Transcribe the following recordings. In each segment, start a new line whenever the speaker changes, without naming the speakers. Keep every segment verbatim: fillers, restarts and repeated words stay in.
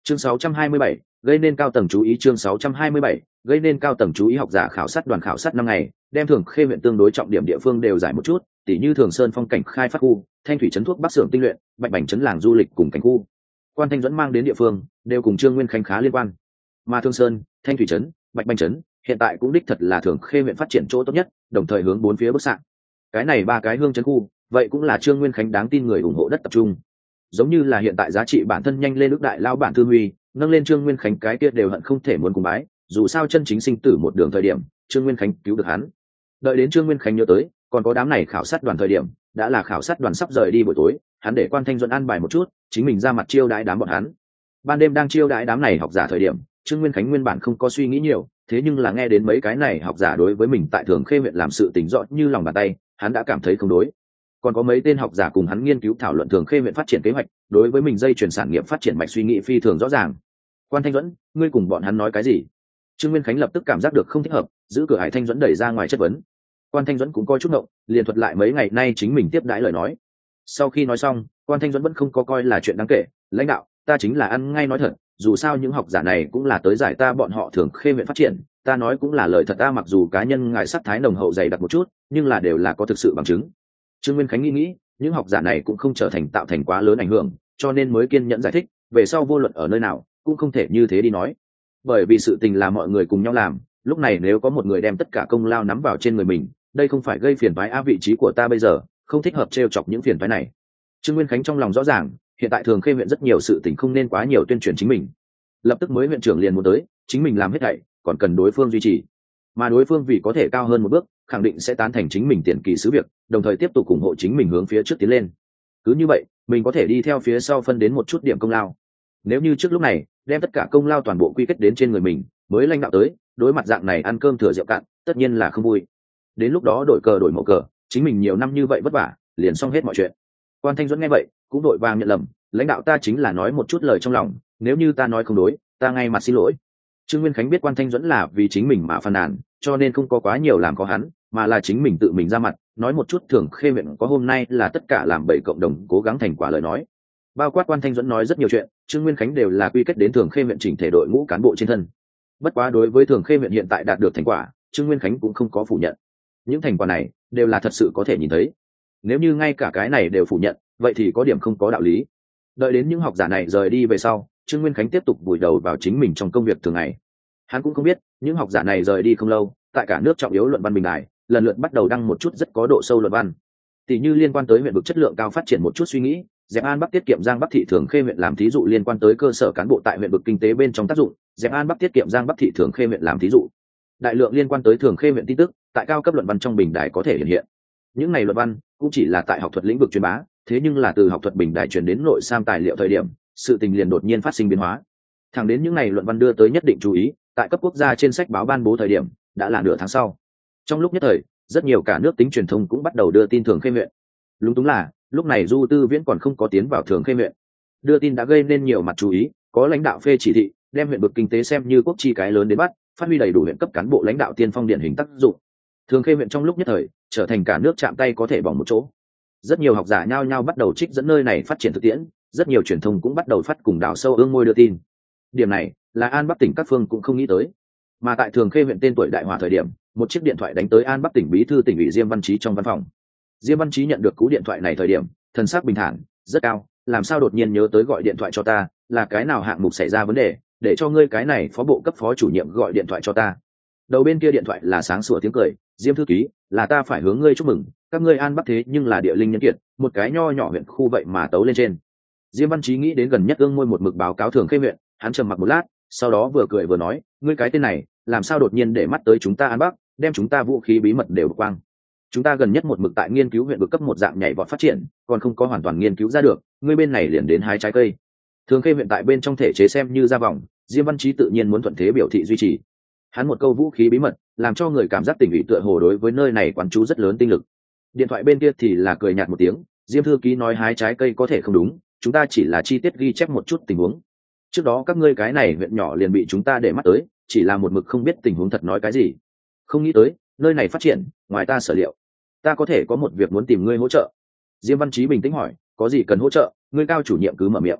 Chương sáu trăm hai mươi bảy, gây nên cao tầng chú ý. Chương sáu trăm hai mươi bảy, gây nên cao tầng chú ý. Học giả khảo sát đoàn khảo sát năm ngày, đem Thường Khê huyện tương đối trọng điểm địa phương đều giải một chút, tỉ như Thường Sơn phong cảnh khai phát khu, Thanh thủy trấn thuốc bắc xưởng tinh luyện, Bạch Bành trấn làng du lịch cùng cảnh khu. Quan Thanh dẫn mang đến địa phương đều cùng Trương Nguyên Khánh khá liên quan. Mà Thương Sơn, Thanh thủy trấn, Bạch Bành trấn hiện tại cũng đích thật là Thường Khê huyện phát triển chỗ tốt nhất, đồng thời hướng bốn phía bước sạng. Cái này ba cái hương trấn khu, vậy cũng là Trương Nguyên Khánh đáng tin người ủng hộ đất tập trung. Giống như là hiện tại giá trị bản thân nhanh lên ước đại lao bản Thư Huy, nâng lên Trương Nguyên Khánh cái kia đều hận không thể muốn cùng bái, dù sao chân chính sinh tử một đường thời điểm, Trương Nguyên Khánh cứu được hắn. Đợi đến Trương Nguyên Khánh nhớ tới, còn có đám này khảo sát đoàn thời điểm, đã là khảo sát đoàn sắp rời đi buổi tối, hắn để Quan Thanh Duẫn ăn bài một chút, chính mình ra mặt chiêu đãi đám bọn hắn. Ban đêm đang chiêu đãi đám này học giả thời điểm, Trương Nguyên Khánh nguyên bản không có suy nghĩ nhiều, thế nhưng là nghe đến mấy cái này học giả đối với mình tại Thường Khê huyện làm sự tình rõ như lòng bàn tay, hắn đã cảm thấy không đối. Còn có mấy tên học giả cùng hắn nghiên cứu thảo luận Thường Khê huyện phát triển kế hoạch, đối với mình dây chuyển sản nghiệp phát triển mạch suy nghĩ phi thường rõ ràng. Quan Thanh Duẫn, ngươi cùng bọn hắn nói cái gì? Trương Nguyên Khánh lập tức cảm giác được không thích hợp, giữ cửa Hải Thanh Duẫn đẩy ra ngoài chất vấn. Quan Thanh Duẫn cũng có chút ngộng, liền thuật lại mấy ngày nay chính mình tiếp đãi lời nói. Sau khi nói xong, Quan Thanh Duẫn vẫn không có coi là chuyện đáng kể, lãnh đạo, ta chính là ăn ngay nói thật, dù sao những học giả này cũng là tới giải ta bọn họ Thường Khê huyện phát triển, ta nói cũng là lời thật ta, mặc dù cá nhân ngài sắc thái nồng hậu dày đặc một chút, nhưng là đều là có thực sự bằng chứng. Trương Nguyên Khánh nghĩ nghĩ, những học giả này cũng không trở thành tạo thành quá lớn ảnh hưởng, cho nên mới kiên nhẫn giải thích, về sau vô luận ở nơi nào, cũng không thể như thế đi nói. Bởi vì sự tình là mọi người cùng nhau làm, lúc này nếu có một người đem tất cả công lao nắm vào trên người mình, đây không phải gây phiền toái á, vị trí của ta bây giờ không thích hợp trêu chọc những phiền toái này. Trương Nguyên Khánh trong lòng rõ ràng, hiện tại Thường Khê huyện rất nhiều sự tình không nên quá nhiều tuyên truyền chính mình. Lập tức mới huyện trưởng liền muốn tới, chính mình làm hết thảy, còn cần đối phương duy trì. Mà đối phương vì có thể cao hơn một bước, khẳng định sẽ tán thành chính mình tiền kỳ sứ việc, đồng thời tiếp tục ủng hộ chính mình hướng phía trước tiến lên. Cứ như vậy, mình có thể đi theo phía sau phân đến một chút điểm công lao. Nếu như trước lúc này, đem tất cả công lao toàn bộ quy kết đến trên người mình, mới lãnh đạo tới, đối mặt dạng này ăn cơm thừa rượu cạn, tất nhiên là không vui. Đến lúc đó đổi cờ đổi màu cờ, chính mình nhiều năm như vậy vất vả, liền xong hết mọi chuyện. Quan Thanh Duẫn nghe vậy, cũng đội vàng nhận lầm, lãnh đạo ta chính là nói một chút lời trong lòng, nếu như ta nói không đối, ta ngay mặt xin lỗi. Trương Nguyên Khánh biết Quan Thanh Duẫn là vì chính mình mà phàn nàn, cho nên không có quá nhiều làm có hắn, mà là chính mình tự mình ra mặt, nói một chút Thường Khê huyện có hôm nay là tất cả làm bảy cộng đồng cố gắng thành quả lời nói. Bao quát Quan Thanh Duẫn nói rất nhiều chuyện, Trương Nguyên Khánh đều là quy kết đến Thường Khê huyện chỉnh thể đội ngũ cán bộ trên thân. Bất quá đối với Thường Khê huyện hiện tại đạt được thành quả, Trương Nguyên Khánh cũng không có phủ nhận. Những thành quả này đều là thật sự có thể nhìn thấy. Nếu như ngay cả cái này đều phủ nhận, vậy thì có điểm không có đạo lý. Đợi đến những học giả này rời đi về sau, Trương Nguyên Khánh tiếp tục vùi đầu vào chính mình trong công việc thường ngày. Hắn cũng không biết, những học giả này rời đi không lâu, tại cả nước trọng yếu luận văn bình đài, lần lượt bắt đầu đăng một chút rất có độ sâu luận văn. Tỷ như liên quan tới huyện vực chất lượng cao phát triển một chút suy nghĩ, Dẹp An Bắc tiết kiệm Giang Bắc thị Thường Khê huyện làm thí dụ liên quan tới cơ sở cán bộ tại huyện vực kinh tế bên trong tác dụng, Dẹp An Bắc tiết kiệm Giang Bắc thị Thường Khê huyện làm thí dụ. Đại lượng liên quan tới Thường Khê huyện tin tức, tại cao cấp luận văn trong bình đài có thể hiện hiện. Những này luận văn cũng chỉ là tại học thuật lĩnh vực truyền bá, thế nhưng là từ học thuật bình đài truyền đến nội sam tài liệu thời điểm, sự tình liền đột nhiên phát sinh biến hóa. Thẳng đến những này luận văn đưa tới nhất định chú ý, tại cấp quốc gia trên sách báo ban bố thời điểm, đã là nửa tháng sau. Trong lúc nhất thời, rất nhiều cả nước tính truyền thông cũng bắt đầu đưa tin Thường Khê huyện. Lúng túng là, lúc này Du Tư Viễn còn không có tiến vào Thường Khê huyện. Đưa tin đã gây nên nhiều mặt chú ý, có lãnh đạo phê chỉ thị, đem huyện vực kinh tế xem như quốc chi cái lớn đến bắt, phát huy đầy đủ huyện cấp cán bộ lãnh đạo tiên phong điển hình tác dụng. Thường Khê huyện trong lúc nhất thời trở thành cả nước chạm tay có thể bỏng một chỗ. Rất nhiều học giả nhao nhao bắt đầu trích dẫn nơi này phát triển thực tiễn, rất nhiều truyền thông cũng bắt đầu phát cùng đào sâu ương môi đưa tin. Điểm này là An Bắc tỉnh các phương cũng không nghĩ tới. Mà tại Thường Khê huyện tên tuổi đại hỏa thời điểm, một chiếc điện thoại đánh tới An Bắc tỉnh bí thư tỉnh ủy Diêm Văn Chí trong văn phòng. Diêm Văn Chí nhận được cú điện thoại này thời điểm, thần sắc bình thản, rất cao, làm sao đột nhiên nhớ tới gọi điện thoại cho ta, là cái nào hạng mục xảy ra vấn đề, để cho ngươi cái này phó bộ cấp phó chủ nhiệm gọi điện thoại cho ta. Đầu bên kia điện thoại là sáng sủa tiếng cười, Diêm thư ký, là ta phải hướng ngươi chúc mừng, các ngươi An Bắc thế nhưng là địa linh nhân kiệt, một cái nho nhỏ huyện khu vậy mà tấu lên trên. Diêm Văn Chí nghĩ đến gần nhất ương môi một mực báo cáo Thường Khê huyện, hắn trầm mặc một lát, sau đó vừa cười vừa nói, ngươi cái tên này, làm sao đột nhiên để mắt tới chúng ta An Bắc, đem chúng ta vũ khí bí mật đều quang. Chúng ta gần nhất một mực tại nghiên cứu huyện vực cấp một dạng nhảy vọt phát triển, còn không có hoàn toàn nghiên cứu ra được, ngươi bên này liền đến hái trái cây. Thường Khê huyện tại bên trong thể chế xem như ra vòng, Diêm Văn Chí tự nhiên muốn thuận thế biểu thị duy trì. Hắn một câu vũ khí bí mật, làm cho người cảm giác tỉnh ủy tựa hồ đối với nơi này quán chú rất lớn tinh lực. Điện thoại bên kia thì là cười nhạt một tiếng, Diêm thư ký nói hái trái cây có thể không đúng, chúng ta chỉ là chi tiết ghi chép một chút tình huống. Trước đó các ngươi cái này huyện nhỏ liền bị chúng ta để mắt tới, chỉ là một mực không biết tình huống thật nói cái gì. Không nghĩ tới, nơi này phát triển, ngoài ta sở liệu. Ta có thể có một việc muốn tìm ngươi hỗ trợ. Diêm Văn Chí bình tĩnh hỏi, có gì cần hỗ trợ, ngươi cao chủ nhiệm cứ mở miệng.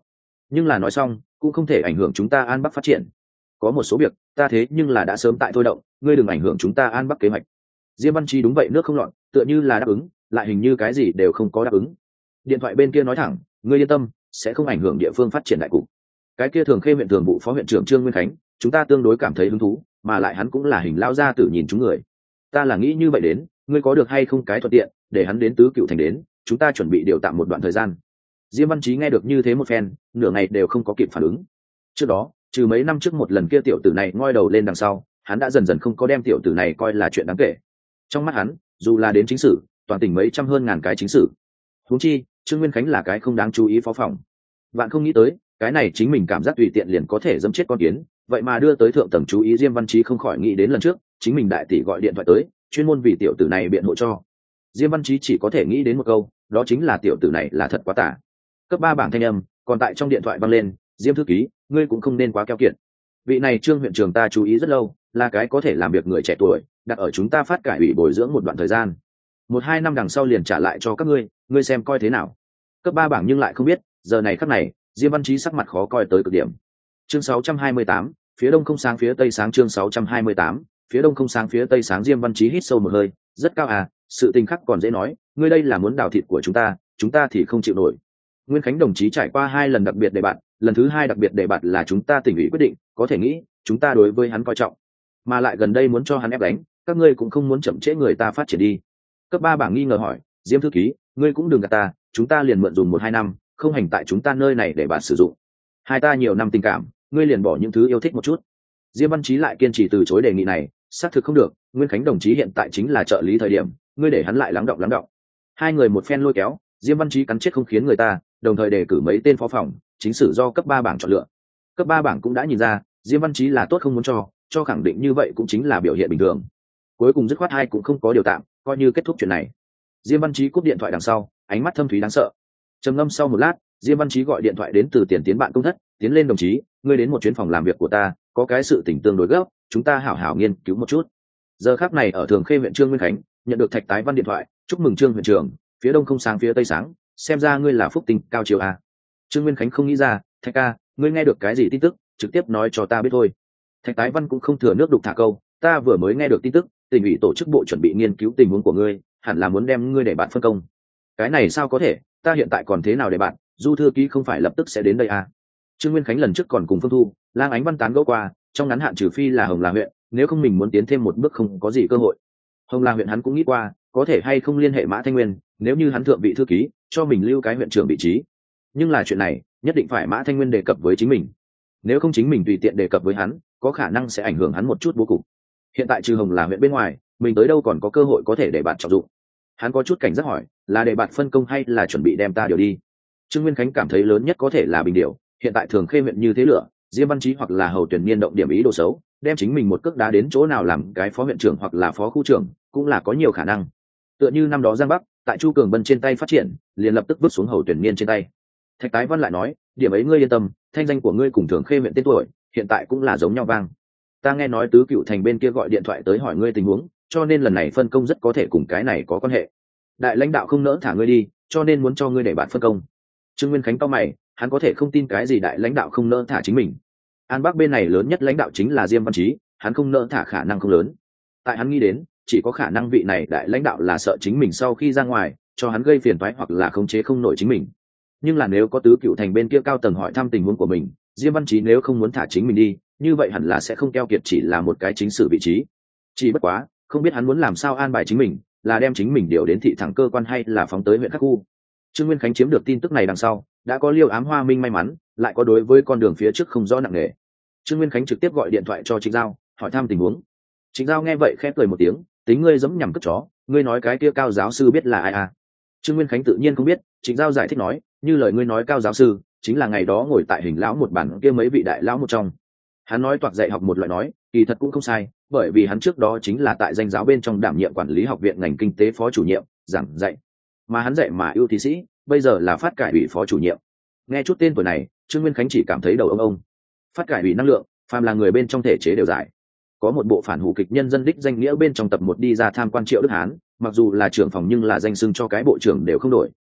nhưng là nói xong cũng không thể ảnh hưởng chúng ta An Bắc phát triển. Có một số việc ta thế nhưng là đã sớm tại thôi động, ngươi đừng ảnh hưởng chúng ta An Bắc kế hoạch. Diêm Văn Chí đúng vậy nước không lọt, tựa như là đáp ứng, lại hình như cái gì đều không có đáp ứng. Điện thoại bên kia nói thẳng, ngươi yên tâm, sẽ không ảnh hưởng địa phương phát triển đại cục. Cái kia Thường Khê huyện thường vụ phó huyện trưởng Trương Nguyên Khánh, chúng ta tương đối cảm thấy hứng thú, mà lại hắn cũng là hình lao gia tử nhìn chúng người. Ta là nghĩ như vậy đến, ngươi có được hay không cái thuận tiện, để hắn đến tứ cựu thành đến, chúng ta chuẩn bị điều tạm một đoạn thời gian. Diêm Văn Chí nghe được như thế một phen, nửa ngày đều không có kịp phản ứng. Trước đó, trừ mấy năm trước một lần kia tiểu tử này ngoi đầu lên đằng sau, hắn đã dần dần không có đem tiểu tử này coi là chuyện đáng kể. Trong mắt hắn, dù là đến chính sử, toàn tỉnh mấy trăm hơn ngàn cái chính sử. Huống chi, Trương Nguyên Khánh là cái không đáng chú ý phó phòng. Bạn không nghĩ tới, cái này chính mình cảm giác tùy tiện liền có thể dẫm chết con kiến, vậy mà đưa tới thượng tầng chú ý. Diêm Văn Chí không khỏi nghĩ đến lần trước, chính mình đại tỷ gọi điện thoại tới, chuyên môn vì tiểu tử này biện hộ cho. Diêm Văn Chí chỉ có thể nghĩ đến một câu, đó chính là tiểu tử này là thật quá tả. Cấp ba bảng thanh âm, còn tại trong điện thoại vang lên, Diêm thư ký, ngươi cũng không nên quá keo kiệt. Vị này Trương huyện trưởng ta chú ý rất lâu, là cái có thể làm việc người trẻ tuổi, đặt ở chúng ta phát cải ủy bồi dưỡng một đoạn thời gian. Một hai năm đằng sau liền trả lại cho các ngươi, ngươi xem coi thế nào. Cấp ba bảng nhưng lại không biết, giờ này khắc này, Diêm Văn Chí sắc mặt khó coi tới cực điểm. Chương sáu trăm hai mươi tám, phía đông không sáng phía tây sáng. Chương sáu trăm hai mươi tám, phía đông không sáng phía tây sáng. Diêm Văn Chí hít sâu một hơi, rất cao à, sự tình khắc còn dễ nói, ngươi đây là muốn đào thịt của chúng ta, chúng ta thì không chịu nổi. Nguyên Khánh đồng chí trải qua hai lần đặc biệt đề bạt, lần thứ hai đặc biệt đề bạt là chúng ta tỉnh ủy quyết định, có thể nghĩ, chúng ta đối với hắn coi trọng, mà lại gần đây muốn cho hắn ép đánh, các ngươi cũng không muốn chậm trễ người ta phát triển đi. Cấp ba bảng nghi ngờ hỏi, Diêm thư ký, ngươi cũng đừng gạt ta, chúng ta liền mượn dùng một hai năm, không hành tại chúng ta nơi này để bạn sử dụng. Hai ta nhiều năm tình cảm, ngươi liền bỏ những thứ yêu thích một chút. Diêm Văn Chí lại kiên trì từ chối đề nghị này, xác thực không được, Nguyên Khánh đồng chí hiện tại chính là trợ lý thời điểm, ngươi để hắn lại lắng động lắng động. Hai người một phen lôi kéo, Diêm Văn Chí cắn chết không khiến người ta, đồng thời đề cử mấy tên phó phòng, chính sử do cấp ba bảng chọn lựa. Cấp ba bảng cũng đã nhìn ra, Diêm Văn Chí là tốt không muốn cho, cho khẳng định như vậy cũng chính là biểu hiện bình thường. Cuối cùng dứt khoát hai cũng không có điều tạm, coi như kết thúc chuyện này. Diêm Văn Chí cúp điện thoại đằng sau, ánh mắt thâm thúy đáng sợ. Trầm ngâm sau một lát, Diêm Văn Chí gọi điện thoại đến từ Tiền Tiến bạn công thất, tiến lên đồng chí, ngươi đến một chuyến phòng làm việc của ta, có cái sự tình tương đối gấp, chúng ta hảo hảo nghiên cứu một chút. Giờ khắc này ở Thường Khê huyện Trương Nguyên Khánh nhận được Thạch Tái Văn điện thoại, chúc mừng Trương huyện trưởng, phía đông không sáng phía tây sáng, xem ra ngươi là phúc tinh cao chiều à. Trương Nguyên Khánh không nghĩ ra, Thạch ca, ngươi nghe được cái gì tin tức, trực tiếp nói cho ta biết thôi. Thạch Tái Văn cũng không thừa nước đục thả câu, ta vừa mới nghe được tin tức, tỉnh ủy tổ chức bộ chuẩn bị nghiên cứu tình huống của ngươi, hẳn là muốn đem ngươi để bạn phân công. Cái này sao có thể, ta hiện tại còn thế nào để bạn, Du thư ký không phải lập tức sẽ đến đây à. Trương Nguyên Khánh lần trước còn cùng Phương Thu, Lang Ánh Văn tán gẫu qua, trong ngắn hạn trừ phi là Hồng Là huyện, nếu không mình muốn tiến thêm một bước không có gì cơ hội. Hồng Là huyện hắn cũng nghĩ qua, có thể hay không liên hệ Mã Thanh Nguyên, nếu như hắn thượng vị thư ký, cho mình lưu cái huyện trưởng vị trí. Nhưng là chuyện này, nhất định phải Mã Thanh Nguyên đề cập với chính mình. Nếu không chính mình tùy tiện đề cập với hắn, có khả năng sẽ ảnh hưởng hắn một chút bố cục. Hiện tại trừ Hồng Là huyện bên ngoài, mình tới đâu còn có cơ hội có thể để bạn trọng dụng. Hắn có chút cảnh giác hỏi, là để bạn phân công hay là chuẩn bị đem ta điều đi. Trương Nguyên Khánh cảm thấy lớn nhất có thể là bình điều, hiện tại Thường Khê huyện như thế lửa, Diêm Văn Chí hoặc là Hầu Tuyển Niên động điểm ý đồ xấu, đem chính mình một cước đá đến chỗ nào làm cái phó huyện trưởng hoặc là phó khu trưởng, cũng là có nhiều khả năng. Tựa như năm đó Giang Bắc, tại Chu Cường Bân trên tay phát triển, liền lập tức vứt xuống Hầu Tuyển Niên trên tay. Thạch Tái Văn lại nói, điểm ấy ngươi yên tâm, thanh danh của ngươi cùng Thường Khê huyện tên tuổi, hiện tại cũng là giống nhau vang. Ta nghe nói Tứ Cựu Thành bên kia gọi điện thoại tới hỏi ngươi tình huống, cho nên lần này phân công rất có thể cùng cái này có quan hệ. Đại lãnh đạo không nỡ thả ngươi đi, cho nên muốn cho ngươi để bạn phân công. Trương Nguyên Khánh cau mày, hắn có thể không tin cái gì đại lãnh đạo không nỡ thả chính mình. An Bắc bên này lớn nhất lãnh đạo chính là Diêm Văn Chí, hắn không nỡ thả khả năng không lớn. Tại hắn nghĩ đến, chỉ có khả năng vị này đại lãnh đạo là sợ chính mình sau khi ra ngoài, cho hắn gây phiền toái hoặc là khống chế không nổi chính mình. Nhưng là nếu có Tứ Cựu Thành bên kia cao tầng hỏi thăm tình huống của mình, Diêm Văn Chí nếu không muốn thả chính mình đi, như vậy hẳn là sẽ không keo kiệt chỉ là một cái chính sự vị trí. Chỉ bất quá, không biết hắn muốn làm sao an bài chính mình, là đem chính mình điều đến thị thẳng cơ quan hay là phóng tới huyện các khu. Trương Nguyên Khánh chiếm được tin tức này đằng sau, đã có Liêu Ám Hoa Minh may mắn, lại có đối với con đường phía trước không rõ nặng nề. Trương Nguyên Khánh trực tiếp gọi điện thoại cho Trịnh Giao, hỏi thăm tình huống. Trịnh Giao nghe vậy khẽ cười một tiếng, tính ngươi giẫm nhầm cất chó, ngươi nói cái kia Cao giáo sư biết là ai à? Trương Nguyên Khánh tự nhiên không biết, Trịnh Giao giải thích nói, như lời ngươi nói Cao giáo sư, chính là ngày đó ngồi tại Hình lão một bản kia mấy vị đại lão một trong. Hắn nói toạc dạy học một loại nói, kỳ thật cũng không sai, bởi vì hắn trước đó chính là tại danh giáo bên trong đảm nhiệm quản lý học viện ngành kinh tế phó chủ nhiệm, giảng dạy. Mà hắn dạy mà ưu thí sĩ, bây giờ là phát cải ủy phó chủ nhiệm. Nghe chút tên tuổi này, Trương Nguyên Khánh chỉ cảm thấy đầu ông ông. Phát cải ủy năng lượng, phàm là người bên trong thể chế đều giải. Có một bộ phản hủ kịch nhân dân đích danh nghĩa bên trong tập một đi ra tham quan Triệu Đức Hán, mặc dù là trưởng phòng nhưng là danh xưng cho cái bộ trưởng đều không đổi.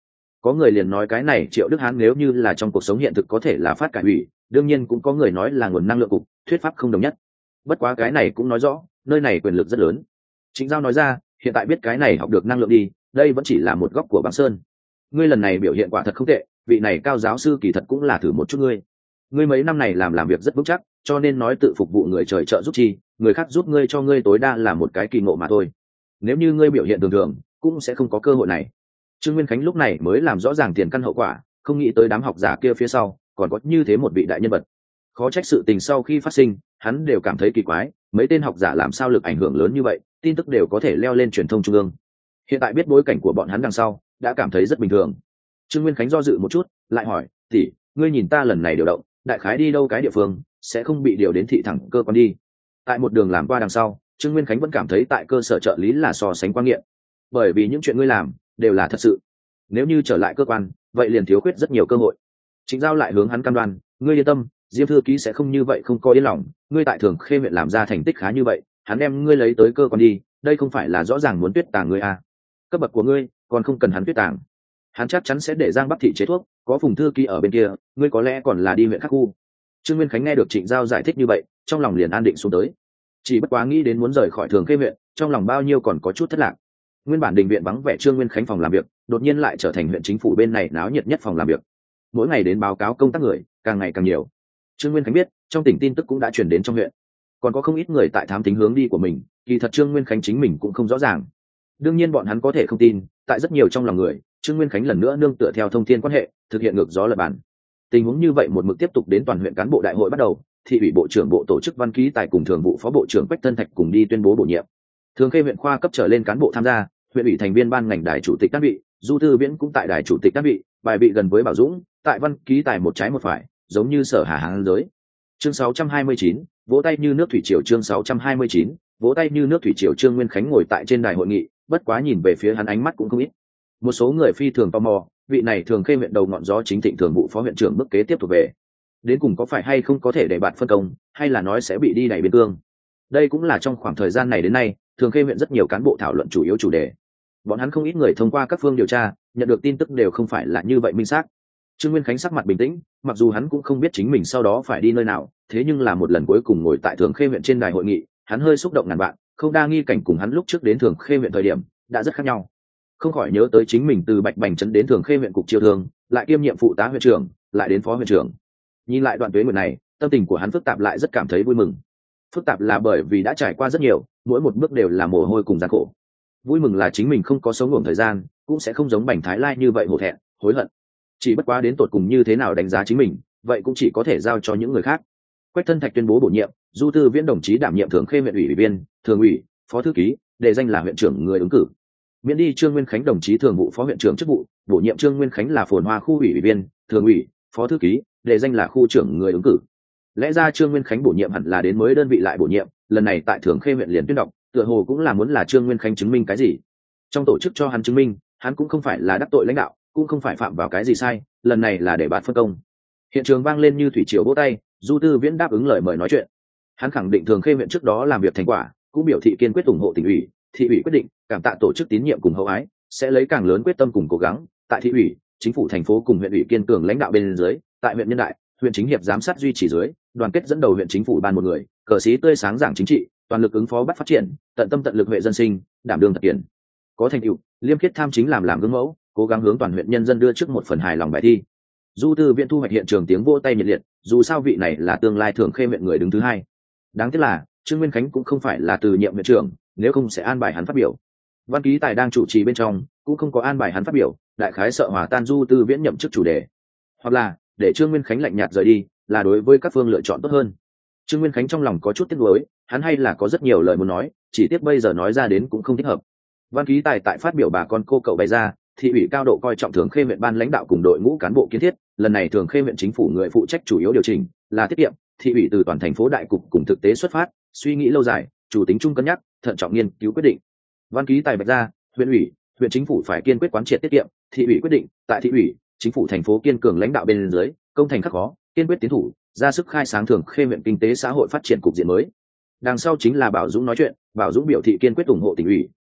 Có người liền nói cái này Triệu Đức Hán nếu như là trong cuộc sống hiện thực có thể là phát cải ủy, đương nhiên cũng có người nói là nguồn năng lượng cục, thuyết pháp không đồng nhất. Bất quá cái này cũng nói rõ nơi này quyền lực rất lớn. Trịnh Giao nói ra, hiện tại biết cái này học được năng lượng đi, đây vẫn chỉ là một góc của băng sơn. Ngươi lần này biểu hiện quả thật không tệ, vị này cao giáo sư kỳ thật cũng là thử một chút ngươi. Ngươi mấy năm này làm làm việc rất vững chắc, cho nên nói tự phục vụ người trời trợ giúp chi, người khác giúp ngươi cho ngươi tối đa là một cái kỳ ngộ mà thôi. Nếu như ngươi biểu hiện thường thường, cũng sẽ không có cơ hội này. Trương Nguyên Khánh lúc này mới làm rõ ràng tiền căn hậu quả, không nghĩ tới đám học giả kia phía sau còn có như thế một vị đại nhân vật. Khó trách sự tình sau khi phát sinh, hắn đều cảm thấy kỳ quái, mấy tên học giả làm sao lực ảnh hưởng lớn như vậy, tin tức đều có thể leo lên truyền thông trung ương. Hiện tại biết bối cảnh của bọn hắn đằng sau, đã cảm thấy rất bình thường. Trương Nguyên Khánh do dự một chút, lại hỏi, tỷ, ngươi nhìn ta lần này điều động, đại khái đi đâu cái địa phương, sẽ không bị điều đến thị thẳng cơ quan đi. Tại một đường làm qua đằng sau, Trương Nguyên Khánh vẫn cảm thấy tại cơ sở trợ lý là so sánh quan nghiện, bởi vì những chuyện ngươi làm đều là thật sự. Nếu như trở lại cơ quan, vậy liền thiếu khuyết rất nhiều cơ hội. Trịnh Giao lại hướng hắn cam đoan, ngươi yên tâm, Diêm thư ký sẽ không như vậy không có yên lòng, ngươi tại Thường Khê huyện làm ra thành tích khá như vậy, hắn đem ngươi lấy tới cơ quan đi, đây không phải là rõ ràng muốn tuyết tàng ngươi à? Cấp bậc của ngươi còn không cần hắn tuyết tàng, hắn chắc chắn sẽ để Giang Bắc thị chế thuốc, có Phùng thư ký ở bên kia, ngươi có lẽ còn là đi huyện khác khu. Trương Nguyên Khánh nghe được Trịnh Giao giải thích như vậy, trong lòng liền an định xuống tới. Chỉ bất quá nghĩ đến muốn rời khỏi Thường Khê huyện, trong lòng bao nhiêu còn có chút thất lạc. Nguyên bản đình viện vắng vẻ Trương Nguyên Khánh phòng làm việc, đột nhiên lại trở thành huyện chính phủ bên này náo nhiệt nhất phòng làm việc. Mỗi ngày đến báo cáo công tác người càng ngày càng nhiều. Trương Nguyên Khánh biết, trong tỉnh tin tức cũng đã truyền đến trong huyện, còn có không ít người tại thám tính hướng đi của mình, kỳ thật Trương Nguyên Khánh chính mình cũng không rõ ràng. Đương nhiên bọn hắn có thể không tin, tại rất nhiều trong lòng người, Trương Nguyên Khánh lần nữa nương tựa theo thông thiên quan hệ, thực hiện ngược gió lật bản. Tình huống như vậy một mực tiếp tục đến toàn huyện cán bộ đại hội bắt đầu, thị ủy bộ trưởng bộ tổ chức Văn Ký Tài cùng thường vụ phó bộ trưởng Quách Tân Thạch cùng đi tuyên bố bổ nhiệm. Thường Khê huyện khoa cấp trở lên cán bộ tham gia, huyện ủy thành viên ban ngành đài chủ tịch các vị, Du Thư Viễn cũng tại đài chủ tịch các vị, bài vị gần với Bảo Dũng, tại Văn Ký Tài một trái một phải, giống như sở hà hàng giới. Chương sáu trăm hai mươi chín, vỗ tay như nước thủy triều. Chương sáu trăm hai mươi chín, vỗ tay như nước thủy triều. Trương Nguyên Khánh ngồi tại trên đài hội nghị, bất quá nhìn về phía hắn ánh mắt cũng không ít. Một số người phi thường tò mò, vị này Thường Khê huyện đầu ngọn gió chính thịnh thường vụ phó huyện trưởng bước kế tiếp thuộc về, đến cùng có phải hay không có thể để bạn phân công, hay là nói sẽ bị đi đẩy biên cương. Đây cũng là trong khoảng thời gian này đến nay, Thường Khê huyện rất nhiều cán bộ thảo luận chủ yếu chủ đề. Bọn hắn không ít người thông qua các phương điều tra, nhận được tin tức đều không phải là như vậy minh xác. Trương Nguyên Khánh sắc mặt bình tĩnh, mặc dù hắn cũng không biết chính mình sau đó phải đi nơi nào, thế nhưng là một lần cuối cùng ngồi tại Thường Khê huyện trên đài hội nghị, hắn hơi xúc động ngàn vạn, không đa nghi cảnh cùng hắn lúc trước đến Thường Khê huyện thời điểm đã rất khác nhau. Không khỏi nhớ tới chính mình từ Bạch Bành trấn đến Thường Khê huyện cục chiêu thương, lại kiêm nhiệm phụ tá huyện trưởng, lại đến phó huyện trưởng. Nhìn lại đoạn tuế nguyệt này, tâm tình của hắn phức tạp lại rất cảm thấy vui mừng. Phức tạp là bởi vì đã trải qua rất nhiều, mỗi một bước đều là mồ hôi cùng gian khổ. Vui mừng là chính mình không có sống ngủm thời gian, cũng sẽ không giống Bành Thái Lai như vậy hổ thẹn, hối hận. Chỉ bất quá đến tột cùng như thế nào đánh giá chính mình, vậy cũng chỉ có thể giao cho những người khác. Quách Tân Thạch tuyên bố bổ nhiệm, Du Tư Viễn đồng chí đảm nhiệm Thường Khê huyện ủy ủy viên, thường ủy, phó thư ký, đề danh là huyện trưởng người ứng cử. Miễn đi Trương Nguyên Khánh đồng chí thường vụ phó huyện trưởng chức vụ, bổ nhiệm Trương Nguyên Khánh là Phồn Hoa khu ủy ủy viên, thường ủy, phó thư ký, đề danh là khu trưởng người ứng cử. Lẽ ra Trương Nguyên Khánh bổ nhiệm hẳn là đến mới đơn vị lại bổ nhiệm, lần này tại Thường Khê huyện liền tuyên đọc, tựa hồ cũng là muốn là Trương Nguyên Khánh chứng minh cái gì. Trong tổ chức cho hắn chứng minh, hắn cũng không phải là đắc tội lãnh đạo, cũng không phải phạm vào cái gì sai, lần này là để bạn phân công. Hiện trường vang lên như thủy triều vỗ tay, Du Tư Viễn đáp ứng lời mời nói chuyện. Hắn khẳng định Thường Khê huyện trước đó làm việc thành quả, cũng biểu thị kiên quyết ủng hộ tỉnh ủy, thị ủy quyết định, cảm tạ tổ chức tín nhiệm cùng hậu ái, sẽ lấy càng lớn quyết tâm cùng cố gắng, tại thị ủy, chính phủ thành phố cùng huyện ủy kiên cường lãnh đạo bên dưới, tại huyện Nhân Đại, huyện chính hiệp giám sát duy trì dưới, đoàn kết dẫn đầu huyện chính phủ ban một người, cờ xí tươi sáng giảng chính trị, toàn lực ứng phó bắt phát triển, tận tâm tận lực huệ dân sinh, đảm đương thực hiện. Có thành tựu, liêm khiết tham chính làm làm gương mẫu, cố gắng hướng toàn huyện nhân dân đưa trước một phần hài lòng bài thi. Du Tư Viễn thu hoạch hiện trường tiếng vỗ tay nhiệt liệt, dù sao vị này là tương lai Thường Khê huyện người đứng thứ hai. Đáng tiếc là Trương Nguyên Khánh cũng không phải là từ nhiệm huyện trưởng, nếu không sẽ an bài hắn phát biểu. Văn Ký Tài đang chủ trì bên trong, cũng không có an bài hắn phát biểu, đại khái sợ hòa tan Du Tư Viễn nhậm chức chủ đề, hoặc là để Trương Nguyên Khánh lạnh nhạt rời đi, là đối với các phương lựa chọn tốt hơn. Trương Nguyên Khánh trong lòng có chút tiếc nuối, hắn hay là có rất nhiều lời muốn nói, chỉ tiếc bây giờ nói ra đến cũng không thích hợp. Văn Ký Tài tại phát biểu bà con cô cậu bày ra, thị ủy cao độ coi trọng Thường Khê huyện ban lãnh đạo cùng đội ngũ cán bộ kiến thiết, lần này Thường Khê huyện chính phủ người phụ trách chủ yếu điều chỉnh là tiết kiệm, thị ủy từ toàn thành phố đại cục cùng thực tế xuất phát, suy nghĩ lâu dài, chủ tính chung cân nhắc, thận trọng nghiên cứu quyết định. Văn Ký Tài bạch ra, huyện ủy, huyện chính phủ phải kiên quyết quán triệt tiết kiệm, thị ủy quyết định, tại thị ủy, chính phủ thành phố kiên cường lãnh đạo bên dưới, công thành khắc khó, kiên quyết tiến thủ, ra sức khai sáng Thường Khê huyện kinh tế xã hội phát triển cục diện mới. Đằng sau chính là Bảo Dũng nói chuyện, Bảo Dũng biểu thị kiên quyết ủng hộ tỉnh ủy,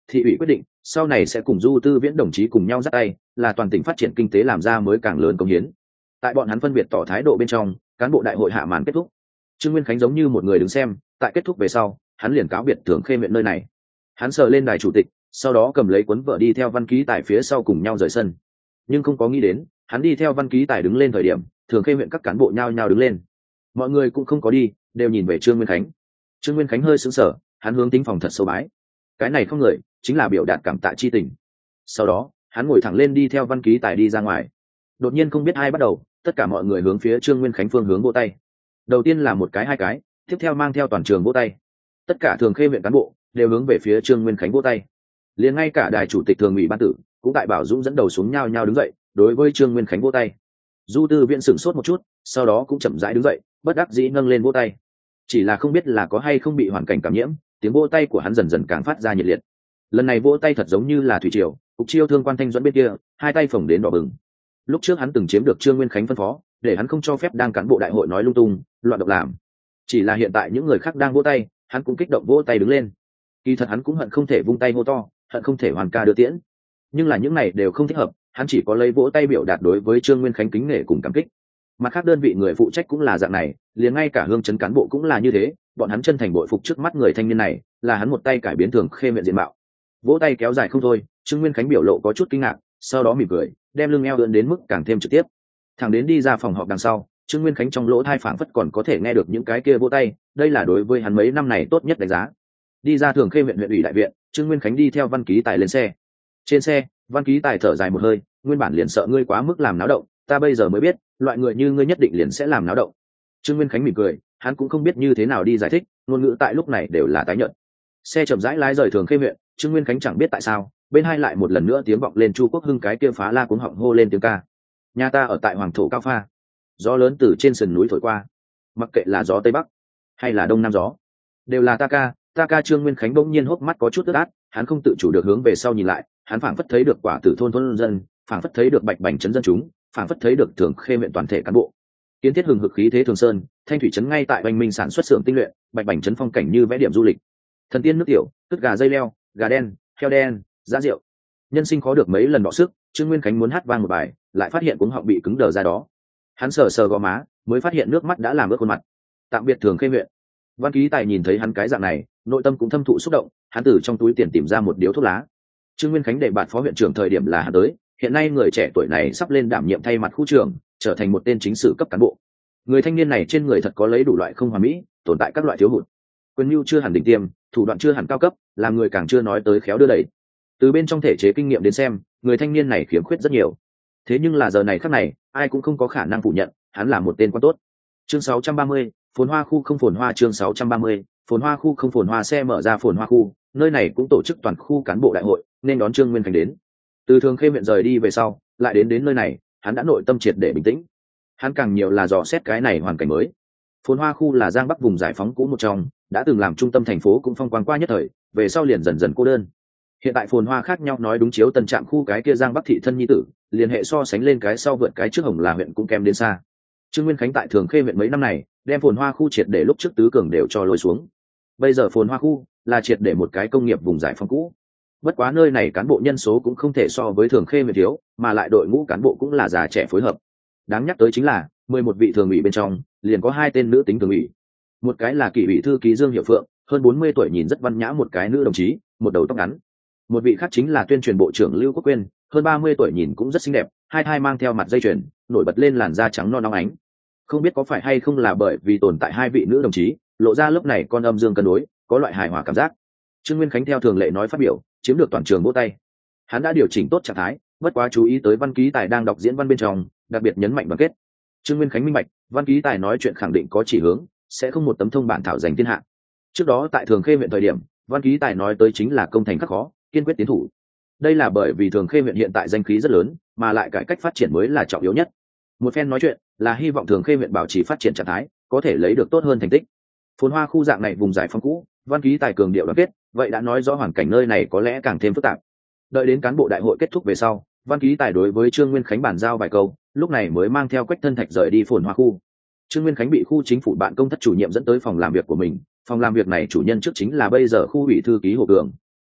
thị ủy quyết định sau này sẽ cùng Du Tư Viễn đồng chí cùng nhau dắt tay, là toàn tỉnh phát triển kinh tế làm ra mới càng lớn công hiến. Tại bọn hắn phân biệt tỏ thái độ bên trong, cán bộ đại hội hạ màn kết thúc. Trương Nguyên Khánh giống như một người đứng xem, tại kết thúc về sau, hắn liền cáo biệt Thường Khê huyện nơi này. Hắn sờ lên đài chủ tịch, sau đó cầm lấy cuốn vở đi theo Văn Ký Tài phía sau cùng nhau rời sân. Nhưng không có nghĩ đến, hắn đi theo Văn Ký Tài đứng lên thời điểm, Thường Khê huyện các cán bộ nhao nhao đứng lên. Mọi người cũng không có đi, đều nhìn về Trương Nguyên Khánh. Trương Nguyên Khánh hơi sững sờ, hắn hướng tính phòng thật sâu bái. Cái này không người, chính là biểu đạt cảm tạ chi tình. Sau đó, hắn ngồi thẳng lên đi theo Văn Ký Tài đi ra ngoài. Đột nhiên không biết ai bắt đầu, tất cả mọi người hướng phía Trương Nguyên Khánh phương hướng vỗ tay. Đầu tiên là một cái hai cái, tiếp theo mang theo toàn trường vỗ tay. Tất cả Thường Khê huyện cán bộ đều hướng về phía Trương Nguyên Khánh vỗ tay. Liền ngay cả đài chủ tịch thường ủy ban tử cũng tại Bảo Dũng dẫn đầu xuống nhao nhao đứng dậy, đối với Trương Nguyên Khánh vỗ tay. Du Tư Viễn sửng sốt một chút, sau đó cũng chậm rãi đứng dậy, bất đắc dĩ nâng lên vỗ tay. Chỉ là không biết là có hay không bị hoàn cảnh cảm nhiễm, tiếng vỗ tay của hắn dần dần càng phát ra nhiệt liệt. Lần này vỗ tay thật giống như là thủy triều, cục chiêu thương quan thanh dẫn bên kia, hai tay phồng đến đỏ bừng. Lúc trước hắn từng chiếm được Trương Nguyên Khánh phân phó, để hắn không cho phép đang cán bộ đại hội nói lung tung, loạn động làm. Chỉ là hiện tại những người khác đang vỗ tay, hắn cũng kích động vỗ tay đứng lên. Kỳ thật hắn cũng hận không thể vung tay hô to, hận không thể hoàn ca đưa tiễn. Nhưng là những này đều không thích hợp, hắn chỉ có lấy vỗ tay biểu đạt đối với Trương Nguyên Khánh kính nể cùng cảm kích. Mặt khác đơn vị người phụ trách cũng là dạng này, liền ngay cả hương chấn cán bộ cũng là như thế, bọn hắn chân thành bội phục trước mắt người thanh niên này, là hắn một tay cải biến Thường Khê huyện diện mạo. Vỗ tay kéo dài không thôi, Trương Nguyên Khánh biểu lộ có chút kinh ngạc, sau đó mỉm cười, đem lưng eo ưỡn đến mức càng thêm trực tiếp. Thẳng đến đi ra phòng họp đằng sau, Trương Nguyên Khánh trong lỗ tai phảng phất còn có thể nghe được những cái kia vỗ tay, đây là đối với hắn mấy năm này tốt nhất đánh giá. Đi ra Thường Khê huyện huyện ủy đại viện, Trương Nguyên Khánh đi theo Văn Ký Tài lên xe. Trên xe, Văn Ký Tài thở dài một hơi, nguyên bản liền sợ ngươi quá mức làm náo động, ta bây giờ mới biết, loại người như ngươi nhất định liền sẽ làm náo động. Trương Nguyên Khánh mỉm cười, hắn cũng không biết như thế nào đi giải thích, ngôn ngữ tại lúc này đều là tái nhợt. Xe chậm rãi lái rời Thường Khê huyện, Trương Nguyên Khánh chẳng biết tại sao, bên hai lại một lần nữa tiếng vọng lên Chu Quốc Hưng cái kia phá la cuống họng hô lên tiếng ca. Nhà ta ở tại Hoàng thổ cao pha, gió lớn từ trên sườn núi thổi qua, mặc kệ là gió tây bắc hay là đông nam gió, đều là ta ca, ta ca. Trương Nguyên Khánh bỗng nhiên hốc mắt có chút ướt át, hắn không tự chủ được hướng về sau nhìn lại, hắn phảng phất thấy được quả tử thôn thôn dân, phảng phất thấy được bạch bành trấn dân chúng, phảng phất thấy được Thường Khê huyện toàn thể cán bộ. Kiến thiết hừng hực khí thế Thường Sơn, Thanh thủy trấn ngay tại Oanh Minh sản xuất xưởng tinh luyện, bạch bành trấn phong cảnh như vẽ điểm du lịch. Thần tiên nước tiểu, cứt gà dây leo, gà đen, heo đen, giá rượu. Nhân sinh khó được mấy lần đọ sức, Trương Nguyên Khánh muốn hát vang một bài, lại phát hiện cuống họng bị cứng đờ ra đó. Hắn sờ sờ gò má, mới phát hiện nước mắt đã làm ướt khuôn mặt. Tạm biệt Thường Khê huyện. Văn Ký Tài nhìn thấy hắn cái dạng này, nội tâm cũng thâm thụ xúc động, hắn từ trong túi tiền tìm ra một điếu thuốc lá. Trương Nguyên Khánh để bạn phó huyện trưởng thời điểm là hắn tới, hiện nay người trẻ tuổi này sắp lên đảm nhiệm thay mặt khu trưởng, trở thành một tên chính sử cấp cán bộ. Người thanh niên này trên người thật có lấy đủ loại không hoàn mỹ, tồn tại các loại thiếu hụt. Quyền mưu chưa hẳn đỉnh tiêm, thủ đoạn chưa hẳn cao cấp, làm người càng chưa nói tới khéo đưa đẩy. Từ bên trong thể chế kinh nghiệm đến xem, người thanh niên này khiếm khuyết rất nhiều. Thế nhưng là giờ này khắc này, ai cũng không có khả năng phủ nhận, hắn là một tên quan tốt. Chương sáu trăm ba mươi, phồn hoa khu không phồn hoa. Chương sáu trăm ba mươi, phồn hoa khu không phồn hoa. Xe mở ra phồn hoa khu, nơi này cũng tổ chức toàn khu cán bộ đại hội, nên đón Trương Nguyên Khánh đến. Từ Thường Khê huyện rời đi về sau, lại đến đến nơi này, hắn đã nội tâm triệt để bình tĩnh. Hắn càng nhiều là dò xét cái này hoàn cảnh mới. Phồn hoa khu là Giang Bắc vùng giải phóng cũ một trong, đã từng làm trung tâm thành phố cũng phong quang qua nhất thời, về sau liền dần dần cô đơn. Hiện tại phồn hoa khác nhau nói đúng chiếu Tân Trạm khu cái kia Giang Bắc thị thân nhi tử, liên hệ so sánh lên cái sau vượt cái trước Hồng là huyện cũng kém đến xa. Trương Nguyên Khánh tại Thường Khê huyện mấy năm này, đem phồn hoa khu triệt để lúc trước tứ cường đều cho lôi xuống. Bây giờ phồn hoa khu là triệt để một cái công nghiệp vùng giải phóng cũ. Bất quá nơi này cán bộ nhân số cũng không thể so với Thường Khê huyện thiếu, mà lại đội ngũ cán bộ cũng là già trẻ phối hợp. Đáng nhắc tới chính là mười một vị thường ủy bên trong, liền có hai tên nữ tính thường ủy. Một cái là kỷ ủy thư ký Dương Hiệu Phượng, hơn bốn mươi tuổi nhìn rất văn nhã một cái nữ đồng chí, một đầu tóc ngắn. Một vị khác chính là tuyên truyền bộ trưởng Lưu Quốc Quyên, hơn ba mươi tuổi nhìn cũng rất xinh đẹp, hai thai mang theo mặt dây chuyền, nổi bật lên làn da trắng non óng ánh. Không biết có phải hay không là bởi vì tồn tại hai vị nữ đồng chí, lộ ra lớp này con âm dương cân đối, có loại hài hòa cảm giác. Trương Nguyên Khánh theo thường lệ nói phát biểu, chiếm được toàn trường vỗ tay. Hắn đã điều chỉnh tốt trạng thái, bất quá chú ý tới Văn Ký Tài đang đọc diễn văn bên trong, đặc biệt nhấn mạnh đoàn kết. Trương Nguyên Khánh minh bạch, Văn Ký Tài nói chuyện khẳng định có chỉ hướng, sẽ không một tấm thông bản thảo giành thiên hạ. Trước đó tại Thường Khê huyện thời điểm, Văn Ký Tài nói tới chính là công thành khắc khó, kiên quyết tiến thủ. Đây là bởi vì Thường Khê huyện hiện tại danh khí rất lớn, mà lại cải cách phát triển mới là trọng yếu nhất. Một phen nói chuyện là hy vọng Thường Khê huyện bảo trì phát triển trạng thái, có thể lấy được tốt hơn thành tích. Phồn hoa khu dạng này vùng giải phóng cũ, Văn Ký Tài cường điệu đoàn kết, vậy đã nói rõ hoàn cảnh nơi này có lẽ càng thêm phức tạp. Đợi đến cán bộ đại hội kết thúc về sau, Văn Ký Tài đối với Trương Nguyên Khánh bàn giao vài câu, lúc này mới mang theo Quách Thân Thạch rời đi phồn hoa khu. Trương Nguyên Khánh bị khu chính phủ bạn công thất chủ nhiệm dẫn tới phòng làm việc của mình, phòng làm việc này chủ nhân trước chính là bây giờ khu ủy thư ký Hồ Cường.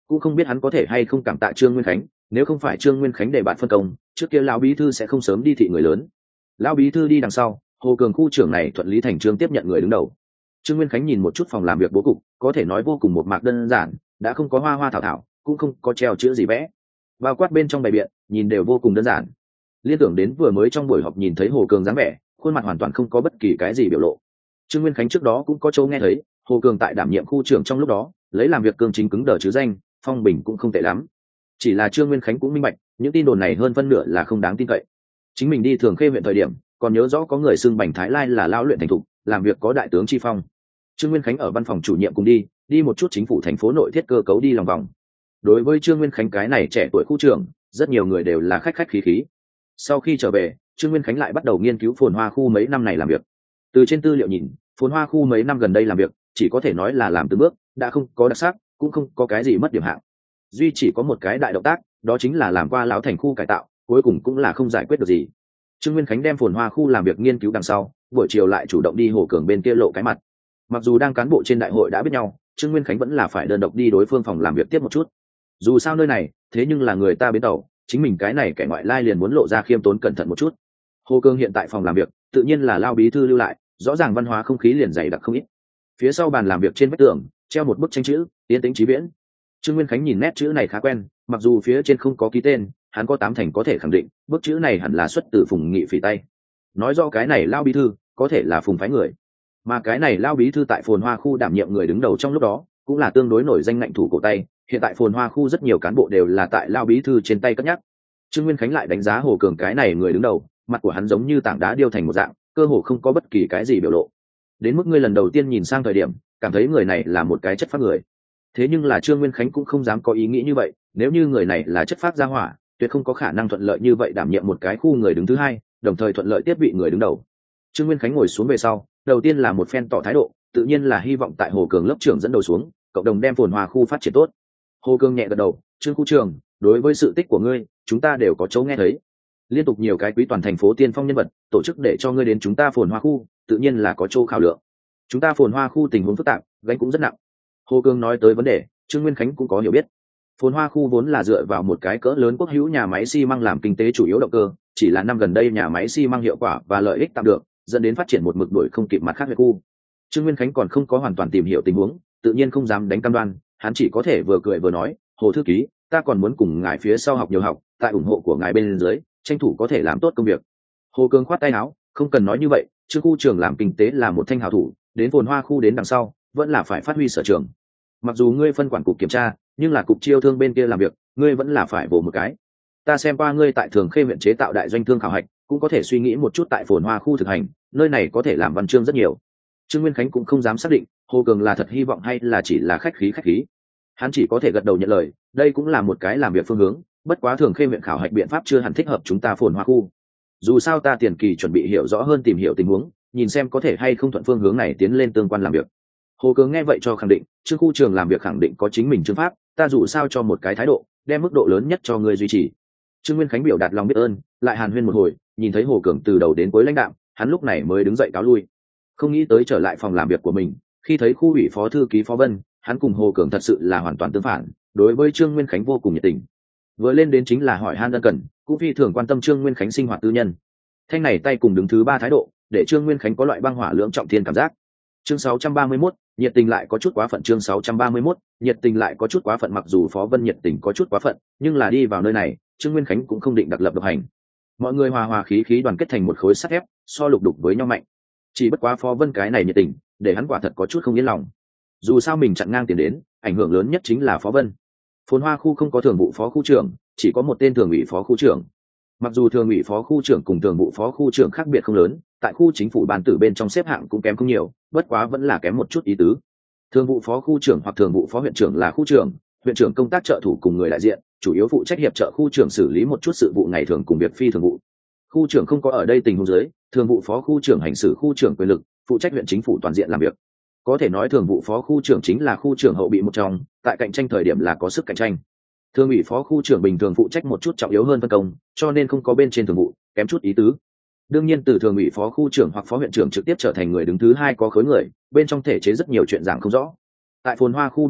cũng không biết hắn có thể hay không cảm tạ Trương Nguyên Khánh, nếu không phải Trương Nguyên Khánh để bạn phân công, trước kia lão bí thư sẽ không sớm đi thị người lớn. Lão bí thư đi đằng sau, Hồ Cường khu trưởng này thuận lý thành trương tiếp nhận người đứng đầu. Trương Nguyên Khánh nhìn một chút phòng làm việc bố cục, có thể nói vô cùng một mạc đơn giản, đã không có hoa hoa thảo thảo, cũng không có treo chữ gì vẽ. Bao quát bên trong bày biện, nhìn đều vô cùng đơn giản. Liên tưởng đến vừa mới trong buổi họp nhìn thấy Hồ Cường dáng vẻ, khuôn mặt hoàn toàn không có bất kỳ cái gì biểu lộ. Trương Nguyên Khánh trước đó cũng có châu nghe thấy, Hồ Cường tại đảm nhiệm khu trưởng trong lúc đó, lấy làm việc cương chính cứng đờ chứ danh, phong bình cũng không tệ lắm. Chỉ là Trương Nguyên Khánh cũng minh bạch, những tin đồn này hơn phân nửa là không đáng tin cậy. Chính mình đi Thường Khê huyện thời điểm, còn nhớ rõ có người xưng Bành Thái Lai là lão luyện thành thục, làm việc có đại tướng chi phong. Trương Nguyên Khánh ở văn phòng chủ nhiệm cùng đi, đi một chút chính phủ thành phố nội thiết cơ cấu đi lòng vòng. Đối với Trương Nguyên Khánh cái này trẻ tuổi khu trưởng, rất nhiều người đều là khách khách khí khí. Sau khi trở về, Trương Nguyên Khánh lại bắt đầu nghiên cứu Phồn Hoa khu mấy năm này làm việc. Từ trên tư liệu nhìn, Phồn Hoa khu mấy năm gần đây làm việc, chỉ có thể nói là làm từng bước, đã không có đặc sắc, cũng không có cái gì mất điểm hạng. Duy chỉ có một cái đại động tác, đó chính là làm qua lão thành khu cải tạo, cuối cùng cũng là không giải quyết được gì. Trương Nguyên Khánh đem Phồn Hoa khu làm việc nghiên cứu đằng sau, buổi chiều lại chủ động đi Hồ Cường bên kia lộ cái mặt. Mặc dù đang cán bộ trên đại hội đã biết nhau, Trương Nguyên Khánh vẫn là phải đơn độc đi đối phương phòng làm việc tiếp một chút. Dù sao nơi này, thế nhưng là người ta bến tàu, chính mình cái này kẻ ngoại lai liền muốn lộ ra khiêm tốn cẩn thận một chút. Hồ Cường hiện tại phòng làm việc, tự nhiên là Lao bí thư lưu lại, rõ ràng văn hóa không khí liền dày đặc không ít. Phía sau bàn làm việc trên vách tường, treo một bức tranh chữ, Yên Tĩnh Chí Viễn. Trương Nguyên Khánh nhìn nét chữ này khá quen, mặc dù phía trên không có ký tên, hắn có tám thành có thể khẳng định, bức chữ này hẳn là xuất từ Phùng Nghị Phỉ tay. Nói do cái này Lao bí thư, có thể là Phùng phái người. Mà cái này Lao bí thư tại Phồn Hoa khu đảm nhiệm người đứng đầu trong lúc đó, cũng là tương đối nổi danh ngạnh thủ cổ tay, hiện tại Phồn Hoa khu rất nhiều cán bộ đều là tại Lao bí thư trên tay cất nhắc. Trương Nguyên Khánh lại đánh giá Hồ Cường cái này người đứng đầu, mặt của hắn giống như tảng đá điêu thành một dạng, cơ hồ không có bất kỳ cái gì biểu lộ. Đến mức ngươi lần đầu tiên nhìn sang thời điểm, cảm thấy người này là một cái chất phác người. Thế nhưng là Trương Nguyên Khánh cũng không dám có ý nghĩ như vậy, nếu như người này là chất phác gia hỏa, tuyệt không có khả năng thuận lợi như vậy đảm nhiệm một cái khu người đứng thứ hai, đồng thời thuận lợi tiếp vị người đứng đầu. Trương Nguyên Khánh ngồi xuống về sau, đầu tiên là một phen tỏ thái độ, tự nhiên là hy vọng tại Hồ Cường lớp trưởng dẫn đầu xuống, cộng đồng đem Phồn Hoa khu phát triển tốt. Hồ Cường nhẹ gật đầu, Trương khu trưởng, đối với sự tích của ngươi, chúng ta đều có chỗ nghe thấy. Liên tục nhiều cái quý toàn thành phố tiên phong nhân vật, tổ chức để cho ngươi đến chúng ta Phồn Hoa khu, tự nhiên là có chỗ khảo lượng. Chúng ta Phồn Hoa khu tình huống phức tạp, gánh cũng rất nặng. Hồ Cường nói tới vấn đề, Trương Nguyên Khánh cũng có hiểu biết. Phồn Hoa khu vốn là dựa vào một cái cỡ lớn quốc hữu nhà máy xi măng làm kinh tế chủ yếu động cơ, chỉ là năm gần đây nhà máy xi măng hiệu quả và lợi ích tạm được, dẫn đến phát triển một mực đuổi không kịp mặt khác huyện khu. Trương Nguyên Khánh còn không có hoàn toàn tìm hiểu tình huống, tự nhiên không dám đánh cam đoan, hắn chỉ có thể vừa cười vừa nói, Hồ thư ký, ta còn muốn cùng ngài phía sau học nhiều học, tại ủng hộ của ngài bên dưới, tranh thủ có thể làm tốt công việc. Hồ Cường khoát tay áo, không cần nói như vậy, Trương khu trưởng làm kinh tế là một thanh hảo thủ, đến Phồn Hoa khu đến đằng sau, vẫn là phải phát huy sở trường. Mặc dù ngươi phân quản cục kiểm tra, nhưng là cục chiêu thương bên kia làm việc, ngươi vẫn là phải vồ một cái. Ta xem qua ngươi tại Thường Khê huyện chế tạo đại doanh thương khảo hạch, cũng có thể suy nghĩ một chút tại Phồn Hoa khu thực hành, nơi này có thể làm văn chương rất nhiều. Trương Nguyên Khánh cũng không dám xác định, Hồ Cường là thật hy vọng hay là chỉ là khách khí khách khí. Hắn chỉ có thể gật đầu nhận lời, đây cũng là một cái làm việc phương hướng, bất quá Thường Khê huyện khảo hạch biện pháp chưa hẳn thích hợp chúng ta Phồn Hoa khu. Dù sao ta tiền kỳ chuẩn bị hiểu rõ hơn tìm hiểu tình huống, nhìn xem có thể hay không thuận phương hướng này tiến lên tương quan làm việc. Hồ Cường nghe vậy cho khẳng định, Trương khu trường làm việc khẳng định có chính mình chương pháp, ta dù sao cho một cái thái độ, đem mức độ lớn nhất cho người duy trì. Trương Nguyên Khánh biểu đạt lòng biết ơn, lại hàn huyên một hồi, nhìn thấy Hồ Cường từ đầu đến cuối lãnh đạm, hắn lúc này mới đứng dậy cáo lui. Không nghĩ tới trở lại phòng làm việc của mình, khi thấy khu ủy phó thư ký Phó Vân, hắn cùng Hồ Cường thật sự là hoàn toàn tương phản, đối với Trương Nguyên Khánh vô cùng nhiệt tình. Vừa lên đến chính là hỏi han ân cần, cũng phi thường quan tâm Trương Nguyên Khánh sinh hoạt tư nhân. Thanh này tay cùng đứng thứ ba thái độ, để Trương Nguyên Khánh có loại băng hỏa lưỡng trọng thiên cảm giác. Chương sáu trăm ba mươi mốt, nhiệt tình lại có chút quá phận. Chương sáu trăm ba mươi mốt, nhiệt tình lại có chút quá phận. Mặc dù Phó Vân nhiệt tình có chút quá phận, nhưng là đi vào nơi này, Trương Nguyên Khánh cũng không định đặc lập độc hành. Mọi người hòa hòa khí khí đoàn kết thành một khối sắt thép, so lục đục với nhau mạnh. Chỉ bất quá Phó Vân cái này nhiệt tình, để hắn quả thật có chút không yên lòng. Dù sao mình chặn ngang tiền đến, ảnh hưởng lớn nhất chính là Phó Vân. Phồn Hoa khu không có thường vụ phó khu trưởng, chỉ có một tên thường ủy phó khu trưởng. Mặc dù thường ủy phó khu trưởng cùng thường vụ phó khu trưởng khác biệt không lớn, tại khu chính phủ ban tử bên trong xếp hạng cũng kém không nhiều, bất quá vẫn là kém một chút ý tứ. Thường vụ phó khu trưởng hoặc thường vụ phó huyện trưởng là khu trưởng, huyện trưởng công tác trợ thủ cùng người đại diện, chủ yếu phụ trách hiệp trợ khu trưởng xử lý một chút sự vụ ngày thường cùng việc phi thường vụ. Khu trưởng không có ở đây tình huống dưới, thường vụ phó khu trưởng hành xử khu trưởng quyền lực, phụ trách huyện chính phủ toàn diện làm việc. Có thể nói thường vụ phó khu trưởng chính là khu trưởng hậu bị một trong, tại cạnh tranh thời điểm là có sức cạnh tranh. Thường ủy phó khu trưởng bình thường phụ trách một chút trọng yếu hơn phân công, cho nên không có bên trên thường vụ, kém chút ý tứ. Đương nhiên từ thường ủy phó khu trưởng hoặc phó huyện trưởng trực tiếp trở thành người đứng thứ hai có khối người, bên trong thể chế rất nhiều chuyện giảng không rõ. Tại Phồn Hoa khu bên này,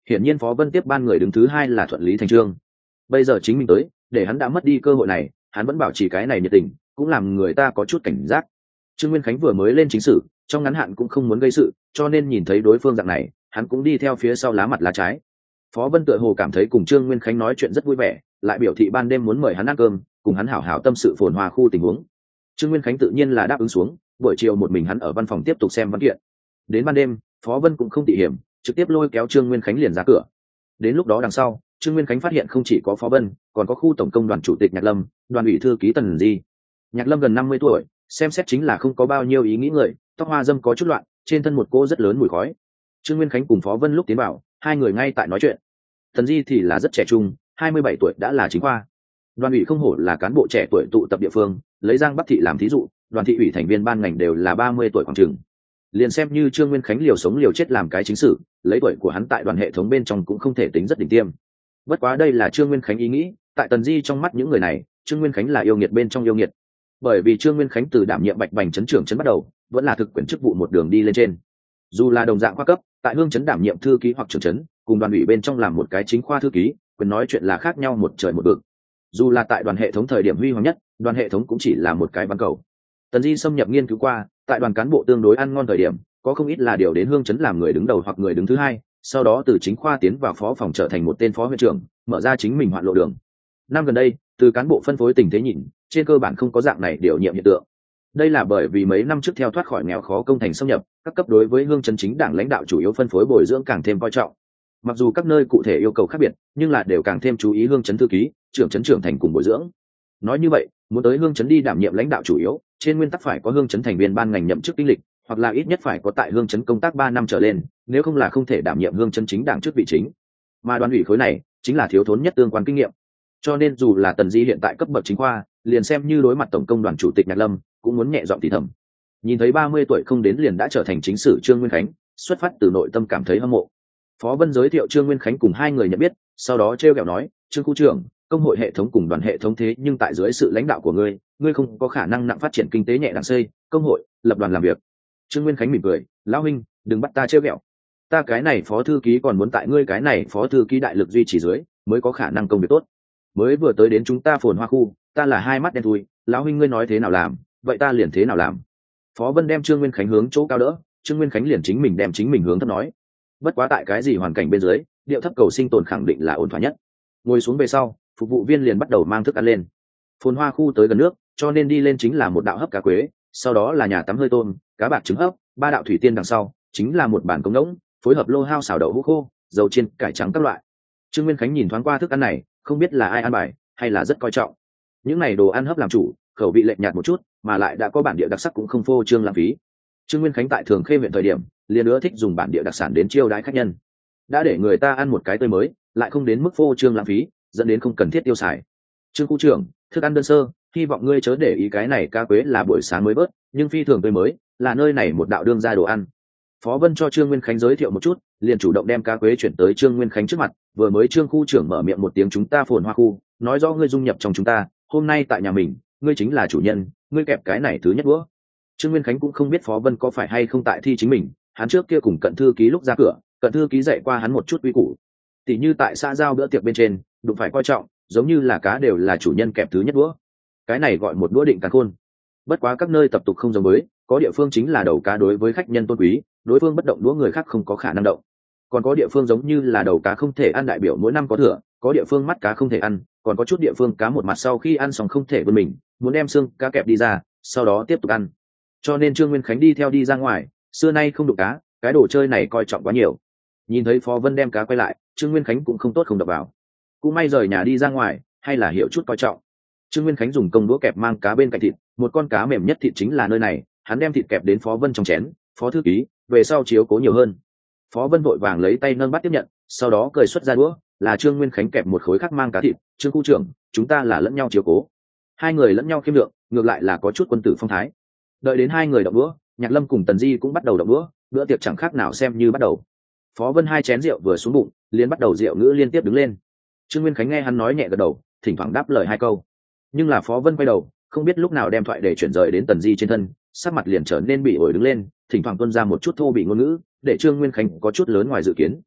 hiển nhiên Phó Vân tiếp ban người đứng thứ hai là thuận lý thành trương. Bây giờ chính mình tới, để hắn đã mất đi cơ hội này, hắn vẫn bảo trì cái này nhiệt tình, cũng làm người ta có chút cảnh giác. Trương Nguyên Khánh vừa mới lên chính sử, trong ngắn hạn cũng không muốn gây sự, cho nên nhìn thấy đối phương dạng này, hắn cũng đi theo phía sau lá mặt lá trái. Phó Vân tựa hồ cảm thấy cùng Trương Nguyên Khánh nói chuyện rất vui vẻ, lại biểu thị ban đêm muốn mời hắn ăn cơm, cùng hắn hảo hảo tâm sự phồn hoa khu tình huống. Trương Nguyên Khánh tự nhiên là đáp ứng xuống, buổi chiều một mình hắn ở văn phòng tiếp tục xem văn kiện. Đến ban đêm, Phó Vân cũng không tỉ hiểm, trực tiếp lôi kéo Trương Nguyên Khánh liền ra cửa. Đến lúc đó đằng sau, Trương Nguyên Khánh phát hiện không chỉ có Phó Vân, còn có khu tổng công đoàn chủ tịch Nhạc Lâm, đoàn ủy thư ký Tần Di. Nhạc Lâm gần năm mươi tuổi, xem xét chính là không có bao nhiêu ý nghĩ người, tóc hoa dâm có chút loạn, trên thân một cô rất lớn mùi khói. Trương Nguyên Khánh cùng Phó Vân lúc tiến vào, hai người ngay tại nói chuyện. Tần Di thì là rất trẻ trung, hai mươi bảy tuổi đã là chính khoa. Đoàn ủy không hổ là cán bộ trẻ tuổi tụ tập địa phương, lấy Giang Bắc thị làm thí dụ, đoàn thị ủy thành viên ban ngành đều là ba mươi tuổi khoảng chừng. Liền xem như Trương Nguyên Khánh liều sống liều chết làm cái chính sự, lấy tuổi của hắn tại đoàn hệ thống bên trong cũng không thể tính rất đỉnh tiêm. Bất quá đây là Trương Nguyên Khánh ý nghĩ, tại Tần Di trong mắt những người này, Trương Nguyên Khánh là yêu nghiệt bên trong yêu nghiệt. Bởi vì Trương Nguyên Khánh từ đảm nhiệm Bạch Bành trấn trưởng trấn bắt đầu, vẫn là thực quyền chức vụ một đường đi lên trên. Dù là đồng dạng khoa cấp, tại Hương trấn đảm nhiệm thư ký hoặc trưởng trấn, cùng đoàn ủy bên trong làm một cái chính khoa thư ký, quyền nói chuyện là khác nhau một trời một vực. Dù là tại đoàn hệ thống thời điểm huy hoàng nhất, đoàn hệ thống cũng chỉ là một cái ban cầu. Tần Di xâm nhập nghiên cứu qua, tại đoàn cán bộ tương đối ăn ngon thời điểm, có không ít là điều đến Hương trấn làm người đứng đầu hoặc người đứng thứ hai, sau đó từ chính khoa tiến vào phó phòng trở thành một tên phó huyện trưởng, mở ra chính mình hoạn lộ đường. Năm gần đây, từ cán bộ phân phối tình thế nhìn, trên cơ bản không có dạng này điều nhiệm hiện tượng. Đây là bởi vì mấy năm trước theo thoát khỏi nghèo khó công thành xâm nhập, các cấp đối với Hương trấn chính đảng lãnh đạo chủ yếu phân phối bồi dưỡng càng thêm coi trọng. Mặc dù các nơi cụ thể yêu cầu khác biệt, nhưng là đều càng thêm chú ý Hương trấn thư ký, trưởng trấn trưởng thành cùng bồi dưỡng. Nói như vậy, muốn tới Hương trấn đi đảm nhiệm lãnh đạo chủ yếu, trên nguyên tắc phải có Hương trấn thành viên ban ngành nhậm chức kinh lịch, hoặc là ít nhất phải có tại Hương trấn công tác ba năm trở lên, nếu không là không thể đảm nhiệm Hương trấn chính đảng chức vị chính. Mà đoàn ủy khối này chính là thiếu thốn nhất tương quan kinh nghiệm. Cho nên dù là Tần Di hiện tại cấp bậc chính khoa, liền xem như đối mặt tổng công đoàn chủ tịch Nhạc Lâm, cũng muốn nhẹ giọng thì thầm. Nhìn thấy ba mươi tuổi không đến liền đã trở thành chính sử Trương Nguyên Khánh, xuất phát từ nội tâm cảm thấy hâm mộ. Phó Vân giới thiệu Trương Nguyên Khánh cùng hai người nhận biết, sau đó trêu ghẹo nói, Trương khu trưởng, công hội hệ thống cùng đoàn hệ thống thế nhưng tại dưới sự lãnh đạo của ngươi, ngươi không có khả năng nặng phát triển kinh tế nhẹ đẳng xây, công hội, lập đoàn làm việc. Trương Nguyên Khánh mỉm cười, lão huynh, đừng bắt ta trêu ghẹo. Ta cái này phó thư ký còn muốn tại ngươi cái này phó thư ký đại lực duy trì dưới, mới có khả năng công việc tốt. Mới vừa tới đến chúng ta phồn hoa khu, ta là hai mắt đen thui, lão huynh ngươi nói thế nào làm, vậy ta liền thế nào làm. Phó Vân đem Trương Nguyên Khánh hướng chỗ cao đỡ, Trương Nguyên Khánh liền chính mình đem chính mình hướng thấp nói. Bất quá tại cái gì hoàn cảnh bên dưới, điệu thấp cầu sinh tồn khẳng định là ổn thỏa nhất. Ngồi xuống về sau, phục vụ viên liền bắt đầu mang thức ăn lên. Phồn hoa khu tới gần nước, cho nên đi lên chính là một đạo hấp cá quế, sau đó là nhà tắm hơi tôm, cá bạc trứng hấp, ba đạo thủy tiên đằng sau chính là một bàn công ngỗng, phối hợp lô hao xào đậu hũ khô, dầu chiên, cải trắng các loại. Trương Nguyên Khánh nhìn thoáng qua thức ăn này, không biết là ai ăn bài, hay là rất coi trọng. Những này đồ ăn hấp làm chủ, khẩu vị lệch nhạt một chút, mà lại đã có bản địa đặc sắc cũng không phô trương lãng phí. Trương Nguyên Khánh tại Thường Khê huyện thời điểm, liền ưa thích dùng bản địa đặc sản đến chiêu đãi khách nhân. Đã để người ta ăn một cái tươi mới, lại không đến mức phô trương lãng phí, dẫn đến không cần thiết tiêu xài. Trương khu trưởng, thức ăn đơn sơ, hy vọng ngươi chớ để ý cái này cá quế là buổi sáng mới bớt, nhưng phi thường tươi mới, là nơi này một đạo đương gia đồ ăn. Phó Vân cho Trương Nguyên Khánh giới thiệu một chút, liền chủ động đem cá quế chuyển tới Trương Nguyên Khánh trước mặt. Vừa mới Trương khu trưởng mở miệng một tiếng chúng ta phồn hoa khu, nói rõ ngươi dung nhập trong chúng ta, hôm nay tại nhà mình, ngươi chính là chủ nhân, ngươi kẹp cái này thứ nhất bữa. Trương Nguyên Khánh cũng không biết Phó Vân có phải hay không tại thi chính mình, hắn trước kia cùng Cận thư ký lúc ra cửa, Cận thư ký dạy qua hắn một chút quy củ. Tỷ như tại xã giao bữa tiệc bên trên, đụng phải coi trọng, giống như là cá đều là chủ nhân kẹp thứ nhất bữa. Cái này gọi một đũa định càn khôn. Bất quá các nơi tập tục không giống với, có địa phương chính là đầu cá đối với khách nhân tôn quý, đối phương bất động đũa người khác không có khả năng động. Còn có địa phương giống như là đầu cá không thể ăn đại biểu mỗi năm có thừa, có địa phương mắt cá không thể ăn, còn có chút địa phương cá một mặt sau khi ăn xong không thể vươn mình, muốn đem xương cá kẹp đi ra, sau đó tiếp tục ăn. Cho nên Trương Nguyên Khánh đi theo đi ra ngoài, xưa nay không đụng cá, cái đồ chơi này coi trọng quá nhiều. Nhìn thấy Phó Vân đem cá quay lại, Trương Nguyên Khánh cũng không tốt không đập vào. Cũng may rời nhà đi ra ngoài, hay là hiểu chút coi trọng. Trương Nguyên Khánh dùng công đũa kẹp mang cá bên cạnh thịt, một con cá mềm nhất thịt chính là nơi này, hắn đem thịt kẹp đến Phó Vân trong chén, Phó thư ký, về sau chiếu cố nhiều hơn. Phó Vân vội vàng lấy tay nâng bát tiếp nhận, sau đó cười xuất ra đũa, là Trương Nguyên Khánh kẹp một khối khác mang cá thịt, Trương khu trưởng, chúng ta là lẫn nhau chiếu cố. Hai người lẫn nhau khiêm lượng, ngược lại là có chút quân tử phong thái. Đợi đến hai người động đũa, Nhạc Lâm cùng Tần Di cũng bắt đầu động đũa, bữa tiệc chẳng khác nào xem như bắt đầu. Phó Vân hai chén rượu vừa xuống bụng, liền bắt đầu rượu ngữ liên tiếp đứng lên. Trương Nguyên Khánh nghe hắn nói nhẹ gật đầu, thỉnh thoảng đáp lời hai câu. Nhưng là Phó Vân quay đầu, không biết lúc nào đem thoại để chuyển rời đến Tần Di trên thân, sắc mặt liền trở nên bị ổi đứng lên, thỉnh thoảng tuôn ra một chút thô bị ngôn ngữ, để Trương Nguyên Khánh có chút lớn ngoài dự kiến.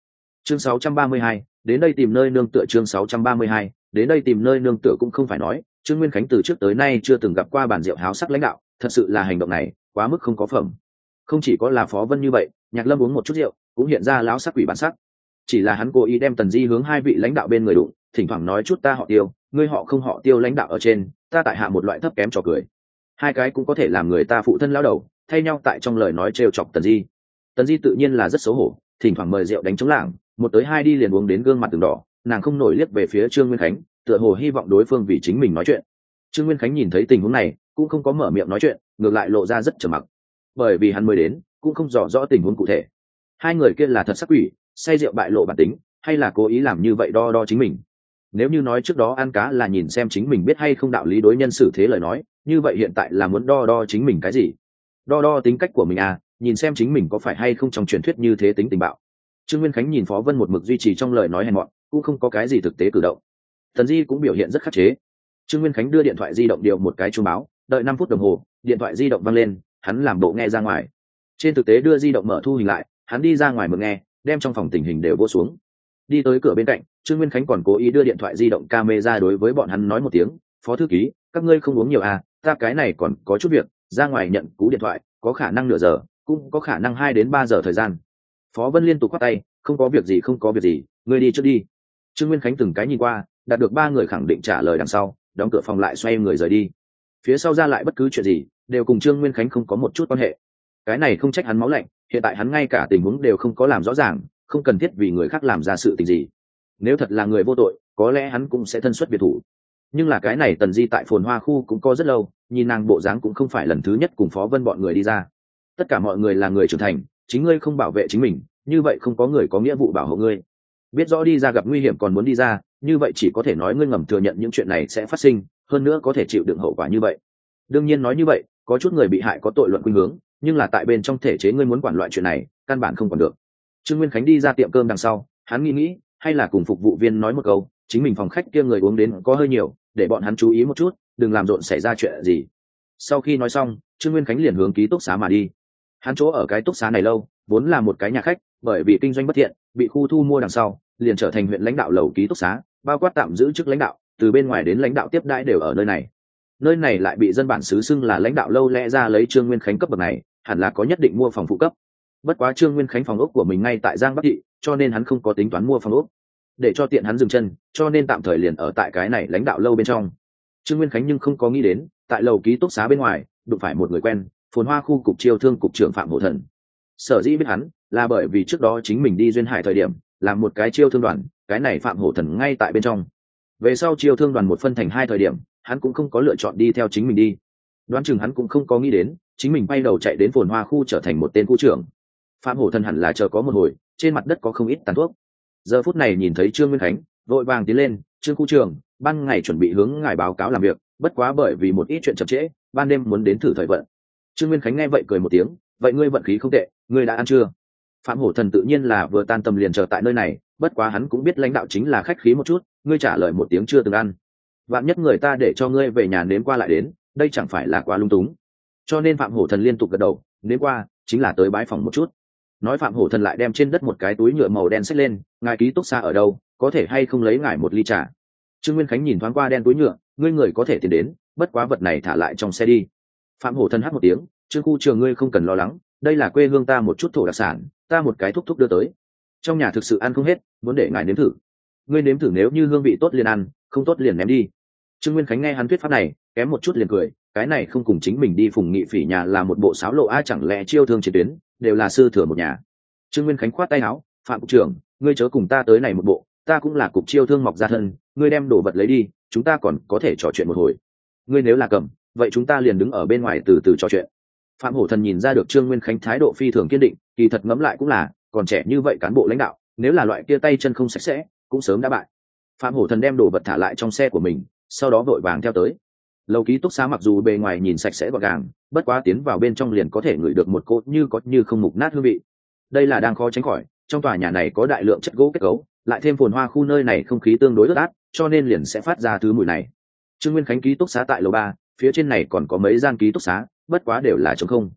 chương sáu trăm ba mươi hai, đến đây tìm nơi nương tựa. Chương sáu trăm ba mươi hai, đến đây tìm nơi nương tựa. Cũng không phải nói Trương Nguyên Khánh từ trước tới nay chưa từng gặp qua bản rượu háo sắc lãnh đạo, thật sự là hành động này quá mức không có phẩm. Không chỉ có là Phó Vân như vậy, Nhạc Lâm uống một chút rượu cũng hiện ra láo sắc quỷ bản sắc. Chỉ là hắn cố ý đem Tần Di hướng hai vị lãnh đạo bên người đụng, thỉnh thoảng nói chút ta họ Tiêu, ngươi họ không họ Tiêu lãnh đạo ở trên, ta tại hạ một loại thấp kém trò cười. Hai cái cũng có thể làm người ta phụ thân lão đầu, thay nhau tại trong lời nói trêu chọc Tần Di. Tần Di tự nhiên là rất xấu hổ, thỉnh thoảng mời rượu đánh chống lảng, một tới hai đi liền uống đến gương mặt từng đỏ, nàng không nổi liếc về phía Trương Nguyên Khánh, tựa hồ hy vọng đối phương vì chính mình nói chuyện. Trương Nguyên Khánh nhìn thấy tình huống này, cũng không có mở miệng nói chuyện, ngược lại lộ ra rất trầm mặc, bởi vì hắn mới đến, cũng không rõ rõ tình huống cụ thể. Hai người kia là thật sắc quỷ, say rượu bại lộ bản tính, hay là cố ý làm như vậy đo đo chính mình. Nếu như nói trước đó ăn cá là nhìn xem chính mình biết hay không đạo lý đối nhân xử thế lời nói, như vậy hiện tại là muốn đo đo chính mình cái gì? Đo đo tính cách của mình à, nhìn xem chính mình có phải hay không trong truyền thuyết như thế tính tình bạo. Trương Nguyên Khánh nhìn Phó Vân một mực duy trì trong lời nói hèn mọn, cũng không có cái gì thực tế cử động. Tần Di cũng biểu hiện rất khắc chế. Trương Nguyên Khánh đưa điện thoại di động điều một cái chuông báo, đợi năm phút đồng hồ, điện thoại di động vang lên, hắn làm bộ nghe ra ngoài. Trên thực tế đưa di động mở thu hình lại, hắn đi ra ngoài mượn nghe, đem trong phòng tình hình đều vô xuống. Đi tới cửa bên cạnh, Trương Nguyên Khánh còn cố ý đưa điện thoại di động camera đối với bọn hắn nói một tiếng, "Phó thư ký, các ngươi không uống nhiều à, ta cái này còn có chút việc, ra ngoài nhận cú điện thoại, có khả năng nửa giờ, cũng có khả năng hai đến ba giờ thời gian." Phó Vân liên tục quát tay, "Không có việc gì, không có việc gì, ngươi đi trước đi." Trương Nguyên Khánh từng cái nhìn qua, đạt được ba người khẳng định trả lời đằng sau, đóng cửa phòng lại xoay người rời đi. Phía sau ra lại bất cứ chuyện gì, đều cùng Trương Nguyên Khánh không có một chút quan hệ. Cái này không trách hắn máu lạnh, hiện tại hắn ngay cả tình huống đều không có làm rõ ràng, không cần thiết vì người khác làm ra sự tình gì. Nếu thật là người vô tội, có lẽ hắn cũng sẽ thân xuất biệt thủ. Nhưng là cái này Tần Di tại Phồn Hoa khu cũng có rất lâu, nhìn nàng bộ dáng cũng không phải lần thứ nhất cùng Phó Vân bọn người đi ra. Tất cả mọi người là người trưởng thành, chính ngươi không bảo vệ chính mình, như vậy không có người có nghĩa vụ bảo hộ ngươi. Biết rõ đi ra gặp nguy hiểm còn muốn đi ra, như vậy chỉ có thể nói ngươi ngầm thừa nhận những chuyện này sẽ phát sinh, hơn nữa có thể chịu đựng hậu quả như vậy. Đương nhiên nói như vậy, có chút người bị hại có tội luận khuynh hướng, nhưng là tại bên trong thể chế ngươi muốn quản loại chuyện này, căn bản không còn được. Trương Nguyên Khánh đi ra tiệm cơm đằng sau, hắn nghĩ nghĩ, hay là cùng phục vụ viên nói một câu, chính mình phòng khách kia người uống đến có hơi nhiều, để bọn hắn chú ý một chút, đừng làm rộn xảy ra chuyện gì. Sau khi nói xong, Trương Nguyên Khánh liền hướng ký túc xá mà đi. Hắn chỗ ở cái túc xá này lâu, vốn là một cái nhà khách, bởi vì kinh doanh bất thiện, bị khu thu mua đằng sau, liền trở thành huyện lãnh đạo lầu ký túc xá, bao quát tạm giữ chức lãnh đạo, từ bên ngoài đến lãnh đạo tiếp đãi đều ở nơi này. Nơi này lại bị dân bản xứ xưng là lãnh đạo lâu, lẽ ra lấy Trương Nguyên Khánh cấp bậc này, hẳn là có nhất định mua phòng phụ cấp. Bất quá Trương Nguyên Khánh phòng ốc của mình ngay tại Giang Bắc thị, cho nên hắn không có tính toán mua phòng ốc, để cho tiện hắn dừng chân, cho nên tạm thời liền ở tại cái này lãnh đạo lâu bên trong. Trương Nguyên Khánh nhưng không có nghĩ đến, tại lầu ký túc xá bên ngoài, đụng phải một người quen, Phồn Hoa khu cục chiêu thương cục trưởng Phạm Hổ Thần. Sở dĩ biết hắn, là bởi vì trước đó chính mình đi duyên hải thời điểm, làm một cái chiêu thương đoàn, cái này Phạm Hổ Thần ngay tại bên trong. Về sau chiêu thương đoàn một phân thành hai thời điểm, hắn cũng không có lựa chọn đi theo chính mình đi. Đoán chừng hắn cũng không có nghĩ đến, chính mình bay đầu chạy đến Phồn Hoa khu trở thành một tên khu trưởng. Phạm Hổ Thần hẳn là chờ có một hồi, trên mặt đất có không ít tàn thuốc. Giờ phút này nhìn thấy Trương Nguyên Khánh, vội vàng tiến lên, "Trương khu trưởng, ban ngày chuẩn bị hướng ngài báo cáo làm việc, bất quá bởi vì một ít chuyện chậm trễ, ban đêm muốn đến thử thời vận." Trương Nguyên Khánh nghe vậy cười một tiếng, "Vậy ngươi vận khí không tệ, ngươi đã ăn chưa?" Phạm Hổ Thần tự nhiên là vừa tan tầm liền chờ tại nơi này, bất quá hắn cũng biết lãnh đạo chính là khách khí một chút, ngươi trả lời một tiếng chưa từng ăn. Vạn nhất người ta để cho ngươi về nhà nếm qua lại đến, đây chẳng phải là quá lung túng. Cho nên Phạm Hổ Thần liên tục gật đầu, nếm qua, chính là tới bái phòng một chút. Nói Phạm Hổ Thần lại đem trên đất một cái túi nhựa màu đen xách lên, "Ngài ký túc xá ở đâu, có thể hay không lấy ngài một ly trà?" Trương Nguyên Khánh nhìn thoáng qua đen túi nhựa, "Ngươi người có thể tiền đến, bất quá vật này thả lại trong xe đi." Phạm Hổ Thần hát một tiếng, "Trương khu trường ngươi không cần lo lắng, đây là quê hương ta một chút thổ đặc sản, ta một cái thúc thúc đưa tới. Trong nhà thực sự ăn không hết, muốn để ngài nếm thử. Ngươi nếm thử nếu như hương vị tốt liền ăn, không tốt liền ném đi." Trương Nguyên Khánh nghe hắn thuyết pháp này, kém một chút liền cười, cái này không cùng chính mình đi Phùng Nghị Phỉ nhà là một bộ sáo lộ a, chẳng lẽ chiêu thương chiến tuyến đều là sư thừa một nhà. Trương Nguyên Khánh khoát tay áo, "Phạm cục trưởng, ngươi chớ cùng ta tới này một bộ, ta cũng là cục chiêu thương mọc ra thân, ngươi đem đồ vật lấy đi, chúng ta còn có thể trò chuyện một hồi. Ngươi nếu là cầm, vậy chúng ta liền đứng ở bên ngoài từ từ trò chuyện." Phạm Hổ Thần nhìn ra được Trương Nguyên Khánh thái độ phi thường kiên định, kỳ thật ngẫm lại cũng là, còn trẻ như vậy cán bộ lãnh đạo, nếu là loại kia tay chân không sạch sẽ, cũng sớm đã bại. Phạm Hổ Thần đem đồ vật thả lại trong xe của mình, sau đó vội vàng theo tới. Lầu ký túc xá mặc dù bề ngoài nhìn sạch sẽ gọn gàng, bất quá tiến vào bên trong liền có thể ngửi được một cỗ như có như không mục nát hương vị. Đây là đang khó tránh khỏi, trong tòa nhà này có đại lượng chất gỗ kết cấu, lại thêm Phồn Hoa khu nơi này không khí tương đối ướt át, cho nên liền sẽ phát ra thứ mùi này. Trương Nguyên Khánh ký túc xá tại lầu ba, phía trên này còn có mấy gian ký túc xá, bất quá đều là trống không.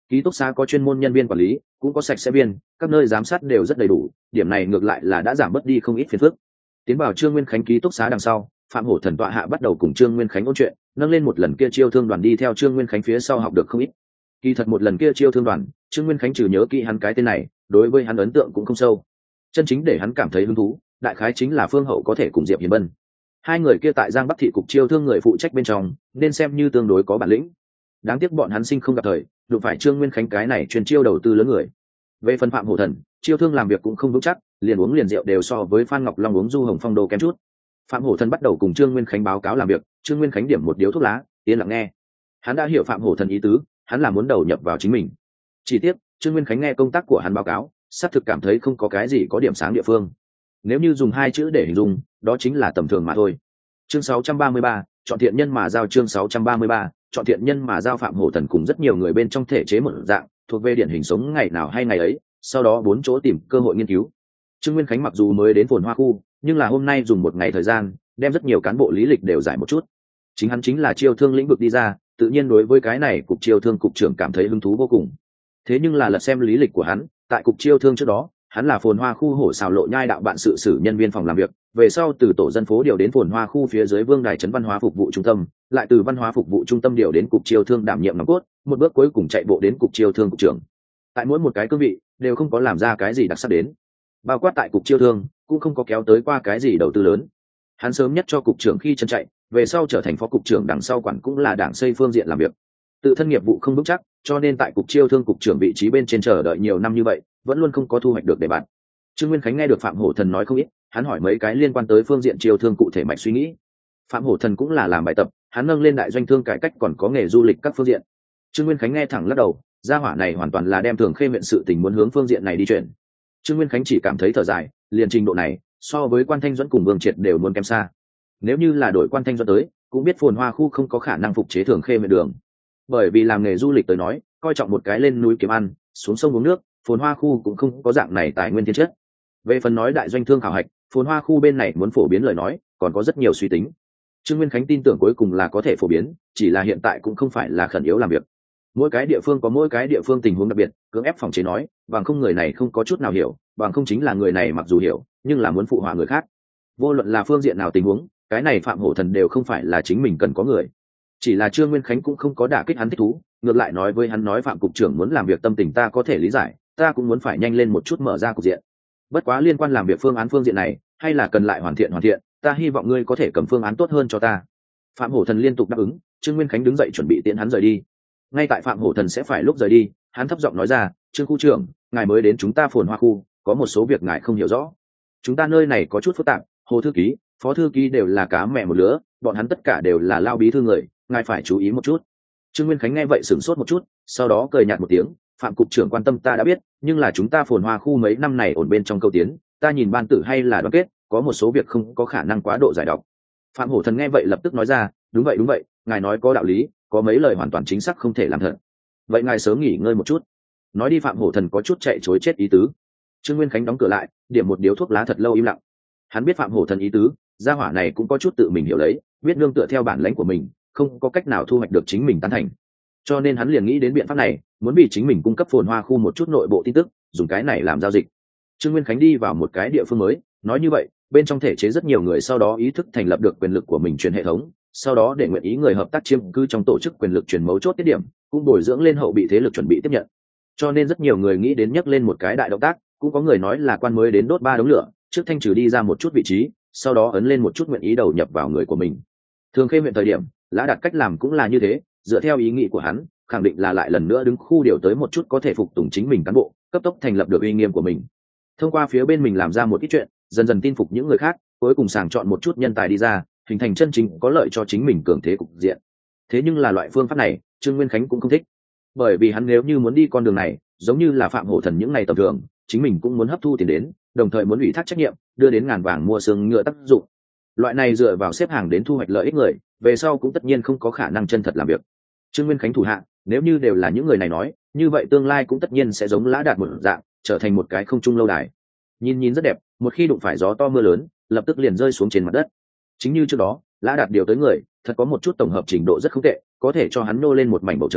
Ký túc xá có chuyên môn nhân viên quản lý, cũng có sạch sẽ viên, các nơi giám sát đều rất đầy đủ, điểm này ngược lại là đã giảm bớt đi không ít phiền phức. Tiến vào Trương Nguyên Khánh ký túc xá đằng sau, Phạm Hổ Thần tọa hạ bắt đầu cùng Trương Nguyên Khánh ôn chuyện, nâng lên một lần kia chiêu thương đoàn đi theo Trương Nguyên Khánh phía sau học được không ít. Kỳ thật một lần kia chiêu thương đoàn, Trương Nguyên Khánh trừ nhớ kỹ hắn cái tên này, đối với hắn ấn tượng cũng không sâu. Chân chính để hắn cảm thấy hứng thú, đại khái chính là Phương Hậu có thể cùng Diệp Hiền Bân. Hai người kia tại Giang Bắc thị cục chiêu thương người phụ trách bên trong, nên xem như tương đối có bản lĩnh. Đáng tiếc bọn hắn sinh không gặp thời, đụng phải Trương Nguyên Khánh cái này truyền chiêu đầu tư lớn người. Về phần Phạm Hổ Thần, chiêu thương làm việc cũng không vững chắc, liền uống liền rượu đều so với Phan Ngọc Long uống du hồng phong đô kém chút. Phạm Hổ Thần bắt đầu cùng Trương Nguyên Khánh báo cáo làm việc, Trương Nguyên Khánh điểm một điếu thuốc lá, yên lặng nghe. Hắn đã hiểu Phạm Hổ Thần ý tứ, hắn là muốn đầu nhập vào chính mình. Chỉ tiếc, Trương Nguyên Khánh nghe công tác của hắn báo cáo, xác thực cảm thấy không có cái gì có điểm sáng địa phương. Nếu như dùng hai chữ để hình dung, đó chính là tầm thường mà thôi. Chương sáu trăm ba mươi ba, chọn thiện nhân mà giao chương sáu trăm ba mươi ba, chọn thiện nhân mà giao. Phạm Hổ Thần cùng rất nhiều người bên trong thể chế một dạng, thuộc về điển hình sống ngày nào hay ngày ấy, sau đó bốn chỗ tìm cơ hội nghiên cứu. Trương Nguyên Khánh mặc dù mới đến Phồn Hoa khu, nhưng là hôm nay dùng một ngày thời gian, đem rất nhiều cán bộ lý lịch đều giải một chút. Chính hắn chính là chiêu thương lĩnh vực đi ra, tự nhiên đối với cái này cục chiêu thương cục trưởng cảm thấy hứng thú vô cùng. Thế nhưng là lật xem lý lịch của hắn, tại cục chiêu thương trước đó, hắn là Phồn Hoa khu Hổ Xào Lộ Nhai đạo bạn sự sử nhân viên phòng làm việc, về sau từ tổ dân phố điều đến Phồn Hoa khu phía dưới Vương Đài trấn văn hóa phục vụ trung tâm, lại từ văn hóa phục vụ trung tâm điều đến cục chiêu thương đảm nhiệm nòng cốt, một bước cuối cùng chạy bộ đến cục chiêu thương cục trưởng. Tại mỗi một cái cương vị đều không có làm ra cái gì đặc sắc đến, bao quát tại cục chiêu thương cũng không có kéo tới qua cái gì đầu tư lớn. Hắn sớm nhất cho cục trưởng khi chân chạy, về sau trở thành phó cục trưởng, đằng sau quản cũng là đảng xây phương diện làm việc. Tự thân nghiệp vụ không vững chắc, cho nên tại cục chiêu thương cục trưởng vị trí bên trên chờ đợi nhiều năm như vậy, vẫn luôn không có thu hoạch được đề bạt. Trương Nguyên Khánh nghe được Phạm Hổ Thần nói không ít, hắn hỏi mấy cái liên quan tới phương diện chiêu thương cụ thể mạch suy nghĩ. Phạm Hổ Thần cũng là làm bài tập, hắn nâng lên đại doanh thương cải cách còn có nghề du lịch các phương diện. Trương Nguyên Khánh nghe thẳng lắc đầu, gia hỏa này hoàn toàn là đem Thường Khê huyện sự tình muốn hướng phương diện này đi chuyển. Trương Nguyên Khánh chỉ cảm thấy thở dài, liền trình độ này, so với Quan Thanh Duẫn cùng Vương Triệt đều muốn kém xa. Nếu như là đổi Quan Thanh Duẫn tới, cũng biết Phồn Hoa khu không có khả năng phục chế Thường Khê huyện đường. Bởi vì làm nghề du lịch tới nói, coi trọng một cái lên núi kiếm ăn, xuống sông uống nước, Phồn Hoa khu cũng không có dạng này tài nguyên thiên chất. Về phần nói đại doanh thương khảo hạch, Phồn Hoa khu bên này muốn phổ biến lời nói, còn có rất nhiều suy tính. Trương Nguyên Khánh tin tưởng cuối cùng là có thể phổ biến, chỉ là hiện tại cũng không phải là khẩn yếu làm việc. Mỗi cái địa phương có mỗi cái địa phương tình huống đặc biệt, cưỡng ép phòng chế nói, bằng không người này không có chút nào hiểu, bằng không chính là người này mặc dù hiểu, nhưng là muốn phụ họa người khác. Vô luận là phương diện nào tình huống, cái này Phạm Hổ Thần đều không phải là chính mình cần có người. Chỉ là Trương Nguyên Khánh cũng không có đả kích hắn thích thú, ngược lại nói với hắn nói Phạm cục trưởng muốn làm việc tâm tình ta có thể lý giải, ta cũng muốn phải nhanh lên một chút mở ra cục diện. Bất quá liên quan làm việc phương án phương diện này, hay là cần lại hoàn thiện hoàn thiện, ta hy vọng ngươi có thể cầm phương án tốt hơn cho ta. Phạm Hổ Thần liên tục đáp ứng, Trương Nguyên Khánh đứng dậy chuẩn bị tiễn hắn rời đi. Ngay tại Phạm Hổ Thần sẽ phải lúc rời đi, hắn thấp giọng nói ra, Trương khu trưởng, ngài mới đến chúng ta Phồn Hoa khu, có một số việc ngài không hiểu rõ. Chúng ta nơi này có chút phức tạp, Hồ thư ký, phó thư ký đều là cá mẹ một lứa, bọn hắn tất cả đều là lao bí thư người, ngài phải chú ý một chút. Trương Nguyên Khánh nghe vậy sửng sốt một chút, sau đó cười nhạt một tiếng, Phạm cục trưởng quan tâm ta đã biết, nhưng là chúng ta Phồn Hoa khu mấy năm này ổn bên trong câu tiến, ta nhìn ban tử hay là đoàn kết, có một số việc không có khả năng quá độ giải độc. Phạm Hổ Thần nghe vậy lập tức nói ra, đúng vậy đúng vậy, ngài nói có đạo lý, có mấy lời hoàn toàn chính xác không thể làm thật. Vậy ngài sớm nghỉ ngơi một chút. Nói đi Phạm Hổ Thần có chút chạy chối chết ý tứ. Trương Nguyên Khánh đóng cửa lại, điểm một điếu thuốc lá thật lâu im lặng. Hắn biết Phạm Hổ Thần ý tứ, gia hỏa này cũng có chút tự mình hiểu lấy, biết nương tựa theo bản lãnh của mình, không có cách nào thu hoạch được chính mình tán thành. Cho nên hắn liền nghĩ đến biện pháp này, muốn bị chính mình cung cấp Phồn Hoa khu một chút nội bộ tin tức, dùng cái này làm giao dịch. Trương Nguyên Khánh đi vào một cái địa phương mới, nói như vậy, bên trong thể chế rất nhiều người sau đó ý thức thành lập được quyền lực của mình truyền hệ thống, sau đó để nguyện ý người hợp tác chiếm cứ trong tổ chức quyền lực truyền mấu chốt tiết điểm, cũng bồi dưỡng lên hậu bị thế lực chuẩn bị tiếp nhận. Cho nên rất nhiều người nghĩ đến nhắc lên một cái đại động tác, cũng có người nói là quan mới đến đốt ba đống lửa, trước thanh trừ đi ra một chút vị trí, sau đó ấn lên một chút nguyện ý đầu nhập vào người của mình. Thường Khê huyện thời điểm, Lã Đạt cách làm cũng là như thế, dựa theo ý nghĩ của hắn, khẳng định là lại lần nữa đứng khu điều tới một chút có thể phục tùng chính mình cán bộ, cấp tốc thành lập được uy nghiêm của mình. Thông qua phía bên mình làm ra một ít chuyện, dần dần tin phục những người khác, cuối cùng sàng chọn một chút nhân tài đi ra, hình thành chân chính có lợi cho chính mình cường thế cục diện. Thế nhưng là loại phương pháp này, Trương Nguyên Khánh cũng không thích, bởi vì hắn nếu như muốn đi con đường này, giống như là Phạm Hổ Thần những ngày tầm thường, chính mình cũng muốn hấp thu tiền đến, đồng thời muốn ủy thác trách nhiệm, đưa đến ngàn vàng mua xương ngựa tác dụng. Loại này dựa vào xếp hàng đến thu hoạch lợi ích người, về sau cũng tất nhiên không có khả năng chân thật làm việc. Trương Nguyên Khánh thủ hạ, nếu như đều là những người này nói, như vậy tương lai cũng tất nhiên sẽ giống Lã Đạt một dạng, trở thành một cái không trung lâu đài. Nhìn nhìn rất đẹp, một khi đụng phải gió to mưa lớn, lập tức liền rơi xuống trên mặt đất. Chính như trước đó, Lã Đạt điều tới người, thật có một chút tổng hợp trình độ rất không tệ, có thể cho hắn nô lên một mảnh bầu trời,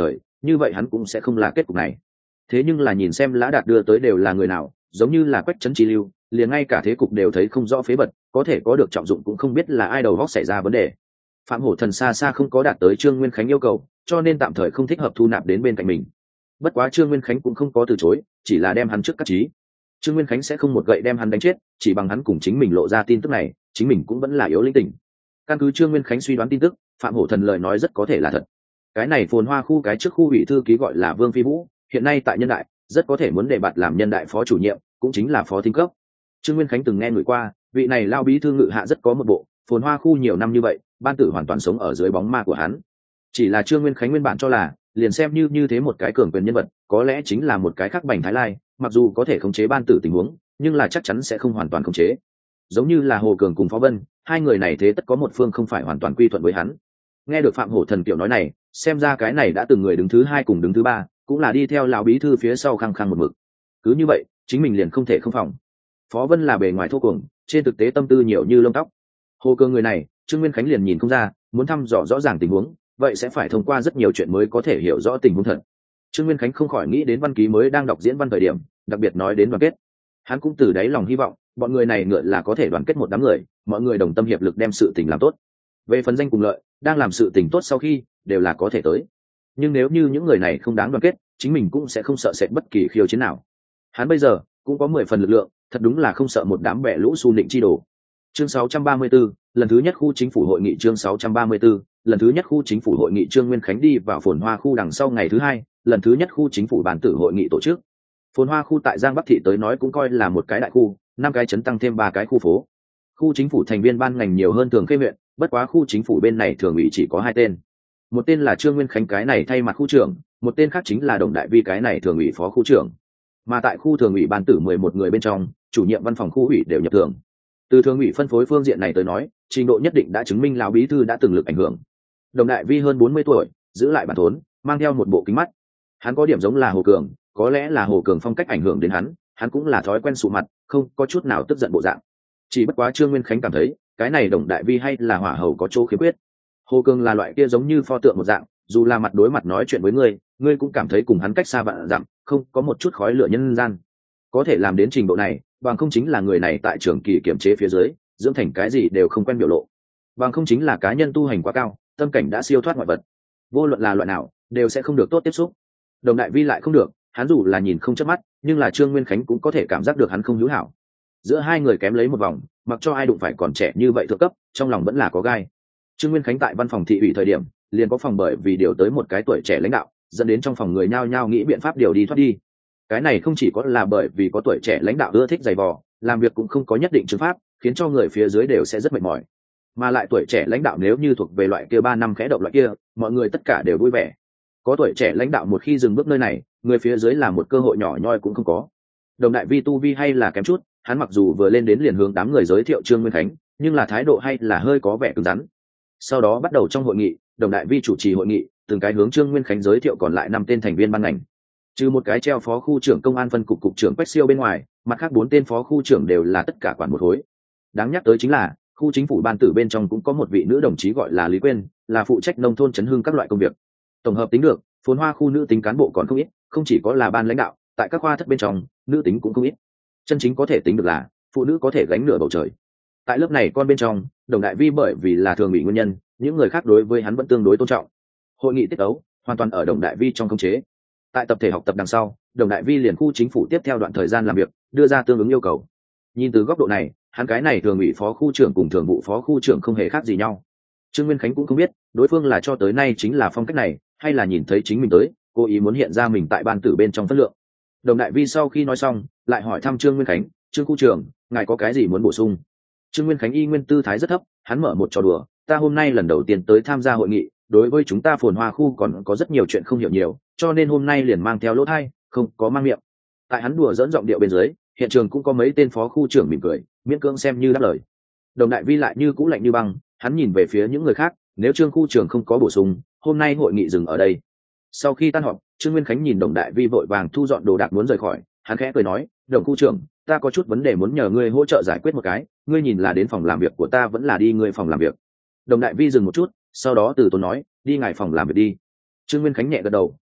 như vậy hắn cũng sẽ không là kết cục này. Thế nhưng là nhìn xem Lã Đạt đưa tới đều là người nào, giống như là Quách Trấn Chi Lưu, liền ngay cả thế cục đều thấy không rõ phế bật, có thể có được trọng dụng cũng không biết là ai đầu góc xảy ra vấn đề. Phạm Hổ Thần xa xa không có đạt tới Trương Nguyên Khánh yêu cầu, cho nên tạm thời không thích hợp thu nạp đến bên cạnh mình. Bất quá Trương Nguyên Khánh cũng không có từ chối, chỉ là đem hắn trước cắt trí. Trương Nguyên Khánh sẽ không một gậy đem hắn đánh chết, chỉ bằng hắn cùng chính mình lộ ra tin tức này, chính mình cũng vẫn là yếu linh tỉnh. Căn cứ Trương Nguyên Khánh suy đoán tin tức, Phạm Hổ Thần lời nói rất có thể là thật. Cái này Phồn Hoa khu cái trước khu ủy thư ký gọi là Vương Phi Vũ, hiện nay tại Nhân Đại, rất có thể muốn đề bạt làm Nhân Đại phó chủ nhiệm, cũng chính là phó thính cấp. Trương Nguyên Khánh từng nghe người qua, vị này lao bí thư ngự hạ rất có một bộ, Phồn Hoa khu nhiều năm như vậy, ban tử hoàn toàn sống ở dưới bóng ma của hắn. Chỉ là Trương Nguyên Khánh nguyên bản cho là, liền xem như như thế một cái cường quyền nhân vật, có lẽ chính là một cái khác Bành Thái Lai, mặc dù có thể khống chế ban tử tình huống, nhưng là chắc chắn sẽ không hoàn toàn khống chế. Giống như là Hồ Cường cùng Phó Vân, hai người này thế tất có một phương không phải hoàn toàn quy thuận với hắn. Nghe được Phạm Hổ Thần kiểu nói này, xem ra cái này đã từng người đứng thứ hai cùng đứng thứ ba, cũng là đi theo lão bí thư phía sau khăng khăng một mực. Cứ như vậy, chính mình liền không thể không phòng. Phó Vân là bề ngoài thô cuồng, trên thực tế tâm tư nhiều như lông tóc. Hồ Cường người này, Trương Nguyên Khánh liền nhìn không ra, muốn thăm dò rõ ràng tình huống, vậy sẽ phải thông qua rất nhiều chuyện mới có thể hiểu rõ tình huống thật. Trương Nguyên Khánh không khỏi nghĩ đến Văn Ký mới đang đọc diễn văn thời điểm, đặc biệt nói đến đoàn kết. Hắn cũng từ đáy lòng hy vọng, bọn người này ngựa là có thể đoàn kết một đám người, mọi người đồng tâm hiệp lực đem sự tình làm tốt. Về phần danh cùng lợi, đang làm sự tình tốt sau khi, đều là có thể tới. Nhưng nếu như những người này không đáng đoàn kết, chính mình cũng sẽ không sợ sệt bất kỳ khiêu chiến nào. Hắn bây giờ cũng có mười phần lực lượng, thật đúng là không sợ một đám bè lũ xu nịnh chi đồ. Chương sáu trăm ba mươi tư, lần thứ nhất khu chính phủ hội nghị chương sáu trăm ba mươi tư, lần thứ nhất khu chính phủ hội nghị Trương Nguyên Khánh đi vào Phồn Hoa khu đằng sau ngày thứ hai, lần thứ nhất khu chính phủ bàn tử hội nghị tổ chức. Phồn Hoa khu tại Giang Bắc thị tới nói cũng coi là một cái đại khu, năm cái trấn tăng thêm ba cái khu phố. Khu chính phủ thành viên ban ngành nhiều hơn thường khê huyện, bất quá khu chính phủ bên này thường ủy chỉ có hai tên. Một tên là Trương Nguyên Khánh cái này thay mặt khu trưởng, một tên khác chính là Đồng Đại Vi cái này thường ủy phó khu trưởng. Mà tại khu thường ủy ban tử mười một người bên trong, chủ nhiệm văn phòng khu ủy đều nhập thường. Từ thường ủy phân phối phương diện này tới nói, trình độ nhất định đã chứng minh lão bí thư đã từng lực ảnh hưởng. Đồng Đại Vi hơn bốn mươi tuổi, giữ lại bản thốn, mang theo một bộ kính mắt. Hắn có điểm giống là Hồ Cường, có lẽ là Hồ Cường phong cách ảnh hưởng đến hắn, hắn cũng là thói quen sụ mặt, không có chút nào tức giận bộ dạng. Chỉ bất quá Trương Nguyên Khánh cảm thấy, cái này Đồng Đại Vi hay là hỏa hầu có chỗ khiếm khuyết. Hồ Cường là loại kia giống như pho tượng một dạng, dù là mặt đối mặt nói chuyện với ngươi, ngươi cũng cảm thấy cùng hắn cách xa vạn dặm, không có một chút khói lửa nhân gian. Có thể làm đến trình độ này, bằng không chính là người này tại trường kỳ kiểm chế phía dưới, dưỡng thành cái gì đều không quen biểu lộ. Bằng không chính là cá nhân tu hành quá cao, tâm cảnh đã siêu thoát ngoại vật. Vô luận là loại nào, đều sẽ không được tốt tiếp xúc. Đồng Đại Vi lại không được, hắn dù là nhìn không chớp mắt, nhưng là Trương Nguyên Khánh cũng có thể cảm giác được hắn không hữu hảo. Giữa hai người kém lấy một vòng, mặc cho ai đụng phải còn trẻ như vậy thượng cấp, trong lòng vẫn là có gai. Trương Nguyên Khánh tại văn phòng thị ủy thời điểm, liền có phòng bởi vì điều tới một cái tuổi trẻ lãnh đạo, dẫn đến trong phòng người nhao nhao nghĩ biện pháp điều đi thoát đi. Cái này không chỉ có là bởi vì có tuổi trẻ lãnh đạo ưa thích giày vò, làm việc cũng không có nhất định chứng pháp, khiến cho người phía dưới đều sẽ rất mệt mỏi. Mà lại tuổi trẻ lãnh đạo nếu như thuộc về loại kia ba năm khẽ động loại kia, mọi người tất cả đều vui vẻ. Có tuổi trẻ lãnh đạo một khi dừng bước nơi này, người phía dưới là một cơ hội nhỏ nhoi cũng không có. Đồng Đại Vi tu vi hay là kém chút, hắn mặc dù vừa lên đến liền hướng đám người giới thiệu Trương Nguyên Khánh, nhưng là thái độ hay là hơi có vẻ cứng rắn. Sau đó bắt đầu trong hội nghị, Đồng Đại Vi chủ trì hội nghị, từng cái hướng Trương Nguyên Khánh giới thiệu còn lại năm tên thành viên ban ngành. Trừ một cái treo phó khu trưởng công an phân cục cục trưởng Quách Siêu bên ngoài, mặt khác bốn tên phó khu trưởng đều là tất cả quản một khối. Đáng nhắc tới chính là, khu chính phủ ban tử bên trong cũng có một vị nữ đồng chí gọi là Lý Quyên, là phụ trách nông thôn chấn hương các loại công việc. Tổng hợp tính được, Phồn Hoa khu nữ tính cán bộ còn không ít, không chỉ có là ban lãnh đạo, tại các khoa thất bên trong, nữ tính cũng không ít. Chân chính có thể tính được là, phụ nữ có thể gánh nửa bầu trời. Tại lớp này con bên trong, Đồng Đại Vi bởi vì là thường bị nguyên nhân, những người khác đối với hắn vẫn tương đối tôn trọng. Hội nghị tiết tấu hoàn toàn ở Đồng Đại Vi trong khống chế. Tại tập thể học tập đằng sau, Đồng Đại Vi liền khu chính phủ tiếp theo đoạn thời gian làm việc, đưa ra tương ứng yêu cầu. Nhìn từ góc độ này, hắn cái này thường ủy phó khu trưởng cùng thường vụ phó khu trưởng không hề khác gì nhau. Trương Nguyên Khánh cũng không biết, đối phương là cho tới nay chính là phong cách này, hay là nhìn thấy chính mình tới, cố ý muốn hiện ra mình tại ban tử bên trong phân lượng. Đồng Đại Vi sau khi nói xong, lại hỏi thăm Trương Nguyên Khánh, Trương khu trưởng, ngài có cái gì muốn bổ sung? Trương Nguyên Khánh y nguyên tư thái rất thấp, hắn mở một trò đùa, ta hôm nay lần đầu tiên tới tham gia hội nghị, đối với chúng ta Phồn Hoa khu còn có rất nhiều chuyện không hiểu nhiều, cho nên hôm nay liền mang theo lỗ thai, không có mang miệng. Tại hắn đùa dẫn giọng điệu bên dưới, hiện trường cũng có mấy tên phó khu trưởng mỉm cười, miễn cưỡng xem như đáp lời. Đồng Đại Vi lại như cũ lạnh như băng, hắn nhìn về phía những người khác, nếu Trương khu trưởng không có bổ sung, hôm nay hội nghị dừng ở đây. Sau khi tan họp, Trương Nguyên Khánh nhìn Đồng Đại Vi vội vàng thu dọn đồ đạc muốn rời khỏi, hắn khẽ cười nói, Đồng khu trưởng, ta có chút vấn đề muốn nhờ ngươi hỗ trợ giải quyết một cái, ngươi nhìn là đến phòng làm việc của ta vẫn là đi ngươi phòng làm việc? Đồng Đại Vi dừng một chút, sau đó từ tốn nói, đi ngài phòng làm việc đi. Trương Nguyên Khánh nhẹ gật đầu,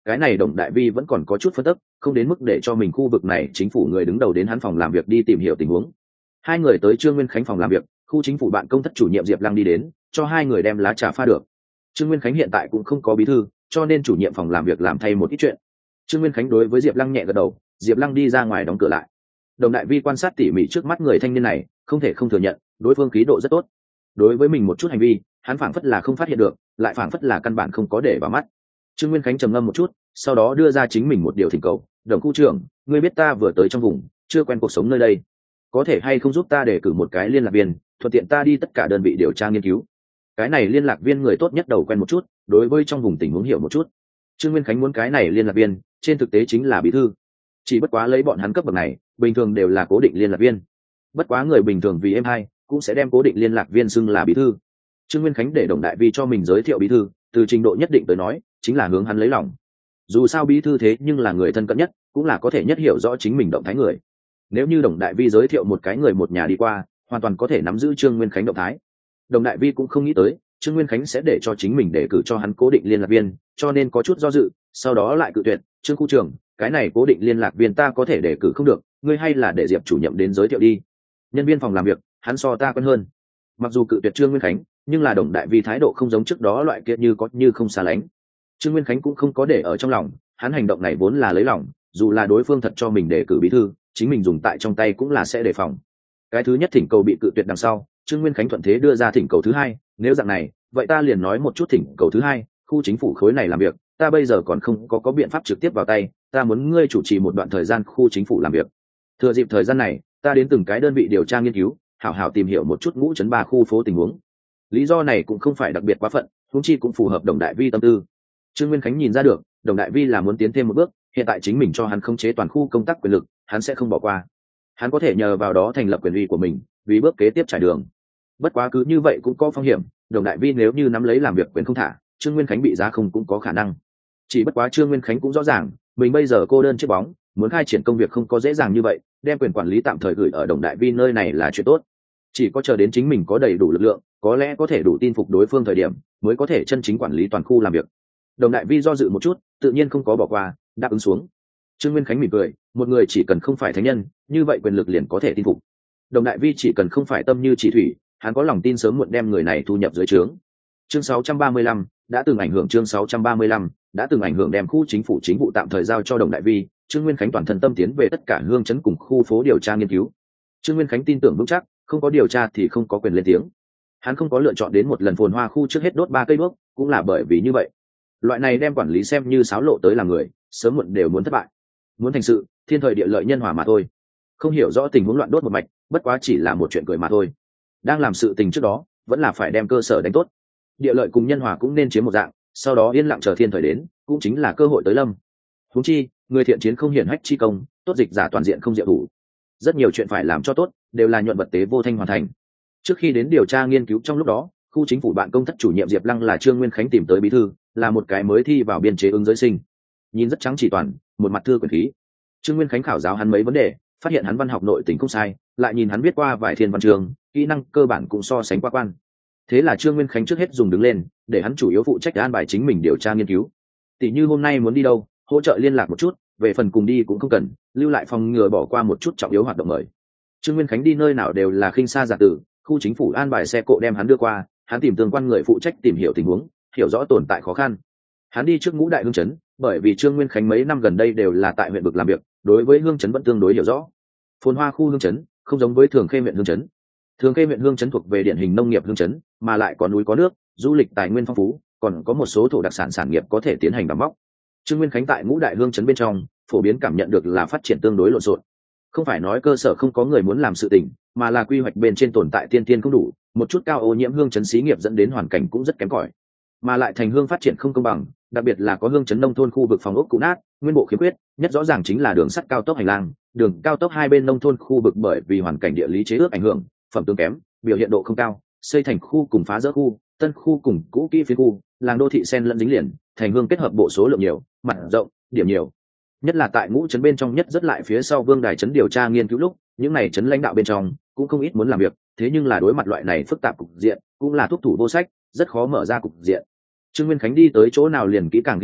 cái này Đồng Đại Vi vẫn còn có chút phân tức, không đến mức để cho mình khu vực này chính phủ người đứng đầu đến hắn phòng làm việc đi tìm hiểu tình huống. Hai người tới Trương Nguyên Khánh phòng làm việc, khu chính phủ bạn công thất chủ nhiệm Diệp Lăng đi đến, cho hai người đem lá trà pha được. Trương Nguyên Khánh hiện tại cũng không có bí thư, cho nên chủ nhiệm phòng làm việc làm thay một ít chuyện. Trương Nguyên Khánh đối với Diệp Lăng nhẹ gật đầu, Diệp Lăng đi ra ngoài đóng cửa lại. Đồng Đại Vi quan sát tỉ mỉ trước mắt người thanh niên này, không thể không thừa nhận, đối phương khí độ rất tốt. Đối với mình một chút hành vi, hắn phảng phất là không phát hiện được, lại phảng phất là căn bản không có để vào mắt. Trương Nguyên Khánh trầm ngâm một chút, sau đó đưa ra chính mình một điều thỉnh cầu: "Đồng khu trưởng, ngươi biết ta vừa tới trong vùng, chưa quen cuộc sống nơi đây, có thể hay không giúp ta để cử một cái liên lạc viên, thuận tiện ta đi tất cả đơn vị điều tra nghiên cứu. Cái này liên lạc viên người tốt nhất đầu quen một chút, đối với trong vùng tình huống hiểu một chút." Trương Nguyên Khánh muốn cái này liên lạc viên, trên thực tế chính là bí thư. Chỉ bất quá lấy bọn hắn cấp bậc này, bình thường đều là cố định liên lạc viên. Bất quá người bình thường vì em hai cũng sẽ đem cố định liên lạc viên xưng là bí thư. Trương Nguyên Khánh để Đồng Đại Vi cho mình giới thiệu bí thư, từ trình độ nhất định tới nói, chính là hướng hắn lấy lòng. Dù sao bí thư thế nhưng là người thân cận nhất, cũng là có thể nhất hiểu rõ chính mình động thái người. Nếu như Đồng Đại Vi giới thiệu một cái người một nhà đi qua, hoàn toàn có thể nắm giữ Trương Nguyên Khánh động thái. Đồng Đại Vi cũng không nghĩ tới Trương Nguyên Khánh sẽ để cho chính mình đề cử cho hắn cố định liên lạc viên, cho nên có chút do dự, sau đó lại cự tuyệt: "Trương khu trưởng, cái này cố định liên lạc viên ta có thể đề cử không được, ngươi hay là để Diệp chủ nhiệm đến giới thiệu đi. Nhân viên phòng làm việc, hắn so ta quen hơn." Mặc dù cự tuyệt Trương Nguyên Khánh, nhưng là Đồng Đại Vi thái độ không giống trước đó loại kia như có như không xa lánh. Trương Nguyên Khánh cũng không có để ở trong lòng, hắn hành động này vốn là lấy lòng, dù là đối phương thật cho mình đề cử bí thư, chính mình dùng tại trong tay cũng là sẽ đề phòng. Cái thứ nhất thỉnh cầu bị cự tuyệt đằng sau, Trương Nguyên Khánh thuận thế đưa ra thỉnh cầu thứ hai: "Nếu dạng này, vậy ta liền nói một chút thỉnh cầu thứ hai, khu chính phủ khối này làm việc, ta bây giờ còn không có có biện pháp trực tiếp vào tay, ta muốn ngươi chủ trì một đoạn thời gian khu chính phủ làm việc. Thừa dịp thời gian này, ta đến từng cái đơn vị điều tra nghiên cứu, hảo hảo tìm hiểu một chút ngũ trấn ba khu phố tình huống." Lý do này cũng không phải đặc biệt quá phận, huống chi cũng phù hợp Đồng Đại Vi tâm tư. Trương Nguyên Khánh nhìn ra được, Đồng Đại Vi là muốn tiến thêm một bước, hiện tại chính mình cho hắn khống chế toàn khu công tác quyền lực, hắn sẽ không bỏ qua. Hắn có thể nhờ vào đó thành lập quyền uy của mình, vì bước kế tiếp trải đường. Bất quá cứ như vậy cũng có phong hiểm, Đồng Đại Vi nếu như nắm lấy làm việc quyền không thả, Trương Nguyên Khánh bị giá không cũng có khả năng. Chỉ bất quá Trương Nguyên Khánh cũng rõ ràng, mình bây giờ cô đơn chiếc bóng, muốn khai triển công việc không có dễ dàng như vậy, đem quyền quản lý tạm thời gửi ở Đồng Đại Vi nơi này là chuyện tốt. Chỉ có chờ đến chính mình có đầy đủ lực lượng, có lẽ có thể đủ tin phục đối phương thời điểm, mới có thể chân chính quản lý toàn khu làm việc. Đồng Đại Vi do dự một chút, tự nhiên không có bỏ qua, đáp ứng xuống. Trương Nguyên Khánh mỉm cười, một người chỉ cần không phải thánh nhân, như vậy quyền lực liền có thể tin phục. Đồng Đại Vi chỉ cần không phải tâm như chỉ thủy, hắn có lòng tin sớm muộn đem người này thu nhập dưới trướng. Chương sáu trăm ba mươi lăm đã từng ảnh hưởng chương sáu trăm ba mươi lăm đã từng ảnh hưởng đem khu chính phủ chính vụ tạm thời giao cho Đồng Đại Vi, Trương Nguyên Khánh toàn thân tâm tiến về tất cả hương trấn cùng khu phố điều tra nghiên cứu. Trương Nguyên Khánh tin tưởng vững chắc, không có điều tra thì không có quyền lên tiếng. Hắn không có lựa chọn đến một lần phồn hoa khu trước hết đốt ba cây đuốc, cũng là bởi vì như vậy. Loại này đem quản lý xem như sáo lộ tới làm người, sớm muộn đều muốn thất bại. Muốn thành sự, thiên thời địa lợi nhân hòa mà thôi. Không hiểu rõ tình huống loạn đốt một mạch, bất quá chỉ là một chuyện cười mà thôi. Đang làm sự tình trước đó, vẫn là phải đem cơ sở đánh tốt. Địa lợi cùng nhân hòa cũng nên chiếm một dạng, sau đó yên lặng chờ thiên thời đến, cũng chính là cơ hội tới lâm. Huống chi, người thiện chiến không hiển hách chi công, tốt dịch giả toàn diện không diệu thủ. Rất nhiều chuyện phải làm cho tốt, đều là nhuận vật tế vô thanh hoàn thành. Trước khi đến điều tra nghiên cứu trong lúc đó, khu chính phủ bạn công thất chủ nhiệm Diệp Lăng là Trương Nguyên Khánh tìm tới bí thư, là một cái mới thi vào biên chế ứng giới sinh. Nhìn rất trắng chỉ toàn, một mặt thư quyển khí. Trương Nguyên Khánh khảo giáo hắn mấy vấn đề, phát hiện hắn văn học nội tình không sai, lại nhìn hắn viết qua vài thiên văn chương, kỹ năng cơ bản cũng so sánh qua quan. Thế là Trương Nguyên Khánh trước hết dùng đứng lên, để hắn chủ yếu phụ trách an bài chính mình điều tra nghiên cứu. Tỷ như hôm nay muốn đi đâu, hỗ trợ liên lạc một chút, về phần cùng đi cũng không cần, lưu lại phòng ngừa bỏ qua một chút trọng yếu hoạt động mời. Trương Nguyên Khánh đi nơi nào đều là khinh xa giả tử, khu chính phủ an bài xe cộ đem hắn đưa qua, hắn tìm tương quan người phụ trách tìm hiểu tình huống, hiểu rõ tồn tại khó khăn. Hắn đi trước ngũ đại hương trấn, bởi vì Trương Nguyên Khánh mấy năm gần đây đều là tại huyện vực làm việc, đối với hương trấn vẫn tương đối hiểu rõ. Phồn hoa khu hương trấn không giống với Thường Khê huyện hương trấn. Thường Khê huyện hương trấn thuộc về điển hình nông nghiệp hương trấn, mà lại có núi có nước, du lịch tài nguyên phong phú, còn có một số thổ đặc sản sản nghiệp có thể tiến hành đào móc. Trương Nguyên Khánh tại ngũ đại hương trấn bên trong, phổ biến cảm nhận được là phát triển tương đối lộn xộn. Không phải nói cơ sở không có người muốn làm sự tình, mà là quy hoạch bên trên tồn tại tiên tiên không đủ, một chút cao ô nhiễm hương trấn xí nghiệp dẫn đến hoàn cảnh cũng rất kém cỏi. Mà lại thành hương phát triển không công bằng, đặc biệt là có hương trấn nông thôn khu vực phòng ốc cũ nát, nguyên bộ khiếm khuyết, nhất rõ ràng chính là đường sắt cao tốc hành lang, đường cao tốc hai bên nông thôn khu vực bởi vì hoàn cảnh địa lý chế ước ảnh hưởng, phẩm tương kém, biểu hiện độ không cao, xây thành khu cùng phá rỡ khu, tân khu cùng cũ kỹ phiến khu, làng đô thị xen lẫn dính liền, thành hương kết hợp bộ số lượng nhiều, mặt rộng, điểm nhiều. Nhất là tại ngũ trấn bên trong nhất rất lại phía sau Vương Đài trấn điều tra nghiên cứu lúc, những này trấn lãnh đạo bên trong cũng không ít muốn làm việc, thế nhưng là đối mặt loại này phức tạp cục diện, cũng là thuốc thủ vô sách, rất khó mở ra cục diện. Trương Nguyên Khánh đi tới chỗ nào liền kỹ càng ghi chép,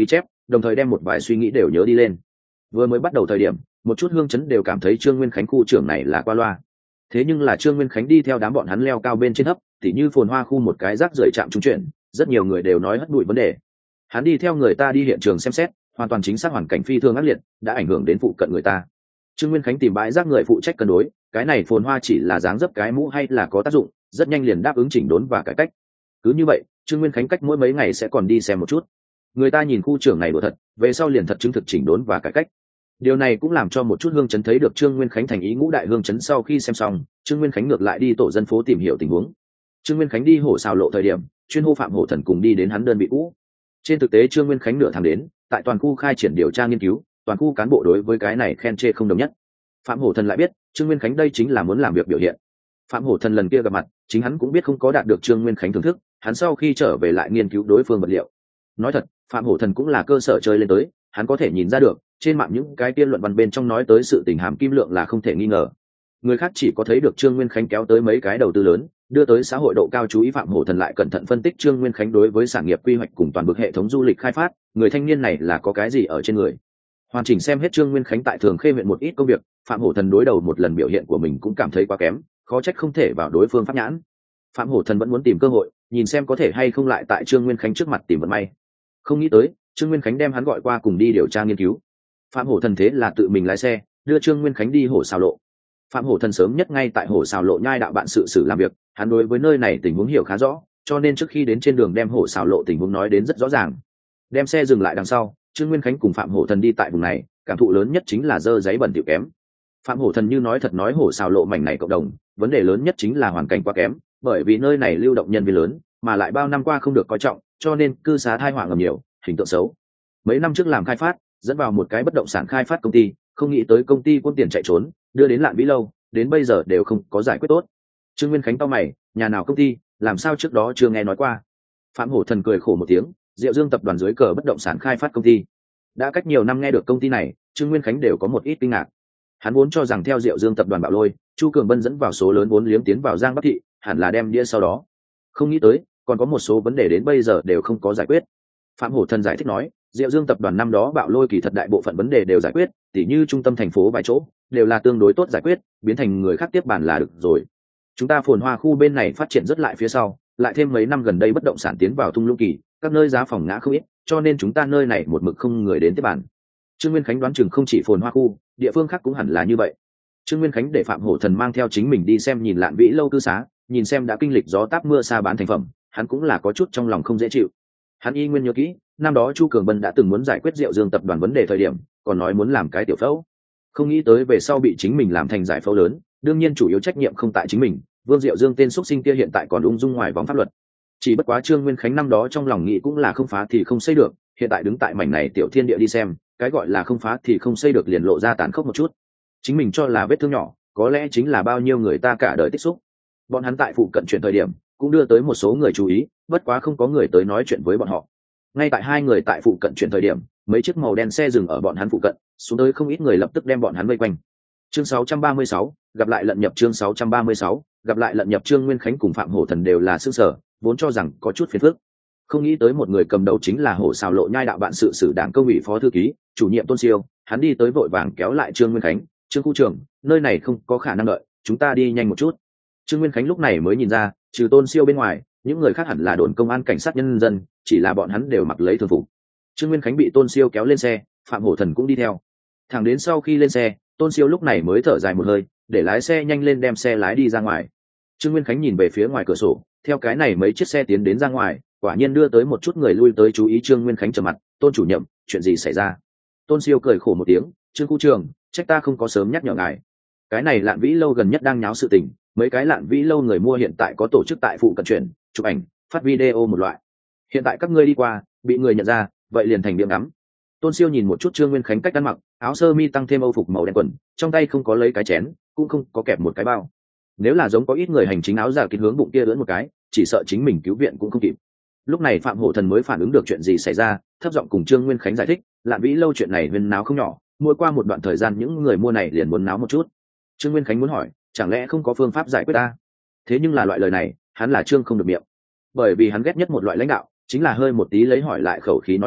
đồng thời đem một vài suy nghĩ đều nhớ đi lên. Vừa mới bắt đầu thời điểm một chút hương chấn đều cảm thấy Trương Nguyên Khánh khu trưởng này là qua loa, thế nhưng là Trương Nguyên Khánh đi theo đám bọn hắn leo cao bên trên thấp, tỉ như phồn hoa khu một cái rác rưởi trạm trung chuyển, rất nhiều người đều nói hất bụi vấn đề. Hắn đi theo người ta đi hiện trường xem xét, hoàn toàn chính xác hoàn cảnh phi thường ác liệt, đã ảnh hưởng đến phụ cận người ta. Trương Nguyên Khánh tìm bãi rác người phụ trách cân đối, cái này phồn hoa chỉ là dáng dấp cái mũ hay là có tác dụng, rất nhanh liền đáp ứng chỉnh đốn và cải cách. Cứ như vậy, Trương Nguyên Khánh cách mỗi mấy ngày sẽ còn đi xem một chút. Người ta nhìn khu trưởng này đùa thật, về sau liền thật chứng thực chỉnh đốn và cải cách. Điều này cũng làm cho một chút hương chấn thấy được Trương Nguyên Khánh thành ý ngũ đại hương chấn. Sau khi xem xong, Trương Nguyên Khánh ngược lại đi tổ dân phố tìm hiểu tình huống. Trương Nguyên Khánh đi hổ xào lộ thời điểm, chuyên hô Phạm Hổ Thần cùng đi đến hắn đơn vị cũ. Trên thực tế Trương Nguyên Khánh nửa tháng đến, tại toàn khu khai triển điều tra nghiên cứu, toàn khu cán bộ đối với cái này khen chê không đồng nhất. Phạm Hổ Thần lại biết, Trương Nguyên Khánh đây chính là muốn làm việc biểu hiện. Phạm Hổ Thần lần kia gặp mặt, chính hắn cũng biết không có đạt được Trương Nguyên Khánh thưởng thức, hắn sau khi trở về lại nghiên cứu đối phương vật liệu. Nói thật, Phạm Hổ Thần cũng là cơ sở chơi lên tới, hắn có thể nhìn ra được, trên mạng những cái tiên luận văn bên trong nói tới sự tình hàm kim lượng là không thể nghi ngờ. Người khác chỉ có thấy được Trương Nguyên Khánh kéo tới mấy cái đầu tư lớn, đưa tới xã hội độ cao chú ý. Phạm Hổ Thần lại cẩn thận phân tích Trương Nguyên Khánh đối với sản nghiệp quy hoạch cùng toàn bộ hệ thống du lịch khai phát, người thanh niên này là có cái gì ở trên người. Hoàn chỉnh xem hết Trương Nguyên Khánh tại Thường Khê huyện một ít công việc, Phạm Hổ Thần đối đầu một lần biểu hiện của mình cũng cảm thấy quá kém, khó trách không thể vào đối phương pháp nhãn. Phạm Hổ Thần vẫn muốn tìm cơ hội, nhìn xem có thể hay không lại tại Trương Nguyên Khánh trước mặt tìm vận may. Không nghĩ tới, Trương Nguyên Khánh đem hắn gọi qua cùng đi điều tra nghiên cứu. Phạm Hổ Thần thế là tự mình lái xe, đưa Trương Nguyên Khánh đi hổ xào lộ. Phạm Hổ Thần sớm nhất ngay tại hổ xào lộ nhai đạo bạn sự xử làm việc, hắn đối với nơi này tình huống hiểu khá rõ, cho nên trước khi đến trên đường đem hổ xào lộ tình huống nói đến rất rõ ràng. Đem xe dừng lại đằng sau, Trương Nguyên Khánh cùng Phạm Hổ Thần đi tại vùng này, cảm thụ lớn nhất chính là dơ giấy bẩn thỉu kém. Phạm Hổ Thần như nói thật nói hổ xào lộ mảnh này cộng đồng, vấn đề lớn nhất chính là hoàn cảnh quá kém, bởi vì nơi này lưu động nhân viên lớn, mà lại bao năm qua không được coi trọng, cho nên cư xá thai họa ngầm nhiều, hình tượng xấu. Mấy năm trước làm khai phát, dẫn vào một cái bất động sản khai phát công ty, không nghĩ tới công ty quân tiền chạy trốn, đưa đến Lạn Vĩ lâu, đến bây giờ đều không có giải quyết tốt. Trương Nguyên Khánh cau mày, nhà nào công ty, làm sao trước đó chưa nghe nói qua. Phạm Hổ Thần cười khổ một tiếng, Diệu Dương tập đoàn dưới cờ bất động sản khai phát công ty. Đã cách nhiều năm nghe được công ty này, Trương Nguyên Khánh đều có một ít kinh ngạc. Hắn vốn cho rằng theo Diệu Dương tập đoàn bạo lôi, Chu Cường Bân dẫn vào số lớn vốn liếng tiến vào Giang Bắc thị, hẳn là đem đĩa sau đó. Không nghĩ tới, còn có một số vấn đề đến bây giờ đều không có giải quyết. Phạm Hổ Thần giải thích nói, Diệu Dương tập đoàn năm đó bạo lôi kỳ thật đại bộ phận vấn đề đều giải quyết, tỉ như trung tâm thành phố vài chỗ đều là tương đối tốt giải quyết, biến thành người khác tiếp bàn là được rồi. Chúng ta phồn hoa khu bên này phát triển rất lại phía sau, lại thêm mấy năm gần đây bất động sản tiến vào thung lũng kỳ, các nơi giá phòng ngã không ít, cho nên chúng ta nơi này một mực không người đến tiếp bàn. Trương Nguyên Khánh đoán chừng không chỉ phồn hoa khu, địa phương khác cũng hẳn là như vậy. Trương Nguyên Khánh để Phạm Hổ Thần mang theo chính mình đi xem nhìn Lạn Vĩ lâu cư xá, nhìn xem đã kinh lịch gió táp mưa sa bán thành phẩm, hắn cũng là có chút trong lòng không dễ chịu. Hắn y nguyên nhớ kỹ, năm đó Chu Cường Bân đã từng muốn giải quyết Diệu Dương tập đoàn vấn đề thời điểm, còn nói muốn làm cái tiểu phẫu. Không nghĩ tới về sau bị chính mình làm thành giải phẫu lớn, đương nhiên chủ yếu trách nhiệm không tại chính mình, Vương Diệu Dương tên xuất sinh kia hiện tại còn ung dung ngoài vòng pháp luật. Chỉ bất quá Trương Nguyên Khánh năm đó trong lòng nghĩ cũng là không phá thì không xây được, hiện tại đứng tại mảnh này tiểu thiên địa đi xem, cái gọi là không phá thì không xây được liền lộ ra tàn khốc một chút. Chính mình cho là vết thương nhỏ, có lẽ chính là bao nhiêu người ta cả đời tích xúc. Bọn hắn tại phụ cận chuyển thời điểm, cũng đưa tới một số người chú ý, bất quá không có người tới nói chuyện với bọn họ. Ngay tại hai người tại phụ cận chuyển thời điểm, mấy chiếc màu đen xe dừng ở bọn hắn phụ cận, xuống tới không ít người lập tức đem bọn hắn vây quanh. Chương sáu trăm ba mươi sáu, gặp lại lận nhập. Chương sáu trăm ba mươi sáu, gặp lại lận nhập. Trương Nguyên Khánh cùng Phạm Hổ Thần đều là sương sở, vốn cho rằng có chút phiền phức. Không nghĩ tới một người cầm đầu chính là hổ xào lộ nhai đạo bạn sự sử đảng công ủy phó thư ký, chủ nhiệm Tôn Siêu, hắn đi tới vội vàng kéo lại Trương Nguyên Khánh, "Trương khu trưởng, nơi này không có khả năng đợi, chúng ta đi nhanh một chút." Trương Nguyên Khánh lúc này mới nhìn ra, trừ Tôn Siêu bên ngoài, những người khác hẳn là đồn công an cảnh sát nhân dân, chỉ là bọn hắn đều mặc lấy thường phục. Trương Nguyên Khánh bị Tôn Siêu kéo lên xe, Phạm Hổ Thần cũng đi theo. Thẳng đến sau khi lên xe, Tôn Siêu lúc này mới thở dài một hơi, để lái xe nhanh lên đem xe lái đi ra ngoài. Trương Nguyên Khánh nhìn về phía ngoài cửa sổ, theo cái này mấy chiếc xe tiến đến ra ngoài, quả nhiên đưa tới một chút người lui tới chú ý. Trương Nguyên Khánh trầm mặt, "Tôn chủ nhiệm, chuyện gì xảy ra?" Tôn Siêu cười khổ một tiếng, "Trương khu trưởng, trách ta không có sớm nhắc nhở ngài. Cái này Lạn Vĩ lâu gần nhất đang nháo sự tình, mấy cái Lạn Vĩ lâu người mua hiện tại có tổ chức tại phụ cận chuyển, chụp ảnh, phát video một loại. Hiện tại các ngươi đi qua, bị người nhận ra, vậy liền thành điểm ngắm." Tôn Siêu nhìn một chút Trương Nguyên Khánh cách ăn mặc, áo sơ mi tăng thêm âu phục màu đen quần, trong tay không có lấy cái chén, cũng không có kẹp một cái bao. Nếu là giống có ít người hành chính áo giả kín hướng bụng kia lưỡn một cái, chỉ sợ chính mình cứu viện cũng không kịp. Lúc này Phạm Hổ Thần mới phản ứng được chuyện gì xảy ra, thấp giọng cùng Trương Nguyên Khánh giải thích, Lạn Vĩ lâu chuyện này huyên náo không nhỏ, mỗi qua một đoạn thời gian những người mua này liền muốn náo một chút. Trương Nguyên Khánh muốn hỏi, chẳng lẽ không có phương pháp giải quyết ta? Thế nhưng là loại lời này, hắn là Trương không được miệng, bởi vì hắn ghét nhất một loại lãnh đạo, chính là hơi một tí lấy hỏi lại khẩu khí nói chuyện,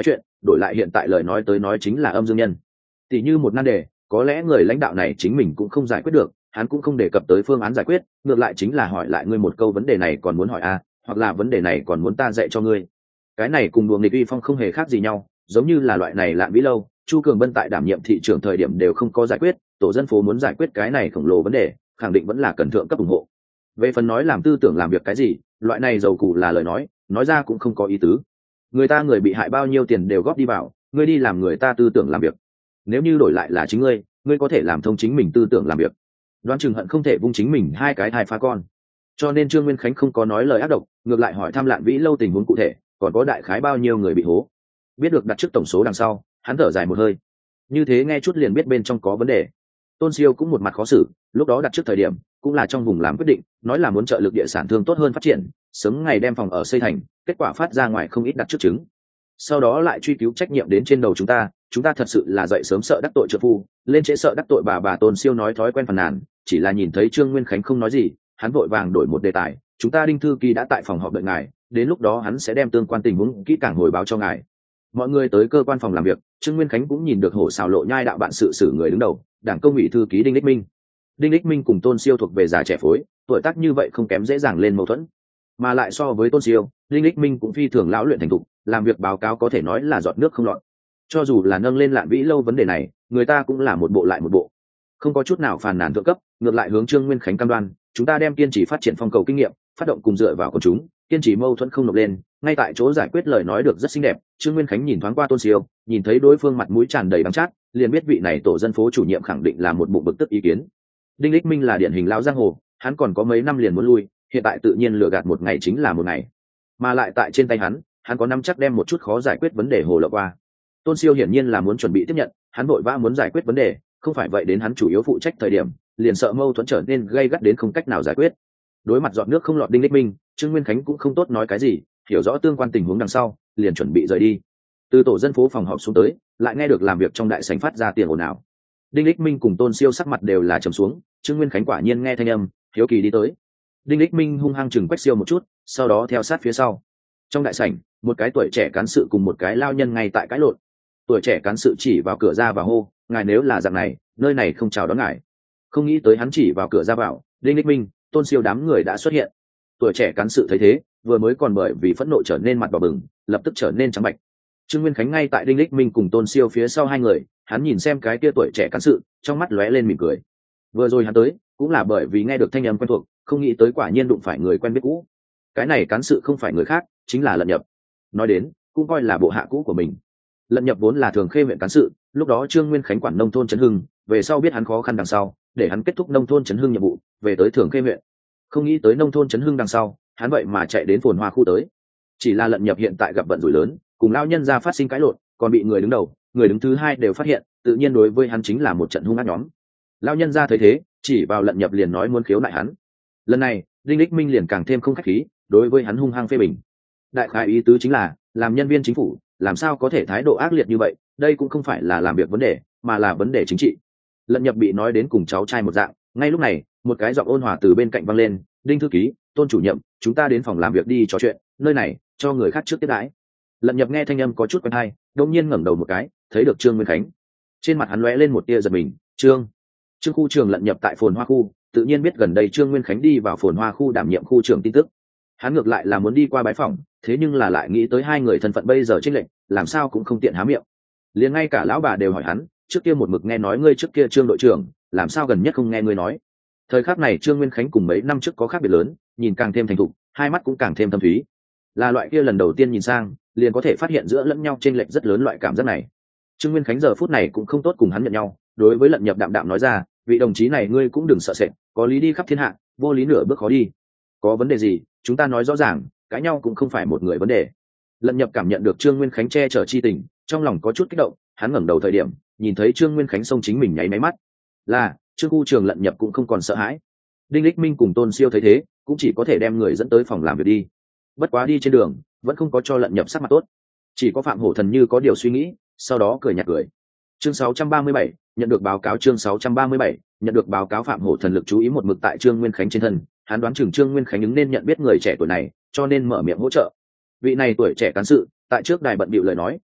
đổi lại hiện tại lời nói tới nói chính là âm dương nhân. Tỷ như một nan đề, có lẽ người lãnh đạo này chính mình cũng không giải quyết được, hắn cũng không đề cập tới phương án giải quyết, ngược lại chính là hỏi lại ngươi một câu vấn đề này còn muốn hỏi a, hoặc là vấn đề này còn muốn ta dạy cho ngươi. Cái này cùng đùa nghịch uy phong không hề khác gì nhau, giống như là loại này Lạn Vĩ Lâu, Chu Cường Bân tại đảm nhiệm thị trưởng thời điểm đều không có giải quyết, tổ dân phố muốn giải quyết cái này khổng lồ vấn đề, khẳng định vẫn là cần thượng cấp ủng hộ. Về phần nói làm tư tưởng làm việc cái gì, loại này dầu củ là lời nói, nói ra cũng không có ý tứ. Người ta người bị hại bao nhiêu tiền đều góp đi vào, ngươi đi làm người ta tư tưởng làm việc. Nếu như đổi lại là chính ngươi, ngươi có thể làm thông chính mình tư tưởng làm việc. Đoán chừng hận không thể vung chính mình hai cái thai phá con. Cho nên Trương Nguyên Khánh không có nói lời ác độc, ngược lại hỏi thăm Lạn Vĩ Lâu tình huống cụ thể, còn có đại khái bao nhiêu người bị hố. Biết được đặt trước tổng số đằng sau, hắn thở dài một hơi. Như thế nghe chút liền biết bên trong có vấn đề. Tôn Siêu cũng một mặt khó xử, lúc đó đặt trước thời điểm cũng là trong vùng làm quyết định, nói là muốn trợ lực địa sản thương tốt hơn phát triển, sớm ngày đem phòng ở xây thành, kết quả phát ra ngoài không ít đặt trước chứng. Sau đó lại truy cứu trách nhiệm đến trên đầu chúng ta, chúng ta thật sự là dậy sớm sợ đắc tội trợ phu, lên trễ sợ đắc tội bà bà. Tôn Siêu nói thói quen phàn nàn, chỉ là nhìn thấy Trương Nguyên Khánh không nói gì, hắn vội vàng đổi một đề tài, chúng ta Đinh thư ký đã tại phòng họp đợi ngài, đến lúc đó hắn sẽ đem tương quan tình huống kỹ càng hồi báo cho ngài. Mọi người tới cơ quan phòng làm việc, Trương Nguyên Khánh cũng nhìn được hổ xào lộ nhai đạo bạn sự xử người đứng đầu, đảng công ủy thư ký Đinh Lích Minh. Đinh Lích Minh cùng Tôn Siêu thuộc về già trẻ phối, tuổi tác như vậy không kém dễ dàng lên mâu thuẫn, mà lại so với Tôn Siêu, Đinh Lích Minh cũng phi thường lão luyện thành thục, làm việc báo cáo có thể nói là giọt nước không lọt. Cho dù là nâng lên Lạn Vĩ Lâu vấn đề này, người ta cũng là một bộ lại một bộ, không có chút nào phàn nàn thượng cấp, ngược lại hướng Trương Nguyên Khánh cam đoan, chúng ta đem kiên trì phát triển phong cầu kinh nghiệm, phát động cùng dựa vào quần chúng, kiên trì mâu thuẫn không nộp lên, ngay tại chỗ giải quyết. Lời nói được rất xinh đẹp. Trương Nguyên Khánh nhìn thoáng qua Tôn Siêu, nhìn thấy đối phương mặt mũi tràn đầy đắng chát, liền biết vị này tổ dân phố chủ nhiệm khẳng định là một bụng bực tức ý kiến. Đinh Lích Minh là điển hình lão giang hồ, hắn còn có mấy năm liền muốn lui, hiện tại tự nhiên lừa gạt một ngày chính là một ngày, mà lại tại trên tay hắn, hắn có nắm chắc đem một chút khó giải quyết vấn đề hồ lộ qua. Tôn Siêu hiển nhiên là muốn chuẩn bị tiếp nhận, hắn vội vã muốn giải quyết vấn đề, không phải vậy đến hắn chủ yếu phụ trách thời điểm, liền sợ mâu thuẫn trở nên gây gắt đến không cách nào giải quyết. Đối mặt giọt nước không lọt Đinh Lích Minh, Trương Nguyên Khánh cũng không tốt nói cái gì, hiểu rõ tương quan tình huống đằng sau, liền chuẩn bị rời đi. Từ tổ dân phố phòng họp xuống tới, lại nghe được làm việc trong đại sảnh phát ra tiền ồn ào. Đinh Lích Minh cùng Tôn Siêu sắc mặt đều là trầm xuống, Trương Nguyên Khánh quả nhiên nghe thanh âm, hiếu kỳ đi tới. Đinh Lích Minh hung hăng chừng Quách Siêu một chút, sau đó theo sát phía sau. Trong đại sảnh, một cái tuổi trẻ cán sự cùng một cái lao nhân ngay tại cãi lộn. Tuổi trẻ cán sự chỉ vào cửa ra và hô, ngài nếu là dạng này, nơi này không chào đón ngài. Không nghĩ tới hắn chỉ vào cửa ra vào, Đinh Lích Minh, Tôn Siêu đám người đã xuất hiện. Tuổi trẻ cán sự thấy thế, vừa mới còn bởi vì phẫn nộ trở nên mặt đỏ bừng, lập tức trở nên trắng bệch. Trương Nguyên Khánh ngay tại Đinh Lích Minh cùng Tôn Siêu phía sau hai người, hắn nhìn xem cái kia tuổi trẻ cán sự, trong mắt lóe lên mỉm cười. Vừa rồi hắn tới, cũng là bởi vì nghe được thanh âm quen thuộc, không nghĩ tới quả nhiên đụng phải người quen biết cũ. Cái này cán sự không phải người khác, chính là Lận Nhập. Nói đến, cũng coi là bộ hạ cũ của mình. Lận Nhập vốn là Thường Khê huyện cán sự, lúc đó Trương Nguyên Khánh quản nông thôn trấn hưng, về sau biết hắn khó khăn đằng sau, để hắn kết thúc nông thôn trấn hưng nhiệm vụ, về tới Thường Khê huyện. Không nghĩ tới nông thôn trấn hưng đằng sau, hắn vậy mà chạy đến Phồn Hoa khu tới. Chỉ là Lận Nhập hiện tại gặp vận rủi lớn, cùng lao nhân ra phát sinh cãi lộn, còn bị người đứng đầu, người đứng thứ hai đều phát hiện, tự nhiên đối với hắn chính là một trận hung ác nhóm. Lao nhân ra thấy thế, chỉ vào Lận Nhập liền nói muốn khiếu nại hắn. Lần này, Đinh Lích Minh liền càng thêm không khách khí, đối với hắn hung hăng phê bình. Đại khái ý tứ chính là, làm nhân viên chính phủ, làm sao có thể thái độ ác liệt như vậy, đây cũng không phải là làm việc vấn đề, mà là vấn đề chính trị. Lận Nhập bị nói đến cùng cháu trai một dạng, ngay lúc này, một cái giọng ôn hòa từ bên cạnh vang lên, Đinh thư ký, Tôn chủ nhiệm, chúng ta đến phòng làm việc đi trò chuyện, nơi này cho người khác trước tiếp đãi. Lận Nhập nghe thanh âm có chút quen tai, đột nhiên ngẩng đầu một cái, thấy được Trương Nguyên Khánh. Trên mặt hắn lóe lên một tia giật mình, "Trương." Trương khu trưởng Lận Nhập tại Phồn Hoa khu, tự nhiên biết gần đây Trương Nguyên Khánh đi vào Phồn Hoa khu đảm nhiệm khu trưởng tin tức. Hắn ngược lại là muốn đi qua bái phỏng, thế nhưng là lại nghĩ tới hai người thân phận bây giờ chênh lệch, làm sao cũng không tiện há miệng. Liền ngay cả lão bà đều hỏi hắn, trước kia một mực nghe nói ngươi trước kia Trương đội trưởng, làm sao gần nhất không nghe ngươi nói. Thời khắc này Trương Nguyên Khánh cùng mấy năm trước có khác biệt lớn, nhìn càng thêm thành thục, hai mắt cũng càng thêm thâm thúy. Là loại kia lần đầu tiên nhìn sang, liền có thể phát hiện giữa lẫn nhau chênh lệch rất lớn loại cảm giác này. Trương Nguyên Khánh giờ phút này cũng không tốt cùng hắn nhận nhau, đối với Lận Nhập đạm đạm nói ra, vị đồng chí này ngươi cũng đừng sợ sệt, có lý đi khắp thiên hạ, vô lý nửa bước khó đi. Có vấn đề gì, chúng ta nói rõ ràng, cãi nhau cũng không phải một người vấn đề. Lận Nhập cảm nhận được Trương Nguyên Khánh che chở chi tình, trong lòng có chút kích động, hắn ngẩng đầu thời điểm, nhìn thấy Trương Nguyên Khánh xông chính mình nháy máy mắt. Là, Trương khu trường Lận Nhập cũng không còn sợ hãi. Đinh Lích Minh cùng Tôn Siêu thấy thế, cũng chỉ có thể đem người dẫn tới phòng làm việc đi. Bất quá đi trên đường, vẫn không có cho Lận Nhập sắc mặt tốt. Chỉ có Phạm Hổ Thần như có điều suy nghĩ, sau đó cười nhạt cười. Chương sáu trăm ba mươi bảy, nhận được báo cáo. Chương sáu trăm ba mươi bảy, nhận được báo cáo. Phạm Hổ Thần lực chú ý một mực tại Trương Nguyên Khánh trên thân, hắn đoán chừng Trương Nguyên Khánh ứng nên nhận biết người trẻ tuổi này, cho nên mở miệng hỗ trợ. Vị này tuổi trẻ cán sự, tại trước đài bận bịu lời nói,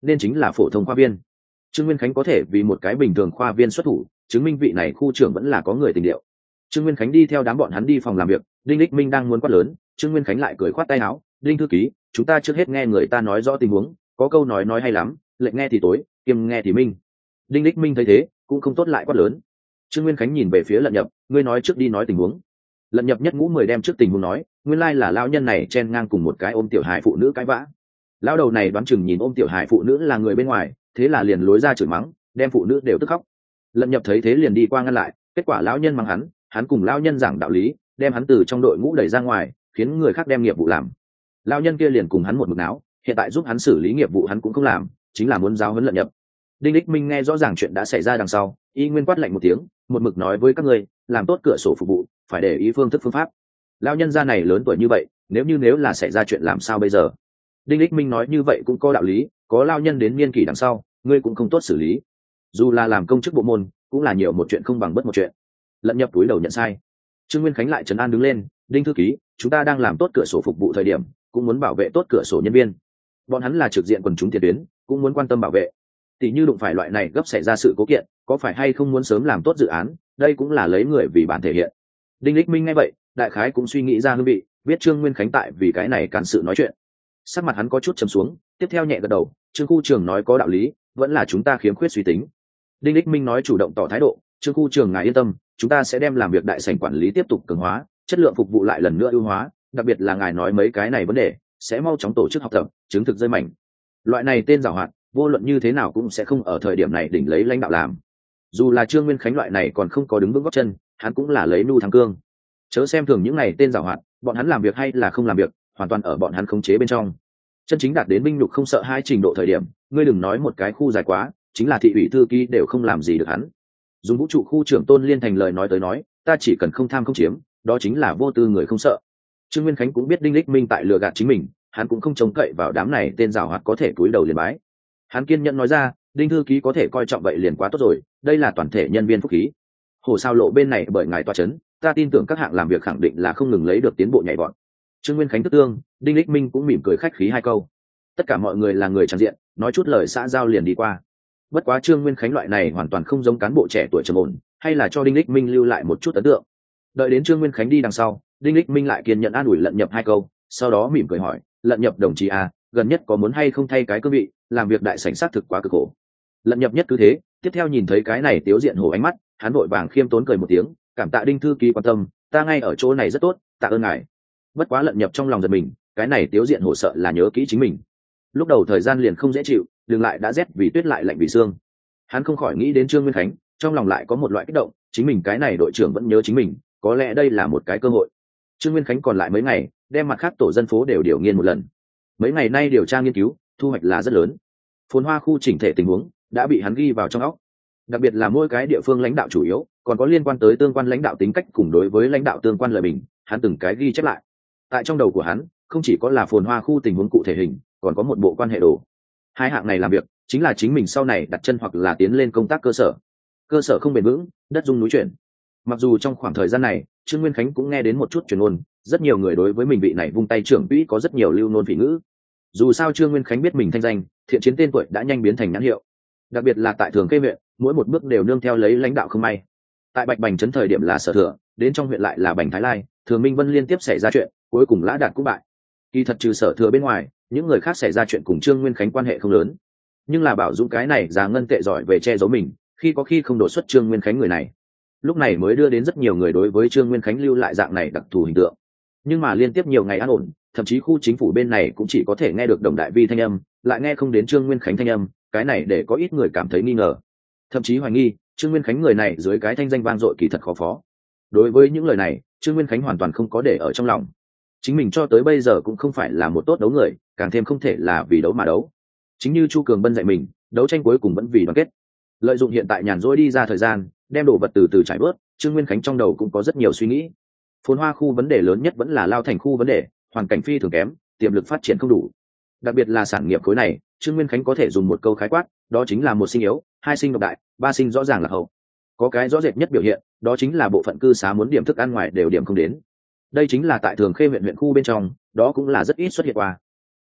nên chính là phổ thông khoa viên. Trương Nguyên Khánh có thể vì một cái bình thường khoa viên xuất thủ, chứng minh vị này khu trưởng vẫn là có người tình điệu. Trương Nguyên Khánh đi theo đám bọn hắn đi phòng làm việc, Đinh Lịch Minh đang muốn quát lớn, Trương Nguyên Khánh lại cười khoát tay áo, "Đinh thư ký, chúng ta trước hết nghe người ta nói rõ tình huống, có câu nói nói hay lắm, lệnh nghe thì tối, kiêm nghe thì minh." Đinh Lịch Minh thấy thế, cũng không tốt lại quát lớn. Trương Nguyên Khánh nhìn về phía Lận Nhập, "Ngươi nói trước đi nói tình huống." Lận Nhập nhất ngũ mười đem trước tình huống nói, nguyên lai là lão nhân này chen ngang cùng một cái ôm tiểu hài phụ nữ cãi vã. Lão đầu này đoán chừng nhìn ôm tiểu hài phụ nữ là người bên ngoài, thế là liền lối ra chửi mắng, đem phụ nữ đều tức khóc. Lận Nhập thấy thế liền đi qua ngăn lại, kết quả lão nhân mắng hắn, hắn cùng lão nhân giảng đạo lý, đem hắn từ trong đội ngũ đẩy ra ngoài, khiến người khác đem nghiệp vụ làm. Lão nhân kia liền cùng hắn một mực náo, hiện tại giúp hắn xử lý nghiệp vụ hắn cũng không làm, chính là muốn giáo huấn Lận Nhập. Đinh Lịch Minh nghe rõ ràng chuyện đã xảy ra đằng sau, y nguyên quát lạnh một tiếng, một mực nói với các ngươi, làm tốt cửa sổ phục vụ, phải để ý phương thức phương pháp. Lão nhân gia này lớn tuổi như vậy, nếu như nếu là xảy ra chuyện làm sao bây giờ? Đinh Lịch Minh nói như vậy cũng có đạo lý, có lão nhân đến niên kỷ đằng sau, ngươi cũng không tốt xử lý. Dù là làm công chức bộ môn, cũng là nhiều một chuyện không bằng bất một chuyện. Lận Nhập túi đầu nhận sai. Trương Nguyên Khánh lại trấn an đứng lên, "Đinh thư ký, chúng ta đang làm tốt cửa sổ phục vụ thời điểm, cũng muốn bảo vệ tốt cửa sổ nhân viên. Bọn hắn là trực diện quần chúng tiền tuyến, cũng muốn quan tâm bảo vệ. Tỷ như đụng phải loại này gấp xảy ra sự cố kiện, có phải hay không muốn sớm làm tốt dự án, đây cũng là lấy người vì bản thể hiện." Đinh Lịch Minh nghe vậy, đại khái cũng suy nghĩ ra hương vị, biết Trương Nguyên Khánh tại vì cái này cản sự nói chuyện. Sắc mặt hắn có chút trầm xuống, tiếp theo nhẹ gật đầu, "Trương khu trưởng nói có đạo lý, vẫn là chúng ta khiếm khuyết suy tính." Đinh Lịch Minh nói chủ động tỏ thái độ, "Trương khu trưởng ngài yên tâm, chúng ta sẽ đem làm việc đại sảnh quản lý tiếp tục cường hóa, chất lượng phục vụ lại lần nữa ưu hóa, đặc biệt là ngài nói mấy cái này vấn đề, sẽ mau chóng tổ chức học tập, chứng thực rơi mảnh. Loại này tên giàu hoạt, vô luận như thế nào cũng sẽ không ở thời điểm này đỉnh lấy lãnh đạo làm." Dù là Trương Nguyên Khánh loại này còn không có đứng vững gót chân, hắn cũng là lấy nu thắng cương. Chớ xem thường những này tên giàu hoạt, bọn hắn làm việc hay là không làm việc, hoàn toàn ở bọn hắn khống chế bên trong. Chân chính đạt đến binh nhục không sợ hai trình độ thời điểm, ngươi đừng nói một cái khu dài quá, chính là thị ủy thư ký đều không làm gì được hắn. Dùng vũ trụ khu trưởng Tôn Liên thành lời nói tới nói, ta chỉ cần không tham không chiếm, đó chính là vô tư người không sợ. Trương Nguyên Khánh cũng biết Đinh Lịch Minh tại lừa gạt chính mình, hắn cũng không trông cậy vào đám này tên giàu hoạt có thể cúi đầu liền bái. Hắn kiên nhẫn nói ra, Đinh thư ký có thể coi trọng vậy liền quá tốt rồi, đây là toàn thể nhân viên phúc khí. Hồ sao lộ bên này bởi ngài tọa chấn, ta tin tưởng các hạng làm việc khẳng định là không ngừng lấy được tiến bộ nhảy vọt. Trương Nguyên Khánh tức tương, Đinh Lịch Minh cũng mỉm cười khách khí hai câu. Tất cả mọi người là người tràn diện, nói chút lời xã giao liền đi qua. Bất quá Trương Nguyên Khánh loại này hoàn toàn không giống cán bộ trẻ tuổi trầm ổn, hay là cho Đinh Lịch Minh lưu lại một chút ấn tượng. Đợi đến Trương Nguyên Khánh đi đằng sau, Đinh Lịch Minh lại kiên nhẫn an ủi Lận Nhập hai câu, sau đó mỉm cười hỏi, "Lận Nhập đồng chí à, gần nhất có muốn hay không thay cái cương vị, làm việc đại sảnh xác thực quá cực khổ." Lận Nhập nhất cứ thế, tiếp theo nhìn thấy cái này tiếu diện hổ ánh mắt, hắn vội vàng khiêm tốn cười một tiếng, "Cảm tạ Đinh thư ký quan tâm, ta ngay ở chỗ này rất tốt, tạ ơn ngài." Bất quá Lận Nhập trong lòng giật mình, cái này tiếu diện hổ sợ là nhớ kỹ chính mình. Lúc đầu thời gian liền không dễ chịu, đường lại đã rét vì tuyết lại lạnh vì xương. Hắn không khỏi nghĩ đến Trương Nguyên Khánh, trong lòng lại có một loại kích động, chính mình cái này đội trưởng vẫn nhớ chính mình, có lẽ đây là một cái cơ hội. Trương Nguyên Khánh còn lại mấy ngày, đem mặt khác tổ dân phố đều điều nghiên một lần. Mấy ngày nay điều tra nghiên cứu, thu hoạch là rất lớn. Phồn Hoa khu chỉnh thể tình huống đã bị hắn ghi vào trong óc. Đặc biệt là mỗi cái địa phương lãnh đạo chủ yếu, còn có liên quan tới tương quan lãnh đạo tính cách cùng đối với lãnh đạo tương quan lời bình, hắn từng cái ghi chép lại. Tại trong đầu của hắn, không chỉ có là Phồn Hoa khu tình huống cụ thể hình, còn có một bộ quan hệ đồ. Hai hạng này làm việc, chính là chính mình sau này đặt chân hoặc là tiến lên công tác cơ sở. Cơ sở không bền vững, đất rung núi chuyển. Mặc dù trong khoảng thời gian này, Trương Nguyên Khánh cũng nghe đến một chút truyền ngôn, rất nhiều người đối với mình vị này vung tay trưởng quỹ có rất nhiều lưu nôn phỉ ngữ. Dù sao Trương Nguyên Khánh biết mình thanh danh, thiện chiến tên tuổi đã nhanh biến thành nhãn hiệu. Đặc biệt là tại Thường Khê huyện, mỗi một bước đều nương theo lấy lãnh đạo không may. Tại Bạch Bành trấn thời điểm là Sở Thừa, đến trong huyện lại là Bành Thái Lai, Thường Minh Vân liên tiếp xảy ra chuyện, cuối cùng Lã Đạt cũng bại. Kỳ thật trừ Sở Thừa bên ngoài, những người khác xảy ra chuyện cùng Trương Nguyên Khánh quan hệ không lớn. Nhưng là Bảo Dũng cái này già ngân tệ giỏi về che giấu mình, khi có khi không đột xuất Trương Nguyên Khánh người này. Lúc này mới đưa đến rất nhiều người đối với Trương Nguyên Khánh lưu lại dạng này đặc thù hình tượng. Nhưng mà liên tiếp nhiều ngày an ổn, thậm chí khu chính phủ bên này cũng chỉ có thể nghe được Đồng Đại Vi thanh âm, lại nghe không đến Trương Nguyên Khánh thanh âm, cái này để có ít người cảm thấy nghi ngờ, thậm chí hoài nghi Trương Nguyên Khánh người này dưới cái thanh danh vang dội kỳ thật khó phó. Đối với những lời này, Trương Nguyên Khánh hoàn toàn không có để ở trong lòng. Chính mình cho tới bây giờ cũng không phải là một tốt đấu người, càng thêm không thể là vì đấu mà đấu. Chính như Chu Cường Bân dạy mình, đấu tranh cuối cùng vẫn vì đoàn kết. Lợi dụng hiện tại nhàn rỗi đi ra thời gian, đem đồ vật từ từ trải bớt, Trương Nguyên Khánh trong đầu cũng có rất nhiều suy nghĩ. Phồn Hoa khu vấn đề lớn nhất vẫn là Lao Thành khu vấn đề, hoàn cảnh phi thường kém, tiềm lực phát triển không đủ. Đặc biệt là sản nghiệp khối này, Trương Nguyên Khánh có thể dùng một câu khái quát, đó chính là một sinh yếu, hai sinh độc đại, ba sinh rõ ràng là hậu. Có cái rõ rệt nhất biểu hiện, đó chính là bộ phận cư xá muốn điểm thức ăn ngoài đều điểm không đến. Đây chính là tại Thường Khê huyện huyện khu bên trong, đó cũng là rất ít xuất hiện qua.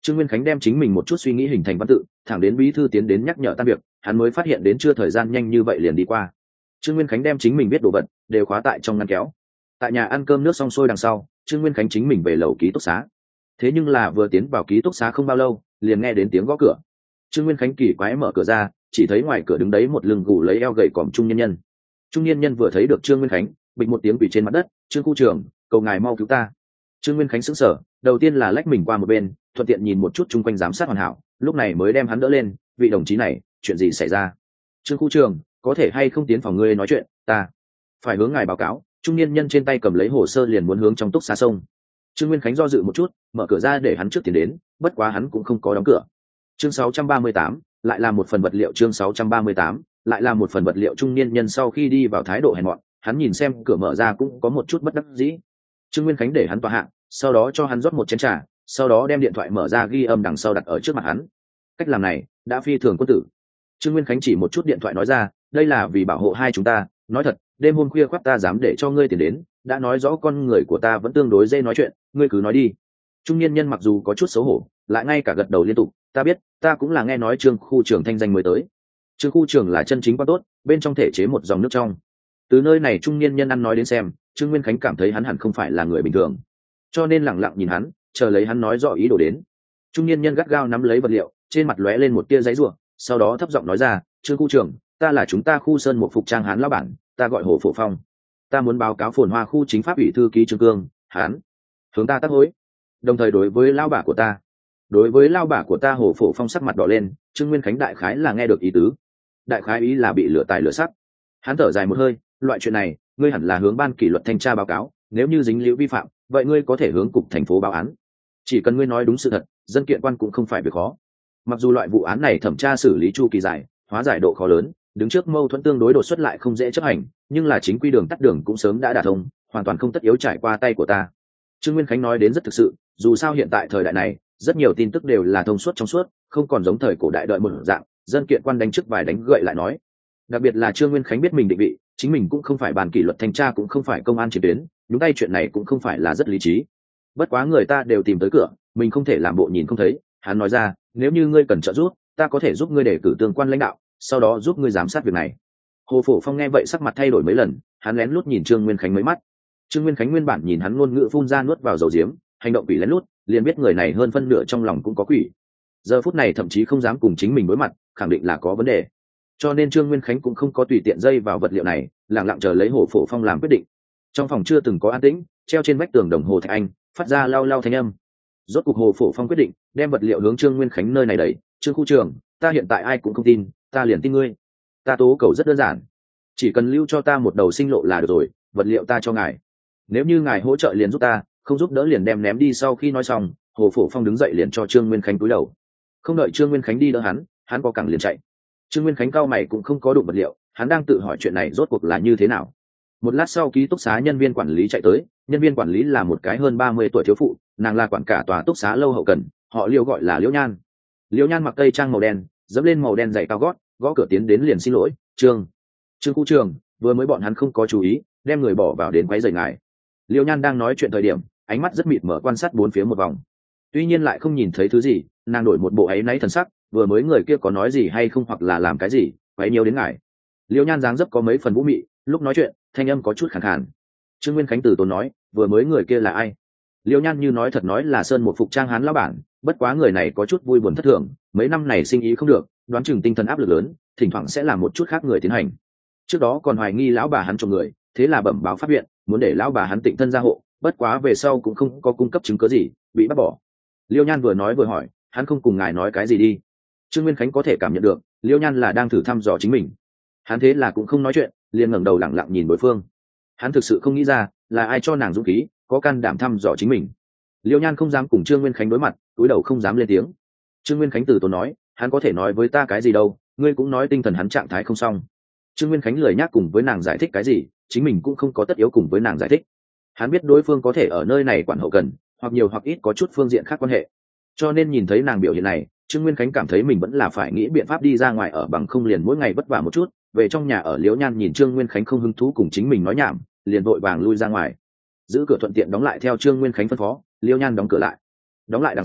Trương Nguyên Khánh đem chính mình một chút suy nghĩ hình thành văn tự, thẳng đến bí thư tiến đến nhắc nhở tan việc, hắn mới phát hiện đến chưa thời gian nhanh như vậy liền đi qua. Trương Nguyên Khánh đem chính mình biết đồ vật đều khóa tại trong ngăn kéo. Tại nhà ăn cơm nước xong xuôi đằng sau, Trương Nguyên Khánh chính mình về lầu ký túc xá. Thế nhưng là vừa tiến vào ký túc xá không bao lâu, liền nghe đến tiếng gõ cửa. Trương Nguyên Khánh kỳ quái mở cửa ra, chỉ thấy ngoài cửa đứng đấy một lưng gù lấy eo gầy còm trung nhân nhân. Trung nhân nhân vừa thấy được Trương Nguyên Khánh, bịch một tiếng quỳ trên mặt đất, "Trương khu trưởng, cầu ngài mau cứu ta." Trương Nguyên Khánh sững sờ, đầu tiên là lách mình qua một bên, thuận tiện nhìn một chút chung quanh giám sát hoàn hảo, lúc này mới đem hắn đỡ lên, "Vị đồng chí này, chuyện gì xảy ra?" "Trương khu trưởng, có thể hay không tiến phòng ngươi nói chuyện, ta phải hướng ngài báo cáo." Trung niên nhân trên tay cầm lấy hồ sơ liền muốn hướng trong túc xá sông. Trương Nguyên Khánh do dự một chút, mở cửa ra để hắn trước tiến đến, bất quá hắn cũng không có đóng cửa. Chương sáu trăm ba mươi tám, lại là một phần vật liệu. Chương sáu trăm ba mươi tám, lại là một phần vật liệu. Trung niên nhân sau khi đi vào thái độ hèn mọn, hắn nhìn xem cửa mở ra cũng có một chút bất đắc dĩ. Trương Nguyên Khánh để hắn tòa hạ, sau đó cho hắn rót một chén trà, sau đó đem điện thoại mở ra ghi âm đằng sau đặt ở trước mặt hắn. Cách làm này đã phi thường quân tử. Trương Nguyên Khánh chỉ một chút điện thoại nói ra, "Đây là vì bảo hộ hai chúng ta, nói thật, đêm hôm khuya khoắt ta dám để cho ngươi tiền đến, đã nói rõ con người của ta vẫn tương đối dễ nói chuyện, ngươi cứ nói đi." Trung niên nhân mặc dù có chút xấu hổ, lại ngay cả gật đầu liên tục, "Ta biết, ta cũng là nghe nói Trương khu trưởng thanh danh mới tới. Trương khu trưởng là chân chính quan tốt, bên trong thể chế một dòng nước trong." Từ nơi này trung niên nhân ăn nói đến xem, Trương Nguyên Khánh cảm thấy hắn hẳn không phải là người bình thường, cho nên lẳng lặng nhìn hắn, chờ lấy hắn nói rõ ý đồ đến. Trung niên nhân gắt gao nắm lấy vật liệu, trên mặt lóe lên một tia giấy rủa, sau đó thấp giọng nói ra, "Trương khu trưởng, ta là chúng ta khu sơn một phục trang hán lão bản, ta gọi Hồ Phổ Phong. Ta muốn báo cáo phồn hoa khu chính pháp ủy thư ký Trương Cương, hán hướng ta tác hối, đồng thời đối với lao bà của ta." Đối với lao bà của ta, Hồ Phổ Phong sắc mặt đỏ lên. Trương Nguyên Khánh đại khái là nghe được ý tứ, đại khái ý là bị lửa tài lửa sắc. Hắn thở dài một hơi, "Loại chuyện này ngươi hẳn là hướng ban kỷ luật thanh tra báo cáo, nếu như dính liễu vi phạm, vậy ngươi có thể hướng cục thành phố báo án. Chỉ cần ngươi nói đúng sự thật, dân kiện quan cũng không phải việc khó." Mặc dù loại vụ án này thẩm tra xử lý chu kỳ dài, hóa giải độ khó lớn, đứng trước mâu thuẫn tương đối đột xuất lại không dễ chấp hành, nhưng là chính quy đường tắt đường cũng sớm đã đả thông, hoàn toàn không tất yếu trải qua tay của ta. Trương Nguyên Khánh nói đến rất thực sự, dù sao hiện tại thời đại này, rất nhiều tin tức đều là thông suốt trong suốt, không còn giống thời cổ đại đợi một dạng, dân kiện quan đánh trước vài đánh gậy lại nói. Đặc biệt là Trương Nguyên Khánh biết mình định vị, chính mình cũng không phải ban kỷ luật thanh tra, cũng không phải công an chiến tuyến, nhúng tay chuyện này cũng không phải là rất lý trí. Bất quá người ta đều tìm tới cửa, mình không thể làm bộ nhìn không thấy. Hắn nói ra, "Nếu như ngươi cần trợ giúp, ta có thể giúp ngươi đề cử tương quan lãnh đạo, sau đó giúp ngươi giám sát việc này." Hồ Phổ Phong nghe vậy sắc mặt thay đổi mấy lần, hắn lén lút nhìn Trương Nguyên Khánh mấy mắt. Trương Nguyên Khánh nguyên bản nhìn hắn ngôn ngữ phun ra nuốt vào dầu diếm, hành động quỷ lén lút, liền biết người này hơn phân nửa trong lòng cũng có quỷ. Giờ phút này thậm chí không dám cùng chính mình đối mặt, khẳng định là có vấn đề. Cho nên Trương Nguyên Khánh cũng không có tùy tiện dây vào vật liệu này, lặng lặng chờ lấy Hồ Phổ Phong làm quyết định. Trong phòng chưa từng có an tĩnh, treo trên vách tường đồng hồ thạch anh phát ra lau lau thanh âm. Rốt cục Hồ Phổ Phong quyết định đem vật liệu hướng Trương Nguyên Khánh nơi này đẩy. "Trương khu trưởng, ta hiện tại ai cũng không tin, ta liền tin ngươi. Ta tố cầu rất đơn giản, chỉ cần lưu cho ta một đầu sinh lộ là được rồi, vật liệu ta cho ngài. Nếu như ngài hỗ trợ liền giúp ta, không giúp đỡ liền đem ném đi." Sau khi nói xong, Hồ Phổ Phong đứng dậy liền cho Trương Nguyên Khánh cúi đầu. Không đợi Trương Nguyên Khánh đi đỡ hắn, hắn có cẳng liền chạy. Trương Nguyên Khánh cao mày cũng không có đụng vật liệu, hắn đang tự hỏi chuyện này rốt cuộc là như thế nào. Một lát sau, ký túc xá nhân viên quản lý chạy tới. Nhân viên quản lý là một cái hơn ba mươi tuổi thiếu phụ, nàng là quản cả tòa túc xá lâu hậu cần, họ Liêu gọi là Liễu Nhan. Liễu Nhan mặc tây trang màu đen, dẫm lên màu đen giày cao gót, gõ cửa tiến đến liền xin lỗi, "Trương, Trương khu trưởng, vừa mới bọn hắn không có chú ý, đem người bỏ vào đến quấy rầy ngài." Liễu Nhan đang nói chuyện thời điểm, ánh mắt rất mịt mở quan sát bốn phía một vòng. Tuy nhiên lại không nhìn thấy thứ gì, nàng đổi một bộ áy náy thần sắc, "Vừa mới người kia có nói gì hay không, hoặc là làm cái gì quấy nhiễu đến ngài?" Liễu Nhan dáng dấp có mấy phần vũ mị, lúc nói chuyện thanh âm có chút khàn khàn. Trương Nguyên Khánh từ tốn nói, "Vừa mới người kia là ai?" Liễu Nhan như nói thật nói là sơn một phục trang hán lão bản, bất quá người này có chút vui buồn thất thường, mấy năm này sinh ý không được, đoán chừng tinh thần áp lực lớn, thỉnh thoảng sẽ làm một chút khác người tiến hành. Trước đó còn hoài nghi lão bà hắn trộm người, thế là bẩm báo pháp viện, muốn để lão bà hắn tịnh thân gia hộ, bất quá về sau cũng không có cung cấp chứng cứ gì, bị bắt bỏ. Liễu Nhan vừa nói vừa hỏi, "Hắn không cùng ngài nói cái gì đi?" Trương Nguyên Khánh có thể cảm nhận được Liễu Nhan là đang thử thăm dò chính mình, hắn thế là cũng không nói chuyện, liền ngẩng đầu lẳng lặng nhìn đối phương. Hắn thực sự không nghĩ ra là ai cho nàng dũng khí, có can đảm thăm dò chính mình. Liễu Nhan không dám cùng Trương Nguyên Khánh đối mặt, cúi đầu không dám lên tiếng. Trương Nguyên Khánh từ tốn nói, "Hắn có thể nói với ta cái gì đâu, ngươi cũng nói tinh thần hắn trạng thái không xong." Trương Nguyên Khánh lười nhắc cùng với nàng giải thích cái gì, chính mình cũng không có tất yếu cùng với nàng giải thích. Hắn biết đối phương có thể ở nơi này quản hậu cần, hoặc nhiều hoặc ít có chút phương diện khác quan hệ. Cho nên nhìn thấy nàng biểu hiện này, Trương Nguyên Khánh cảm thấy mình vẫn là phải nghĩ biện pháp đi ra ngoài ở, bằng không liền mỗi ngày vất vả một chút. Về trong nhà ở, Liễu Nhan nhìn Trương Nguyên Khánh không hứng thú cùng chính mình nói nhảm, liền vội vàng lui ra ngoài. Giữ cửa thuận tiện đóng lại theo Trương Nguyên Khánh phân phó, Liễu Nhan đóng cửa lại. Đóng lại đằng sau,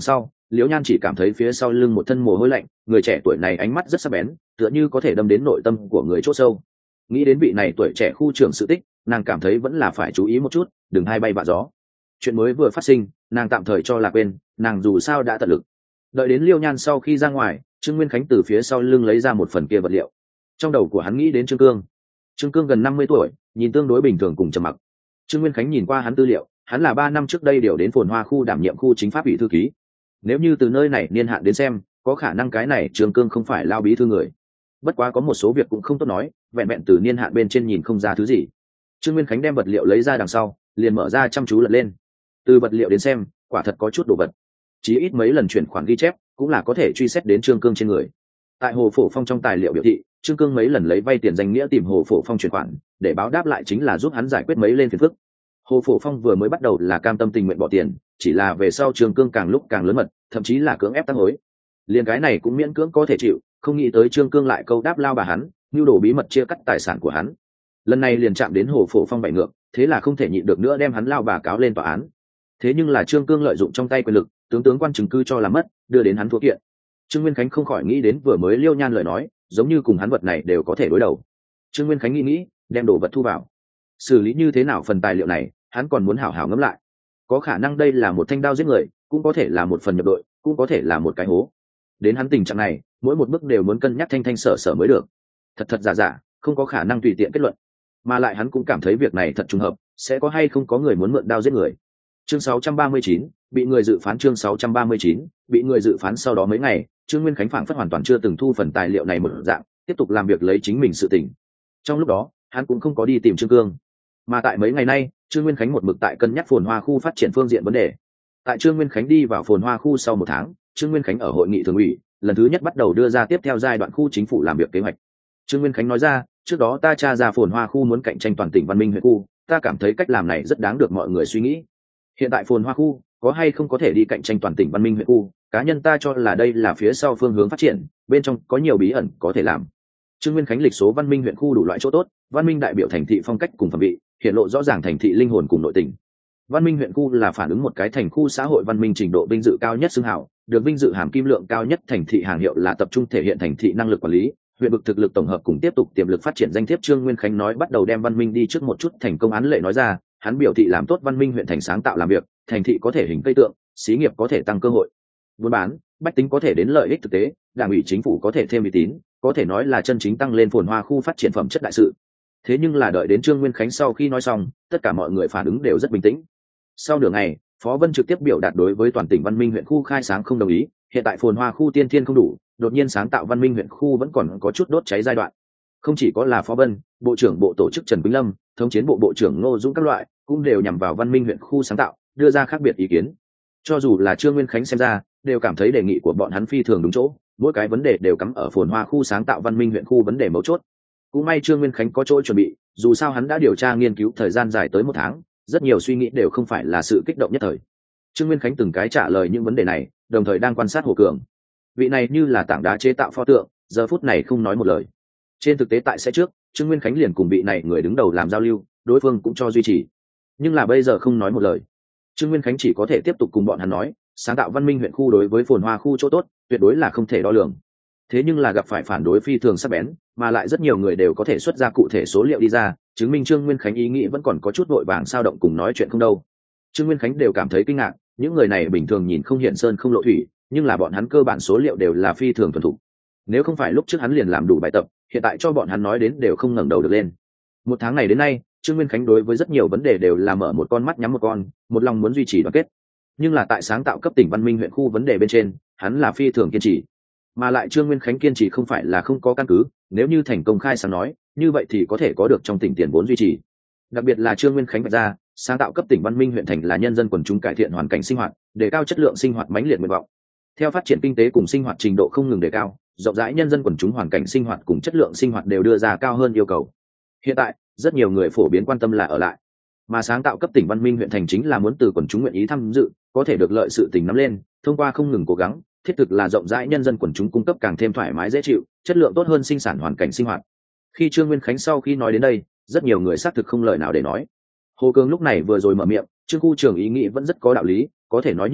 Liễu Nhan chỉ cảm thấy phía sau lưng một thân mồ hôi lạnh, người trẻ tuổi này ánh mắt rất sắc bén, tựa như có thể đâm đến nội tâm của người chỗ sâu. Nghĩ đến vị này tuổi trẻ khu trưởng sự tích, nàng cảm thấy vẫn là phải chú ý một chút, đừng hai bay vạ gió. Chuyện mới vừa phát sinh, nàng tạm thời cho là quên, nàng dù sao đã tận lực. Đợi đến Liễu Nhan sau khi ra ngoài, Trương Nguyên Khánh từ phía sau lưng lấy ra một phần kia vật liệu. Trong đầu của hắn nghĩ đến Trương Cương. Trương Cương gần năm mươi tuổi, nhìn tương đối bình thường cùng trầm mặc. Trương Nguyên Khánh nhìn qua hắn tư liệu, hắn là ba năm trước đây điều đến Phồn Hoa khu đảm nhiệm khu chính pháp ủy thư ký. Nếu như từ nơi này niên hạn đến xem, có khả năng cái này Trương Cương không phải lao bí thư người. Bất quá có một số việc cũng không tốt nói, vẹn vẹn từ niên hạn bên trên nhìn không ra thứ gì. Trương Nguyên Khánh đem vật liệu lấy ra đằng sau, liền mở ra chăm chú lật lên. Từ vật liệu đến xem, quả thật có chút đồ vật. Chí ít mấy lần chuyển khoản ghi chép, cũng là có thể truy xét đến Trương Cương trên người. Tại Hồ Phổ Phong trong tài liệu biểu thị, Trương Cương mấy lần lấy vay tiền danh nghĩa tìm Hồ Phổ Phong chuyển khoản, để báo đáp lại chính là giúp hắn giải quyết mấy lên phiền phức. Hồ Phổ Phong vừa mới bắt đầu là cam tâm tình nguyện bỏ tiền, chỉ là về sau Trương Cương càng lúc càng lớn mật, thậm chí là cưỡng ép tăng hối. Liên cái này cũng miễn cưỡng có thể chịu, không nghĩ tới Trương Cương lại câu đáp lao bà hắn, nhu đồ bí mật chia cắt tài sản của hắn. Lần này liền chạm đến Hồ Phổ Phong bại ngược, thế là không thể nhịn được nữa đem hắn lao bà cáo lên tòa án. Thế nhưng là Trương Cương lợi dụng trong tay quyền lực, tướng tướng quan chứng cứ cho làm mất, đưa đến hắn thua kiện. Trương Nguyên Khánh không khỏi nghĩ đến vừa mới Liêu Nhan lời nói, giống như cùng hắn vật này đều có thể đối đầu. Trương Nguyên Khánh nghĩ nghĩ, đem đồ vật thu vào. Xử lý như thế nào phần tài liệu này, hắn còn muốn hảo hảo ngẫm lại. Có khả năng đây là một thanh đao giết người, cũng có thể là một phần nhập đội, cũng có thể là một cái hố. Đến hắn tình trạng này, mỗi một bước đều muốn cân nhắc thanh thanh sở sở mới được. Thật thật giả giả, không có khả năng tùy tiện kết luận. Mà lại hắn cũng cảm thấy việc này thật trùng hợp, sẽ có hay không có người muốn mượn đao giết người. Chương sáu trăm ba mươi chín, bị người dự phán chương sáu trăm ba mươi chín, bị người dự phán sau đó mấy ngày, Trương Nguyên Khánh phảng phất hoàn toàn chưa từng thu phần tài liệu này một dạng, tiếp tục làm việc lấy chính mình sự tình. Trong lúc đó, hắn cũng không có đi tìm Trương Cương, mà tại mấy ngày nay, Trương Nguyên Khánh một mực tại cân nhắc Phồn Hoa khu phát triển phương diện vấn đề. Tại Trương Nguyên Khánh đi vào Phồn Hoa khu sau một tháng, Trương Nguyên Khánh ở hội nghị thường ủy, lần thứ nhất bắt đầu đưa ra tiếp theo giai đoạn khu chính phủ làm việc kế hoạch. Trương Nguyên Khánh nói ra, trước đó ta tra ra Phồn Hoa khu muốn cạnh tranh toàn tỉnh Văn Minh huyện khu, ta cảm thấy cách làm này rất đáng được mọi người suy nghĩ. Hiện tại Phồn Hoa khu có hay không có thể đi cạnh tranh toàn tỉnh Văn Minh huyện khu, cá nhân ta cho là đây là phía sau phương hướng phát triển, bên trong có nhiều bí ẩn có thể làm. Trương Nguyên Khánh lịch số Văn Minh huyện khu đủ loại chỗ tốt, Văn Minh đại biểu thành thị phong cách cùng phẩm vị, hiện lộ rõ ràng thành thị linh hồn cùng nội tình. Văn Minh huyện khu là phản ứng một cái thành khu xã hội văn minh trình độ vinh dự cao nhất xưng hào, được vinh dự hàm kim lượng cao nhất thành thị hàng hiệu là tập trung thể hiện thành thị năng lực quản lý, huyện vực thực lực tổng hợp cùng tiếp tục tiềm lực phát triển danh thiếp. Trương Nguyên Khánh nói bắt đầu đem Văn Minh đi trước một chút thành công án lệ nói ra, hắn biểu thị làm tốt Văn Minh huyện thành sáng tạo làm việc, thành thị có thể hình cây tượng, xí nghiệp có thể tăng cơ hội buôn bán, bách tính có thể đến lợi ích thực tế, đảng ủy chính phủ có thể thêm uy tín, có thể nói là chân chính tăng lên Phồn Hoa khu phát triển phẩm chất đại sự. Thế nhưng là đợi đến Trương Nguyên Khánh sau khi nói xong, tất cả mọi người phản ứng đều rất bình tĩnh. Sau nửa ngày, Phó Vân trực tiếp biểu đạt đối với toàn tỉnh Văn Minh huyện khu khai sáng không đồng ý, hiện tại Phồn Hoa khu tiên thiên không đủ, đột nhiên sáng tạo Văn Minh huyện khu vẫn còn có chút đốt cháy giai đoạn. Không chỉ có là Phó Vân, Bộ trưởng Bộ Tổ chức Trần Quýnh Lâm, Thống chiến Bộ Bộ trưởng Ngô Dũng các loại, cũng đều nhằm vào Văn Minh huyện khu sáng tạo, đưa ra khác biệt ý kiến. Cho dù là Trương Nguyên Khánh xem ra, đều cảm thấy đề nghị của bọn hắn phi thường đúng chỗ, mỗi cái vấn đề đều cắm ở Phồn Hoa khu sáng tạo Văn Minh huyện khu vấn đề mấu chốt. Cũng may Trương Nguyên Khánh có chỗ chuẩn bị, dù sao hắn đã điều tra nghiên cứu thời gian dài tới một tháng, rất nhiều suy nghĩ đều không phải là sự kích động nhất thời. Trương Nguyên Khánh từng cái trả lời những vấn đề này, đồng thời đang quan sát Hồ Cường. Vị này như là tảng đá chế tạo pho tượng, giờ phút này không nói một lời. Trên thực tế tại sẽ trước, Trương Nguyên Khánh liền cùng vị này người đứng đầu làm giao lưu, đối phương cũng cho duy trì. Nhưng là bây giờ không nói một lời. Trương Nguyên Khánh chỉ có thể tiếp tục cùng bọn hắn nói, sáng tạo Văn Minh huyện khu đối với Phồn Hoa khu chỗ tốt, tuyệt đối là không thể đo lường. Thế nhưng là gặp phải phản đối phi thường sắc bén, mà lại rất nhiều người đều có thể xuất ra cụ thể số liệu đi ra, chứng minh Trương Nguyên Khánh ý nghĩ vẫn còn có chút vội vàng sao động cùng nói chuyện không đâu. Trương Nguyên Khánh đều cảm thấy kinh ngạc, những người này bình thường nhìn không hiện sơn không lộ thủy, nhưng là bọn hắn cơ bản số liệu đều là phi thường thuần thục. Nếu không phải lúc trước hắn liền làm đủ bài tập, hiện tại cho bọn hắn nói đến đều không ngẩng đầu được lên. Một tháng này đến nay, Trương Nguyên Khánh đối với rất nhiều vấn đề đều là mở một con mắt nhắm một con, một lòng muốn duy trì đoàn kết. Nhưng là tại sáng tạo cấp tỉnh Văn Minh huyện khu vấn đề bên trên, hắn là phi thường kiên trì. Mà lại Trương Nguyên Khánh kiên trì không phải là không có căn cứ, nếu như thành công khai sáng nói, như vậy thì có thể có được trong tỉnh tiền vốn duy trì. Đặc biệt là Trương Nguyên Khánh vạch ra, sáng tạo cấp tỉnh Văn Minh huyện thành là nhân dân quần chúng cải thiện hoàn cảnh sinh hoạt, đề cao chất lượng sinh hoạt mãnh liệt nguyện vọng. Theo phát triển kinh tế cùng sinh hoạt trình độ không ngừng đề cao, rộng rãi nhân dân quần chúng hoàn cảnh sinh hoạt cùng chất lượng sinh hoạt đều đưa ra cao hơn yêu cầu. Hiện tại, rất nhiều người phổ biến quan tâm là ở lại, mà sáng tạo cấp tỉnh Văn Minh huyện thành chính là muốn từ quần chúng nguyện ý tham dự, có thể được lợi sự tình nắm lên, thông qua không ngừng cố gắng, thiết thực là rộng rãi nhân dân quần chúng cung cấp càng thêm thoải mái dễ chịu, chất lượng tốt hơn sinh sản hoàn cảnh sinh hoạt. Khi Trương Nguyên Khánh sau khi nói đến đây, rất nhiều người xác thực không lời nào để nói. Hồ Cường lúc này vừa rồi mở miệng, Trương khu trưởng ý nghĩ vẫn rất có đạo lý, có thể nói như vậy,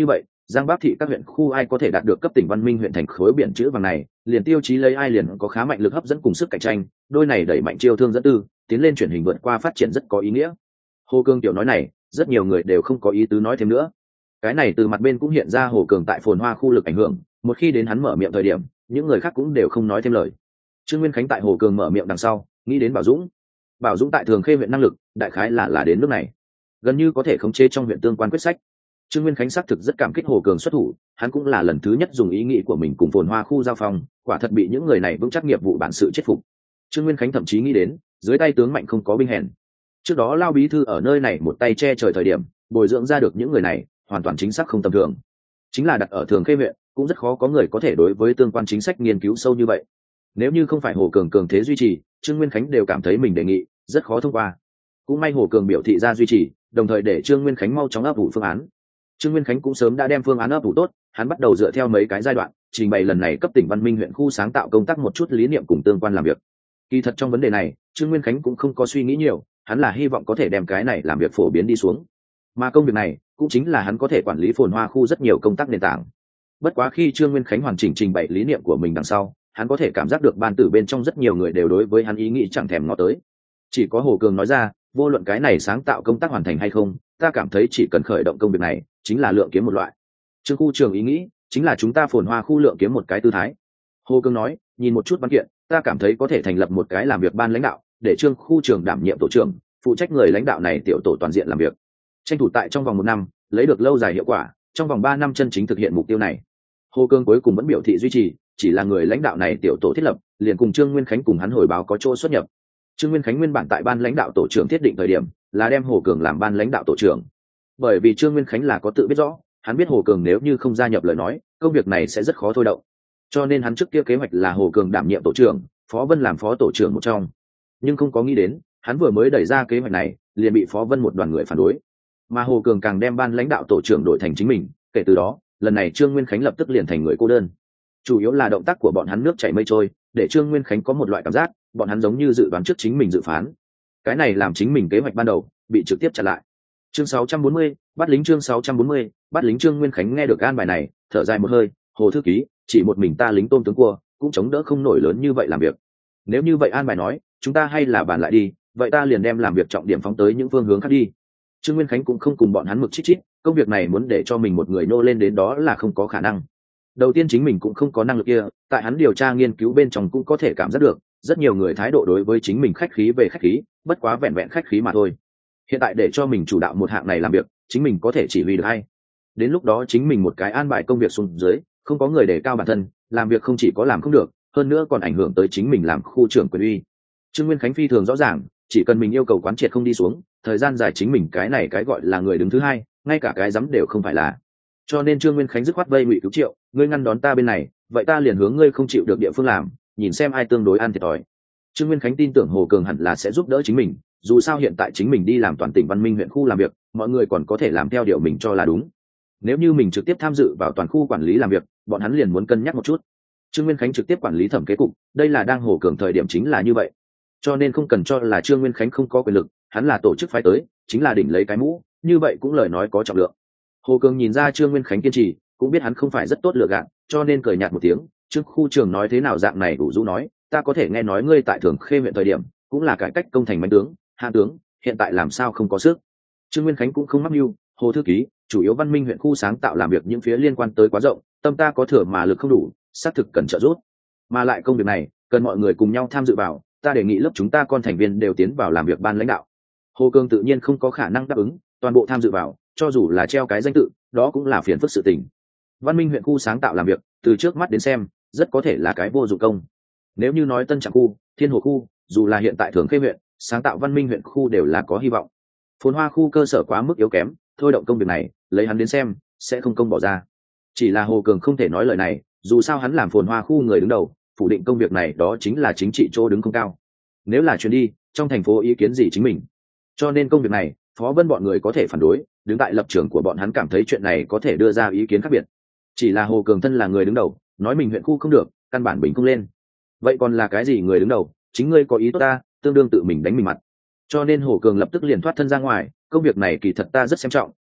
Giang Bắc thị các huyện khu ai có thể đạt được cấp tỉnh văn minh huyện thành khối biển chữ vàng này, liền tiêu chí lấy ai liền có khá mạnh lực hấp dẫn cùng sức cạnh tranh, đôi này đẩy mạnh chiêu thương dẫn tư, tiến lên chuyển hình vượt qua phát triển rất có ý nghĩa. Hồ Cường tiểu nói này, rất nhiều người đều không có ý tứ nói thêm nữa. Cái này từ mặt bên cũng hiện ra Hồ Cường tại phồn hoa khu lực ảnh hưởng, một khi đến hắn mở miệng thời điểm, những người khác cũng đều không nói thêm lời. Trương Nguyên Khánh tại Hồ Cường mở miệng đằng sau, nghĩ đến Bảo Dũng. Bảo Dũng tại Thường Khê huyện năng lực, đại khái là là đến nước này, gần như có thể khống chế trong huyện tương quan quyết sách. Trương Nguyên Khánh xác thực rất cảm kích Hồ Cường xuất thủ, hắn cũng là lần thứ nhất dùng ý nghĩ của mình cùng phồn hoa khu giao phong, quả thật bị những người này vững chắc nghiệp vụ bản sự chết phục. Trương Nguyên Khánh thậm chí nghĩ đến, dưới tay tướng mạnh không có binh hèn. Trước đó Lao bí thư ở nơi này một tay che trời thời điểm, bồi dưỡng ra được những người này, hoàn toàn chính xác không tầm thường. Chính là đặt ở Thường Khê huyện, cũng rất khó có người có thể đối với tương quan chính sách nghiên cứu sâu như vậy. Nếu như không phải Hồ Cường cường thế duy trì, Trương Nguyên Khánh đều cảm thấy mình đề nghị rất khó thông qua. Cũng may Hồ Cường biểu thị ra duy trì, đồng thời để Trương Nguyên Khánh mau chóng ấp ủ phương án. Trương Nguyên Khánh cũng sớm đã đem phương án ấp ủ tốt, hắn bắt đầu dựa theo mấy cái giai đoạn, trình bày lần này cấp tỉnh văn minh huyện khu sáng tạo công tác một chút lý niệm cùng tương quan làm việc. Kỳ thật trong vấn đề này, Trương Nguyên Khánh cũng không có suy nghĩ nhiều, hắn là hy vọng có thể đem cái này làm việc phổ biến đi xuống. Mà công việc này cũng chính là hắn có thể quản lý phồn hoa khu rất nhiều công tác nền tảng. Bất quá khi Trương Nguyên Khánh hoàn chỉnh trình bày lý niệm của mình đằng sau, hắn có thể cảm giác được ban tử bên trong rất nhiều người đều đối với hắn ý nghĩ chẳng thèm ngó tới. Chỉ có Hồ Cường nói ra, vô luận cái này sáng tạo công tác hoàn thành hay không, ta cảm thấy chỉ cần khởi động công việc này, chính là lượng kiếm một loại. Trương khu trường ý nghĩ, chính là chúng ta phồn hoa khu lượng kiếm một cái tư thái. Hồ Cường nói, nhìn một chút văn kiện, ta cảm thấy có thể thành lập một cái làm việc ban lãnh đạo, để Trương khu trường đảm nhiệm tổ trưởng, phụ trách người lãnh đạo này tiểu tổ toàn diện làm việc. Tranh thủ tại trong vòng một năm, lấy được lâu dài hiệu quả, trong vòng ba năm chân chính thực hiện mục tiêu này. Hồ Cường cuối cùng vẫn biểu thị duy trì, chỉ là người lãnh đạo này tiểu tổ thiết lập, liền cùng Trương Nguyên Khánh cùng hắn hồi báo có chỗ xuất nhập. Trương Nguyên Khánh nguyên bản tại ban lãnh đạo tổ trưởng thiết định thời điểm, là đem Hồ Cường làm ban lãnh đạo tổ trưởng. Bởi vì Trương Nguyên Khánh là có tự biết rõ, hắn biết Hồ Cường nếu như không gia nhập lời nói, công việc này sẽ rất khó thôi động. Cho nên hắn trước kia kế hoạch là Hồ Cường đảm nhiệm tổ trưởng, Phó Vân làm phó tổ trưởng một trong. Nhưng không có nghĩ đến, hắn vừa mới đẩy ra kế hoạch này, liền bị Phó Vân một đoàn người phản đối. Mà Hồ Cường càng đem ban lãnh đạo tổ trưởng đổi thành chính mình, kể từ đó, lần này Trương Nguyên Khánh lập tức liền thành người cô đơn. Chủ yếu là động tác của bọn hắn nước chảy mây trôi, để Trương Nguyên Khánh có một loại cảm giác, bọn hắn giống như dự đoán trước chính mình dự phán. Cái này làm chính mình kế hoạch ban đầu bị trực tiếp chặn lại. Chương sáu trăm bốn mươi, bắt lính chương sáu trăm bốn mươi, bắt lính Trương Nguyên Khánh nghe được an bài này, thở dài một hơi, Hồ thư ký, chỉ một mình ta lính tôm tướng cua, cũng chống đỡ không nổi lớn như vậy làm việc. Nếu như vậy an bài nói, chúng ta hay là bàn lại đi, vậy ta liền đem làm việc trọng điểm phóng tới những phương hướng khác đi. Trương Nguyên Khánh cũng không cùng bọn hắn mực chít chít, công việc này muốn để cho mình một người nô lên đến đó là không có khả năng. Đầu tiên chính mình cũng không có năng lực kia, tại hắn điều tra nghiên cứu bên trong cũng có thể cảm giác được, rất nhiều người thái độ đối với chính mình khách khí về khách khí, bất quá vẹn vẹn khách khí mà thôi. Hiện tại để cho mình chủ đạo một hạng này làm việc, chính mình có thể chỉ huy được hay. Đến lúc đó chính mình một cái an bài công việc xuống dưới, không có người đề cao bản thân, làm việc không chỉ có làm không được, hơn nữa còn ảnh hưởng tới chính mình làm khu trưởng quyền uy. Trương Nguyên Khánh phi thường rõ ràng, chỉ cần mình yêu cầu quán triệt không đi xuống, thời gian dài chính mình cái này cái gọi là người đứng thứ hai, ngay cả cái dám đều không phải là. Cho nên Trương Nguyên Khánh dứt khoát vây Ngụy Cứu Triệu, ngươi ngăn đón ta bên này, vậy ta liền hướng ngươi không chịu được địa phương làm, nhìn xem ai tương đối ăn thiệt thòi. Trương Nguyên Khánh tin tưởng Hồ Cường hẳn là sẽ giúp đỡ chính mình, dù sao hiện tại chính mình đi làm toàn tỉnh văn minh huyện khu làm việc, mọi người còn có thể làm theo điều mình cho là đúng. Nếu như mình trực tiếp tham dự vào toàn khu quản lý làm việc, bọn hắn liền muốn cân nhắc một chút. Trương Nguyên Khánh trực tiếp quản lý thẩm kế cục, đây là đang Hồ Cường thời điểm chính là như vậy. Cho nên không cần cho là Trương Nguyên Khánh không có quyền lực, hắn là tổ chức phái tới, chính là đỉnh lấy cái mũ, như vậy cũng lời nói có trọng lượng. Hồ Cường nhìn ra Trương Nguyên Khánh kiên trì, cũng biết hắn không phải rất tốt lựa gạn, cho nên cười nhạt một tiếng. Trước khu trường nói thế nào dạng này đủ rũ nói, ta có thể nghe nói ngươi tại Thường Khê huyện thời điểm, cũng là cải cách công thành mạnh tướng, hạ tướng, hiện tại làm sao không có sức. Trương Nguyên Khánh cũng không mắc mưu, Hồ thư ký, chủ yếu văn minh huyện khu sáng tạo làm việc những phía liên quan tới quá rộng, tâm ta có thừa mà lực không đủ, xác thực cần trợ giúp. Mà lại công việc này, cần mọi người cùng nhau tham dự vào, ta đề nghị lớp chúng ta con thành viên đều tiến vào làm việc ban lãnh đạo. Hồ Cường tự nhiên không có khả năng đáp ứng, toàn bộ tham dự vào, cho dù là treo cái danh tự, đó cũng là phiền phức sự tình. Văn minh huyện khu sáng tạo làm việc, từ trước mắt đến xem, rất có thể là cái vô dụng công. Nếu như nói Tân Trạm khu, Thiên Hồ khu, dù là hiện tại Thường Khê huyện, sáng tạo văn minh huyện khu đều là có hy vọng. Phồn Hoa khu cơ sở quá mức yếu kém, thôi động công việc này, lấy hắn đến xem, sẽ không công bỏ ra. Chỉ là Hồ Cường không thể nói lời này, dù sao hắn làm Phồn Hoa khu người đứng đầu, phủ định công việc này đó chính là chính trị chỗ đứng không cao. Nếu là chuyến đi, trong thành phố ý kiến gì chính mình. Cho nên công việc này, Phó Vân bọn người có thể phản đối, đứng tại lập trường của bọn hắn cảm thấy chuyện này có thể đưa ra ý kiến khác biệt. Chỉ là Hồ Cường thân là người đứng đầu, nói mình huyện khu không được, căn bản bình không lên. Vậy còn là cái gì người đứng đầu, chính ngươi có ý tốt ta, tương đương tự mình đánh mình mặt. Cho nên Hồ Cường lập tức liền thoát thân ra ngoài, công việc này kỳ thật ta rất xem trọng,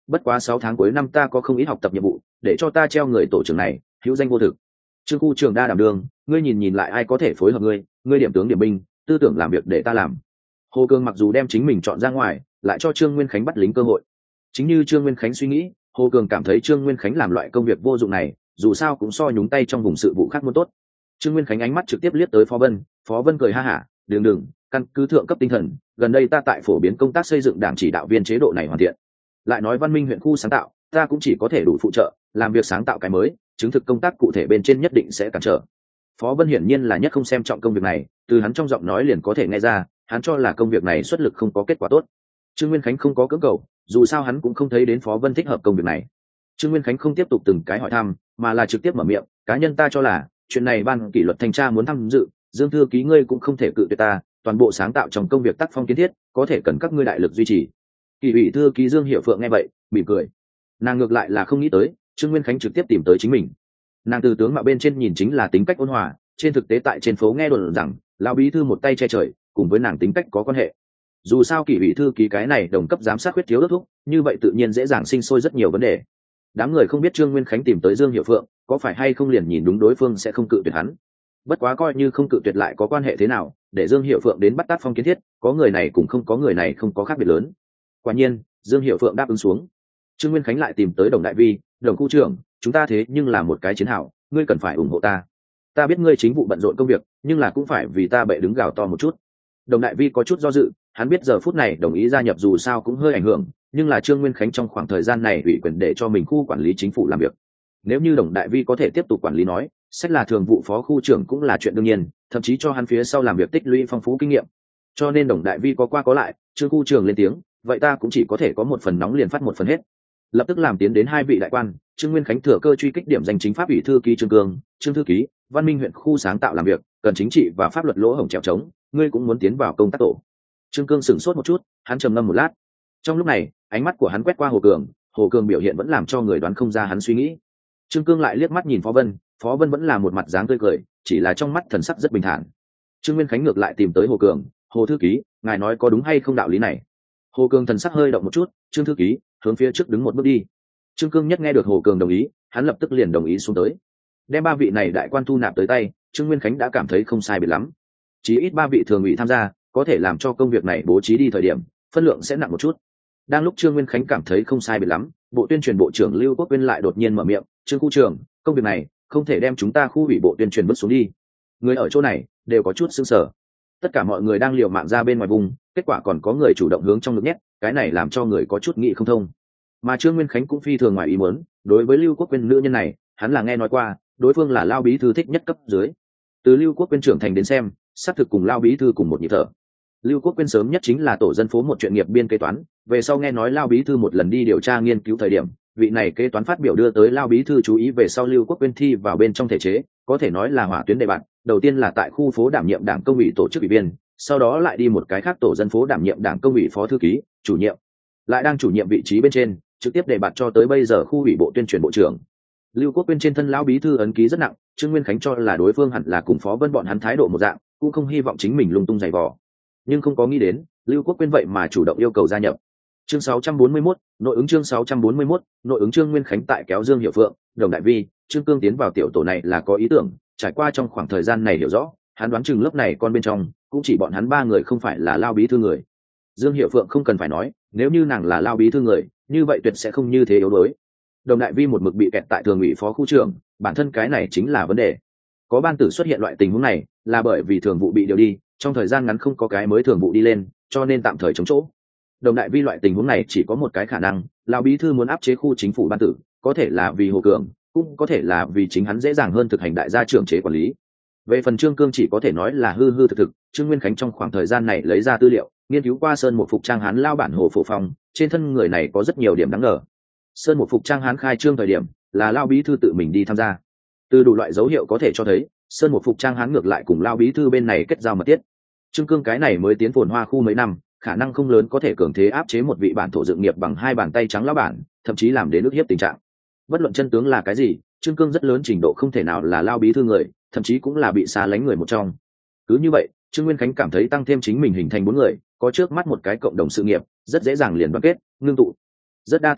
bất quá sáu tháng cuối năm ta có không ít học tập nhiệm vụ, để cho ta treo người tổ trưởng này hữu danh vô thực. Trương khu trưởng đa đảm đường, ngươi nhìn nhìn lại ai có thể phối hợp ngươi, ngươi điểm tướng điểm binh, tư tưởng làm việc để ta làm. Hồ Cường mặc dù đem chính mình chọn ra ngoài, lại cho Trương Nguyên Khánh bắt lính cơ hội. Chính như Trương Nguyên Khánh suy nghĩ, Hồ Cường cảm thấy Trương Nguyên Khánh làm loại công việc vô dụng này, dù sao cũng so nhúng tay trong vùng sự vụ khác muốn tốt. Trương Nguyên Khánh ánh mắt trực tiếp liếc tới Phó Vân, Phó Vân cười ha hả, "Đường đường, căn cứ thượng cấp tinh thần, gần đây ta tại phổ biến công tác xây dựng đảng chỉ đạo viên chế độ này hoàn thiện. Lại nói Văn Minh huyện khu sáng tạo, ta cũng chỉ có thể đủ phụ trợ, làm việc sáng tạo cái mới, chứng thực công tác cụ thể bên trên nhất định sẽ cản trở." Phó Vân hiển nhiên là nhất không xem trọng công việc này, từ hắn trong giọng nói liền có thể nghe ra, hắn cho là công việc này xuất lực không có kết quả tốt. Trương Nguyên Khánh không có cưỡng cầu, dù sao hắn cũng không thấy đến Phó Vân thích hợp công việc này. Trương Nguyên Khánh không tiếp tục từng cái hỏi thăm, mà là trực tiếp mở miệng, "Cá nhân ta cho là, chuyện này ban kỷ luật thanh tra muốn tham dự, Dương thư ký ngươi cũng không thể cự tuyệt ta, toàn bộ sáng tạo trong công việc tác phong kiến thiết, có thể cần các ngươi đại lực duy trì." Kỷ ủy thư ký Dương Hiểu Phượng nghe vậy, mỉm cười. Nàng ngược lại là không nghĩ tới, Trương Nguyên Khánh trực tiếp tìm tới chính mình. Nàng từ tướng mạo bên trên nhìn chính là tính cách ôn hòa, trên thực tế tại trên phố nghe đồn rằng lão bí thư một tay che trời, cùng với nàng tính cách có quan hệ. Dù sao kỷ ủy thư ký cái này đồng cấp giám sát khuyết thiếu đốc thúc, như vậy tự nhiên dễ dàng sinh sôi rất nhiều vấn đề. Đám người không biết Trương Nguyên Khánh tìm tới Dương Hiểu Phượng, có phải hay không liền nhìn đúng đối phương sẽ không cự tuyệt hắn. Bất quá coi như không cự tuyệt lại có quan hệ thế nào, để Dương Hiểu Phượng đến bắt tác phong kiến thiết, có người này cũng không có người này không có khác biệt lớn. Quả nhiên, Dương Hiểu Phượng đáp ứng xuống. Trương Nguyên Khánh lại tìm tới Đồng Đại Vi, "Đồng khu trưởng, chúng ta thế nhưng là một cái chiến hào, ngươi cần phải ủng hộ ta. Ta biết ngươi chính vụ bận rộn công việc, nhưng là cũng phải vì ta bệ đứng gào to một chút." Đồng Đại Vi có chút do dự, hắn biết giờ phút này đồng ý gia nhập dù sao cũng hơi ảnh hưởng, nhưng là Trương Nguyên Khánh trong khoảng thời gian này ủy quyền để cho mình khu quản lý chính phủ làm việc. Nếu như Đồng Đại Vi có thể tiếp tục quản lý nói, sẽ là thường vụ phó khu trưởng cũng là chuyện đương nhiên, thậm chí cho hắn phía sau làm việc tích lũy phong phú kinh nghiệm. Cho nên Đồng Đại Vi có qua có lại, Trương khu trưởng lên tiếng, "Vậy ta cũng chỉ có thể có một phần nóng liền phát một phần hết." Lập tức làm tiến đến hai vị đại quan, Trương Nguyên Khánh thừa cơ truy kích điểm danh chính pháp ủy thư ký Trương Cương, Trương thư ký, Văn Minh huyện khu sáng tạo làm việc, cần chính trị và pháp luật lỗ hổng trèo trống, ngươi cũng muốn tiến vào công tác tổ. Trương Cương sửng sốt một chút, hắn trầm ngâm một lát. Trong lúc này, ánh mắt của hắn quét qua Hồ Cường, Hồ Cường biểu hiện vẫn làm cho người đoán không ra hắn suy nghĩ. Trương Cương lại liếc mắt nhìn Phó Vân, Phó Vân vẫn là một mặt dáng tươi cười, chỉ là trong mắt thần sắc rất bình thản. Trương Nguyên Khánh ngược lại tìm tới Hồ Cường, "Hồ thư ký, ngài nói có đúng hay không đạo lý này?" Hồ Cường thần sắc hơi động một chút, "Trương thư ký, hướng phía trước đứng một bước đi." Trương Cương nhất nghe được Hồ Cường đồng ý, hắn lập tức liền đồng ý xuống tới. Đem ba vị này đại quan thu nạp tới tay, Trương Nguyên Khánh đã cảm thấy không sai biệt lắm. Chỉ ít ba vị thường ủy tham gia, có thể làm cho công việc này bố trí đi thời điểm, phân lượng sẽ nặng một chút. Đang lúc Trương Nguyên Khánh cảm thấy không sai biệt lắm, Bộ Tuyên truyền Bộ trưởng Lưu Quốc Quyên lại đột nhiên mở miệng, "Trương khu trưởng, công việc này không thể đem chúng ta khu ủy Bộ Tuyên truyền bước xuống đi." Người ở chỗ này đều có chút sững sờ. Tất cả mọi người đang liều mạng ra bên ngoài vùng, kết quả còn có người chủ động hướng trong ngực nhét, cái này làm cho người có chút nghĩ không thông. Mà Trương Nguyên Khánh cũng phi thường ngoài ý muốn, đối với Lưu Quốc Quyên nữ nhân này, hắn là nghe nói qua, đối phương là Lao bí thư thích nhất cấp dưới. Từ Lưu Quốc Quyên trưởng thành đến xem, xác thực cùng Lao bí thư cùng một nhịp thở. Lưu Quốc Quyên sớm nhất chính là tổ dân phố một chuyện nghiệp biên kế toán, về sau nghe nói Lao bí thư một lần đi điều tra nghiên cứu thời điểm, vị này kế toán phát biểu đưa tới Lao bí thư chú ý về sau Lưu Quốc Quyên thi vào bên trong thể chế, có thể nói là hỏa tuyến đề bạt, đầu tiên là tại khu phố đảm nhiệm đảng công ủy tổ chức ủy viên, sau đó lại đi một cái khác tổ dân phố đảm nhiệm đảng công ủy phó thư ký, chủ nhiệm, lại đang chủ nhiệm vị trí bên trên, trực tiếp đề bạt cho tới bây giờ khu ủy Bộ Tuyên truyền Bộ trưởng. Lưu Quốc Quyên trên thân Lão bí thư ấn ký rất nặng, Trương Nguyên Khánh cho là đối phương hẳn là cùng Phó Vân bọn hắn thái độ một dạng, cũng không hy vọng chính mình lung tung giày vò. Nhưng không có nghĩ đến, Lưu Quốc Quyên vậy mà chủ động yêu cầu gia nhập. Chương sáu trăm bốn mươi mốt, nội ứng chương sáu trăm bốn mươi mốt, nội ứng Trương Nguyên Khánh tại kéo Dương Hiểu Phượng, Đồng Đại Vi, Trương Cương tiến vào tiểu tổ này là có ý tưởng, trải qua trong khoảng thời gian này hiểu rõ, hắn đoán chừng lớp này con bên trong, cũng chỉ bọn hắn ba người không phải là Lao bí thư người. Dương Hiểu Phượng không cần phải nói, nếu như nàng là Lao bí thư người, như vậy tuyệt sẽ không như thế yếu đuối. Đồng Đại Vi một mực bị kẹt tại thường ủy phó khu trưởng, bản thân cái này chính là vấn đề. Có ban tử xuất hiện loại tình huống này, là bởi vì thường vụ bị điều đi, trong thời gian ngắn không có cái mới thường vụ đi lên, cho nên tạm thời chống chỗ. Đồng Đại Vi loại tình huống này chỉ có một cái khả năng, Lão bí thư muốn áp chế khu chính phủ ban tử, có thể là vì Hồ Cường, cũng có thể là vì chính hắn dễ dàng hơn thực hành đại gia trưởng chế quản lý. Về phần Trương Cương chỉ có thể nói là hư hư thực thực, Trương Nguyên Khánh trong khoảng thời gian này lấy ra tư liệu, nghiên cứu qua sơn một phục trang hán lao bản Hồ Phổ Phong, trên thân người này có rất nhiều điểm đáng ngờ. Sơn một phục trang hán khai trương thời điểm, là Lão bí thư tự mình đi tham gia. Từ đủ loại dấu hiệu có thể cho thấy, sơn một phục trang hán ngược lại cùng Lão bí thư bên này kết giao mật thiết. Trương Cương cái này mới tiến phồn hoa khu mấy năm, khả năng không lớn có thể cường thế áp chế một vị bản thổ dựng nghiệp bằng hai bàn tay trắng lão bản, thậm chí làm đến ức hiếp tình trạng. Bất luận chân tướng là cái gì, Trương Cương rất lớn trình độ không thể nào là Lão bí thư người, thậm chí cũng là bị xa lánh người một trong. Cứ như vậy, Trương Nguyên Khánh cảm thấy tăng thêm chính mình hình thành bốn người, có trước mắt một cái cộng đồng sự nghiệp, rất dễ dàng liền đoàn kết, ngưng tụ. Rất đa tình nghị,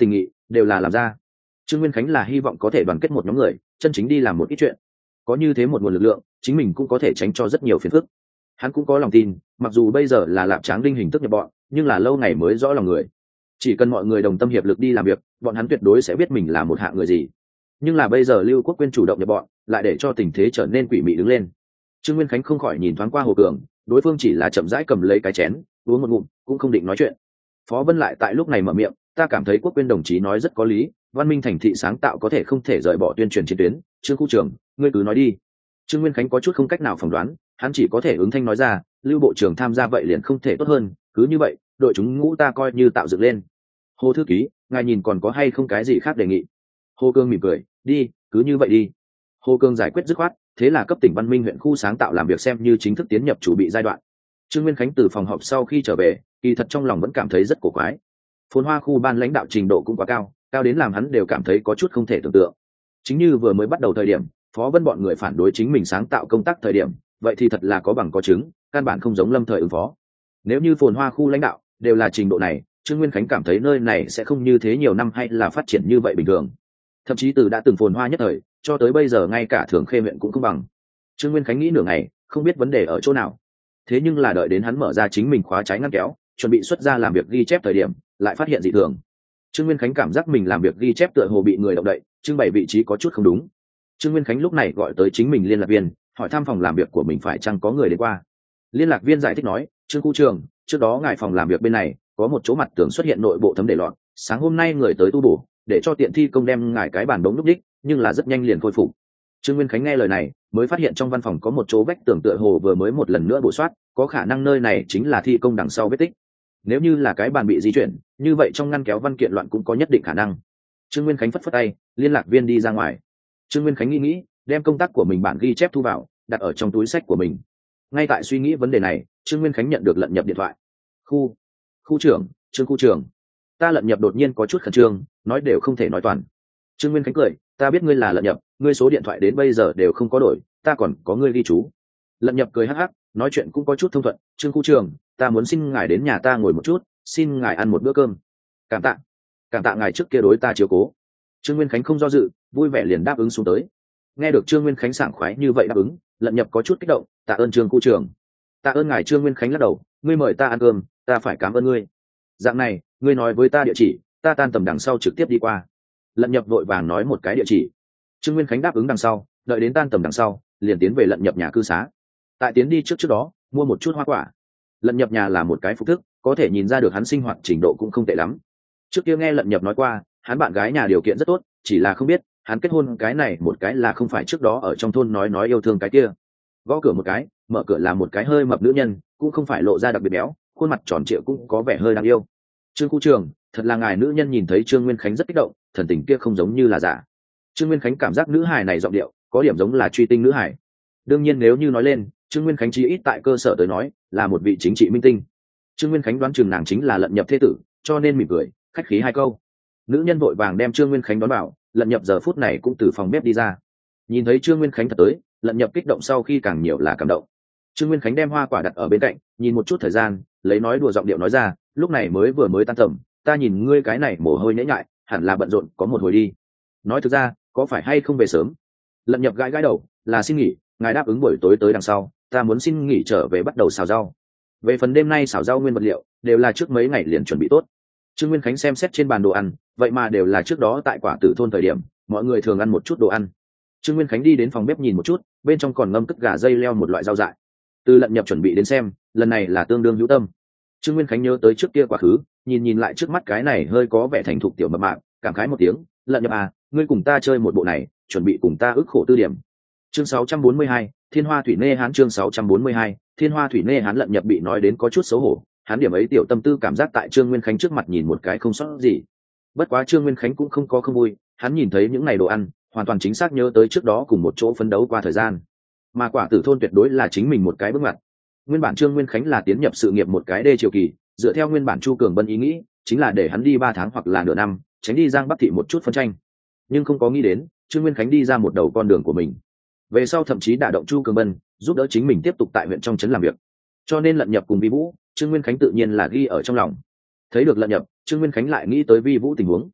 đều là làm ra. Trương Nguyên Khánh là hy vọng có thể đoàn kết một nhóm người chân chính đi làm một ít chuyện, có như thế một nguồn lực lượng chính mình cũng có thể tránh cho rất nhiều phiền phức. Hắn cũng có lòng tin, mặc dù bây giờ là Lạp Tráng Đinh hình thức nhập bọn, nhưng là lâu ngày mới rõ lòng người. Chỉ cần mọi người đồng tâm hiệp lực đi làm việc, bọn hắn tuyệt đối sẽ biết mình là một hạng người gì. Nhưng là bây giờ Lưu Quốc Quyên chủ động nhập bọn, lại để cho tình thế trở nên quỷ mị đứng lên. Trương Nguyên Khánh không khỏi nhìn thoáng qua Hồ Cường, đối phương chỉ là chậm rãi cầm lấy cái chén uống một ngụm, cũng không định nói chuyện. Phó Vân lại tại lúc này mở miệng, ta cảm thấy Quốc Quyên đồng chí nói rất có lý, văn minh thành thị sáng tạo có thể không thể rời bỏ tuyên truyền chiến tuyến. Trương khu trưởng, ngươi cứ nói đi. Trương Nguyên Khánh có chút không cách nào phỏng đoán, hắn chỉ có thể ứng thanh nói ra, Lưu bộ trưởng tham gia vậy liền không thể tốt hơn, cứ như vậy đội chúng ngũ ta coi như tạo dựng lên. Hồ thư ký, ngài nhìn còn có hay không cái gì khác đề nghị? Hồ Cương mỉm cười, đi, cứ như vậy đi. Hồ Cương giải quyết dứt khoát, thế là cấp tỉnh văn minh huyện khu sáng tạo làm việc xem như chính thức tiến nhập chủ bị giai đoạn. Trương Nguyên Khánh từ phòng họp sau khi trở về, kỳ thật trong lòng vẫn cảm thấy rất cổ quái. Phồn Hoa khu ban lãnh đạo trình độ cũng quá cao, cao đến làm hắn đều cảm thấy có chút không thể tưởng tượng. Chính như vừa mới bắt đầu thời điểm, Phó Vân bọn người phản đối chính mình sáng tạo công tác thời điểm, vậy thì thật là có bằng có chứng, căn bản không giống lâm thời ứng phó. Nếu như Phồn Hoa khu lãnh đạo đều là trình độ này, Trương Nguyên Khánh cảm thấy nơi này sẽ không như thế nhiều năm hay là phát triển như vậy bình thường. Thậm chí từ đã từng phồn hoa nhất thời, cho tới bây giờ ngay cả Thường Khê huyện cũng không bằng. Trương Nguyên Khánh nghĩ nửa ngày, không biết vấn đề ở chỗ nào. Thế nhưng là đợi đến hắn mở ra chính mình khóa trái ngăn kéo, chuẩn bị xuất ra làm việc ghi chép thời điểm, lại phát hiện dị thường. Trương Nguyên Khánh cảm giác mình làm việc ghi chép tựa hồ bị người động đậy, trưng bày vị trí có chút không đúng. Trương Nguyên Khánh lúc này gọi tới chính mình liên lạc viên, hỏi thăm phòng làm việc của mình phải chăng có người đến qua. Liên lạc viên giải thích nói, Trương khu trưởng, trước đó ngài phòng làm việc bên này có một chỗ mặt tường xuất hiện nội bộ thấm để loạn, sáng hôm nay người tới tu bổ, để cho tiện thi công đem ngài cái bàn đống núp đích, nhưng là rất nhanh liền khôi phục. Trương Nguyên Khánh nghe lời này, mới phát hiện trong văn phòng có một chỗ vách tường tựa hồ vừa mới một lần nữa bổ soát, có khả năng nơi này chính là thi công đằng sau vết tích. Nếu như là cái bàn bị di chuyển, như vậy trong ngăn kéo văn kiện loạn cũng có nhất định khả năng. Trương Nguyên Khánh phất phất tay, liên lạc viên đi ra ngoài. Trương Nguyên Khánh nghĩ nghĩ, đem công tác của mình bản ghi chép thu vào, đặt ở trong túi sách của mình. Ngay tại suy nghĩ vấn đề này, Trương Nguyên Khánh nhận được lận nhập điện thoại. Khu, khu trưởng, Trương khu trưởng. Ta lận nhập đột nhiên có chút khẩn trương, nói đều không thể nói toàn. Trương Nguyên Khánh cười, ta biết ngươi là lận nhập, ngươi số điện thoại đến bây giờ đều không có đổi, ta còn có ngươi ghi chú. Lận nhập cười hắc hắc, nói chuyện cũng có chút thông thuận. Trương khu trưởng, ta muốn xin ngài đến nhà ta ngồi một chút, xin ngài ăn một bữa cơm. Cảm tạ, cảm tạ ngài trước kia đối ta chiếu cố. Trương Nguyên Khánh không do dự, vui vẻ liền đáp ứng xuống tới. Nghe được Trương Nguyên Khánh sảng khoái như vậy đáp ứng, lận nhập có chút kích động, tạ ơn Trương khu trưởng. Tạ ơn ngài. Trương Nguyên Khánh lắc đầu, ngươi mời ta ăn cơm, ta phải cảm ơn ngươi. Dạng này, ngươi nói với ta địa chỉ, ta tan tầm đằng sau trực tiếp đi qua. Lận nhập vội vàng nói một cái địa chỉ. Trương Nguyên Khánh đáp ứng đằng sau, đợi đến tan tầm đằng sau, liền tiến về lận nhập nhà cư xá. Tại tiến đi trước trước đó, mua một chút hoa quả. Lận nhập nhà là một cái phục thức, có thể nhìn ra được hắn sinh hoạt trình độ cũng không tệ lắm. Trước kia nghe lận nhập nói qua, hắn bạn gái nhà điều kiện rất tốt, chỉ là không biết hắn kết hôn cái này một cái là không phải trước đó ở trong thôn nói nói yêu thương cái kia. Gõ cửa một cái, mở cửa là một cái hơi mập nữ nhân, cũng không phải lộ ra đặc biệt béo, khuôn mặt tròn trịa cũng có vẻ hơi đáng yêu. Trương khu trưởng, thật là ngài. Nữ nhân nhìn thấy Trương Nguyên Khánh rất kích động, thần tình kia không giống như là giả. Trương Nguyên Khánh cảm giác nữ hài này giọng điệu có điểm giống là truy tinh nữ hài. Đương nhiên nếu như nói lên, Trương Nguyên Khánh chí ít tại cơ sở tới nói là một vị chính trị minh tinh. Trương Nguyên Khánh đoán chừng nàng chính là lận nhập thế tử, cho nên mỉm cười khách khí hai câu. Nữ nhân vội vàng đem Trương Nguyên Khánh đón vào, lận nhập giờ phút này cũng từ phòng bếp đi ra. Nhìn thấy Trương Nguyên Khánh thật tới, lận nhập kích động sau khi càng nhiều là cảm động. Trương Nguyên Khánh đem hoa quả đặt ở bên cạnh, nhìn một chút thời gian, lấy nói đùa giọng điệu nói ra, lúc này mới vừa mới tan tầm, ta nhìn ngươi cái này mồ hôi nhễ nhại, hẳn là bận rộn có một hồi đi. Nói thực ra, có phải hay không về sớm? Lận nhập gãi gãi đầu, là xin nghỉ, ngài đáp ứng buổi tối tới đằng sau, ta muốn xin nghỉ trở về bắt đầu xào rau. Về phần đêm nay xào rau nguyên vật liệu, đều là trước mấy ngày liền chuẩn bị tốt. Trương Nguyên Khánh xem xét trên bàn đồ ăn, vậy mà đều là trước đó tại Quả Tử thôn thời điểm, mọi người thường ăn một chút đồ ăn. Trương Nguyên Khánh đi đến phòng bếp nhìn một chút, bên trong còn ngâm cất gà dây leo một loại rau dại. Từ lận nhập chuẩn bị đến xem, lần này là tương đương hữu tâm. Trương Nguyên Khánh nhớ tới trước kia quá khứ, nhìn nhìn lại trước mắt cái này hơi có vẻ thành thục tiểu mập mạp, cảm khái một tiếng, lận nhập à, ngươi cùng ta chơi một bộ này, chuẩn bị cùng ta ức khổ tư điểm. Chương sáu trăm bốn mươi hai, Thiên Hoa Thủy Nê Hán. Chương sáu trăm bốn mươi hai, Thiên Hoa Thủy Nê Hán. Lận nhập bị nói đến có chút xấu hổ, hắn điểm ấy tiểu tâm tư cảm giác tại Trương Nguyên Khánh trước mặt nhìn một cái không sót gì. Bất quá Trương Nguyên Khánh cũng không có không vui, hắn nhìn thấy những ngày đồ ăn, hoàn toàn chính xác nhớ tới trước đó cùng một chỗ phấn đấu qua thời gian. Mà Quả Tử thôn tuyệt đối là chính mình một cái bước ngoặt. Nguyên bản Trương Nguyên Khánh là tiến nhập sự nghiệp một cái đê triều kỳ, dựa theo nguyên bản Chu Cường Bân ý nghĩ, chính là để hắn đi ba tháng hoặc là nửa năm, tránh đi Giang Bắc thị một chút phân tranh. Nhưng không có nghĩ đến, Trương Nguyên Khánh đi ra một đầu con đường của mình. Về sau thậm chí đả động Chu Cường Bân, giúp đỡ chính mình tiếp tục tại huyện trong trấn làm việc. Cho nên lận nhập cùng Vi Vũ, Trương Nguyên Khánh tự nhiên là ghi ở trong lòng. Thấy được lận nhập, Trương Nguyên Khánh lại nghĩ tới Vi Vũ tình huống.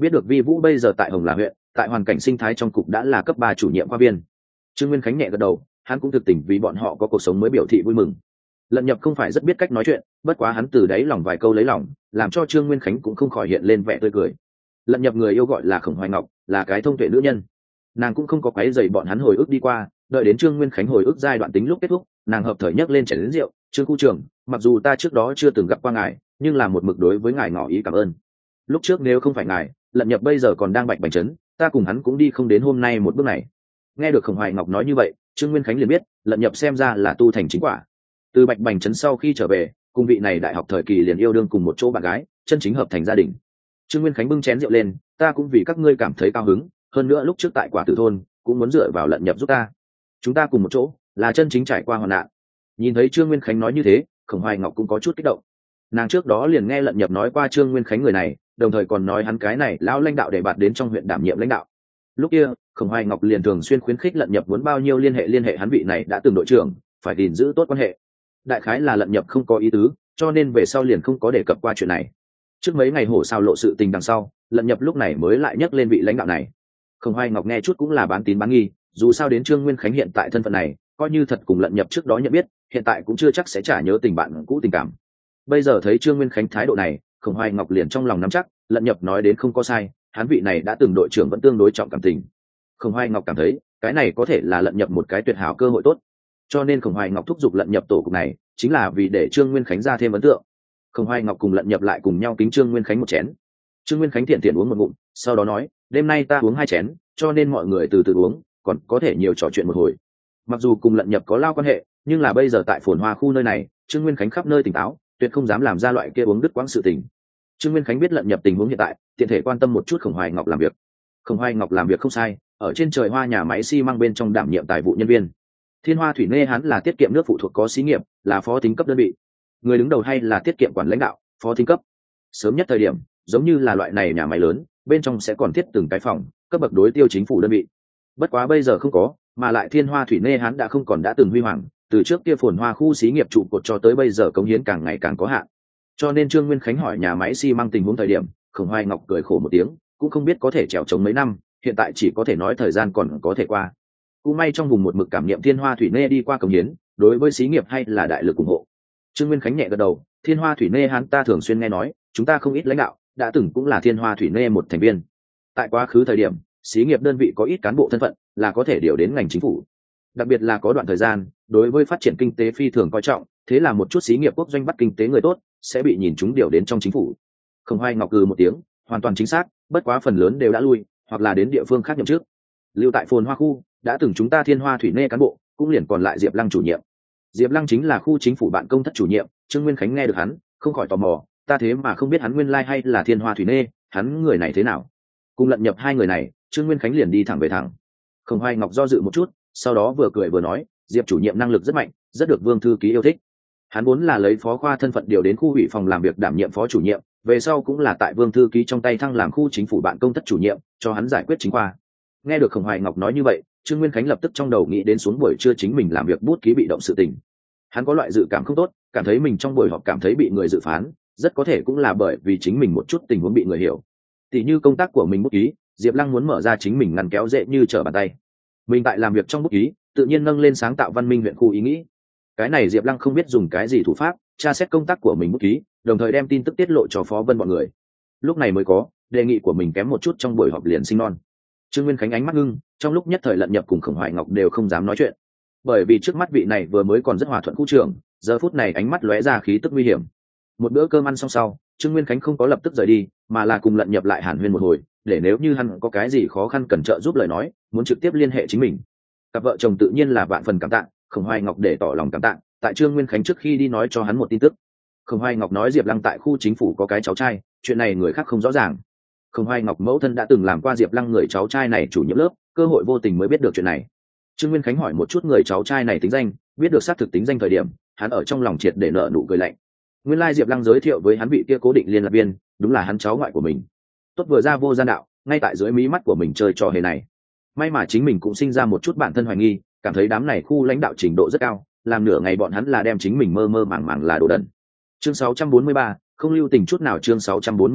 biết được Vi Vũ bây giờ tại Hồng Là huyện, tại hoàn cảnh sinh thái trong cục đã là cấp ba chủ nhiệm khoa viên. Trương Nguyên Khánh nhẹ gật đầu, hắn cũng thực tình vì bọn họ có cuộc sống mới biểu thị vui mừng. Lận Nhập không phải rất biết cách nói chuyện, bất quá hắn từ đáy lòng vài câu lấy lòng, làm cho Trương Nguyên Khánh cũng không khỏi hiện lên vẻ tươi cười. Lận Nhập người yêu gọi là Khổng Hoài Ngọc, là cái thông tuệ nữ nhân. Nàng cũng không có quấy rầy bọn hắn hồi ức đi qua, đợi đến Trương Nguyên Khánh hồi ức giai đoạn tính lúc kết thúc, nàng hợp thời nhấc lên chén lớn rượu, "Trương khu trưởng, mặc dù ta trước đó chưa từng gặp qua ngài, nhưng là một mực đối với ngài ngỏ ý cảm ơn. Lúc trước nếu không phải ngài, Lận Nhập bây giờ còn đang bạch bành trấn, ta cùng hắn cũng đi không đến hôm nay một bước này." Nghe được Khổng Hoài Ngọc nói như vậy, Trương Nguyên Khánh liền biết, Lận Nhập xem ra là tu thành chính quả. Từ bạch bành trấn sau khi trở về, cùng vị này đại học thời kỳ liền yêu đương cùng một chỗ bạn gái, chân chính hợp thành gia đình. Trương Nguyên Khánh bưng chén rượu lên, "Ta cũng vì các ngươi cảm thấy cao hứng, hơn nữa lúc trước tại Quả Tử thôn cũng muốn dựa vào Lận Nhập giúp ta. Chúng ta cùng một chỗ, là chân chính trải qua hoạn nạn." Nhìn thấy Trương Nguyên Khánh nói như thế, Khổng Hoài Ngọc cũng có chút kích động. Nàng trước đó liền nghe Lận Nhập nói qua Trương Nguyên Khánh người này, đồng thời còn nói hắn cái này lão lãnh đạo để bạt đến trong huyện đảm nhiệm lãnh đạo. Lúc kia, Khổng Hoài Ngọc liền thường xuyên khuyến khích Lận Nhập muốn bao nhiêu liên hệ liên hệ hắn vị này đã từng đội trưởng, phải gìn giữ tốt quan hệ. Đại khái là Lận Nhập không có ý tứ, cho nên về sau liền không có đề cập qua chuyện này. Trước mấy ngày hổ sao lộ sự tình đằng sau, Lận Nhập lúc này mới lại nhắc lên vị lãnh đạo này. Khổng Hoài Ngọc nghe chút cũng là bán tín bán nghi, dù sao đến Trương Nguyên Khánh hiện tại thân phận này, coi như thật cùng Lận Nhập trước đó nhận biết, hiện tại cũng chưa chắc sẽ trả nhớ tình bạn cũ tình cảm. Bây giờ thấy Trương Nguyên Khánh thái độ này, Khổng Hoài Ngọc liền trong lòng nắm chắc, Lận Nhập nói đến không có sai, hắn vị này đã từng đội trưởng vẫn tương đối trọng cảm tình. Khổng Hoài Ngọc cảm thấy, cái này có thể là Lận Nhập một cái tuyệt hảo cơ hội tốt. Cho nên Khổng Hoài Ngọc thúc giục Lận Nhập tổ cục này, chính là vì để Trương Nguyên Khánh ra thêm ấn tượng. Khổng Hoài Ngọc cùng Lận Nhập lại cùng nhau kính Trương Nguyên Khánh một chén. Trương Nguyên Khánh tiện tiện uống một ngụm, sau đó nói, "Đêm nay ta uống hai chén, cho nên mọi người từ từ uống, còn có thể nhiều trò chuyện một hồi." Mặc dù cùng Lận Nhập có lao quan hệ, nhưng là bây giờ tại Phồn Hoa khu nơi này, Trương Nguyên Khánh khắp nơi tỉnh táo, tuyệt không dám làm ra loại kia uống đứt quãng sự tình. Trương Nguyên Khánh biết Lận Nhập tình huống hiện tại, tiện thể quan tâm một chút Khổng Hoài Ngọc làm việc. Khổng Hoài Ngọc làm việc không sai, ở trên trời hoa nhà máy xi măng bên trong đảm nhiệm tài vụ nhân viên. Thiên Hoa Thủy Nê hắn là tiết kiệm nước phụ thuộc có xí nghiệp, là phó tính cấp đơn vị. Người đứng đầu hay là tiết kiệm quản lãnh đạo, phó tính cấp. Sớm nhất thời điểm, giống như là loại này nhà máy lớn, bên trong sẽ còn thiết từng cái phòng, cấp bậc đối tiêu chính phủ đơn vị. Bất quá bây giờ không có, mà lại Thiên Hoa Thủy Nê hắn đã không còn đã từng huy hoàng, từ trước kia Phồn Hoa khu xí nghiệp trụ cột cho tới bây giờ cống hiến càng ngày càng có hạn. Cho nên Trương Nguyên Khánh hỏi nhà máy xi măng tình huống thời điểm, Khổng Hoài Ngọc cười khổ một tiếng, cũng không biết có thể trèo chống mấy năm, hiện tại chỉ có thể nói thời gian còn có thể qua. Cũng may trong vùng một mực cảm nghiệm Thiên Hoa Thủy Nê đi qua cống hiến, đối với xí nghiệp hay là đại lực ủng hộ. Trương Nguyên Khánh nhẹ gật đầu, Thiên Hoa Thủy Nê hắn ta thường xuyên nghe nói, chúng ta không ít lãnh đạo, đã từng cũng là Thiên Hoa Thủy Nê một thành viên. Tại quá khứ thời điểm, xí nghiệp đơn vị có ít cán bộ thân phận, là có thể điều đến ngành chính phủ. Đặc biệt là có đoạn thời gian, đối với phát triển kinh tế phi thường coi trọng, thế là một chút xí nghiệp quốc doanh bắt kinh tế người tốt, sẽ bị nhìn chúng điều đến trong chính phủ. Khổng Hoài Ngọc cừ một tiếng, hoàn toàn chính xác, bất quá phần lớn đều đã lui, hoặc là đến địa phương khác nhậm chức. Lưu tại Phồn Hoa khu, đã từng chúng ta Thiên Hoa Thủy Nê cán bộ, cũng liền còn lại Diệp Lăng chủ nhiệm. Diệp Lăng chính là khu chính phủ bạn công thất chủ nhiệm. Trương Nguyên Khánh nghe được hắn, không khỏi tò mò, ta thế mà không biết hắn nguyên lai hay là Thiên Hoa Thủy Nê, hắn người này thế nào? Cùng Lận Nhập hai người này, Trương Nguyên Khánh liền đi thẳng về thẳng. Khổng Hoài Ngọc do dự một chút, sau đó vừa cười vừa nói, Diệp chủ nhiệm năng lực rất mạnh, rất được Vương thư ký yêu thích. Hắn vốn là lấy phó khoa thân phận điều đến khu ủy phòng làm việc đảm nhiệm phó chủ nhiệm, về sau cũng là tại Vương thư ký trong tay thăng làm khu chính phủ bạn công thất chủ nhiệm, cho hắn giải quyết chính khoa. Nghe được Khổng Hoài Ngọc nói như vậy, Trương Nguyên Khánh lập tức trong đầu nghĩ đến xuống buổi trưa chính mình làm việc bút ký bị động sự tình. Hắn có loại dự cảm không tốt, cảm thấy mình trong buổi họp cảm thấy bị người dự phán, rất có thể cũng là bởi vì chính mình một chút tình huống bị người hiểu. Tỷ như công tác của mình bút ký, Diệp Lăng muốn mở ra chính mình ngăn kéo dễ như trở bàn tay. Mình tại làm việc trong bút ký, tự nhiên nâng lên sáng tạo văn minh huyện khu ý nghĩ. Cái này Diệp Lăng không biết dùng cái gì thủ pháp, tra xét công tác của mình bút ký, đồng thời đem tin tức tiết lộ cho Phó Vân bọn người. Lúc này mới có, đề nghị của mình kém một chút trong buổi họp liền sinh non. Trương Nguyên Khánh ánh mắt ngưng, trong lúc nhất thời Lận Nhập cùng Khổng Hoài Ngọc đều không dám nói chuyện. Bởi vì trước mắt vị này vừa mới còn rất hòa thuận khu trưởng, giờ phút này ánh mắt lóe ra khí tức nguy hiểm. Một bữa cơm ăn xong sau, Trương Nguyên Khánh không có lập tức rời đi, mà là cùng Lận Nhập lại hàn huyên một hồi, để nếu như hắn có cái gì khó khăn cần trợ giúp lời nói, muốn trực tiếp liên hệ chính mình. Cặp vợ chồng tự nhiên là vạn phần cảm tạ, Khổng Hoài Ngọc để tỏ lòng cảm tạ, tại Trương Nguyên Khánh trước khi đi nói cho hắn một tin tức. Khổng Hoài Ngọc nói Diệp Lăng tại khu chính phủ có cái cháu trai, chuyện này người khác không rõ ràng. Khổng Hoài Ngọc mẫu thân đã từng làm qua Diệp Lăng người cháu trai này chủ nhiệm lớp, cơ hội vô tình mới biết được chuyện này. Trương Nguyên Khánh hỏi một chút người cháu trai này tính danh, biết được xác thực tính danh thời điểm, hắn ở trong lòng triệt để nở nụ cười lạnh. Nguyên lai Diệp Lăng giới thiệu với hắn vị kia cố định liên lạc viên, đúng là hắn cháu ngoại của mình. Tốt vừa ra vô gian đạo, ngay tại dưới mí mắt của mình chơi trò hề này. May mà chính mình cũng sinh ra một chút bản thân hoài nghi, cảm thấy đám này khu lãnh đạo trình độ rất cao, làm nửa ngày bọn hắn là đem chính mình mơ mơ màng màng là đồ đần. Chương sáu trăm bốn mươi ba, không lưu tình chút nào. Chương sáu trăm bốn mươi ba,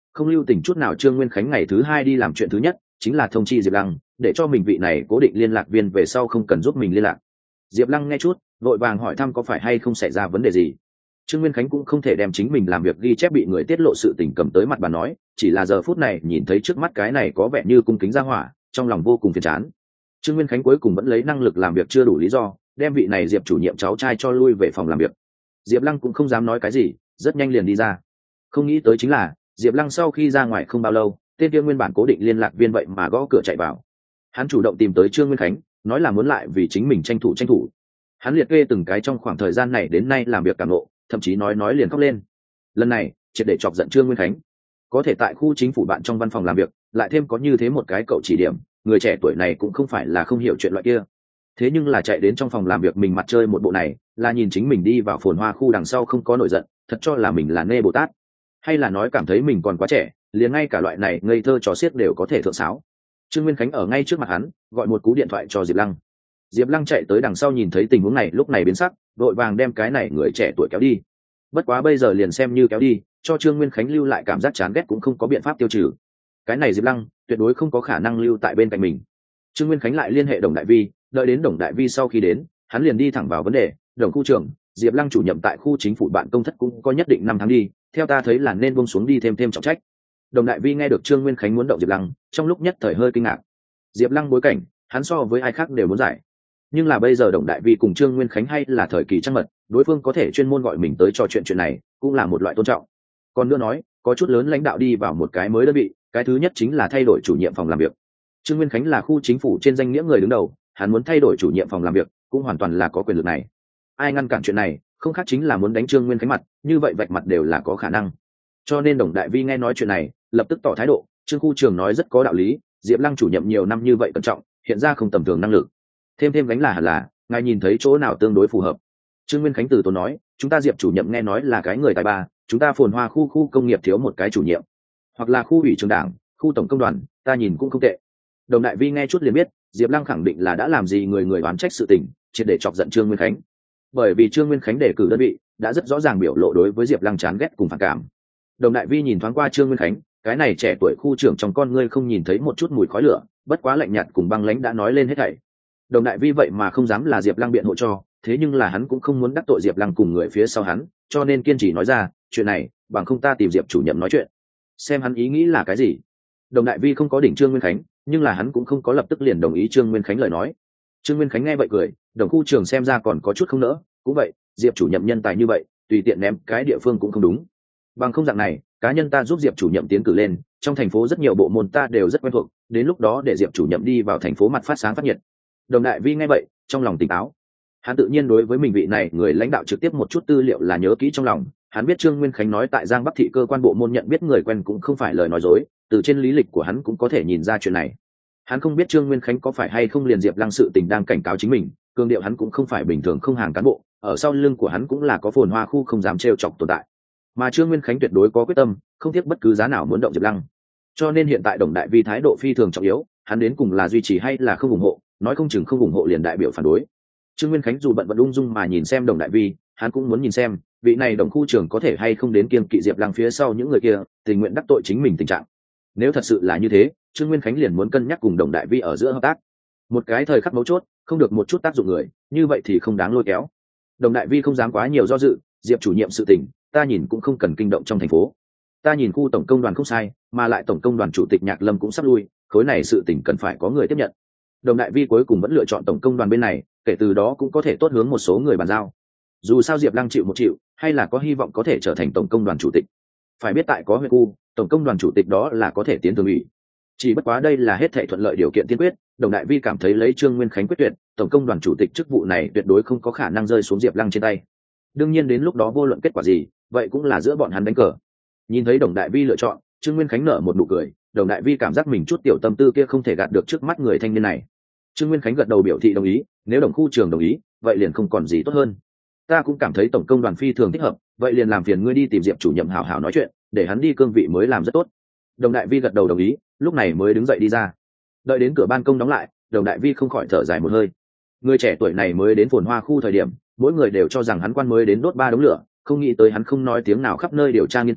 không lưu tình chút nào. Trương Nguyên Khánh ngày thứ hai đi làm chuyện thứ nhất chính là thông chi Diệp Lăng, để cho mình vị này cố định liên lạc viên về sau không cần giúp mình liên lạc. Diệp Lăng nghe chút vội vàng hỏi thăm có phải hay không xảy ra vấn đề gì. Trương Nguyên Khánh cũng không thể đem chính mình làm việc ghi chép bị người tiết lộ sự tình cầm tới mặt bà nói, chỉ là giờ phút này nhìn thấy trước mắt cái này có vẻ như cung kính ra hỏa, trong lòng vô cùng phiền chán. Trương Nguyên Khánh cuối cùng vẫn lấy năng lực làm việc chưa đủ lý do, đem vị này Diệp chủ nhiệm cháu trai cho lui về phòng làm việc. Diệp Lăng cũng không dám nói cái gì, rất nhanh liền đi ra. Không nghĩ tới chính là Diệp Lăng sau khi ra ngoài không bao lâu, tên kia nguyên bản cố định liên lạc viên vậy mà gõ cửa chạy vào. Hắn chủ động tìm tới Trương Nguyên Khánh, nói là muốn lại vì chính mình tranh thủ tranh thủ. Hắn liệt kê từng cái trong khoảng thời gian này đến nay làm việc cảm ngộ, thậm chí nói nói liền khóc lên. Lần này triệt để chọc giận Trương Nguyên Khánh. Có thể tại khu chính phủ bạn trong văn phòng làm việc, lại thêm có như thế một cái cậu chỉ điểm, người trẻ tuổi này cũng không phải là không hiểu chuyện loại kia. Thế nhưng là chạy đến trong phòng làm việc mình mặt chơi một bộ này, là nhìn chính mình đi vào phồn hoa khu đằng sau không có nổi giận, thật cho là mình là nê Bồ Tát, hay là nói cảm thấy mình còn quá trẻ, liền ngay cả loại này ngây thơ trò xiếc đều có thể thượng sáo. Trương Nguyên Khánh ở ngay trước mặt hắn, gọi một cú điện thoại cho Diệp Lăng. Diệp Lăng chạy tới đằng sau nhìn thấy tình huống này lúc này biến sắc, đội vàng đem cái này người trẻ tuổi kéo đi. Bất quá bây giờ liền xem như kéo đi, cho Trương Nguyên Khánh lưu lại cảm giác chán ghét cũng không có biện pháp tiêu trừ. Cái này Diệp Lăng tuyệt đối không có khả năng lưu tại bên cạnh mình. Trương Nguyên Khánh lại liên hệ Đồng Đại Vi, đợi đến Đồng Đại Vi sau khi đến, hắn liền đi thẳng vào vấn đề. Đồng khu trưởng, Diệp Lăng chủ nhiệm tại khu chính phủ bạn công thất cũng có nhất định năm tháng đi, theo ta thấy là nên buông xuống đi thêm thêm trọng trách. Đồng Đại Vi nghe được Trương Nguyên Khánh muốn động Diệp Lăng, trong lúc nhất thời hơi kinh ngạc. Diệp Lăng bối cảnh, hắn so với ai khác đều muốn giải. Nhưng là bây giờ Đồng Đại Vi cùng Trương Nguyên Khánh hay là thời kỳ trăng mật, đối phương có thể chuyên môn gọi mình tới trò chuyện chuyện này, cũng là một loại tôn trọng. Còn nữa nói, có chút lớn lãnh đạo đi vào một cái mới đơn vị, cái thứ nhất chính là thay đổi chủ nhiệm phòng làm việc. Trương Nguyên Khánh là khu chính phủ trên danh nghĩa người đứng đầu, hắn muốn thay đổi chủ nhiệm phòng làm việc, cũng hoàn toàn là có quyền lực này. Ai ngăn cản chuyện này, không khác chính là muốn đánh Trương Nguyên Khánh mặt, như vậy vạch mặt đều là có khả năng. Cho nên Đồng Đại Vi nghe nói chuyện này, lập tức tỏ thái độ, Trương khu trưởng nói rất có đạo lý, Diệp Lăng chủ nhiệm nhiều năm như vậy cẩn trọng, hiện ra không tầm thường năng lực. Thêm thêm gánh là hẳn là, ngài nhìn thấy chỗ nào tương đối phù hợp. Trương Nguyên Khánh từ tốn nói, chúng ta Diệp chủ nhiệm nghe nói là cái người tài ba, chúng ta phồn hoa khu khu công nghiệp thiếu một cái chủ nhiệm, hoặc là khu ủy trường đảng, khu tổng công đoàn, ta nhìn cũng không tệ. Đồng Đại Vi nghe chút liền biết, Diệp Lăng khẳng định là đã làm gì người người oán trách sự tình, triệt để chọc giận Trương Nguyên Khánh. Bởi vì Trương Nguyên Khánh đề cử đơn vị, đã rất rõ ràng biểu lộ đối với Diệp Lăng chán ghét cùng phản cảm. Đồng Đại Vi nhìn thoáng qua Trương Nguyên Khánh, cái này trẻ tuổi khu trưởng trong con ngươi không nhìn thấy một chút mùi khói lửa, bất quá lạnh nhạt cùng băng lãnh đã nói lên hết thảy. Đồng Đại Vi vậy mà không dám là Diệp Lăng biện hộ cho, thế nhưng là hắn cũng không muốn đắc tội Diệp Lăng cùng người phía sau hắn, cho nên kiên trì nói ra, chuyện này, bằng không ta tìm Diệp chủ nhiệm nói chuyện, xem hắn ý nghĩ là cái gì. Đồng Đại Vi không có đỉnh Trương Nguyên Khánh, nhưng là hắn cũng không có lập tức liền đồng ý Trương Nguyên Khánh lời nói. Trương Nguyên Khánh nghe vậy cười, Đồng khu trưởng xem ra còn có chút không nỡ, cũng vậy, Diệp chủ nhiệm nhân tài như vậy, tùy tiện ném cái địa phương cũng không đúng. Bằng không dạng này, cá nhân ta giúp Diệp chủ nhiệm tiến cử lên, trong thành phố rất nhiều bộ môn ta đều rất quen thuộc, đến lúc đó để Diệp chủ nhiệm đi vào thành phố mặt phát sáng phát nhiệt. Đồng Đại Vi nghe vậy, trong lòng tỉnh táo. Hắn tự nhiên đối với mình vị này người lãnh đạo trực tiếp một chút tư liệu là nhớ kỹ trong lòng, hắn biết Trương Nguyên Khánh nói tại Giang Bắc thị cơ quan bộ môn nhận biết người quen cũng không phải lời nói dối, từ trên lý lịch của hắn cũng có thể nhìn ra chuyện này. Hắn không biết Trương Nguyên Khánh có phải hay không liền Diệp Lăng sự tình đang cảnh cáo chính mình, cương điệu hắn cũng không phải bình thường không hàng cán bộ, ở sau lưng của hắn cũng là có phồn hoa khu không dám trêu chọc tồn tại. Mà Trương Nguyên Khánh tuyệt đối có quyết tâm, không tiếc bất cứ giá nào muốn động Diệp Lăng. Cho nên hiện tại Đồng Đại Vi thái độ phi thường trọng yếu, hắn đến cùng là duy trì hay là không ủng hộ, nói không chừng không ủng hộ liền đại biểu phản đối. Trương Nguyên Khánh dù bận vẫn ung dung mà nhìn xem Đồng Đại Vi, hắn cũng muốn nhìn xem vị này Đồng khu trưởng có thể hay không đến kiêng kỵ Diệp Lăng phía sau những người kia, tình nguyện đắc tội chính mình tình trạng. Nếu thật sự là như thế, Trương Nguyên Khánh liền muốn cân nhắc cùng Đồng Đại Vi ở giữa hợp tác. Một cái thời khắc mấu chốt, không được một chút tác dụng người, như vậy thì không đáng lôi kéo. Đồng Đại Vi không dám quá nhiều do dự, Diệp chủ nhiệm sự tình, ta nhìn cũng không cần kinh động trong thành phố. Ta nhìn khu tổng công đoàn không sai, mà lại tổng công đoàn chủ tịch Nhạc Lâm cũng sắp lui, khối này sự tình cần phải có người tiếp nhận. Đồng Đại Vi cuối cùng vẫn lựa chọn tổng công đoàn bên này, kể từ đó cũng có thể tốt hướng một số người bàn giao. Dù sao Diệp Lăng chịu một chịu, hay là có hy vọng có thể trở thành tổng công đoàn chủ tịch. Phải biết tại có huyện khu, tổng công đoàn chủ tịch đó là có thể tiến thường ủy. Chỉ bất quá đây là hết thảy thuận lợi điều kiện tiên quyết, Đồng Đại Vi cảm thấy lấy Trương Nguyên Khánh quyết tuyệt, tổng công đoàn chủ tịch chức vụ này tuyệt đối không có khả năng rơi xuống Diệp Lăng trên tay. Đương nhiên đến lúc đó vô luận kết quả gì, vậy cũng là giữa bọn hắn đánh cờ. Nhìn thấy Đồng Đại Vi lựa chọn, Trương Nguyên Khánh nở một nụ cười, Đồng Đại Vi cảm giác mình chút tiểu tâm tư kia không thể gạt được trước mắt người thanh niên này. Trương Nguyên Khánh gật đầu biểu thị đồng ý, nếu Đồng khu trưởng đồng ý, vậy liền không còn gì tốt hơn. Ta cũng cảm thấy tổng công đoàn phi thường thích hợp, vậy liền làm phiền ngươi đi tìm Diệp chủ nhiệm hảo hảo nói chuyện, để hắn đi cương vị mới làm rất tốt. Đồng Đại Vi gật đầu đồng ý, lúc này mới đứng dậy đi ra. Đợi đến cửa ban công đóng lại, Đồng Đại Vi không khỏi thở dài một hơi. Người trẻ tuổi này mới đến phồn hoa khu thời điểm, mỗi người đều cho rằng hắn quan mới đến đốt ba đống lửa, không nghĩ tới hắn không nói tiếng nào khắp nơi điều tra nghiên cứu,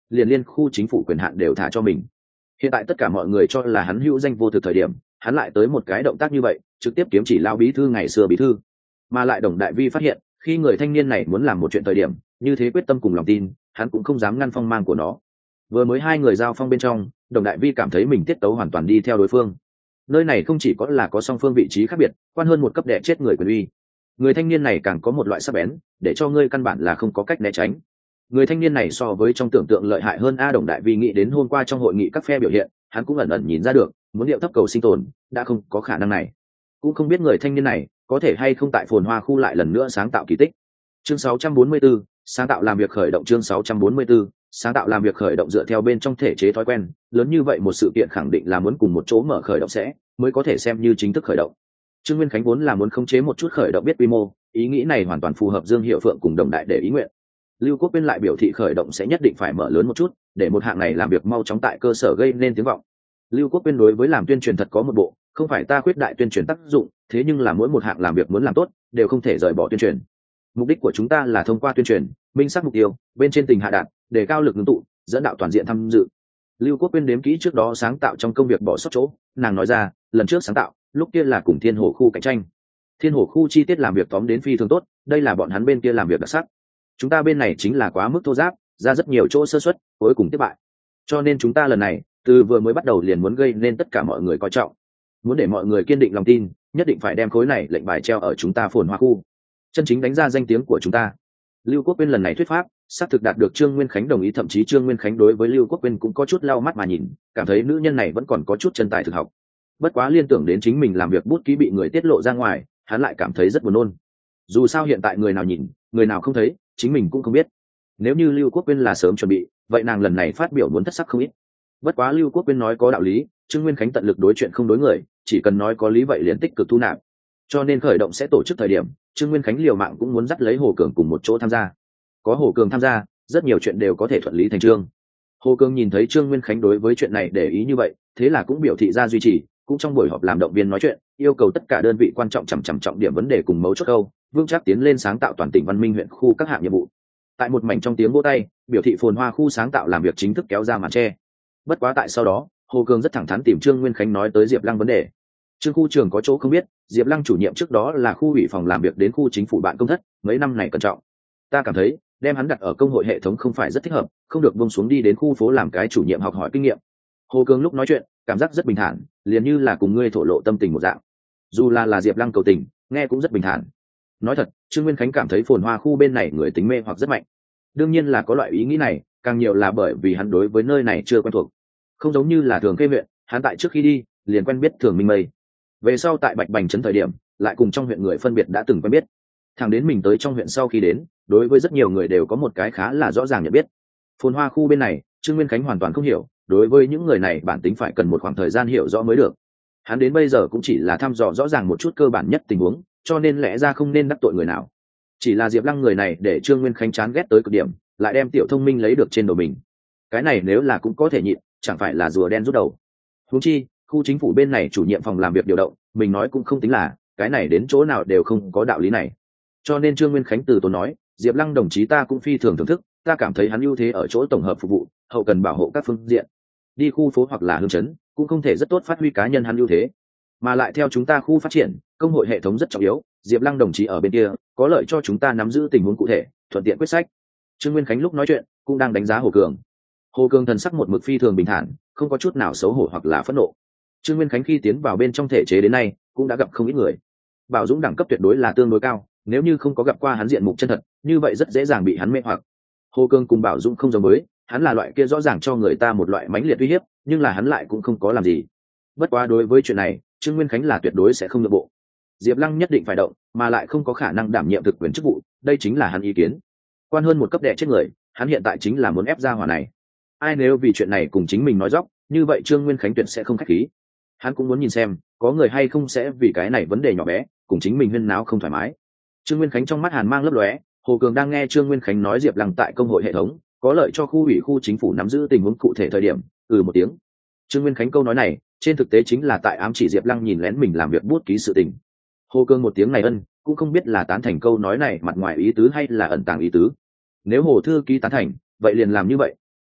liền liên khu chính phủ quyền hạn đều thả cho mình. Hiện tại tất cả mọi người cho là hắn hữu danh vô thực thời điểm, hắn lại tới một cái động tác như vậy, trực tiếp kiếm chỉ lao bí thư ngày xưa bí thư. Mà lại Đồng Đại Vi phát hiện, khi người thanh niên này muốn làm một chuyện thời điểm, như thế quyết tâm cùng lòng tin, hắn cũng không dám ngăn phong mang của nó. Vừa mới hai người giao phong bên trong, Đồng Đại Vi cảm thấy mình tiết tấu hoàn toàn đi theo đối phương. Nơi này không chỉ có là có song phương vị trí khác biệt, quan hơn một cấp đè chết người quyền uy. Người thanh niên này càng có một loại sắc bén, để cho ngươi căn bản là không có cách né tránh. Người thanh niên này so với trong tưởng tượng lợi hại hơn a. Đồng Đại Vi nghĩ đến hôm qua trong hội nghị các phe biểu hiện, hắn cũng ẩn ẩn nhìn ra được, muốn điệu thấp cầu sinh tồn đã không có khả năng này. Cũng không biết người thanh niên này có thể hay không tại phồn hoa khu lại lần nữa sáng tạo kỳ tích. Chương sáu trăm bốn mươi 44, sáng tạo làm việc khởi động. Chương sáu trăm bốn mươi 44, sáng tạo làm việc khởi động. Dựa theo bên trong thể chế thói quen lớn như vậy một sự kiện khẳng định là muốn cùng một chỗ mở khởi động sẽ mới có thể xem như chính thức khởi động. Trương Nguyên Khánh vốn là muốn khống chế một chút khởi động biết quy mô, ý nghĩ này hoàn toàn phù hợp Dương Hiệu Phượng cùng Đồng Đại để ý nguyện. Lưu Quốc Quyên lại biểu thị khởi động sẽ nhất định phải mở lớn một chút, để một hạng này làm việc mau chóng tại cơ sở gây nên tiếng vọng. Lưu Quốc Quyên đối với làm tuyên truyền thật có một bộ, không phải ta khuyết đại tuyên truyền tác dụng, thế nhưng là mỗi một hạng làm việc muốn làm tốt, đều không thể rời bỏ tuyên truyền. Mục đích của chúng ta là thông qua tuyên truyền, minh xác mục tiêu, bên trên tình hạ đạt, để cao lực ngưng tụ, dẫn đạo toàn diện tham dự. Lưu Quốc Quyên đếm kỹ trước đó sáng tạo trong công việc bỏ sót chỗ, nàng nói ra, lần trước sáng tạo, lúc kia là cùng Thiên Hồ khu cạnh tranh. Thiên Hồ khu chi tiết làm việc tóm đến phi thường tốt, đây là bọn hắn bên kia làm việc đặc sắc. Chúng ta bên này chính là quá mức thô giáp, ra rất nhiều chỗ sơ suất, cuối cùng thất bại. Cho nên chúng ta lần này, từ vừa mới bắt đầu liền muốn gây nên tất cả mọi người coi trọng, muốn để mọi người kiên định lòng tin, nhất định phải đem khối này lệnh bài treo ở chúng ta phồn hoa khu, chân chính đánh ra danh tiếng của chúng ta. Lưu Quốc Quyên lần này thuyết pháp xác thực đạt được Trương Nguyên Khánh đồng ý, thậm chí Trương Nguyên Khánh đối với Lưu Quốc Quyên cũng có chút lau mắt mà nhìn, cảm thấy nữ nhân này vẫn còn có chút chân tài thực học. Bất quá liên tưởng đến chính mình làm việc bút ký bị người tiết lộ ra ngoài, hắn lại cảm thấy rất buồn nôn. Dù sao hiện tại người nào nhìn, người nào không thấy, chính mình cũng không biết. Nếu như Lưu Quốc Quyên là sớm chuẩn bị, vậy nàng lần này phát biểu muốn thất sắc không ít. Bất quá Lưu Quốc Quyên nói có đạo lý, Trương Nguyên Khánh tận lực đối chuyện không đối người, chỉ cần nói có lý vậy liền tích cực thu nạp. Cho nên khởi động sẽ tổ chức thời điểm, Trương Nguyên Khánh liều mạng cũng muốn dắt lấy Hồ Cường cùng một chỗ tham gia. Có Hồ Cường tham gia, rất nhiều chuyện đều có thể thuận lý thành chương. Hồ Cường nhìn thấy Trương Nguyên Khánh đối với chuyện này để ý như vậy, thế là cũng biểu thị ra duy trì, cũng trong buổi họp làm động viên nói chuyện, yêu cầu tất cả đơn vị quan trọng chằm chằm trọng điểm vấn đề cùng mấu chốt câu, vững chắc tiến lên sáng tạo toàn tỉnh văn minh huyện khu các hạng nhiệm vụ. Tại một mảnh trong tiếng vỗ tay, biểu thị phồn hoa khu sáng tạo làm việc chính thức kéo ra màn che. Bất quá tại sau đó, Hồ Cường rất thẳng thắn tìm Trương Nguyên Khánh nói tới Diệp Lăng vấn đề. Trương khu trưởng có chỗ không biết, Diệp Lăng chủ nhiệm trước đó là khu ủy phòng làm việc đến khu chính phủ bạn công thất, mấy năm này cẩn trọng. Ta cảm thấy, đem hắn đặt ở công hội hệ thống không phải rất thích hợp, không được buông xuống đi đến khu phố làm cái chủ nhiệm học hỏi kinh nghiệm. Hồ Cường lúc nói chuyện, cảm giác rất bình thản, liền như là cùng ngươi thổ lộ tâm tình một dạng. Dù là là Diệp Lăng cầu tình, nghe cũng rất bình thản. Nói thật, Trương Nguyên Khánh cảm thấy phồn hoa khu bên này người tính mê hoặc rất mạnh. Đương nhiên là có loại ý nghĩ này, càng nhiều là bởi vì hắn đối với nơi này chưa quen thuộc. Không giống như là Thường Khê huyện, hắn tại trước khi đi, liền quen biết Thường Minh Mây. Về sau tại Bạch Bành trấn thời điểm, lại cùng trong huyện người phân biệt đã từng quen biết. Thằng đến mình tới trong huyện sau khi đến, đối với rất nhiều người đều có một cái khá là rõ ràng nhận biết. Phồn hoa khu bên này, Trương Nguyên Khánh hoàn toàn không hiểu, đối với những người này bản tính phải cần một khoảng thời gian hiểu rõ mới được. Hắn đến bây giờ cũng chỉ là thăm dò rõ ràng một chút cơ bản nhất tình huống, cho nên lẽ ra không nên đắc tội người nào. Chỉ là Diệp Lăng người này để Trương Nguyên Khánh chán ghét tới cực điểm, lại đem Tiểu Thông Minh lấy được trên đầu mình. Cái này nếu là cũng có thể nhịn, chẳng phải là rùa đen rút đầu. Huống chi, khu chính phủ bên này chủ nhiệm phòng làm việc điều động, mình nói cũng không tính là, cái này đến chỗ nào đều không có đạo lý này. Cho nên Trương Nguyên Khánh từ tốn nói, Diệp Lăng đồng chí ta cũng phi thường thưởng thức, ta cảm thấy hắn ưu thế ở chỗ tổng hợp phục vụ, hậu cần bảo hộ các phương diện. Đi khu phố hoặc là hương trấn, cũng không thể rất tốt phát huy cá nhân hắn ưu thế. Mà lại theo chúng ta khu phát triển, công hội hệ thống rất trọng yếu, Diệp Lăng đồng chí ở bên kia, có lợi cho chúng ta nắm giữ tình huống cụ thể, thuận tiện quyết sách. Trương Nguyên Khánh lúc nói chuyện, cũng đang đánh giá Hồ Cường. Hồ Cường thần sắc một mực phi thường bình thản, không có chút nào xấu hổ hoặc là phẫn nộ. Trương Nguyên Khánh khi tiến vào bên trong thể chế đến nay, cũng đã gặp không ít người. Bảo Dũng đẳng cấp tuyệt đối là tương đối cao, nếu như không có gặp qua hắn diện mục chân thật, như vậy rất dễ dàng bị hắn mê hoặc. Hồ Cường cùng Bảo Dũng không giống với, hắn là loại kia rõ ràng cho người ta một loại mãnh liệt uy hiếp, nhưng là hắn lại cũng không có làm gì. Bất quá đối với chuyện này, Trương Nguyên Khánh là tuyệt đối sẽ không nhượng bộ. Diệp Lăng nhất định phải động, mà lại không có khả năng đảm nhiệm thực quyền chức vụ, đây chính là hắn ý kiến. Quan hơn một cấp đè chết người, hắn hiện tại chính là muốn ép ra hỏa này. Ai nếu vì chuyện này cùng chính mình nói dóc, như vậy Trương Nguyên Khánh tuyệt sẽ không khách khí. Hắn cũng muốn nhìn xem, có người hay không sẽ vì cái này vấn đề nhỏ bé, cùng chính mình huyên náo không thoải mái. Trương Nguyên Khánh trong mắt hàn mang lấp lóe, Hồ Cường đang nghe Trương Nguyên Khánh nói Diệp Lăng tại công hội hệ thống, có lợi cho khu ủy khu chính phủ nắm giữ tình huống cụ thể thời điểm, ừ một tiếng. Trương Nguyên Khánh câu nói này, trên thực tế chính là tại ám chỉ Diệp Lăng nhìn lén mình làm việc bút ký sự tình. Hồ Cường một tiếng này ân, cũng không biết là tán thành câu nói này mặt ngoài ý tứ hay là ẩn tàng ý tứ. Nếu Hồ thư ký tán thành, vậy liền làm như vậy.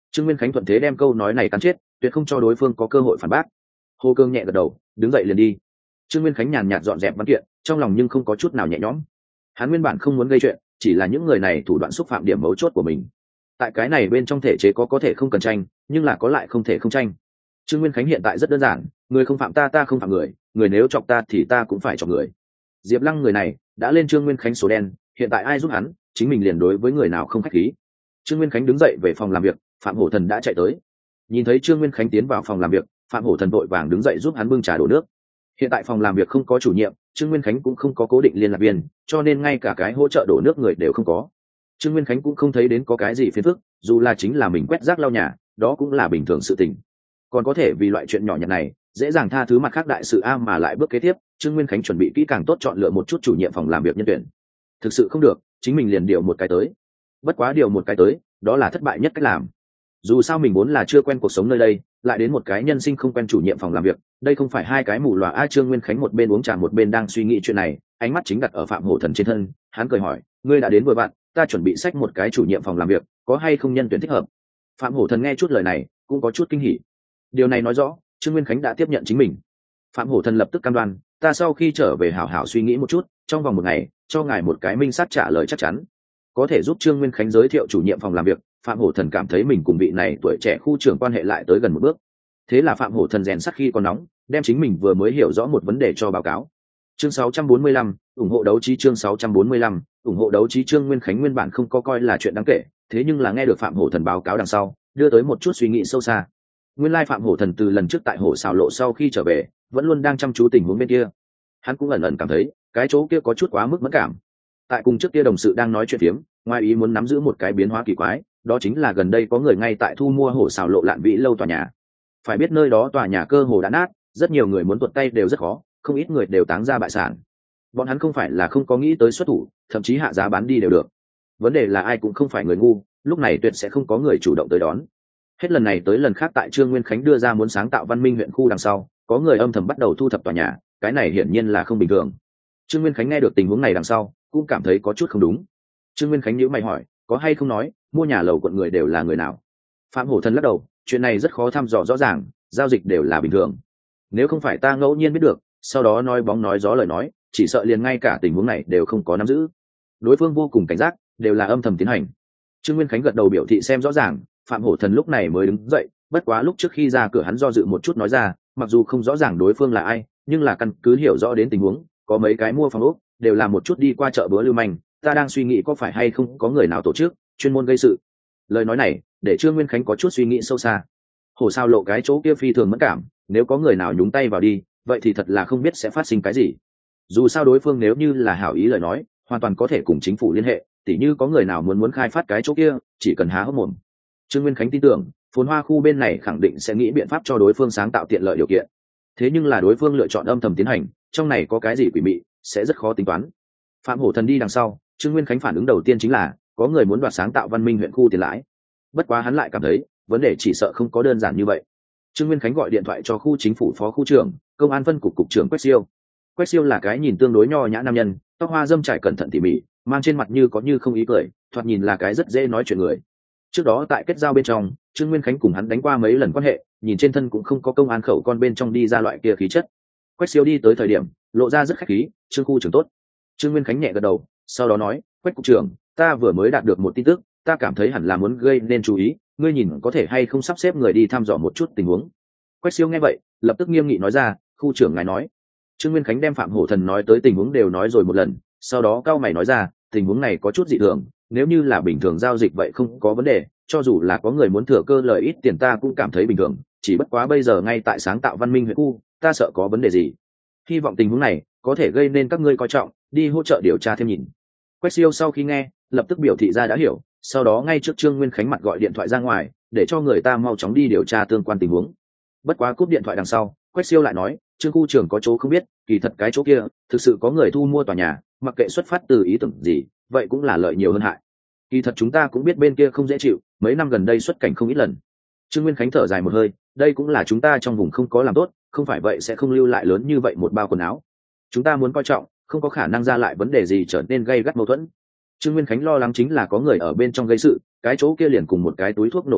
Trương Nguyên Khánh thuận thế đem câu nói này cắn chết, tuyệt không cho đối phương có cơ hội phản bác. Hồ Cương nhẹ gật đầu, đứng dậy liền đi. Trương Nguyên Khánh nhàn nhạt dọn dẹp văn kiện, trong lòng nhưng không có chút nào nhẹ nhõm. Hắn nguyên bản không muốn gây chuyện, chỉ là những người này thủ đoạn xúc phạm điểm mấu chốt của mình. Tại cái này bên trong thể chế có có thể không cần tranh, nhưng là có lại không thể không tranh. Trương Nguyên Khánh hiện tại rất đơn giản, người không phạm ta ta không phạm người, người nếu chọc ta thì ta cũng phải chọc người. Diệp Lăng người này đã lên Trương Nguyên Khánh số đen, hiện tại ai giúp hắn, chính mình liền đối với người nào không khách khí. Trương Nguyên Khánh đứng dậy về phòng làm việc, Phạm Hổ Thần đã chạy tới. Nhìn thấy Trương Nguyên Khánh tiến vào phòng làm việc, Phạm Hổ Thần vội vàng đứng dậy giúp hắn bưng trà đổ nước. Hiện tại phòng làm việc không có chủ nhiệm, Trương Nguyên Khánh cũng không có cố định liên lạc viên, cho nên ngay cả cái hỗ trợ đổ nước người đều không có. Trương Nguyên Khánh cũng không thấy đến có cái gì phiền phức, dù là chính là mình quét rác lau nhà, đó cũng là bình thường sự tình. Còn có thể vì loại chuyện nhỏ nhặt này, dễ dàng tha thứ mặt khác đại sự a mà lại bước kế tiếp, Trương Nguyên Khánh chuẩn bị kỹ càng tốt chọn lựa một chút chủ nhiệm phòng làm việc nhân tuyển. Thực sự không được, chính mình liền điều một cái tới. Bất quá điều một cái tới, đó là thất bại nhất cách làm. Dù sao mình muốn là chưa quen cuộc sống nơi đây, lại đến một cái nhân sinh không quen chủ nhiệm phòng làm việc, đây không phải hai cái mù lòa a. Trương Nguyên Khánh một bên uống trà một bên đang suy nghĩ chuyện này, ánh mắt chính đặt ở Phạm Hổ Thần trên thân, hắn cười hỏi, ngươi đã đến vừa bạn, ta chuẩn bị xách một cái chủ nhiệm phòng làm việc, có hay không nhân tuyển thích hợp? Phạm Hổ Thần nghe chút lời này, cũng có chút kinh hỉ. Điều này nói rõ, Trương Nguyên Khánh đã tiếp nhận chính mình. Phạm Hổ Thần lập tức cam đoan, ta sau khi trở về hảo hảo suy nghĩ một chút, trong vòng một ngày, cho ngài một cái minh sát trả lời chắc chắn. Có thể giúp Trương Nguyên Khánh giới thiệu chủ nhiệm phòng làm việc, Phạm Hổ Thần cảm thấy mình cùng vị này tuổi trẻ khu trưởng quan hệ lại tới gần một bước. Thế là Phạm Hổ Thần rèn sắt khi còn nóng, đem chính mình vừa mới hiểu rõ một vấn đề cho báo cáo. Chương sáu trăm bốn mươi lăm, ủng hộ đấu trí. Chương sáu trăm bốn mươi lăm, ủng hộ đấu trí. Trương Nguyên Khánh nguyên bản không có coi là chuyện đáng kể, thế nhưng là nghe được Phạm Hổ Thần báo cáo đằng sau, đưa tới một chút suy nghĩ sâu xa. Nguyên lai Phạm Hổ Thần từ lần trước tại Hổ Xào Lộ sau khi trở về, vẫn luôn đang chăm chú tình huống bên kia. Hắn cũng ẩn ẩn cảm thấy, cái chỗ kia có chút quá mức mẫn cảm. Tại cùng trước kia đồng sự đang nói chuyện phiếm, ngoài ý muốn nắm giữ một cái biến hóa kỳ quái, đó chính là gần đây có người ngay tại thu mua Hổ Xào Lộ Lạn Vĩ lâu tòa nhà. Phải biết nơi đó tòa nhà cơ hồ đã nát, rất nhiều người muốn tuột tay đều rất khó, không ít người đều táng ra bại sản. Bọn hắn không phải là không có nghĩ tới xuất thủ, thậm chí hạ giá bán đi đều được. Vấn đề là ai cũng không phải người ngu, lúc này tuyệt sẽ không có người chủ động tới đón. Hết lần này tới lần khác tại Trương Nguyên Khánh đưa ra muốn sáng tạo văn minh huyện khu đằng sau, có người âm thầm bắt đầu thu thập tòa nhà, cái này hiển nhiên là không bình thường. Trương Nguyên Khánh nghe được tình huống này đằng sau, cũng cảm thấy có chút không đúng. Trương Nguyên Khánh nhíu mày hỏi, có hay không nói, mua nhà lầu quận người đều là người nào? Phạm Hổ Thần lắc đầu, chuyện này rất khó thăm dò rõ ràng, giao dịch đều là bình thường. Nếu không phải ta ngẫu nhiên biết được, sau đó nói bóng nói gió lời nói, chỉ sợ liền ngay cả tình huống này đều không có nắm giữ. Đối phương vô cùng cảnh giác, đều là âm thầm tiến hành. Trương Nguyên Khánh gật đầu biểu thị xem rõ ràng, Phạm Hổ Thần lúc này mới đứng dậy, bất quá lúc trước khi ra cửa hắn do dự một chút nói ra, mặc dù không rõ ràng đối phương là ai, nhưng là căn cứ hiểu rõ đến tình huống, có mấy cái mua phòng ốc, đều là một chút đi qua chợ búa lưu manh, ta đang suy nghĩ có phải hay không có người nào tổ chức, chuyên môn gây sự. Lời nói này, để Trương Nguyên Khánh có chút suy nghĩ sâu xa. Hổ Sao Lộ cái chỗ kia phi thường mẫn cảm, nếu có người nào nhúng tay vào đi, vậy thì thật là không biết sẽ phát sinh cái gì. Dù sao đối phương nếu như là hảo ý lời nói, hoàn toàn có thể cùng chính phủ liên hệ, tỉ như có người nào muốn muốn khai phát cái chỗ kia, chỉ cần há hốc mồm. Trương Nguyên Khánh tin tưởng, Phồn Hoa khu bên này khẳng định sẽ nghĩ biện pháp cho đối phương sáng tạo tiện lợi điều kiện. Thế nhưng là đối phương lựa chọn âm thầm tiến hành, trong này có cái gì quỷ mị, sẽ rất khó tính toán. Phạm Hổ Thần đi đằng sau, Trương Nguyên Khánh phản ứng đầu tiên chính là có người muốn đoạt sáng tạo văn minh huyện khu tiền lãi. Bất quá hắn lại cảm thấy, vấn đề chỉ sợ không có đơn giản như vậy. Trương Nguyên Khánh gọi điện thoại cho khu chính phủ phó khu trưởng, công an phân cục cục trưởng Quách Siêu. Quách Siêu là cái nhìn tương đối nho nhã nam nhân, tóc hoa dâm trải cẩn thận tỉ mỉ, mang trên mặt như có như không ý cười, thoạt nhìn là cái rất dễ nói chuyện người. Trước đó tại kết giao bên trong, Trương Nguyên Khánh cùng hắn đánh qua mấy lần quan hệ, nhìn trên thân cũng không có công an khẩu con bên trong đi ra loại kia khí chất. Quách Siêu đi tới thời điểm, lộ ra rất khách khí, Trương khu trưởng tốt. Trương Nguyên Khánh nhẹ gật đầu, sau đó nói, Quách cục trưởng, ta vừa mới đạt được một tin tức, ta cảm thấy hẳn là muốn gây nên chú ý, ngươi nhìn có thể hay không sắp xếp người đi thăm dò một chút tình huống. Quách Siêu nghe vậy, lập tức nghiêm nghị nói ra, khu trưởng ngài nói. Trương Nguyên Khánh đem Phạm Hổ Thần nói tới tình huống đều nói rồi một lần, sau đó cao mày nói ra, tình huống này có chút dị thường, nếu như là bình thường giao dịch vậy không có vấn đề, cho dù là có người muốn thừa cơ lời ít tiền ta cũng cảm thấy bình thường, chỉ bất quá bây giờ ngay tại sáng tạo văn minh huyện khu, ta sợ có vấn đề gì. Hy vọng tình huống này có thể gây nên các ngươi coi trọng, đi hỗ trợ điều tra thêm nhìn. Quách Siêu sau khi nghe, lập tức biểu thị ra đã hiểu, sau đó ngay trước Trương Nguyên Khánh mặt gọi điện thoại ra ngoài, để cho người ta mau chóng đi điều tra tương quan tình huống. Bất quá cúp điện thoại đằng sau, Quách Siêu lại nói, Trương khu trưởng có chỗ không biết, kỳ thật cái chỗ kia thực sự có người thu mua tòa nhà, mặc kệ xuất phát từ ý tưởng gì, vậy cũng là lợi nhiều hơn hại. Kỳ thật chúng ta cũng biết bên kia không dễ chịu, mấy năm gần đây xuất cảnh không ít lần. Trương Nguyên Khánh thở dài một hơi, đây cũng là chúng ta trong vùng không có làm tốt, không phải vậy sẽ không lưu lại lớn như vậy một bao quần áo. Chúng ta muốn coi trọng, không có khả năng ra lại vấn đề gì trở nên gây gắt mâu thuẫn. Trương Nguyên Khánh lo lắng chính là có người ở bên trong gây sự, cái chỗ kia liền cùng một cái túi thuốc nổ một dạng,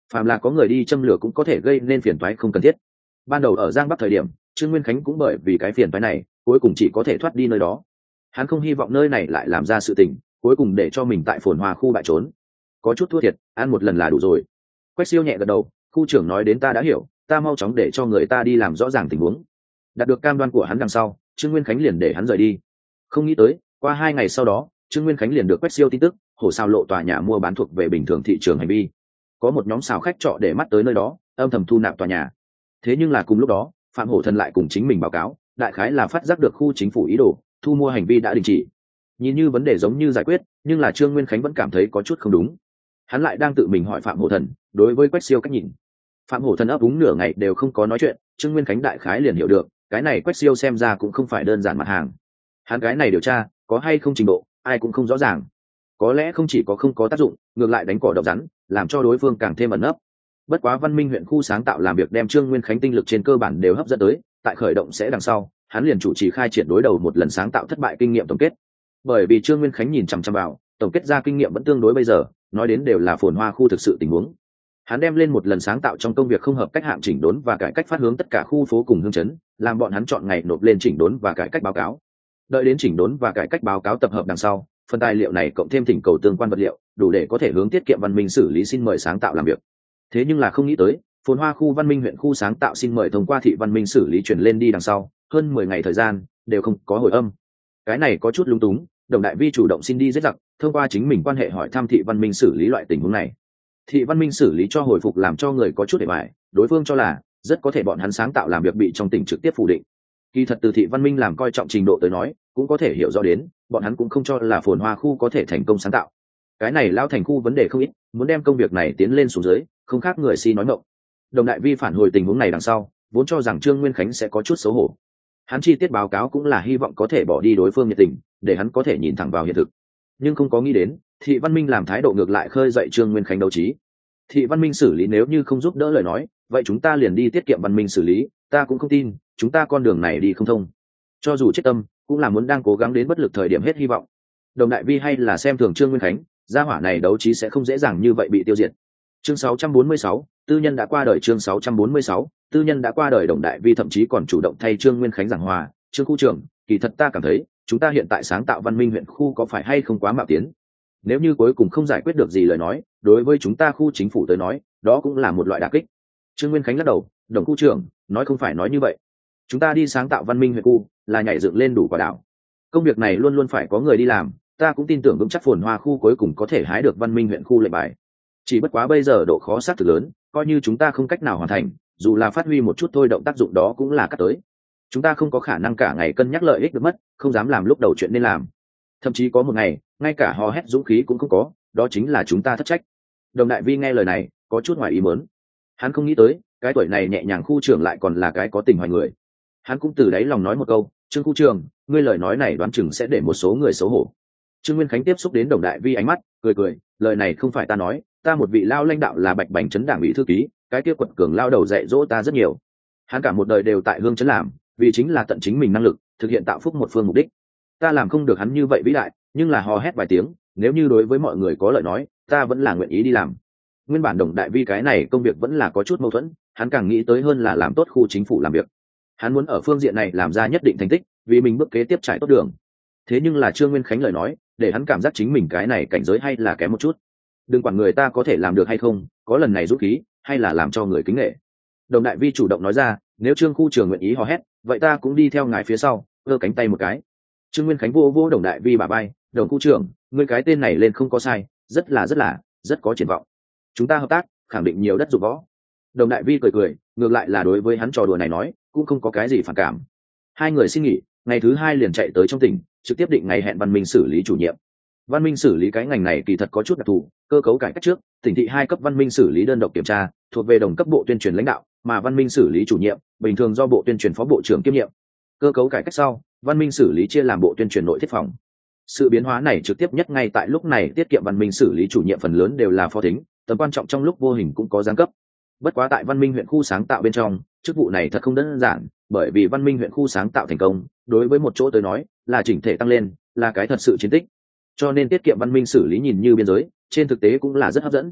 phàm là có người đi châm lửa cũng có thể gây nên phiền toái không cần thiết. Ban đầu ở Giang Bắc thời điểm, Trương Nguyên Khánh cũng bởi vì cái phiền toái này, cuối cùng chỉ có thể thoát đi nơi đó. Hắn không hy vọng nơi này lại làm ra sự tình, cuối cùng để cho mình tại Phồn Hoa khu bại trốn. Có chút thua thiệt, ăn một lần là đủ rồi. Quách Siêu nhẹ gật đầu, khu trưởng nói đến ta đã hiểu, ta mau chóng để cho người ta đi làm rõ ràng tình huống. Đạt được cam đoan của hắn đằng sau, Trương Nguyên Khánh liền để hắn rời đi. Không nghĩ tới, qua hai ngày sau đó, Trương Nguyên Khánh liền được Quách Siêu tin tức, hồ sao lộ tòa nhà mua bán thuộc về bình thường thị trường hành vi. Có một nhóm xào khách trọ để mắt tới nơi đó, âm thầm thu nạp tòa nhà. Thế nhưng là cùng lúc đó, Phạm Hổ Thần lại cùng chính mình báo cáo, đại khái là phát giác được khu chính phủ ý đồ thu mua hành vi đã đình chỉ. Nhìn như vấn đề giống như giải quyết, nhưng là Trương Nguyên Khánh vẫn cảm thấy có chút không đúng. Hắn lại đang tự mình hỏi Phạm Hổ Thần, đối với Quách Siêu cách nhìn. Phạm Hổ Thần ấp úng nửa ngày đều không có nói chuyện, Trương Nguyên Khánh đại khái liền hiểu được, cái này Quách Siêu xem ra cũng không phải đơn giản mặt hàng. Hắn cái này điều tra, có hay không trình độ, ai cũng không rõ ràng. Có lẽ không chỉ có không có tác dụng, ngược lại đánh cỏ độc rắn, làm cho đối phương càng thêm ẩn nấp. Bất quá Văn Minh huyện khu sáng tạo làm việc đem Trương Nguyên Khánh tinh lực trên cơ bản đều hấp dẫn tới, tại khởi động sẽ đằng sau, hắn liền chủ trì khai triển đối đầu một lần sáng tạo thất bại kinh nghiệm tổng kết. Bởi vì Trương Nguyên Khánh nhìn chằm chằm vào, tổng kết ra kinh nghiệm vẫn tương đối bây giờ, nói đến đều là Phồn Hoa khu thực sự tình huống. Hắn đem lên một lần sáng tạo trong công việc không hợp cách hạng chỉnh đốn và cải cách phát hướng tất cả khu phố cùng hương chấn, làm bọn hắn chọn ngày nộp lên chỉnh đốn và cải cách báo cáo. Đợi đến chỉnh đốn và cải cách báo cáo tập hợp đằng sau, phần tài liệu này cộng thêm thỉnh cầu tương quan vật liệu, đủ để có thể hướng tiết kiệm Văn Minh xử lý xin mời sáng tạo làm việc. Thế nhưng là không nghĩ tới, Phồn Hoa khu Văn Minh huyện khu sáng tạo xin mời thông qua thị Văn Minh xử lý chuyển lên đi đằng sau, hơn mười ngày thời gian đều không có hồi âm. Cái này có chút lung túng, Đồng Đại Vi chủ động xin đi giết giặc, thông qua chính mình quan hệ hỏi thăm thị Văn Minh xử lý loại tình huống này. Thị Văn Minh xử lý cho hồi phục làm cho người có chút để bại, đối phương cho là rất có thể bọn hắn sáng tạo làm việc bị trong tỉnh trực tiếp phủ định. Kỳ thật từ thị Văn Minh làm coi trọng trình độ tới nói, cũng có thể hiểu rõ đến, bọn hắn cũng không cho là Phồn Hoa khu có thể thành công sáng tạo. Cái này lao thành khu vấn đề không ít, muốn đem công việc này tiến lên xuống dưới, không khác người si nói mộng. Đồng Đại Vi phản hồi tình huống này đằng sau, vốn cho rằng Trương Nguyên Khánh sẽ có chút xấu hổ. Hắn chi tiết báo cáo cũng là hy vọng có thể bỏ đi đối phương nhiệt tình, để hắn có thể nhìn thẳng vào hiện thực. Nhưng không có nghĩ đến, thị Văn Minh làm thái độ ngược lại khơi dậy Trương Nguyên Khánh đấu trí. Thị Văn Minh xử lý nếu như không giúp đỡ lời nói, vậy chúng ta liền đi tiết kiệm Văn Minh xử lý, ta cũng không tin chúng ta con đường này đi không thông. Cho dù chết tâm, cũng là muốn đang cố gắng đến bất lực thời điểm hết hy vọng. Đồng Đại Vi hay là xem thường Trương Nguyên Khánh, gia hỏa này đấu trí sẽ không dễ dàng như vậy bị tiêu diệt. Chương sáu trăm bốn mươi sáu, tư nhân đã qua đời. Chương sáu trăm bốn mươi sáu, tư nhân đã qua đời. Đồng Đại Vi thậm chí còn chủ động thay Trương Nguyên Khánh giảng hòa, Trương khu trưởng, kỳ thật ta cảm thấy chúng ta hiện tại sáng tạo Văn Minh huyện khu có phải hay không quá mạo tiến. Nếu như cuối cùng không giải quyết được gì lời nói, đối với chúng ta khu chính phủ tới nói, đó cũng là một loại đả kích. Trương Nguyên Khánh lắc đầu, Đồng khu trưởng, nói không phải nói như vậy. Chúng ta đi sáng tạo Văn Minh huyện khu, là nhảy dựng lên đủ quả đảo. Công việc này luôn luôn phải có người đi làm, ta cũng tin tưởng vững chắc Phồn Hoa khu cuối cùng có thể hái được Văn Minh huyện khu lệnh bài. Chỉ bất quá bây giờ độ khó xác thực lớn, coi như chúng ta không cách nào hoàn thành, dù là phát huy một chút thôi động tác dụng đó cũng là cắt tới. Chúng ta không có khả năng cả ngày cân nhắc lợi ích được mất, không dám làm lúc đầu chuyện nên làm. Thậm chí có một ngày, ngay cả hò hét dũng khí cũng không có, đó chính là chúng ta thất trách. Đồng Đại Vi nghe lời này, có chút ngoài ý muốn. Hắn không nghĩ tới, cái tuổi này nhẹ nhàng khu trưởng lại còn là cái có tình hoài người. Hắn cũng từ đáy lòng nói một câu, Trương khu trưởng, ngươi lời nói này đoán chừng sẽ để một số người xấu hổ. Trương Nguyên Khánh tiếp xúc đến Đồng Đại Vi ánh mắt, cười cười, lời này không phải ta nói, ta một vị lao lãnh đạo là Bạch Bành trấn đảng ủy thư ký, cái kia quật cường lao đầu dạy dỗ ta rất nhiều. Hắn cả một đời đều tại hương trấn làm, vì chính là tận chính mình năng lực, thực hiện tạo phúc một phương mục đích. Ta làm không được hắn như vậy vĩ đại, nhưng là hò hét vài tiếng, nếu như đối với mọi người có lợi nói, ta vẫn là nguyện ý đi làm. Nguyên bản Đồng Đại Vi cái này công việc vẫn là có chút mâu thuẫn, hắn càng nghĩ tới hơn là làm tốt khu chính phủ làm việc. Hắn muốn ở phương diện này làm ra nhất định thành tích, vì mình bước kế tiếp trải tốt đường. Thế nhưng là Trương Nguyên Khánh lời nói, để hắn cảm giác chính mình cái này cảnh giới hay là kém một chút. Đừng quản người ta có thể làm được hay không, có lần này rút khí, hay là làm cho người kính nể. Đồng Đại Vi chủ động nói ra, nếu Trương khu trưởng nguyện ý hò hét, vậy ta cũng đi theo ngài phía sau, giơ cánh tay một cái. Trương Nguyên Khánh vô vô Đồng Đại Vi bả vai, Đồng khu trưởng, ngươi cái tên này lên không có sai, rất là rất là, rất có triển vọng. Chúng ta hợp tác, khẳng định nhiều đất dụng võ. Đồng Đại Vi cười cười, ngược lại là đối với hắn trò đùa này nói, cũng không có cái gì phản cảm. Hai người xin nghỉ, ngày thứ hai liền chạy tới trong tỉnh, trực tiếp định ngày hẹn Văn Minh xử lý chủ nhiệm. Văn Minh xử lý cái ngành này kỳ thật có chút đặc thù, cơ cấu cải cách trước, tỉnh thị hai cấp Văn Minh xử lý đơn độc kiểm tra, thuộc về đồng cấp bộ tuyên truyền lãnh đạo, mà Văn Minh xử lý chủ nhiệm, bình thường do bộ tuyên truyền phó bộ trưởng kiêm nhiệm. Cơ cấu cải cách sau, Văn Minh xử lý chia làm bộ tuyên truyền nội thiết phòng. Sự biến hóa này trực tiếp nhất ngay tại lúc này tiết kiệm Văn Minh xử lý chủ nhiệm phần lớn đều là phó thính, tầm quan trọng trong lúc vô hình cũng có giáng cấp. Bất quá tại Văn Minh huyện khu sáng tạo bên trong, chức vụ này thật không đơn giản, bởi vì Văn Minh huyện khu sáng tạo thành công, đối với một chỗ tới nói, là chỉnh thể tăng lên, là cái thật sự chiến tích. Cho nên tiết kiệm Văn Minh xử lý nhìn như biên giới, trên thực tế cũng là rất hấp dẫn.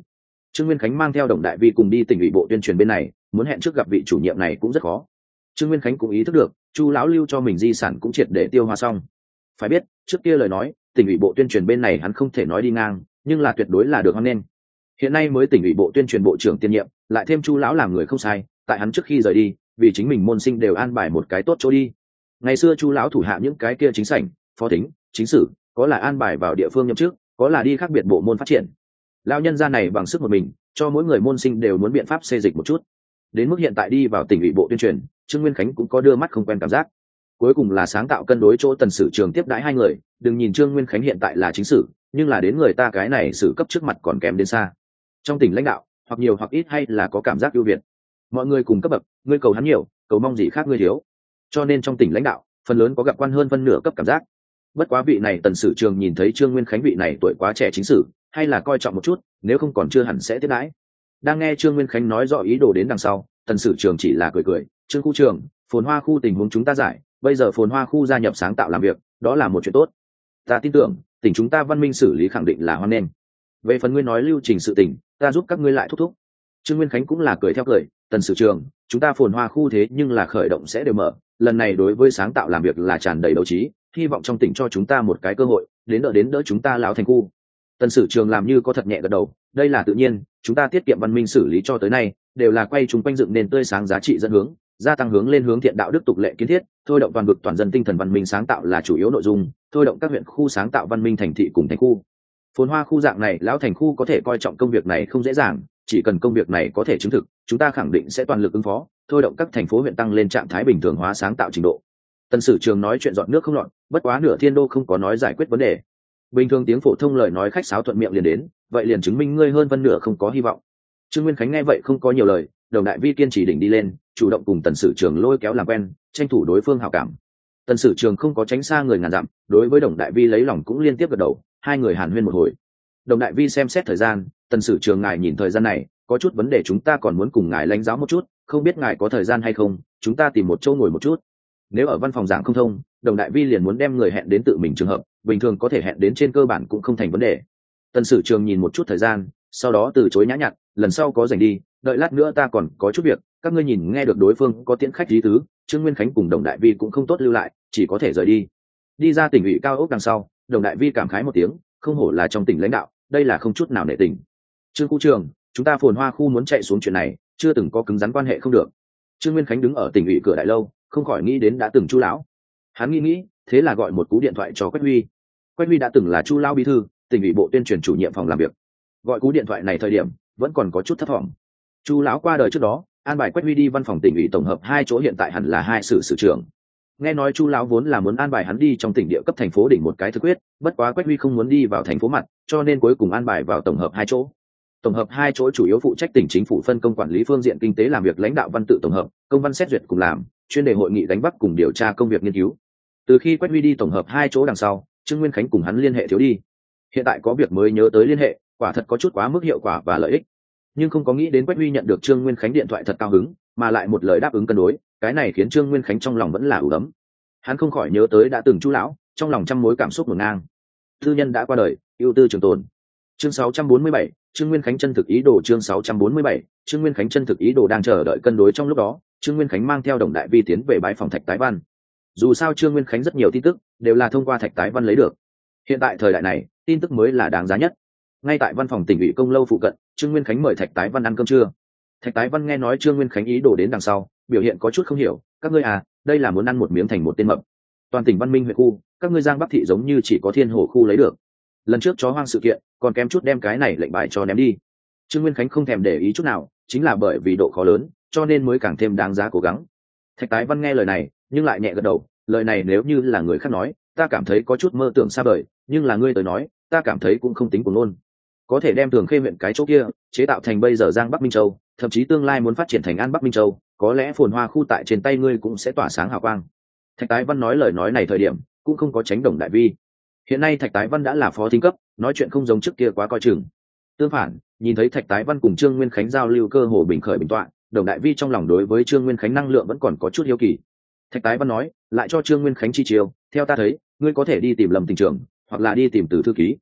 Trương Nguyên Khánh mang theo Đồng Đại Vi cùng đi tỉnh ủy bộ tuyên truyền bên này, muốn hẹn trước gặp vị chủ nhiệm này cũng rất khó. Trương Nguyên Khánh cũng ý thức được Chu lão lưu cho mình di sản cũng triệt để tiêu hóa xong. Phải biết trước kia lời nói tỉnh ủy bộ tuyên truyền bên này hắn không thể nói đi ngang, nhưng là tuyệt đối là được hoan nghênh. Hiện nay mới tỉnh ủy bộ tuyên truyền bộ trưởng tiên nhiệm, lại thêm Chu lão làm người không sai, tại hắn trước khi rời đi vì chính mình môn sinh đều an bài một cái tốt chỗ đi. Ngày xưa Chu lão thủ hạ những cái kia chính sảnh, phó thính, chính sử, có là an bài vào địa phương nhậm chức, có là đi khác biệt bộ môn phát triển. Lão nhân gia này bằng sức một mình, cho mỗi người môn sinh đều muốn biện pháp xê dịch một chút. Đến mức hiện tại đi vào tỉnh ủy bộ tuyên truyền, Trương Nguyên Khánh cũng có đưa mắt không quen cảm giác. Cuối cùng là sáng tạo cân đối chỗ Tần Sử Trường tiếp đãi hai người, đừng nhìn Trương Nguyên Khánh hiện tại là chính sử, nhưng là đến người ta cái này sử cấp trước mặt còn kém đến xa. Trong tỉnh lãnh đạo, hoặc nhiều hoặc ít hay là có cảm giác ưu việt. Mọi người cùng cấp bậc, ngươi cầu hắn nhiều, cầu mong gì khác ngươi thiếu. Cho nên trong tỉnh lãnh đạo, phần lớn có gặp quan hơn phân nửa cấp cảm giác. Bất quá vị này Tần Sử Trường nhìn thấy Trương Nguyên Khánh vị này tuổi quá trẻ chính sử, hay là coi trọng một chút, nếu không còn chưa hẳn sẽ tiếp đãi. Đang nghe Trương Nguyên Khánh nói rõ ý đồ đến đằng sau, Tần Sử Trường chỉ là cười cười, Trương khu trường, Phồn Hoa khu tình huống chúng ta giải, bây giờ Phồn Hoa khu gia nhập sáng tạo làm việc, đó là một chuyện tốt. Ta tin tưởng, tỉnh chúng ta văn minh xử lý khẳng định là hoan nghênh. Về phần ngươi nói lưu trình sự tỉnh, ta giúp các ngươi lại thúc thúc. Trương Nguyên Khánh cũng là cười theo cười, Tần Sử Trường, chúng ta Phồn Hoa khu thế nhưng là khởi động sẽ đều mở, lần này đối với sáng tạo làm việc là tràn đầy đấu trí, hy vọng trong tỉnh cho chúng ta một cái cơ hội, đến đỡ đến đỡ chúng ta lão thành khu. Tần Sử Trường làm như có thật nhẹ gật đầu, đây là tự nhiên, chúng ta tiết kiệm văn minh xử lý cho tới nay đều là quay chúng quanh dựng nền tươi sáng giá trị dẫn hướng, gia tăng hướng lên hướng thiện đạo đức tục lệ kiến thiết, thôi động toàn vực toàn dân tinh thần văn minh sáng tạo là chủ yếu nội dung, thôi động các huyện khu sáng tạo văn minh thành thị cùng thành khu. Phồn Hoa khu dạng này lão thành khu có thể coi trọng công việc này không dễ dàng, chỉ cần công việc này có thể chứng thực, chúng ta khẳng định sẽ toàn lực ứng phó, thôi động các thành phố huyện tăng lên trạng thái bình thường hóa sáng tạo trình độ. Tần Sử Trường nói chuyện dọn nước không lọt, bất quá nửa thiên đô không có nói giải quyết vấn đề. Bình thường tiếng phổ thông lời nói khách sáo thuận miệng liền đến, vậy liền chứng minh ngươi hơn phân nửa không có hy vọng. Trương Nguyên Khánh nghe vậy không có nhiều lời, Đồng Đại Vi kiên trì đỉnh đi lên, chủ động cùng Tần Sử Trường lôi kéo làm quen, tranh thủ đối phương hảo cảm. Tần Sử Trường không có tránh xa người ngàn dặm, đối với Đồng Đại Vi lấy lòng cũng liên tiếp gật đầu, hai người hàn huyên một hồi. Đồng Đại Vi xem xét thời gian, Tần Sử Trường ngài nhìn thời gian này, có chút vấn đề chúng ta còn muốn cùng ngài lãnh giáo một chút, không biết ngài có thời gian hay không, chúng ta tìm một chỗ ngồi một chút. Nếu ở văn phòng giảng không thông, Đồng Đại Vi liền muốn đem người hẹn đến tự mình trường hợp, bình thường có thể hẹn đến trên cơ bản cũng không thành vấn đề. Tần Sử Trường nhìn một chút thời gian, sau đó từ chối nhã nhặn, lần sau có rảnh đi, đợi lát nữa ta còn có chút việc, các ngươi nhìn nghe được đối phương có tiễn khách ý tứ, Trương Nguyên Khánh cùng Đồng Đại Vi cũng không tốt lưu lại, chỉ có thể rời đi. Đi ra tỉnh ủy cao ốc đằng sau, Đồng Đại Vi cảm khái một tiếng, không hổ là trong tỉnh lãnh đạo, đây là không chút nào nể tình. Trương khu trường, chúng ta Phồn Hoa khu muốn chạy xuống chuyện này, chưa từng có cứng rắn quan hệ không được. Trương Nguyên Khánh đứng ở tỉnh ủy cửa đại lâu, không khỏi nghĩ đến đã từng Chu lão. Hắn nghĩ nghĩ, thế là gọi một cú điện thoại cho Quách Huy. Quách Huy đã từng là Chu lão bí thư, tỉnh ủy bộ tuyên truyền chủ nhiệm phòng làm việc. Gọi cú điện thoại này thời điểm, vẫn còn có chút thất vọng. Chu lão qua đời trước đó, an bài Quách Huy đi văn phòng tỉnh ủy tổng hợp hai chỗ hiện tại hẳn là hai sử sử trưởng. Nghe nói Chu lão vốn là muốn an bài hắn đi trong tỉnh địa cấp thành phố đỉnh một cái thực quyết, bất quá Quách Huy không muốn đi vào thành phố mặt, cho nên cuối cùng an bài vào tổng hợp hai chỗ. Tổng hợp hai chỗ chủ yếu phụ trách tỉnh chính phủ phân công quản lý phương diện kinh tế làm việc lãnh đạo văn tự tổng hợp, công văn xét duyệt cùng làm, chuyên đề hội nghị đánh bắt cùng điều tra công việc nghiên cứu. Từ khi Quách Huy đi tổng hợp hai chỗ đằng sau, Trương Nguyên Khánh cùng hắn liên hệ thiếu đi. Hiện tại có việc mới nhớ tới liên hệ, quả thật có chút quá mức hiệu quả và lợi ích. Nhưng không có nghĩ đến Quách Huy nhận được Trương Nguyên Khánh điện thoại thật cao hứng, mà lại một lời đáp ứng cân đối, cái này khiến Trương Nguyên Khánh trong lòng vẫn là ủ ấm. Hắn không khỏi nhớ tới đã từng Chu lão, trong lòng trăm mối cảm xúc ngổn ngang. Tư nhân đã qua đời, ưu tư trường tồn. Chương sáu trăm bốn mươi bảy, Trương Nguyên Khánh chân thực ý đồ chương sáu trăm bốn mươi bảy, Trương Nguyên Khánh chân thực ý đồ đang chờ đợi cân đối trong lúc đó, Trương Nguyên Khánh mang theo Đồng Đại Vi tiến về bãi phòng Thạch Tái Văn. Dù sao Trương Nguyên Khánh rất nhiều tin tức đều là thông qua Thạch Tái Văn lấy được. Hiện tại thời đại này, tin tức mới là đáng giá nhất. Ngay tại văn phòng tỉnh ủy công lâu phụ cận, Trương Nguyên Khánh mời Thạch Tái Văn ăn cơm trưa. Thạch Tái Văn nghe nói Trương Nguyên Khánh ý đồ đến đằng sau, biểu hiện có chút không hiểu, các ngươi à, đây là muốn ăn một miếng thành một tên mập. Toàn tỉnh Văn Minh huyện khu, các ngươi Giang Bắc thị giống như chỉ có Thiên Hồ khu lấy được. Lần trước chó hoang sự kiện, còn kém chút đem cái này lệnh bài cho ném đi. Trương Nguyên Khánh không thèm để ý chút nào, chính là bởi vì độ khó lớn, cho nên mới càng thêm đáng giá cố gắng. Thạch Tái Văn nghe lời này, nhưng lại nhẹ gật đầu, lời này nếu như là người khác nói, ta cảm thấy có chút mơ tưởng xa vời, nhưng là ngươi tới nói, ta cảm thấy cũng không tính cuồng ngôn. Có thể đem Thường Khê huyện cái chỗ kia chế tạo thành bây giờ Giang Bắc Minh Châu, thậm chí tương lai muốn phát triển thành An Bắc Minh Châu, có lẽ Phồn Hoa khu tại trên tay ngươi cũng sẽ tỏa sáng hào quang. Thạch Tái Văn nói lời nói này thời điểm, cũng không có tránh Đồng Đại Vi. Hiện nay Thạch Tái Văn đã là phó thính cấp, nói chuyện không giống trước kia quá coi chừng. Tương phản, nhìn thấy Thạch Tái Văn cùng Trương Nguyên Khánh giao lưu cơ hồ bình khởi bình tọa, Đồng Đại Vi trong lòng đối với Trương Nguyên Khánh năng lượng vẫn còn có chút hiếu kỳ. Thạch Tái Văn nói, lại cho Trương Nguyên Khánh chi chiêu, theo ta thấy, ngươi có thể đi tìm Lâm tỉnh trưởng, hoặc là đi tìm Từ thư ký.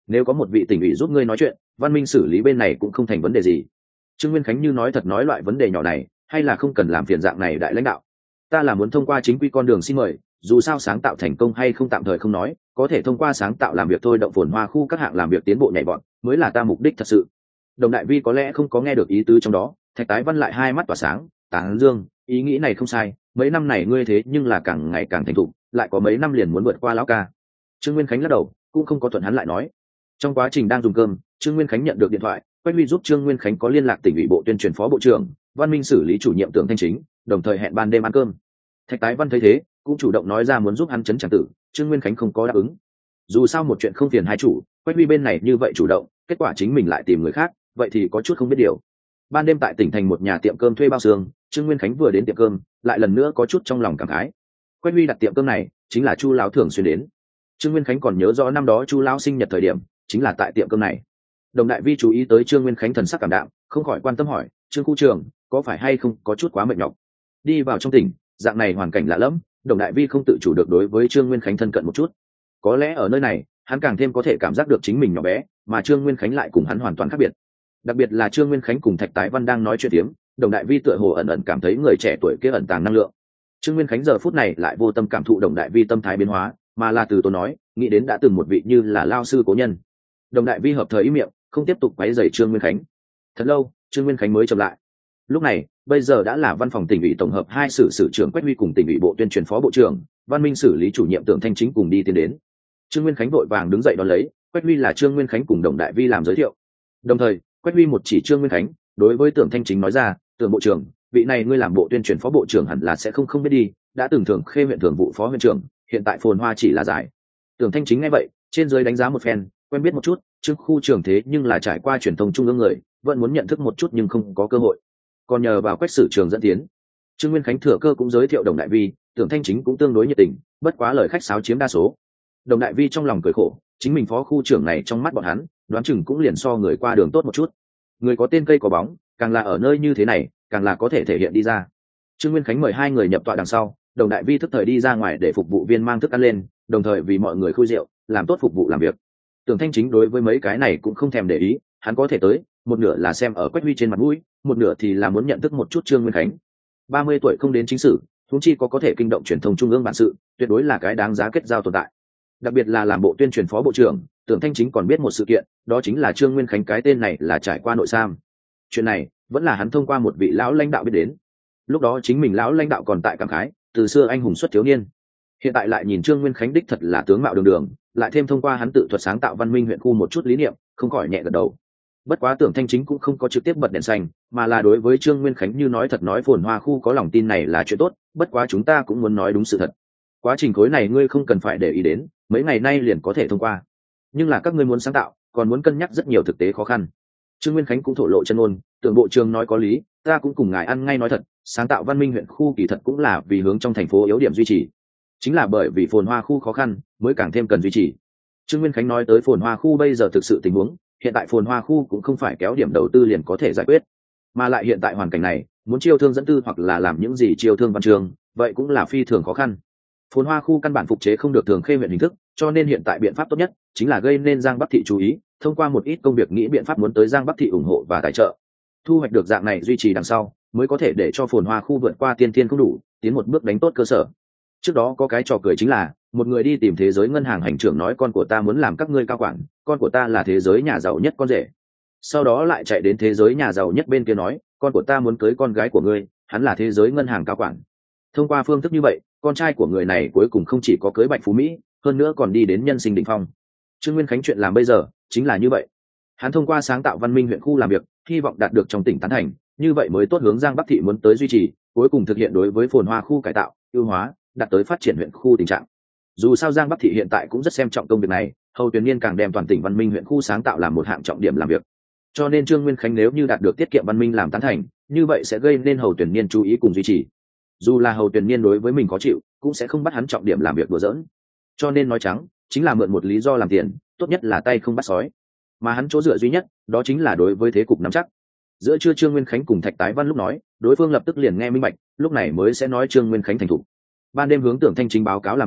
nếu có một vị tỉnh ủy giúp ngươi nói chuyện, văn minh xử lý bên này cũng không thành vấn đề gì. Trương Nguyên Khánh như nói thật nói loại vấn đề nhỏ này, hay là không cần làm phiền dạng này đại lãnh đạo. Ta là muốn thông qua chính quy con đường xin mời, dù sao sáng tạo thành công hay không tạm thời không nói, có thể thông qua sáng tạo làm việc thôi động phồn hoa khu các hạng làm việc tiến bộ nhảy vọt, mới là ta mục đích thật sự. Đồng đại vi có lẽ không có nghe được ý tứ trong đó, Thạch Tái Văn lại hai mắt tỏa sáng, tán dương, ý nghĩ này không sai, mấy năm này ngươi thế nhưng là càng ngày càng thành thục, lại có mấy năm liền muốn vượt qua lão ca. Trương Nguyên Khánh lắc đầu, cũng không có thuận hắn lại nói. Trong quá trình đang dùng cơm, Trương Nguyên Khánh nhận được điện thoại, Quách Huy giúp Trương Nguyên Khánh có liên lạc tỉnh ủy bộ tuyên truyền phó bộ trưởng, văn minh xử lý chủ nhiệm Tưởng Thanh Chính, đồng thời hẹn ban đêm ăn cơm. Thạch Tái Văn thấy thế, cũng chủ động nói ra muốn giúp hắn chấn tràng tử, Trương Nguyên Khánh không có đáp ứng. Dù sao một chuyện không phiền hai chủ, Quách Huy bên này như vậy chủ động, kết quả chính mình lại tìm người khác, vậy thì có chút không biết điều. Ban đêm tại tỉnh thành một nhà tiệm cơm thuê bao xương, Trương Nguyên Khánh vừa đến tiệm cơm, lại lần nữa có chút trong lòng cảm khái. Quách Huy đặt tiệm cơm này, chính là Chu lão thường xuyên đến. Trương Nguyên Khánh còn nhớ rõ năm đó Chu lão sinh nhật thời điểm, chính là tại tiệm cơm này. Đồng đại vi chú ý tới Trương Nguyên Khánh thần sắc cảm đạm, không khỏi quan tâm hỏi, Trương khu trưởng, có phải hay không có chút quá mệt nhọc? Đi vào trong tỉnh, dạng này hoàn cảnh lạ lẫm, Đồng đại vi không tự chủ được đối với Trương Nguyên Khánh thân cận một chút. Có lẽ ở nơi này, hắn càng thêm có thể cảm giác được chính mình nhỏ bé, mà Trương Nguyên Khánh lại cùng hắn hoàn toàn khác biệt. Đặc biệt là Trương Nguyên Khánh cùng Thạch Tái Văn đang nói chuyện tiếm, Đồng đại vi tựa hồ ẩn ẩn cảm thấy người trẻ tuổi kia ẩn tàng năng lượng. Trương Nguyên Khánh giờ phút này lại vô tâm cảm thụ Đồng đại vi tâm thái biến hóa, mà là từ tốn nói, nghĩ đến đã từng một vị như là lao sư cố nhân. Đồng đại vi hợp thời ý miệng, không tiếp tục quấy rầy Trương Nguyên Khánh. Thật lâu, Trương Nguyên Khánh mới chậm lại. Lúc này, bây giờ đã là văn phòng tỉnh ủy tổng hợp hai sử sử trưởng Quách Huy cùng tỉnh ủy bộ tuyên truyền phó bộ trưởng, văn minh xử lý chủ nhiệm Tưởng Thanh Chính cùng đi tiến đến. Trương Nguyên Khánh vội vàng đứng dậy đón lấy, Quách Huy là Trương Nguyên Khánh cùng Đồng đại vi làm giới thiệu. Đồng thời, Quách Huy một chỉ Trương Nguyên Khánh, đối với Tưởng Thanh Chính nói ra, Tưởng bộ trưởng, vị này ngươi làm bộ tuyên truyền phó bộ trưởng hẳn là sẽ không không biết đi, đã từng thường khê huyện thường vụ phó huyện trưởng, hiện tại phồn hoa chỉ là giải. Tưởng Thanh Chính nghe vậy, trên dưới đánh giá một phen, quen biết một chút, Trương khu trưởng thế nhưng là trải qua truyền thông trung ương người, vẫn muốn nhận thức một chút nhưng không có cơ hội. Còn nhờ vào Quách sử trường dẫn tiến, Trương Nguyên Khánh thừa cơ cũng giới thiệu Đồng đại vi, Tưởng Thanh Chính cũng tương đối nhiệt tình, bất quá lời khách sáo chiếm đa số. Đồng đại vi trong lòng cười khổ, chính mình phó khu trưởng này trong mắt bọn hắn, đoán chừng cũng liền so người qua đường tốt một chút. Người có tên cây có bóng, càng là ở nơi như thế này, càng là có thể thể hiện đi ra. Trương Nguyên Khánh mời hai người nhập tọa đằng sau, Đồng đại vi thức thời đi ra ngoài để phục vụ viên mang thức ăn lên, đồng thời vì mọi người khui rượu, làm tốt phục vụ làm việc. Tưởng Thanh Chính đối với mấy cái này cũng không thèm để ý, hắn có thể tới, một nửa là xem ở Quách Huy trên mặt mũi, một nửa thì là muốn nhận thức một chút Trương Nguyên Khánh. ba mươi tuổi không đến chính sử, huống chi có có thể kinh động truyền thông trung ương bản sự, tuyệt đối là cái đáng giá kết giao tồn tại. Đặc biệt là làm bộ tuyên truyền phó bộ trưởng, Tưởng Thanh Chính còn biết một sự kiện, đó chính là Trương Nguyên Khánh cái tên này là trải qua nội sam. Chuyện này vẫn là hắn thông qua một vị lão lãnh đạo biết đến. Lúc đó chính mình lão lãnh đạo còn tại cảm khái, từ xưa anh hùng xuất thiếu niên. Hiện tại lại nhìn Trương Nguyên Khánh đích thật là tướng mạo đường đường, lại thêm thông qua hắn tự thuật sáng tạo văn minh huyện khu một chút lý niệm, không khỏi nhẹ gật đầu. Bất quá Tưởng Thanh Chính cũng không có trực tiếp bật đèn xanh, mà là đối với Trương Nguyên Khánh như nói thật nói phồn hoa khu có lòng tin này là chuyện tốt, bất quá chúng ta cũng muốn nói đúng sự thật. Quá trình khối này ngươi không cần phải để ý đến, mấy ngày nay liền có thể thông qua. Nhưng là các ngươi muốn sáng tạo, còn muốn cân nhắc rất nhiều thực tế khó khăn. Trương Nguyên Khánh cũng thổ lộ chân ngôn, Tưởng bộ trưởng nói có lý, ta cũng cùng ngài ăn ngay nói thật, sáng tạo văn minh huyện khu kỳ thật cũng là vì hướng trong thành phố yếu điểm duy trì. Chính là bởi vì phồn hoa khu khó khăn, mới càng thêm cần duy trì. Trương Nguyên Khánh nói tới phồn hoa khu bây giờ thực sự tình huống, hiện tại phồn hoa khu cũng không phải kéo điểm đầu tư liền có thể giải quyết, mà lại hiện tại hoàn cảnh này, muốn chiêu thương dẫn tư hoặc là làm những gì chiêu thương văn trường, vậy cũng là phi thường khó khăn. Phồn hoa khu căn bản phục chế không được thường khê huyện hình thức, cho nên hiện tại biện pháp tốt nhất chính là gây nên Giang Bắc thị chú ý, thông qua một ít công việc nghĩ biện pháp muốn tới Giang Bắc thị ủng hộ và tài trợ. Thu hoạch được dạng này duy trì đằng sau, mới có thể để cho phồn hoa khu vượt qua tiên thiên không đủ, tiến một bước đánh tốt cơ sở. Trước đó có cái trò cười chính là, một người đi tìm thế giới ngân hàng hành trưởng nói con của ta muốn làm các ngươi cao quản, con của ta là thế giới nhà giàu nhất con rể. Sau đó lại chạy đến thế giới nhà giàu nhất bên kia nói, con của ta muốn cưới con gái của ngươi, hắn là thế giới ngân hàng cao quản. Thông qua phương thức như vậy, con trai của người này cuối cùng không chỉ có cưới Bạch Phú Mỹ, hơn nữa còn đi đến nhân sinh đỉnh phong. Trương Nguyên Khánh chuyện làm bây giờ chính là như vậy. Hắn thông qua sáng tạo văn minh huyện khu làm việc, hy vọng đạt được trong tỉnh tán thành, như vậy mới tốt hướng Giang Bắc thị muốn tới duy trì, cuối cùng thực hiện đối với phồn hoa khu cải tạo, ưu hóa, đạt tới phát triển huyện khu tình trạng. Dù sao Giang Bắc thị hiện tại cũng rất xem trọng công việc này, Hầu Tuyền Niên càng đem toàn tỉnh văn minh huyện khu sáng tạo làm một hạng trọng điểm làm việc. Cho nên Trương Nguyên Khánh nếu như đạt được tiết kiệm văn minh làm tán thành, như vậy sẽ gây nên Hầu Tuyền Niên chú ý cùng duy trì. Dù là Hầu Tuyền Niên đối với mình khó chịu, cũng sẽ không bắt hắn trọng điểm làm việc đùa giỡn. Cho nên nói trắng, chính là mượn một lý do làm tiền, tốt nhất là tay không bắt sói. Mà hắn chỗ dựa duy nhất, đó chính là đối với thế cục nắm chắc. Giữa trưa Trương Nguyên Khánh cùng Thạch Tái Văn lúc nói, đối phương lập tức liền nghe minh bạch, lúc này mới sẽ nói Trương Nguyên Khánh thành thủ. Ban đêm hướng Tưởng Thanh Chính báo cáo làm việc,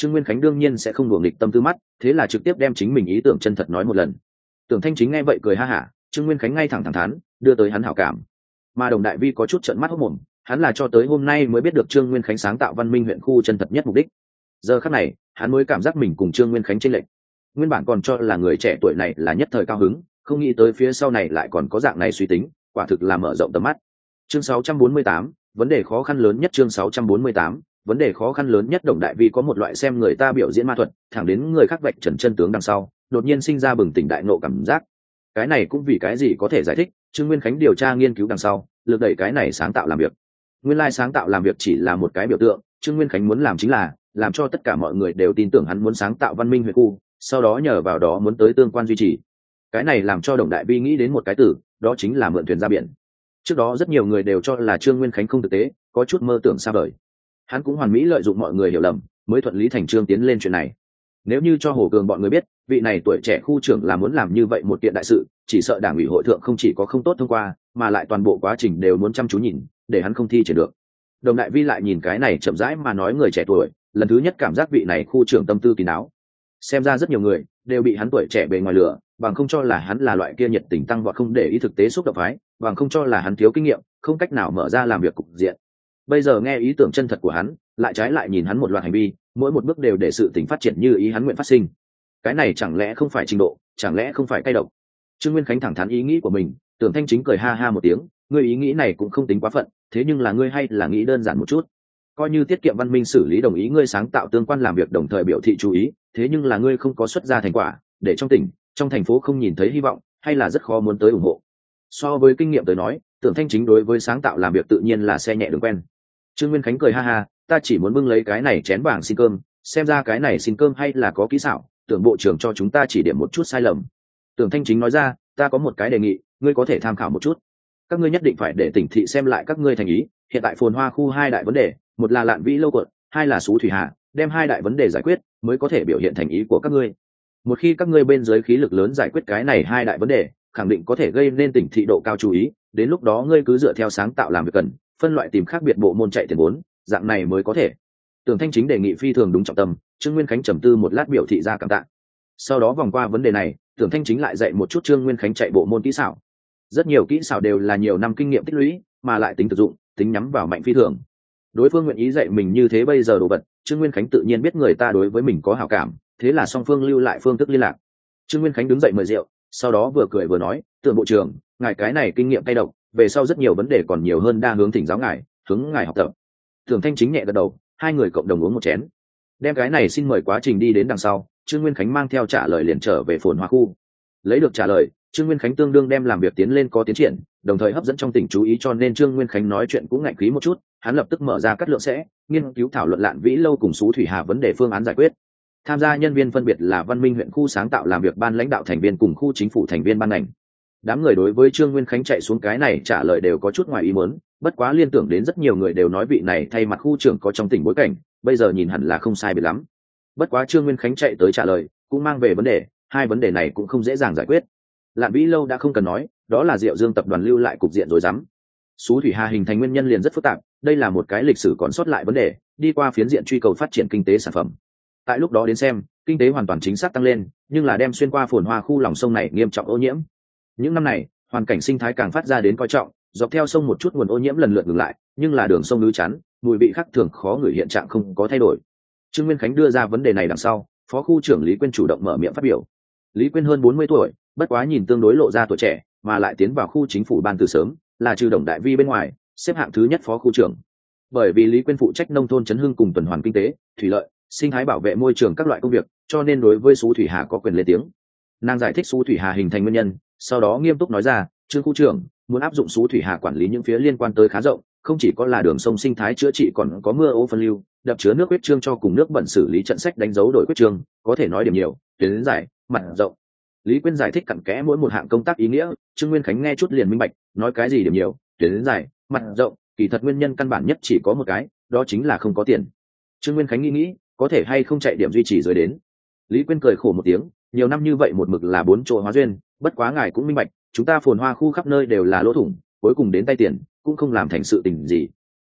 Trương Nguyên Khánh đương nhiên sẽ không đùa nghịch tâm tư mắt, thế là trực tiếp đem chính mình ý tưởng chân thật nói một lần. Tưởng Thanh Chính nghe vậy cười ha hả, Trương Nguyên Khánh ngay thẳng thẳng thắn đưa tới hắn hảo cảm. Mà Đồng Đại Vi có chút trợn mắt hốt mồm, hắn là cho tới hôm nay mới biết được Trương Nguyên Khánh sáng tạo Văn Minh huyện khu chân thật nhất mục đích. Giờ khắc này hắn mới cảm giác mình cùng Trương Nguyên Khánh chênh lệch. Nguyên bản còn cho là người trẻ tuổi này là nhất thời cao hứng, không nghĩ tới phía sau này lại còn có dạng này suy tính, quả thực là mở rộng tầm mắt. Chương sáu trăm bốn mươi tám, vấn đề khó khăn lớn nhất. Chương sáu trăm bốn mươi tám, vấn đề khó khăn lớn nhất. Đồng Đại Vi có một loại xem người ta biểu diễn ma thuật, thẳng đến người khác vạch trần chân tướng đằng sau, đột nhiên sinh ra bừng tỉnh đại ngộ cảm giác. Cái này cũng vì cái gì có thể giải thích Trương Nguyên Khánh điều tra nghiên cứu đằng sau lực đẩy cái này sáng tạo làm việc. Nguyên lai sáng tạo làm việc chỉ là một cái biểu tượng, Trương Nguyên Khánh muốn làm chính là làm cho tất cả mọi người đều tin tưởng hắn muốn sáng tạo Văn Minh huyện khu, sau đó nhờ vào đó muốn tới tương quan duy trì. Cái này làm cho Đồng Đại Vi nghĩ đến một cái từ, đó chính là mượn thuyền ra biển. Trước đó rất nhiều người đều cho là Trương Nguyên Khánh không thực tế, có chút mơ tưởng xa vời. Hắn cũng hoàn mỹ lợi dụng mọi người hiểu lầm, mới thuận lý thành trương tiến lên chuyện này. Nếu như cho Hồ Cường bọn người biết, vị này tuổi trẻ khu trưởng là muốn làm như vậy một kiện đại sự, chỉ sợ đảng ủy hội thượng không chỉ có không tốt thông qua, mà lại toàn bộ quá trình đều muốn chăm chú nhìn, để hắn không thi triển được. Đồng Đại Vi lại nhìn cái này chậm rãi mà nói người trẻ tuổi, lần thứ nhất cảm giác vị này khu trưởng tâm tư kín đáo. Xem ra rất nhiều người đều bị hắn tuổi trẻ bề ngoài lửa, bằng không cho là hắn là loại kia nhiệt tình tăng vọt không để ý thực tế xúc động phái, bằng không cho là hắn thiếu kinh nghiệm, không cách nào mở ra làm việc cục diện. Bây giờ nghe ý tưởng chân thật của hắn, lại trái lại nhìn hắn một loạt hành vi, mỗi một bước đều để sự tình phát triển như ý hắn nguyện phát sinh. Cái này chẳng lẽ không phải trình độ, chẳng lẽ không phải cay độc? Trương Nguyên Khánh thẳng thắn ý nghĩ của mình, Tưởng Thanh Chính cười ha ha một tiếng, ngươi ý nghĩ này cũng không tính quá phận, thế nhưng là ngươi hay là nghĩ đơn giản một chút. Coi như tiết kiệm văn minh xử lý đồng ý ngươi sáng tạo tương quan làm việc đồng thời biểu thị chú ý, thế nhưng là ngươi không có xuất ra thành quả, để trong tỉnh, trong thành phố không nhìn thấy hy vọng, hay là rất khó muốn tới ủng hộ. So với kinh nghiệm tới nói, Tưởng Thanh Chính đối với sáng tạo làm việc tự nhiên là xe nhẹ đường quen. Trương Nguyên Khánh cười ha ha, ta chỉ muốn bưng lấy cái này chén vàng xin cơm, xem ra cái này xin cơm hay là có kỹ xảo, Tưởng bộ trưởng cho chúng ta chỉ điểm một chút sai lầm. Tưởng Thanh Chính nói ra, ta có một cái đề nghị, ngươi có thể tham khảo một chút. Các ngươi nhất định phải để tỉnh thị xem lại các ngươi thành ý, hiện tại phồn hoa khu hai đại vấn đề, một là Lạn Vĩ lâu quận, hai là Sú Thủy Hà, đem hai đại vấn đề giải quyết mới có thể biểu hiện thành ý của các ngươi. Một khi các ngươi bên dưới khí lực lớn giải quyết cái này hai đại vấn đề, khẳng định có thể gây nên tỉnh thị độ cao chú ý, đến lúc đó ngươi cứ dựa theo sáng tạo làm việc cần, phân loại tìm khác biệt bộ môn chạy tiền vốn, dạng này mới có thể. Tưởng Thanh Chính đề nghị phi thường đúng trọng tâm, Trương Nguyên Khánh trầm tư một lát biểu thị ra cảm tạ. Sau đó vòng qua vấn đề này, Tưởng Thanh Chính lại dạy một chút Trương Nguyên Khánh chạy bộ môn kỹ xảo. Rất nhiều kỹ xảo đều là nhiều năm kinh nghiệm tích lũy, mà lại tính thực dụng, tính nhắm vào mạnh phi thường. Đối phương nguyện ý dạy mình như thế bây giờ đồ vật, Trương Nguyên Khánh tự nhiên biết người ta đối với mình có hảo cảm, thế là song phương lưu lại phương thức liên lạc. Trương Nguyên Khánh đứng dậy mời rượu, sau đó vừa cười vừa nói, Tưởng bộ trưởng, ngài cái này kinh nghiệm tay độc, về sau rất nhiều vấn đề còn nhiều hơn đa hướng thỉnh giáo ngài, hướng ngài học tập. Tưởng Thanh Chính nhẹ gật đầu, hai người cộng đồng uống một chén. Đem cái này xin mời quá trình đi đến đằng sau, Trương Nguyên Khánh mang theo trả lời liền trở về phồn hoa khu. Lấy được trả lời, Trương Nguyên Khánh tương đương đem làm việc tiến lên có tiến triển, đồng thời hấp dẫn trong tỉnh chú ý, cho nên Trương Nguyên Khánh nói chuyện cũng ngạnh khí một chút, hắn lập tức mở ra cắt lượng sẽ nghiên cứu thảo luận Lạn Vĩ lâu cùng Sú Thủy Hà vấn đề phương án giải quyết. Tham gia nhân viên phân biệt là Văn Minh huyện khu sáng tạo làm việc ban lãnh đạo thành viên cùng khu chính phủ thành viên ban ngành. Đám người đối với Trương Nguyên Khánh chạy xuống cái này trả lời đều có chút ngoài ý muốn, bất quá liên tưởng đến rất nhiều người đều nói vị này thay mặt khu trưởng có trong tỉnh bối cảnh, bây giờ nhìn hẳn là không sai biệt lắm. Bất quá Trương Nguyên Khánh chạy tới trả lời cũng mang về vấn đề, hai vấn đề này cũng không dễ dàng giải quyết. Lạn Vĩ lâu đã không cần nói, đó là Diệu Dương tập đoàn lưu lại cục diện rối rắm. Sú Thủy Hà hình thành nguyên nhân liền rất phức tạp, đây là một cái lịch sử còn sót lại vấn đề, đi qua phiến diện truy cầu phát triển kinh tế sản phẩm. Tại lúc đó đến xem, kinh tế hoàn toàn chính xác tăng lên, nhưng là đem xuyên qua phồn hoa khu lòng sông này nghiêm trọng ô nhiễm. Những năm này, hoàn cảnh sinh thái càng phát ra đến coi trọng, dọc theo sông một chút nguồn ô nhiễm lần lượt ngừng lại, nhưng là đường sông núi chắn, mùi vị khác thường khó ngửi hiện trạng không có thay đổi. Trương Nguyên Khánh đưa ra vấn đề này đằng sau, phó khu trưởng Lý Quyên chủ động mở miệng phát biểu. Lý Quyên hơn bốn mươi tuổi, bất quá nhìn tương đối lộ ra tuổi trẻ, mà lại tiến vào khu chính phủ ban từ sớm, là trừ Đồng Đại Vi bên ngoài, xếp hạng thứ nhất phó khu trưởng. Bởi vì Lý Quyên phụ trách nông thôn trấn hưng cùng tuần hoàn kinh tế, thủy lợi, sinh thái bảo vệ môi trường các loại công việc, cho nên đối với Sú Thủy Hà có quyền lên tiếng. Nàng giải thích Sú Thủy Hà hình thành nguyên nhân, sau đó nghiêm túc nói ra, Trương khu trưởng muốn áp dụng Sú Thủy Hà quản lý những phía liên quan tới khá rộng, không chỉ có là đường sông sinh thái chữa trị, còn có mưa ô phân lưu, đập chứa nước huyết trương cho cùng nước bẩn xử lý trận sách đánh dấu đổi huyết trương, có thể nói điểm nhiều, tuyến dài, mặt rộng. Lý Quyên giải thích cặn kẽ mỗi một hạng công tác ý nghĩa, Trương Nguyên Khánh nghe chút liền minh bạch, nói cái gì điểm nhiều, tuyến dài, mặt rộng, kỳ thật nguyên nhân căn bản nhất chỉ có một cái, đó chính là không có tiền. Trương Nguyên Khánh nghĩ nghĩ, có thể hay không chạy điểm duy trì rồi đến. Lý Quyên cười khổ một tiếng, nhiều năm như vậy một mực là bốn chỗ hóa duyên, bất quá ngài cũng minh bạch, chúng ta phồn hoa khu khắp nơi đều là lỗ thủng, cuối cùng đến tay tiền cũng không làm thành sự tình gì.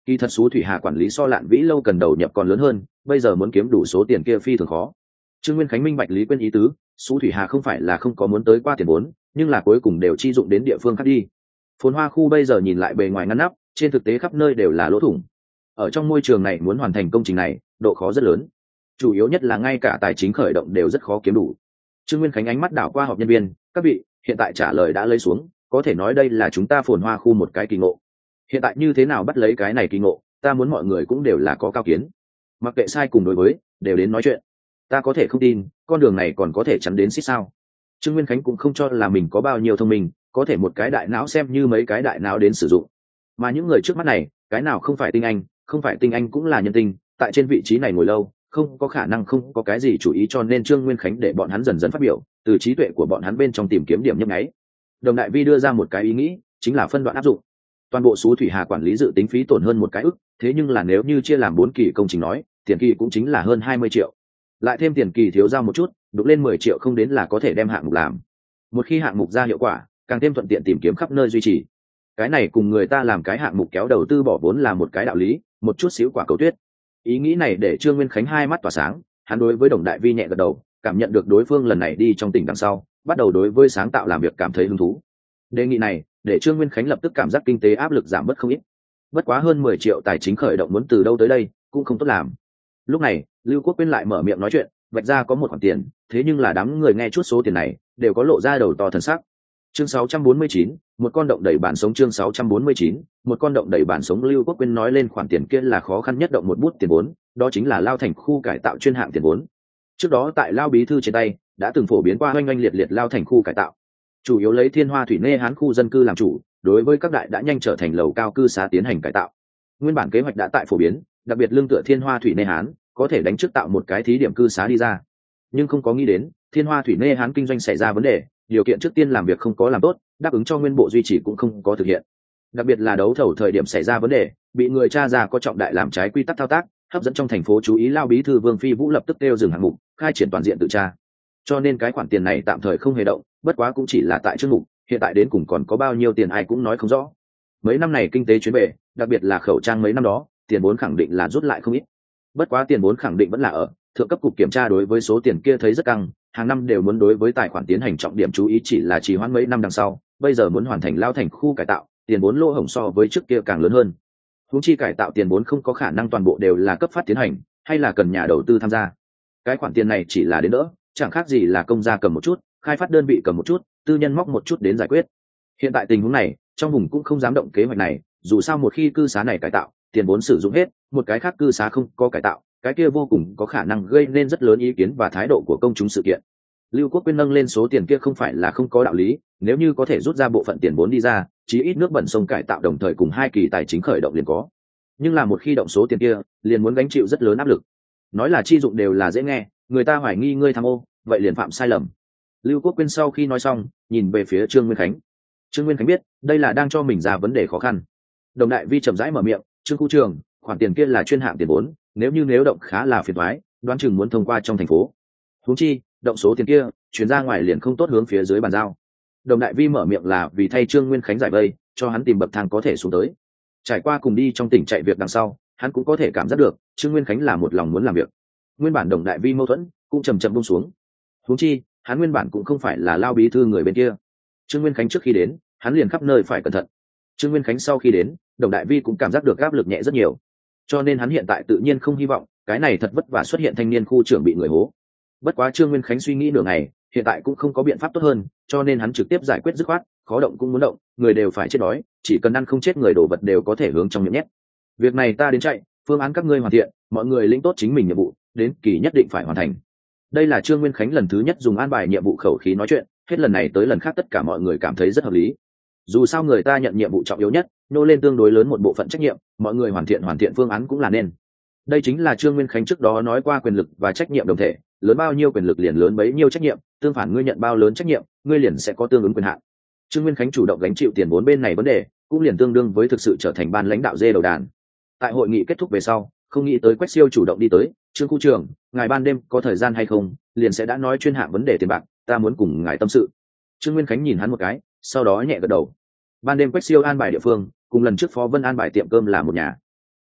Kỳ thật Sú Thủy Hà quản lý so Lạn Vĩ lâu cần đầu nhập còn lớn hơn, bây giờ muốn kiếm đủ số tiền kia phi thường khó. Trương Nguyên Khánh minh bạch Lý Quyên ý tứ, Sú Thủy Hà không phải là không có muốn tới qua tiền vốn, nhưng là cuối cùng đều chi dụng đến địa phương khác đi. Phồn Hoa khu bây giờ nhìn lại bề ngoài ngăn nắp, trên thực tế khắp nơi đều là lỗ thủng. Ở trong môi trường này muốn hoàn thành công trình này, độ khó rất lớn. Chủ yếu nhất là ngay cả tài chính khởi động đều rất khó kiếm đủ. Trương Nguyên Khánh ánh mắt đảo qua họp nhân viên, các vị, hiện tại trả lời đã lấy xuống, có thể nói đây là chúng ta Phồn Hoa khu một cái kỳ ngộ. Hiện tại như thế nào bắt lấy cái này kỳ ngộ, ta muốn mọi người cũng đều là có cao kiến. Mặc kệ sai cùng đối với, đều đến nói chuyện. Ta có thể không tin, con đường này còn có thể chắn đến xích sao? Trương Nguyên Khánh cũng không cho là mình có bao nhiêu thông minh, có thể một cái đại não xem như mấy cái đại não đến sử dụng. Mà những người trước mắt này, cái nào không phải tinh anh, không phải tinh anh cũng là nhân tinh, tại trên vị trí này ngồi lâu, không có khả năng không có cái gì chủ ý, cho nên Trương Nguyên Khánh để bọn hắn dần dần phát biểu, từ trí tuệ của bọn hắn bên trong tìm kiếm điểm nhấp nháy. Đồng Đại Vi đưa ra một cái ý nghĩ, chính là phân đoạn áp dụng. Toàn bộ Sú Thủy Hà quản lý dự tính phí tổn hơn một cái ức, thế nhưng là nếu như chia làm bốn kỳ công trình nói, tiền kỳ cũng chính là hơn hai mươi triệu. Lại thêm tiền kỳ thiếu giao một chút, đục lên mười triệu không đến là có thể đem hạng mục làm. Một khi hạng mục ra hiệu quả, càng thêm thuận tiện tìm kiếm khắp nơi duy trì. Cái này cùng người ta làm cái hạng mục kéo đầu tư bỏ vốn là một cái đạo lý, một chút xíu quả cầu tuyết. Ý nghĩ này để Trương Nguyên Khánh hai mắt tỏa sáng, hắn đối với Đồng Đại Vi nhẹ gật đầu, cảm nhận được đối phương lần này đi trong tỉnh đằng sau, bắt đầu đối với sáng tạo làm việc cảm thấy hứng thú. Đề nghị này để Trương Nguyên Khánh lập tức cảm giác kinh tế áp lực giảm bớt không ít. Bất quá hơn mười triệu tài chính khởi động muốn từ đâu tới đây, cũng không tốt làm. Lúc này, Lưu Quốc Quyên lại mở miệng nói chuyện, vạch ra có một khoản tiền, thế nhưng là đám người nghe chút số tiền này, đều có lộ ra đầu to thần sắc. Chương sáu trăm bốn mươi chín, một con động đẩy bản sống. Chương sáu trăm bốn mươi chín, một con động đẩy bản sống. Lưu Quốc Quyên nói lên khoản tiền kia là khó khăn nhất động một bút tiền vốn, đó chính là Lao Thành khu cải tạo chuyên hạng tiền vốn. Trước đó tại Lao bí thư trên tay đã từng phổ biến qua oanh oanh liệt liệt Lao Thành khu cải tạo, chủ yếu lấy Thiên Hoa Thủy Nê Hán khu dân cư làm chủ, đối với các đại đã nhanh trở thành lầu cao cư xá tiến hành cải tạo. Nguyên bản kế hoạch đã tại phổ biến, đặc biệt lương tựa Thiên Hoa Thủy Nê Hán có thể đánh trước tạo một cái thí điểm cư xá đi ra, nhưng không có nghĩ đến Thiên Hoa Thủy Nê Hán kinh doanh xảy ra vấn đề, điều kiện trước tiên làm việc không có làm tốt, đáp ứng cho nguyên bộ duy trì cũng không có thực hiện. Đặc biệt là đấu thầu thời điểm xảy ra vấn đề, bị người tra ra có trọng đại làm trái quy tắc thao tác, hấp dẫn trong thành phố chú ý. Lao bí thư Vương Phi Vũ lập tức kêu dừng hạng mục, khai triển toàn diện tự tra. Cho nên cái khoản tiền này tạm thời không hề động, bất quá cũng chỉ là tại chương mục, hiện tại đến cùng còn có bao nhiêu tiền ai cũng nói không rõ. Mấy năm này kinh tế chuyến về, đặc biệt là khẩu trang mấy năm đó, tiền vốn khẳng định là rút lại không ít. Bất quá tiền vốn khẳng định vẫn là ở, thượng cấp cục kiểm tra đối với số tiền kia thấy rất căng, hàng năm đều muốn đối với tài khoản tiến hành trọng điểm chú ý, chỉ là trì hoãn mấy năm đằng sau, bây giờ muốn hoàn thành Lao Thành khu cải tạo, tiền vốn lỗ hổng so với trước kia càng lớn hơn. Huống chi cải tạo tiền vốn không có khả năng toàn bộ đều là cấp phát tiến hành, hay là cần nhà đầu tư tham gia. Cái khoản tiền này chỉ là đến đỡ, chẳng khác gì là công gia cầm một chút, khai phát đơn vị cầm một chút, tư nhân móc một chút đến giải quyết. Hiện tại tình huống này, trong vùng cũng không dám động kế hoạch này, dù sao một khi cư xá này cải tạo, tiền vốn sử dụng hết, một cái khác cư xá không có cải tạo, cái kia vô cùng có khả năng gây nên rất lớn ý kiến và thái độ của công chúng sự kiện. Lưu Quốc Quyên nâng lên số tiền kia không phải là không có đạo lý, nếu như có thể rút ra bộ phận tiền vốn đi ra, chí ít nước bẩn sông cải tạo đồng thời cùng hai kỳ tài chính khởi động liền có. Nhưng là một khi động số tiền kia, liền muốn gánh chịu rất lớn áp lực. Nói là chi dụng đều là dễ nghe, người ta hoài nghi ngươi tham ô, vậy liền phạm sai lầm. Lưu Quốc Quyên sau khi nói xong, nhìn về phía Trương Nguyên Khánh. Trương Nguyên Khánh biết, đây là đang cho mình ra vấn đề khó khăn. Đồng Đại Vi chậm rãi mở miệng, Trương khu trường, khoản tiền kia là chuyên hạng tiền vốn, nếu như nếu động khá là phiền toái, đoán chừng muốn thông qua trong thành phố. Huống chi, động số tiền kia, chuyển ra ngoài liền không tốt hướng phía dưới bàn giao. Đồng Đại Vi mở miệng là vì thay Trương Nguyên Khánh giải vây, cho hắn tìm bậc thang có thể xuống tới. Trải qua cùng đi trong tỉnh chạy việc đằng sau, hắn cũng có thể cảm giác được, Trương Nguyên Khánh là một lòng muốn làm việc. Nguyên bản Đồng Đại Vi mâu thuẫn, cũng chầm chậm buông xuống. Huống chi, hắn nguyên bản cũng không phải là Lao bí thư người bên kia. Trương Nguyên Khánh trước khi đến, hắn liền khắp nơi phải cẩn thận. Trương Nguyên Khánh sau khi đến, Đồng Đại Vi cũng cảm giác được áp lực nhẹ rất nhiều. Cho nên hắn hiện tại tự nhiên không hy vọng cái này thật vất vả xuất hiện thanh niên khu trưởng bị người hố. Bất quá Trương Nguyên Khánh suy nghĩ nửa ngày, hiện tại cũng không có biện pháp tốt hơn, cho nên hắn trực tiếp giải quyết dứt khoát, khó động cũng muốn động, người đều phải chết đói, chỉ cần ăn không chết người đồ vật đều có thể hướng trong miệng nhét. Việc này ta đến chạy, phương án các ngươi hoàn thiện, mọi người lĩnh tốt chính mình nhiệm vụ, đến kỳ nhất định phải hoàn thành. Đây là Trương Nguyên Khánh lần thứ nhất dùng an bài nhiệm vụ khẩu khí nói chuyện, hết lần này tới lần khác tất cả mọi người cảm thấy rất hợp lý. Dù sao người ta nhận nhiệm vụ trọng yếu nhất, nô lên tương đối lớn một bộ phận trách nhiệm, mọi người hoàn thiện hoàn thiện phương án cũng là nên. Đây chính là Trương Nguyên Khánh trước đó nói qua quyền lực và trách nhiệm đồng thể, lớn bao nhiêu quyền lực liền lớn bấy nhiêu trách nhiệm, tương phản ngươi nhận bao lớn trách nhiệm, ngươi liền sẽ có tương ứng quyền hạn. Trương Nguyên Khánh chủ động gánh chịu tiền vốn bên này vấn đề, cũng liền tương đương với thực sự trở thành ban lãnh đạo dê đầu đàn. Tại hội nghị kết thúc về sau, không nghĩ tới Quách Siêu chủ động đi tới, Trương khu trưởng, ngài ban đêm có thời gian hay không, liền sẽ đã nói chuyên hạng vấn đề tiền bạc, ta muốn cùng ngài tâm sự. Trương Nguyên Khánh nhìn hắn một cái, sau đó nhẹ gật đầu. Ban đêm Quách Siêu an bài địa phương, cùng lần trước Phó Vân an bài tiệm cơm là một nhà.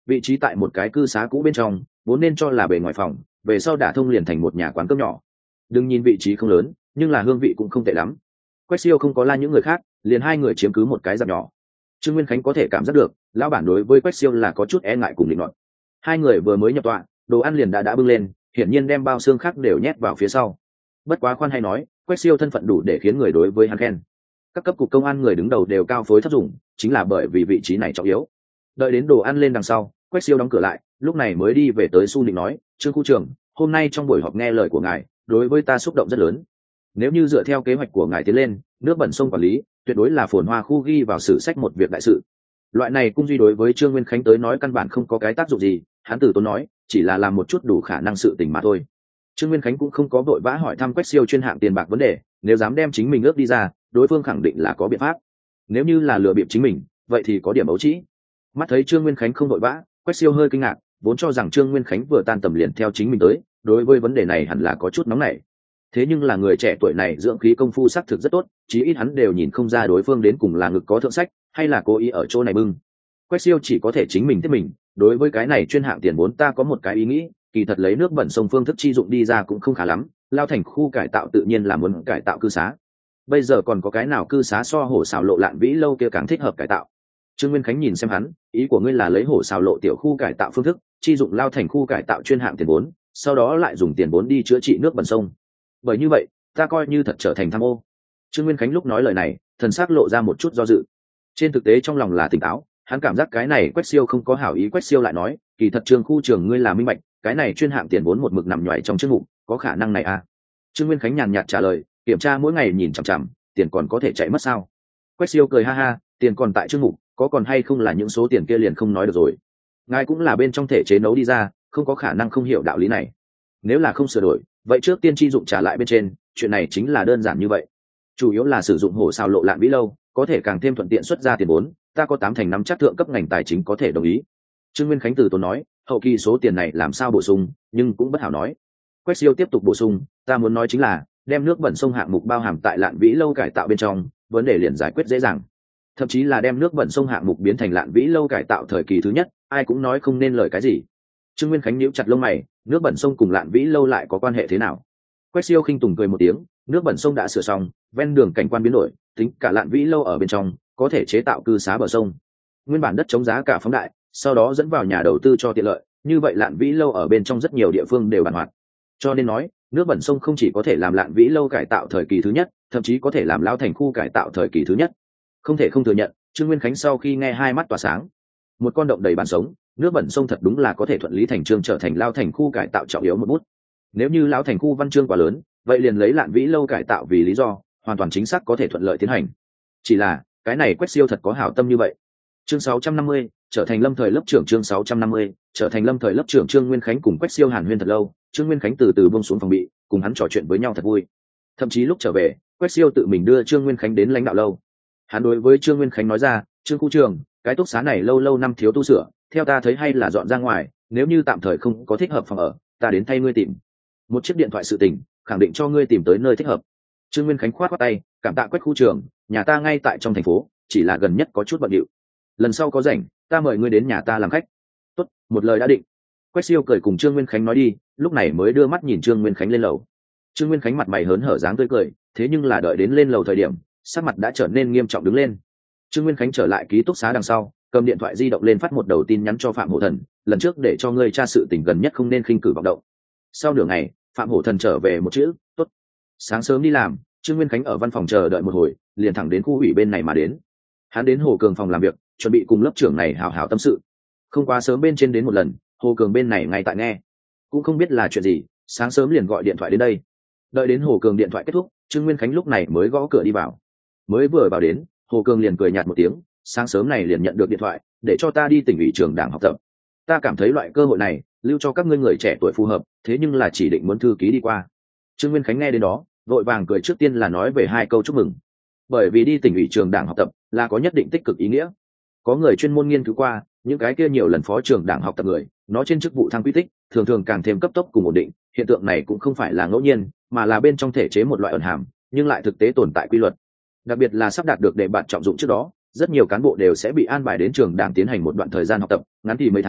vị trí tại một cái cư xá cũ bên trong, vốn nên cho là bề ngoài phòng, về sau đả thông liền thành một nhà quán cơm nhỏ. Đừng nhìn vị trí không lớn, nhưng là hương vị cũng không tệ lắm. Quách Siêu không có la những người khác, liền hai người chiếm cứ một cái dạp nhỏ. Trương Nguyên Khánh có thể cảm giác được, lão bản đối với Quách Siêu là có chút e ngại cùng định luận. Hai người vừa mới nhập tọa, đồ ăn liền đã đã bưng lên, hiển nhiên đem bao xương khác đều nhét vào phía sau. Bất quá khoan hay nói, Quách Siêu thân phận đủ để khiến người đối với hắn khen. Các cấp cục công an người đứng đầu đều cao phối thấp dụng, chính là bởi vì vị trí này trọng yếu. Đợi đến đồ ăn lên đằng sau, Quách Siêu đóng cửa lại, lúc này mới đi về tới Su Nịnh nói, Trương khu trưởng, hôm nay trong buổi họp nghe lời của ngài, đối với ta xúc động rất lớn. Nếu như dựa theo kế hoạch của ngài tiến lên, nước bẩn sông quản lý tuyệt đối là phồn hoa khu ghi vào sử sách một việc đại sự. Loại này cung duy đối với Trương Nguyên Khánh tới nói căn bản không có cái tác dụng gì, hắn từ tốn nói, chỉ là làm một chút đủ khả năng sự tình mà thôi. Trương Nguyên Khánh cũng không có vội vã hỏi thăm Quách Siêu chuyên hạng tiền bạc vấn đề, nếu dám đem chính mình ước đi ra, đối phương khẳng định là có biện pháp. Nếu như là lừa bịp chính mình, vậy thì có điểm ấu trĩ. Mắt thấy Trương Nguyên Khánh không vội vã, Quách Siêu hơi kinh ngạc, vốn cho rằng Trương Nguyên Khánh vừa tan tầm liền theo chính mình tới, đối với vấn đề này hẳn là có chút nóng nảy. Thế nhưng là người trẻ tuổi này dưỡng khí công phu xác thực rất tốt, chí ít hắn đều nhìn không ra đối phương đến cùng là ngực có thượng sách, hay là cố ý ở chỗ này bưng. Quách Siêu chỉ có thể chính mình tiếp mình, đối với cái này chuyên hạng tiền vốn ta có một cái ý nghĩ, kỳ thật lấy nước bẩn sông phương thức chi dụng đi ra cũng không khá lắm, lao thành khu cải tạo tự nhiên là muốn cải tạo cư xá. Bây giờ còn có cái nào cư xá so hổ xào lộ lạn vĩ lâu kia càng thích hợp cải tạo. Trương Nguyên Khánh nhìn xem hắn, ý của ngươi là lấy hổ xào lộ tiểu khu cải tạo phương thức, chi dụng lao thành khu cải tạo chuyên hạng tiền vốn, sau đó lại dùng tiền vốn đi chữa trị nước bẩn sông. Bởi như vậy, ta coi như thật trở thành tham ô. Trương Nguyên Khánh lúc nói lời này, thần sắc lộ ra một chút do dự. Trên thực tế trong lòng là tỉnh táo, hắn cảm giác cái này Quách Siêu không có hảo ý. Quách Siêu lại nói, kỳ thật Trương khu trưởng ngươi là minh bạch, cái này chuyên hạng tiền vốn một mực nằm nhoài trong chức mục, có khả năng này à? Trương Nguyên Khánh nhàn nhạt trả lời, kiểm tra mỗi ngày nhìn chằm chằm, tiền còn có thể chạy mất sao? Quách Siêu cười ha ha, tiền còn tại chức mục, có còn hay không là những số tiền kia liền không nói được rồi. Ngài cũng là bên trong thể chế nấu đi ra, không có khả năng không hiểu đạo lý này. Nếu là không sửa đổi, vậy trước tiên chi dụng trả lại bên trên, chuyện này chính là đơn giản như vậy. Chủ yếu là sử dụng hổ xào lộ lạn vĩ lâu, có thể càng thêm thuận tiện xuất ra tiền vốn, ta có tám thành năm chắc thượng cấp ngành tài chính có thể đồng ý. Trương Nguyên Khánh từ tốn nói, hậu kỳ số tiền này làm sao bổ sung, nhưng cũng bất hảo nói. Quách Siêu tiếp tục bổ sung, ta muốn nói chính là đem nước bẩn sông hạng mục bao hàm tại lạn vĩ lâu cải tạo bên trong, vấn đề liền giải quyết dễ dàng. Thậm chí là đem nước bẩn sông hạng mục biến thành lạn vĩ lâu cải tạo thời kỳ thứ nhất, ai cũng nói không nên lời cái gì. Trương Nguyên Khánh nhíu chặt lông mày, nước bẩn sông cùng lạn vĩ lâu lại có quan hệ thế nào? Quách Siêu khinh tùng cười một tiếng, nước bẩn sông đã sửa xong, ven đường cảnh quan biến đổi, tính cả lạn vĩ lâu ở bên trong, có thể chế tạo cư xá bờ sông. Nguyên bản đất chống giá cả phóng đại, sau đó dẫn vào nhà đầu tư cho tiện lợi, như vậy lạn vĩ lâu ở bên trong rất nhiều địa phương đều bàn hoạt. Cho nên nói, nước bẩn sông không chỉ có thể làm lạn vĩ lâu cải tạo thời kỳ thứ nhất, thậm chí có thể làm lao thành khu cải tạo thời kỳ thứ nhất. Không thể không thừa nhận, Trương Nguyên Khánh sau khi nghe hai mắt tỏa sáng. Một con động đầy bàn sống, nước bẩn sông thật đúng là có thể thuận lý thành chương trở thành lao thành khu cải tạo trọng yếu một bút. Nếu như lao thành khu văn chương quá lớn, vậy liền lấy lạn vĩ lâu cải tạo vì lý do, hoàn toàn chính xác có thể thuận lợi tiến hành. Chỉ là cái này Quách Siêu thật có hảo tâm như vậy. Chương sáu trăm năm mươi, trở thành lâm thời lớp trưởng. Chương sáu trăm năm mươi, trở thành lâm thời lớp trưởng. Trương Nguyên Khánh cùng Quách Siêu hàn huyên thật lâu, Trương Nguyên Khánh từ từ buông xuống phòng bị, cùng hắn trò chuyện với nhau thật vui. Thậm chí lúc trở về, Quách Siêu tự mình đưa Trương Nguyên Khánh đến lãnh đạo lâu. Hắn đối với Trương Nguyên Khánh nói ra, Trương khu trưởng, cái túc xá này lâu lâu năm thiếu tu sửa, theo ta thấy hay là dọn ra ngoài, nếu như tạm thời không có thích hợp phòng ở, ta đến thay ngươi tìm. Một chiếc điện thoại sự tình, khẳng định cho ngươi tìm tới nơi thích hợp. Trương Nguyên Khánh khoát khoát tay, cảm tạ Quách khu trưởng, nhà ta ngay tại trong thành phố, chỉ là gần nhất có chút bận rộn. Lần sau có rảnh, ta mời ngươi đến nhà ta làm khách. Tốt, một lời đã định. Quách Siêu cười cùng Trương Nguyên Khánh nói đi, lúc này mới đưa mắt nhìn Trương Nguyên Khánh lên lầu. Trương Nguyên Khánh mặt mày hớn hở dáng tươi cười, thế nhưng là đợi đến lên lầu thời điểm, sắc mặt đã trở nên nghiêm trọng đứng lên. Trương Nguyên Khánh trở lại ký túc xá đằng sau, cầm điện thoại di động lên phát một đầu tin nhắn cho Phạm Hổ Thần, lần trước để cho ngươi tra sự tình gần nhất không nên khinh cử vọng động. Sau nửa ngày, Phạm Hổ Thần trở về một chữ, tốt. Sáng sớm đi làm, Trương Nguyên Khánh ở văn phòng chờ đợi một hồi, liền thẳng đến khu ủy bên này mà đến. Hắn đến Hồ Cường phòng làm việc, chuẩn bị cùng lớp trưởng này hào hào tâm sự. Không quá sớm bên trên đến một lần, Hồ Cường bên này ngay tại nghe, cũng không biết là chuyện gì, sáng sớm liền gọi điện thoại đến đây. Đợi đến Hồ Cường điện thoại kết thúc, Trương Nguyên Khánh lúc này mới gõ cửa đi vào. Mới vừa vào đến, Hồ Cường liền cười nhạt một tiếng, sáng sớm này liền nhận được điện thoại, để cho ta đi tỉnh ủy trường đảng học tập. Ta cảm thấy loại cơ hội này lưu cho các ngươi người trẻ tuổi phù hợp, thế nhưng là chỉ định muốn thư ký đi qua. Trương Nguyên Khánh nghe đến đó, vội vàng cười, trước tiên là nói về hai câu chúc mừng. Bởi vì đi tỉnh ủy trường đảng học tập là có nhất định tích cực ý nghĩa. Có người chuyên môn nghiên cứu qua, những cái kia nhiều lần phó trường đảng học tập người, nó trên chức vụ thăng quy tích thường thường càng thêm cấp tốc cùng ổn định. Hiện tượng này cũng không phải là ngẫu nhiên, mà là bên trong thể chế một loại ẩn hàm, nhưng lại thực tế tồn tại quy luật. Đặc biệt là sắp đạt được đề bạt trọng dụng trước đó, rất nhiều cán bộ đều sẽ bị an bài đến trường đảng tiến hành một đoạn thời gian học tập, ngắn thì mấy tháng,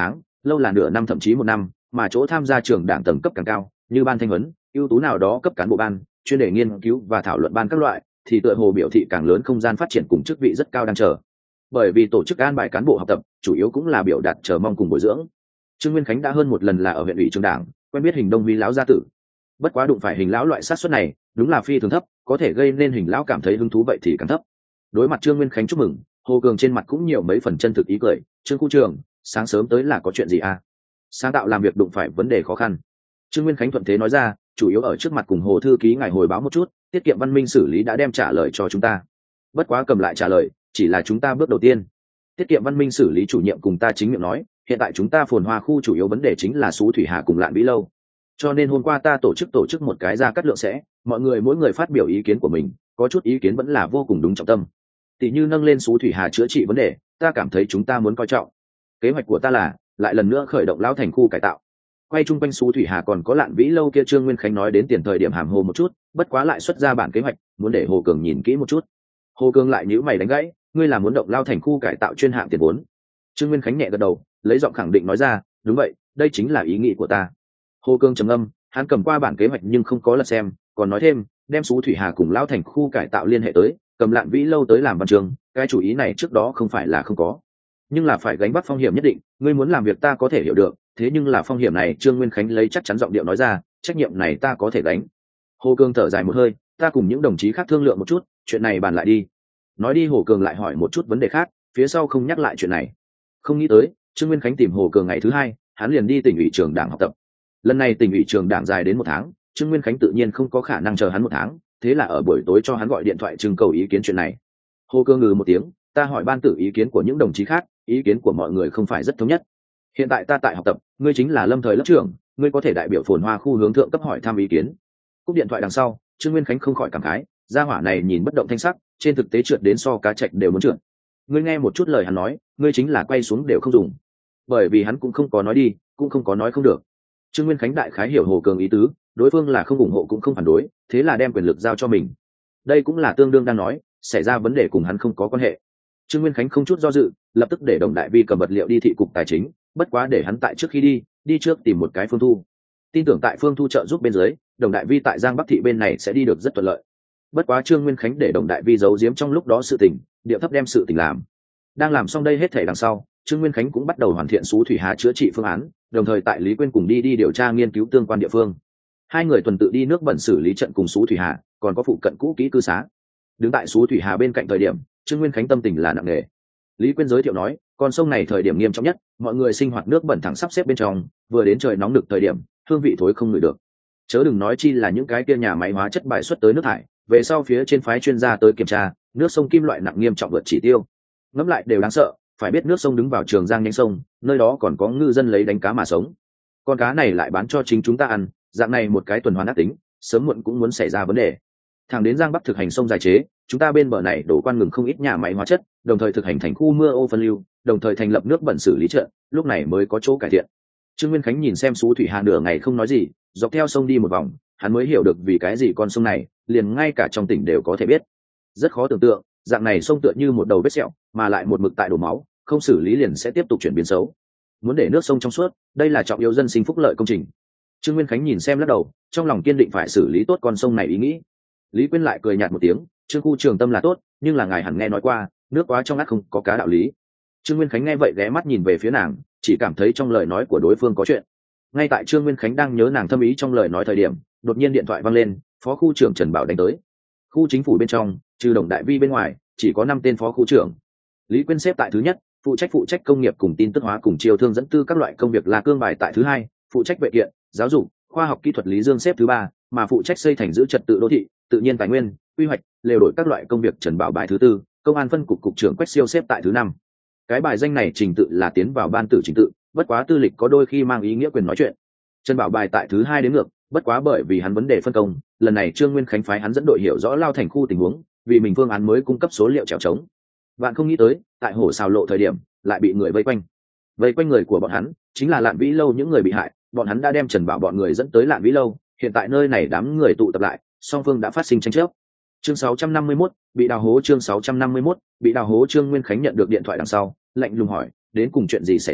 lâu là nửa năm thậm chí một năm, mà chỗ tham gia trường đảng tầng cấp càng cao, như ban thanh huấn, ưu tú nào đó cấp cán bộ ban, chuyên đề nghiên cứu và thảo luận ban các loại, thì tựa hồ biểu thị càng lớn không gian phát triển cùng chức vị rất cao đang chờ. Bởi vì tổ chức an bài cán bộ học tập chủ yếu cũng là biểu đạt chờ mong cùng bồi dưỡng. Trương Nguyên Khánh đã hơn một lần là ở huyện ủy trường đảng quen biết Hình Đông Vi lão gia tử. Bất quá đụng phải Hình lão loại sát suất này đúng là phi thường thấp, có thể gây nên Hình lão cảm thấy hứng thú vậy thì càng thấp. Đối mặt Trương Nguyên Khánh chúc mừng, Hồ Cường trên mặt cũng nhiều mấy phần chân thực ý cười. Trương khu trường, sáng sớm tới là có chuyện gì à? Sáng tạo làm việc đụng phải vấn đề khó khăn. Trương Nguyên Khánh thuận thế nói ra, chủ yếu ở trước mặt cùng Hồ thư ký ngài hồi báo một chút, tiết kiệm văn minh xử lý đã đem trả lời cho chúng ta. Bất quá cầm lại trả lời chỉ là chúng ta bước đầu tiên. Tiết kiệm văn minh xử lý chủ nhiệm cùng ta chính miệng nói, hiện tại chúng ta phồn hoa khu chủ yếu vấn đề chính là Sú Thủy Hà cùng Lạn Vĩ Lâu. Cho nên hôm qua ta tổ chức tổ chức một cái ra cắt lượng sẽ, mọi người mỗi người phát biểu ý kiến của mình, có chút ý kiến vẫn là vô cùng đúng trọng tâm. Tỷ như nâng lên Sú Thủy Hà chữa trị vấn đề, ta cảm thấy chúng ta muốn coi trọng. Kế hoạch của ta là lại lần nữa khởi động lão thành khu cải tạo. Quay chung quanh Sú Thủy Hà còn có Lạn Vĩ Lâu kia, Trương Nguyên Khánh nói đến tiền thời điểm hàm hồ một chút, bất quá lại xuất ra bản kế hoạch, muốn để Hồ Cường nhìn kỹ một chút. Hồ Cường lại nhíu mày đánh gãy, ngươi là muốn động lao thành khu cải tạo chuyên hạng tiền vốn? Trương Nguyên Khánh nhẹ gật đầu, lấy giọng khẳng định nói ra, đúng vậy, đây chính là ý nghĩ của ta. Hồ Cường trầm ngâm, hắn cầm qua bản kế hoạch nhưng không có lật xem, còn nói thêm, đem Sú Thủy Hà cùng lao thành khu cải tạo liên hệ tới, cầm Lạn Vĩ Lâu tới làm văn trường, cái chủ ý này trước đó không phải là không có, nhưng là phải gánh vác phong hiểm nhất định. Ngươi muốn làm việc ta có thể hiểu được, thế nhưng là phong hiểm này, Trương Nguyên Khánh lấy chắc chắn giọng điệu nói ra, trách nhiệm này ta có thể gánh. Hồ Cường thở dài một hơi, ta cùng những đồng chí khác thương lượng một chút, chuyện này bàn lại đi. Nói đi, Hồ Cường lại hỏi một chút vấn đề khác, phía sau không nhắc lại chuyện này. Không nghĩ tới Trương Nguyên Khánh tìm Hồ Cường ngày thứ hai, hắn liền đi tỉnh ủy trường đảng học tập. Lần này tỉnh ủy trường đảng dài đến một tháng, Trương Nguyên Khánh tự nhiên không có khả năng chờ hắn một tháng, thế là ở buổi tối cho hắn gọi điện thoại trưng cầu ý kiến chuyện này. Hồ Cường ngừ một tiếng, ta hỏi ban tử ý kiến của những đồng chí khác, ý kiến của mọi người không phải rất thống nhất. Hiện tại ta tại học tập, ngươi chính là lâm thời lớp trưởng, ngươi có thể đại biểu phồn hoa khu hướng thượng cấp hỏi thăm ý kiến. Cúp điện thoại đằng sau, Trương Nguyên Khánh không khỏi cảm khái, gia hỏa này nhìn bất động thanh sắc, trên thực tế trượt đến so cá trạch đều muốn trượt. Ngươi nghe một chút lời hắn nói, ngươi chính là quay xuống đều không dùng. Bởi vì hắn cũng không có nói đi, cũng không có nói không được. Trương Nguyên Khánh đại khái hiểu Hồ Cường ý tứ, đối phương là không ủng hộ cũng không phản đối, thế là đem quyền lực giao cho mình. Đây cũng là tương đương đang nói, xảy ra vấn đề cùng hắn không có quan hệ. Trương Nguyên Khánh không chút do dự, lập tức để Đồng Đại Vi cầm vật liệu đi thị cục tài chính, bất quá để hắn tại trước khi đi, đi trước tìm một cái Phương Thu. Tin tưởng tại Phương Thu trợ giúp bên dưới, Đồng Đại Vi tại Giang Bắc thị bên này sẽ đi được rất thuận lợi. Bất quá Trương Nguyên Khánh để Đồng Đại Vi giấu giếm trong lúc đó sự tình, điệu thấp đem sự tình làm. Đang làm xong đây hết thể đằng sau, Trương Nguyên Khánh cũng bắt đầu hoàn thiện Sú Thủy Hà chữa trị phương án, đồng thời tại Lý Quyên cùng đi đi điều tra nghiên cứu tương quan địa phương. Hai người tuần tự đi nước bẩn xử lý trận cùng Sú Thủy Hà, còn có phụ cận cũ kỹ cư xá. Đứng tại Sú Thủy Hà bên cạnh thời điểm, Trương Nguyên Khánh tâm tình là nặng nề. Lý Quyên giới thiệu nói, con sông này thời điểm nghiêm trọng nhất, mọi người sinh hoạt nước bẩn thẳng sắp xếp bên trong, vừa đến trời nóng nực thời điểm, hương vị thối không ngửi được. Chớ đừng nói chi là những cái kia nhà máy hóa chất bài xuất tới nước thải, về sau phía trên phái chuyên gia tới kiểm tra, nước sông kim loại nặng nghiêm trọng vượt chỉ tiêu. Ngẫm lại đều đáng sợ, phải biết nước sông đứng vào trường giang nhánh sông, nơi đó còn có ngư dân lấy đánh cá mà sống. Con cá này lại bán cho chính chúng ta ăn, dạng này một cái tuần hoàn ác tính, sớm muộn cũng muốn xảy ra vấn đề. Thẳng đến Giang Bắc thực hành sông dài chế, chúng ta bên bờ này đổ quan ngừng không ít nhà máy hóa chất, đồng thời thực hành thành khu mưa ô phân lưu, đồng thời thành lập nước bẩn xử lý trận, lúc này mới có chỗ cải thiện. Trương Nguyên Khánh nhìn xem Sú Thủy Hà nửa ngày không nói gì, dọc theo sông đi một vòng, hắn mới hiểu được vì cái gì con sông này, liền ngay cả trong tỉnh đều có thể biết. Rất khó tưởng tượng, dạng này sông tựa như một đầu vết sẹo, mà lại một mực tại đổ máu, không xử lý liền sẽ tiếp tục chuyển biến xấu. Muốn để nước sông trong suốt, đây là trọng yếu dân sinh phúc lợi công trình. Trương Nguyên Khánh nhìn xem lắc đầu, trong lòng kiên định phải xử lý tốt con sông này ý nghĩ. Lý Quyên lại cười nhạt một tiếng, Trương khu trường tâm là tốt, nhưng là ngài hẳn nghe nói qua, nước quá trong ngắt không có cá đạo lý. Trương Nguyên Khánh nghe vậy ghé mắt nhìn về phía nàng, chỉ cảm thấy trong lời nói của đối phương có chuyện. Ngay tại Trương Nguyên Khánh đang nhớ nàng thâm ý trong lời nói thời điểm, đột nhiên điện thoại vang lên, phó khu trưởng Trần Bảo đánh tới. Khu chính phủ bên trong, trừ Đồng Đại Vi bên ngoài, chỉ có năm tên phó khu trưởng. Lý Quyên xếp tại thứ nhất, phụ trách phụ trách công nghiệp cùng tin tức hóa cùng chiêu thương dẫn tư các loại công việc là Cương Bài tại thứ hai, phụ trách vệ kiện, giáo dục, khoa học kỹ thuật Lý Dương xếp thứ ba, mà phụ trách xây thành giữ trật tự đô thị, tự nhiên tài nguyên, quy hoạch, lều đổi các loại công việc Trần Bảo bài thứ tư, công an phân cục cục trưởng Quách Siêu xếp tại thứ năm. Cái bài danh này trình tự là tiến vào ban tử trình tự, bất quá tư lịch có đôi khi mang ý nghĩa quyền nói chuyện. Trần Bảo bài tại thứ hai đến ngược, bất quá bởi vì hắn vấn đề phân công, lần này Trương Nguyên Khánh phái hắn dẫn đội hiểu rõ lao thành khu tình huống, vì mình phương án mới cung cấp số liệu trèo trống. Bạn không nghĩ tới, tại hồ xào lộ thời điểm, lại bị người vây quanh. Vây quanh người của bọn hắn, chính là Lạn Vĩ Lâu những người bị hại, bọn hắn đã đem Trần Bảo bọn người dẫn tới Lạn Vĩ Lâu, hiện tại nơi này đám người tụ tập lại, song phương đã phát sinh tranh chấp. Chương sáu trăm năm mươi mốt, bị đào hố. Chương sáu trăm năm mươi mốt, bị đào hố. Trương Nguyên Khánh nhận được điện thoại đằng sau, lạnh lùng hỏi, đến cùng chuyện gì xảy ra,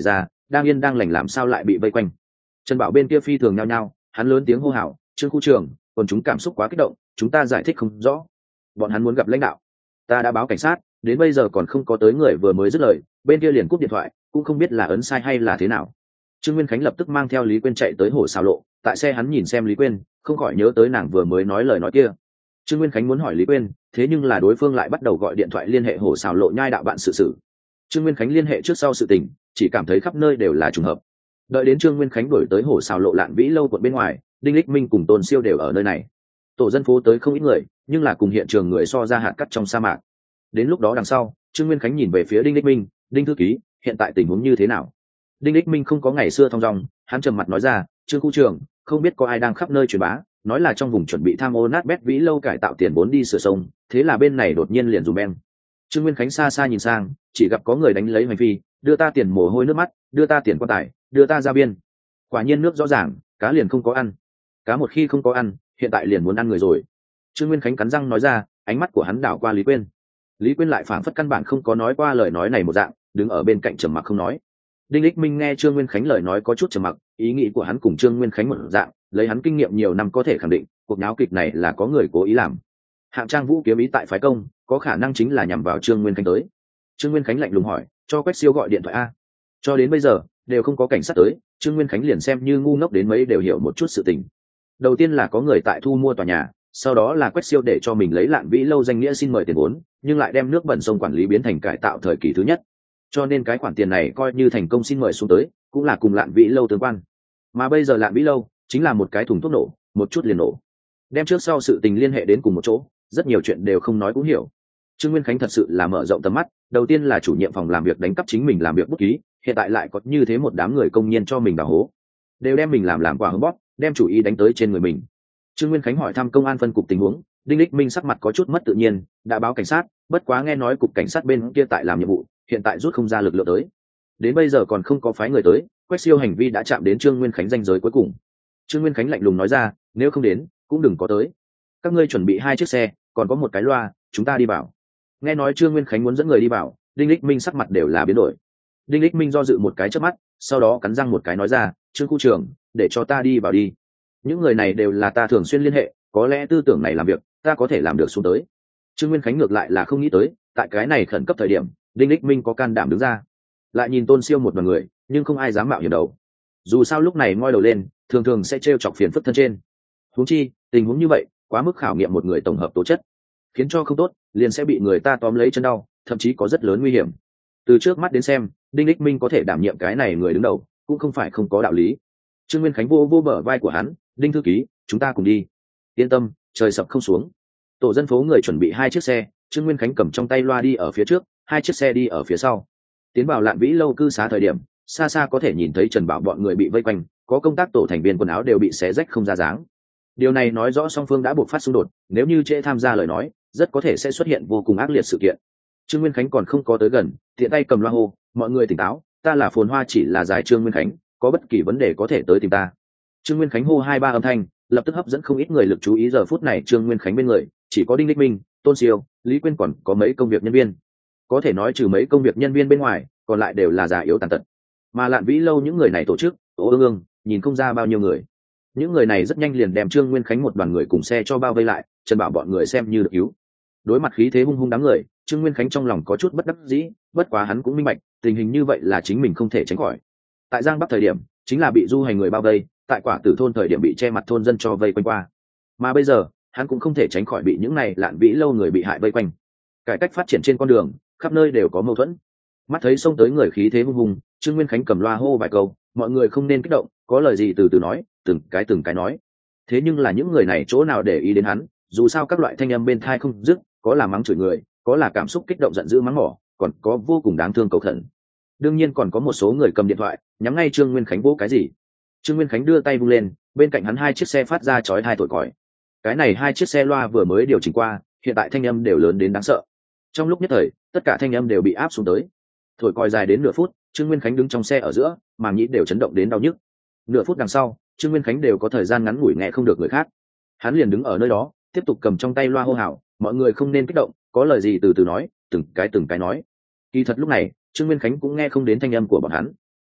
đang yên đang lành làm sao lại bị vây quanh. Trần Bảo bên kia phi thường nhao nhao, hắn lớn tiếng hô hào, trương khu trường, còn chúng cảm xúc quá kích động, chúng ta giải thích không rõ, bọn hắn muốn gặp lãnh đạo, ta đã báo cảnh sát, đến bây giờ còn không có tới người, vừa mới dứt lời bên kia liền cúp điện thoại, cũng không biết là ấn sai hay là thế nào. Trương Nguyên Khánh lập tức mang theo Lý Quyên chạy tới Hổ Xào Lộ, tại xe hắn nhìn xem Lý Quyên, không khỏi nhớ tới nàng vừa mới nói lời nói kia. Trương Nguyên Khánh muốn hỏi Lý Quyên, thế nhưng là đối phương lại bắt đầu gọi điện thoại liên hệ Hổ Xào Lộ nhai đạo bạn sự sự. Trương Nguyên Khánh liên hệ trước sau sự tình, chỉ cảm thấy khắp nơi đều là trùng hợp. Đợi đến Trương Nguyên Khánh đổi tới Hổ Xào Lộ Lạn Vĩ lâu quận bên ngoài, Đinh Lịch Minh cùng Tôn Siêu đều ở nơi này. Tổ dân phố tới không ít người, nhưng là cùng hiện trường người so ra hạt cát trong sa mạc. Đến lúc đó đằng sau, Trương Nguyên Khánh nhìn về phía Đinh Lịch Minh, Đinh thư ký, hiện tại tình huống như thế nào? Đinh Lịch Minh không có ngày xưa thong dong, hắn trầm mặt nói ra, Trương khu trưởng, không biết có ai đang khắp nơi truyền bá, nói là trong vùng chuẩn bị tham ô nát bét Vĩ lâu cải tạo tiền vốn đi sửa sông, thế là bên này đột nhiên liền dùm beng. Trương Nguyên Khánh xa xa nhìn sang, chỉ gặp có người đánh lấy hành phi, đưa ta tiền mồ hôi nước mắt, đưa ta tiền quan tài, đưa ta ra biên. Quả nhiên nước rõ ràng, cá liền không có ăn. Cá một khi không có ăn, hiện tại liền muốn ăn người rồi. Trương Nguyên Khánh cắn răng nói ra, ánh mắt của hắn đảo qua Lý Quyên. Lý Quyên lại phảng phất căn bản không có nói qua lời nói này một dạng, đứng ở bên cạnh trầm mặc không nói. Đinh Lịch Minh nghe Trương Nguyên Khánh lời nói có chút trầm mặc, ý nghĩ của hắn cùng Trương Nguyên Khánh một dạng, lấy hắn kinh nghiệm nhiều năm có thể khẳng định, cuộc náo kịch này là có người cố ý làm. Hạng Trang Vũ kiếm ý tại phái công, có khả năng chính là nhằm vào Trương Nguyên Khánh tới. Trương Nguyên Khánh lạnh lùng hỏi, cho Quách Siêu gọi điện thoại a. Cho đến bây giờ đều không có cảnh sát tới, Trương Nguyên Khánh liền xem như ngu ngốc đến mấy đều hiểu một chút sự tình. Đầu tiên là có người tại thu mua tòa nhà, sau đó là Quách Siêu để cho mình lấy Lạn Vĩ lâu danh nghĩa xin mời tiền vốn, nhưng lại đem nước bẩn sông quản lý biến thành cải tạo thời kỳ thứ nhất. Cho nên cái khoản tiền này coi như thành công xin mời xuống tới, cũng là cùng Lạn Vĩ lâu tương quan. Mà bây giờ Lạn Vĩ lâu chính là một cái thùng thuốc nổ, một chút liền nổ. Đem trước sau sự tình liên hệ đến cùng một chỗ, rất nhiều chuyện đều không nói cũng hiểu. Trương Nguyên Khánh thật sự là mở rộng tầm mắt, đầu tiên là chủ nhiệm phòng làm việc đánh cắp chính mình làm việc bút ký, hiện tại lại có như thế một đám người công nhân cho mình đào hố, đều đem mình làm làm quả hớm bóp, đem chủ ý đánh tới trên người mình. Trương Nguyên Khánh hỏi thăm công an phân cục tình huống, Đinh Lịch Minh sắc mặt có chút mất tự nhiên, đã báo cảnh sát, bất quá nghe nói cục cảnh sát bên kia tại làm nhiệm vụ, hiện tại rút không ra lực lượng tới, đến bây giờ còn không có phái người tới. Quách Siêu hành vi đã chạm đến Trương Nguyên Khánh ranh giới cuối cùng. Trương Nguyên Khánh lạnh lùng nói ra, nếu không đến cũng đừng có tới, các ngươi chuẩn bị hai chiếc xe, còn có một cái loa, chúng ta đi vào. Nghe nói Trương Nguyên Khánh muốn dẫn người đi vào, Đinh Lịch Minh sắc mặt đều là biến đổi. Đinh Lịch Minh do dự một cái chớp mắt, sau đó cắn răng một cái nói ra, Trương khu trưởng, để cho ta đi vào đi, những người này đều là ta thường xuyên liên hệ, có lẽ tư tưởng này làm việc ta có thể làm được xuống tới. Trương Nguyên Khánh ngược lại là không nghĩ tới, tại cái này khẩn cấp thời điểm, Đinh Lịch Minh có can đảm đứng ra. Lại nhìn Tôn Siêu một đoàn người, nhưng không ai dám mạo hiểm đầu. Dù sao lúc này ngoi đầu lên, thường thường sẽ trêu chọc phiền phức thân trên. Huống chi, tình huống như vậy, quá mức khảo nghiệm một người tổng hợp tố chất, khiến cho không tốt, liền sẽ bị người ta tóm lấy chân đau, thậm chí có rất lớn nguy hiểm. Từ trước mắt đến xem, Đinh Lịch Minh có thể đảm nhiệm cái này người đứng đầu, cũng không phải không có đạo lý. Trương Nguyên Khánh vô vô bờ vai của hắn, Đinh thư ký, chúng ta cùng đi. Yên tâm, trời sập không xuống. Tổ dân phố người chuẩn bị hai chiếc xe, Trương Nguyên Khánh cầm trong tay loa đi ở phía trước, hai chiếc xe đi ở phía sau. Tiến vào Lạn Vĩ lâu cư xá thời điểm, xa xa có thể nhìn thấy Trần Bảo bọn người bị vây quanh, có công tác tổ thành viên quần áo đều bị xé rách không ra dáng. Điều này nói rõ song phương đã buộc phát xung đột, nếu như trễ tham gia lời nói, rất có thể sẽ xuất hiện vô cùng ác liệt sự kiện. Trương Nguyên Khánh còn không có tới gần, tiện tay cầm loa hô, mọi người tỉnh táo, ta là Phồn Hoa chỉ là giải Trương Nguyên Khánh, có bất kỳ vấn đề có thể tới tìm ta. Trương Nguyên Khánh hô hai ba âm thanh, lập tức hấp dẫn không ít người lực chú ý. Giờ phút này Trương Nguyên Khánh bên người chỉ có Đinh Lịch Minh, Tôn Siêu, Lý Quyên, còn có mấy công việc nhân viên. Có thể nói trừ mấy công việc nhân viên bên ngoài, còn lại đều là già yếu tàn tật. Mà Lạn Vĩ lâu những người này tổ chức, ố ương ương, nhìn không ra bao nhiêu người. Những người này rất nhanh liền đem Trương Nguyên Khánh một đoàn người cùng xe cho bao vây lại, Trần Bảo bọn người xem như được cứu. Đối mặt khí thế hung hung đám người, Trương Nguyên Khánh trong lòng có chút bất đắc dĩ, bất quá hắn cũng minh bạch, tình hình như vậy là chính mình không thể tránh khỏi. Tại Giang Bắc thời điểm, chính là bị du hành người bao vây, tại Quả Tử thôn thời điểm bị che mặt thôn dân cho vây quanh qua, mà bây giờ hắn cũng không thể tránh khỏi bị những này Lạn Vĩ lâu người bị hại vây quanh. Cải cách phát triển trên con đường, khắp nơi đều có mâu thuẫn. Mắt thấy xông tới người khí thế hung hùng, Trương Nguyên Khánh cầm loa hô vài câu, mọi người không nên kích động, có lời gì từ từ nói, từng cái từng cái nói. Thế nhưng là những người này chỗ nào để ý đến hắn, dù sao các loại thanh âm bên tai không dứt, có là mắng chửi người, có là cảm xúc kích động giận dữ mắng mỏ, còn có vô cùng đáng thương cầu khẩn. Đương nhiên còn có một số người cầm điện thoại nhắm ngay Trương Nguyên Khánh vỗ cái gì. Trương Nguyên Khánh đưa tay vung lên, bên cạnh hắn hai chiếc xe phát ra chói tai thổi còi. Cái này hai chiếc xe loa vừa mới điều chỉnh qua, hiện tại thanh âm đều lớn đến đáng sợ. Trong lúc nhất thời, tất cả thanh âm đều bị áp xuống tới. Thổi còi dài đến nửa phút, Trương Nguyên Khánh đứng trong xe ở giữa, màng nhĩ đều chấn động đến đau nhức. Nửa phút đằng sau, Trương Nguyên Khánh đều có thời gian ngắn ngủi nghe không được người khác. Hắn liền đứng ở nơi đó, tiếp tục cầm trong tay loa hô hào, mọi người không nên kích động, có lời gì từ từ nói, từng cái từng cái nói. Kỳ thật lúc này, Trương Nguyên Khánh cũng nghe không đến thanh âm của bọn hắn.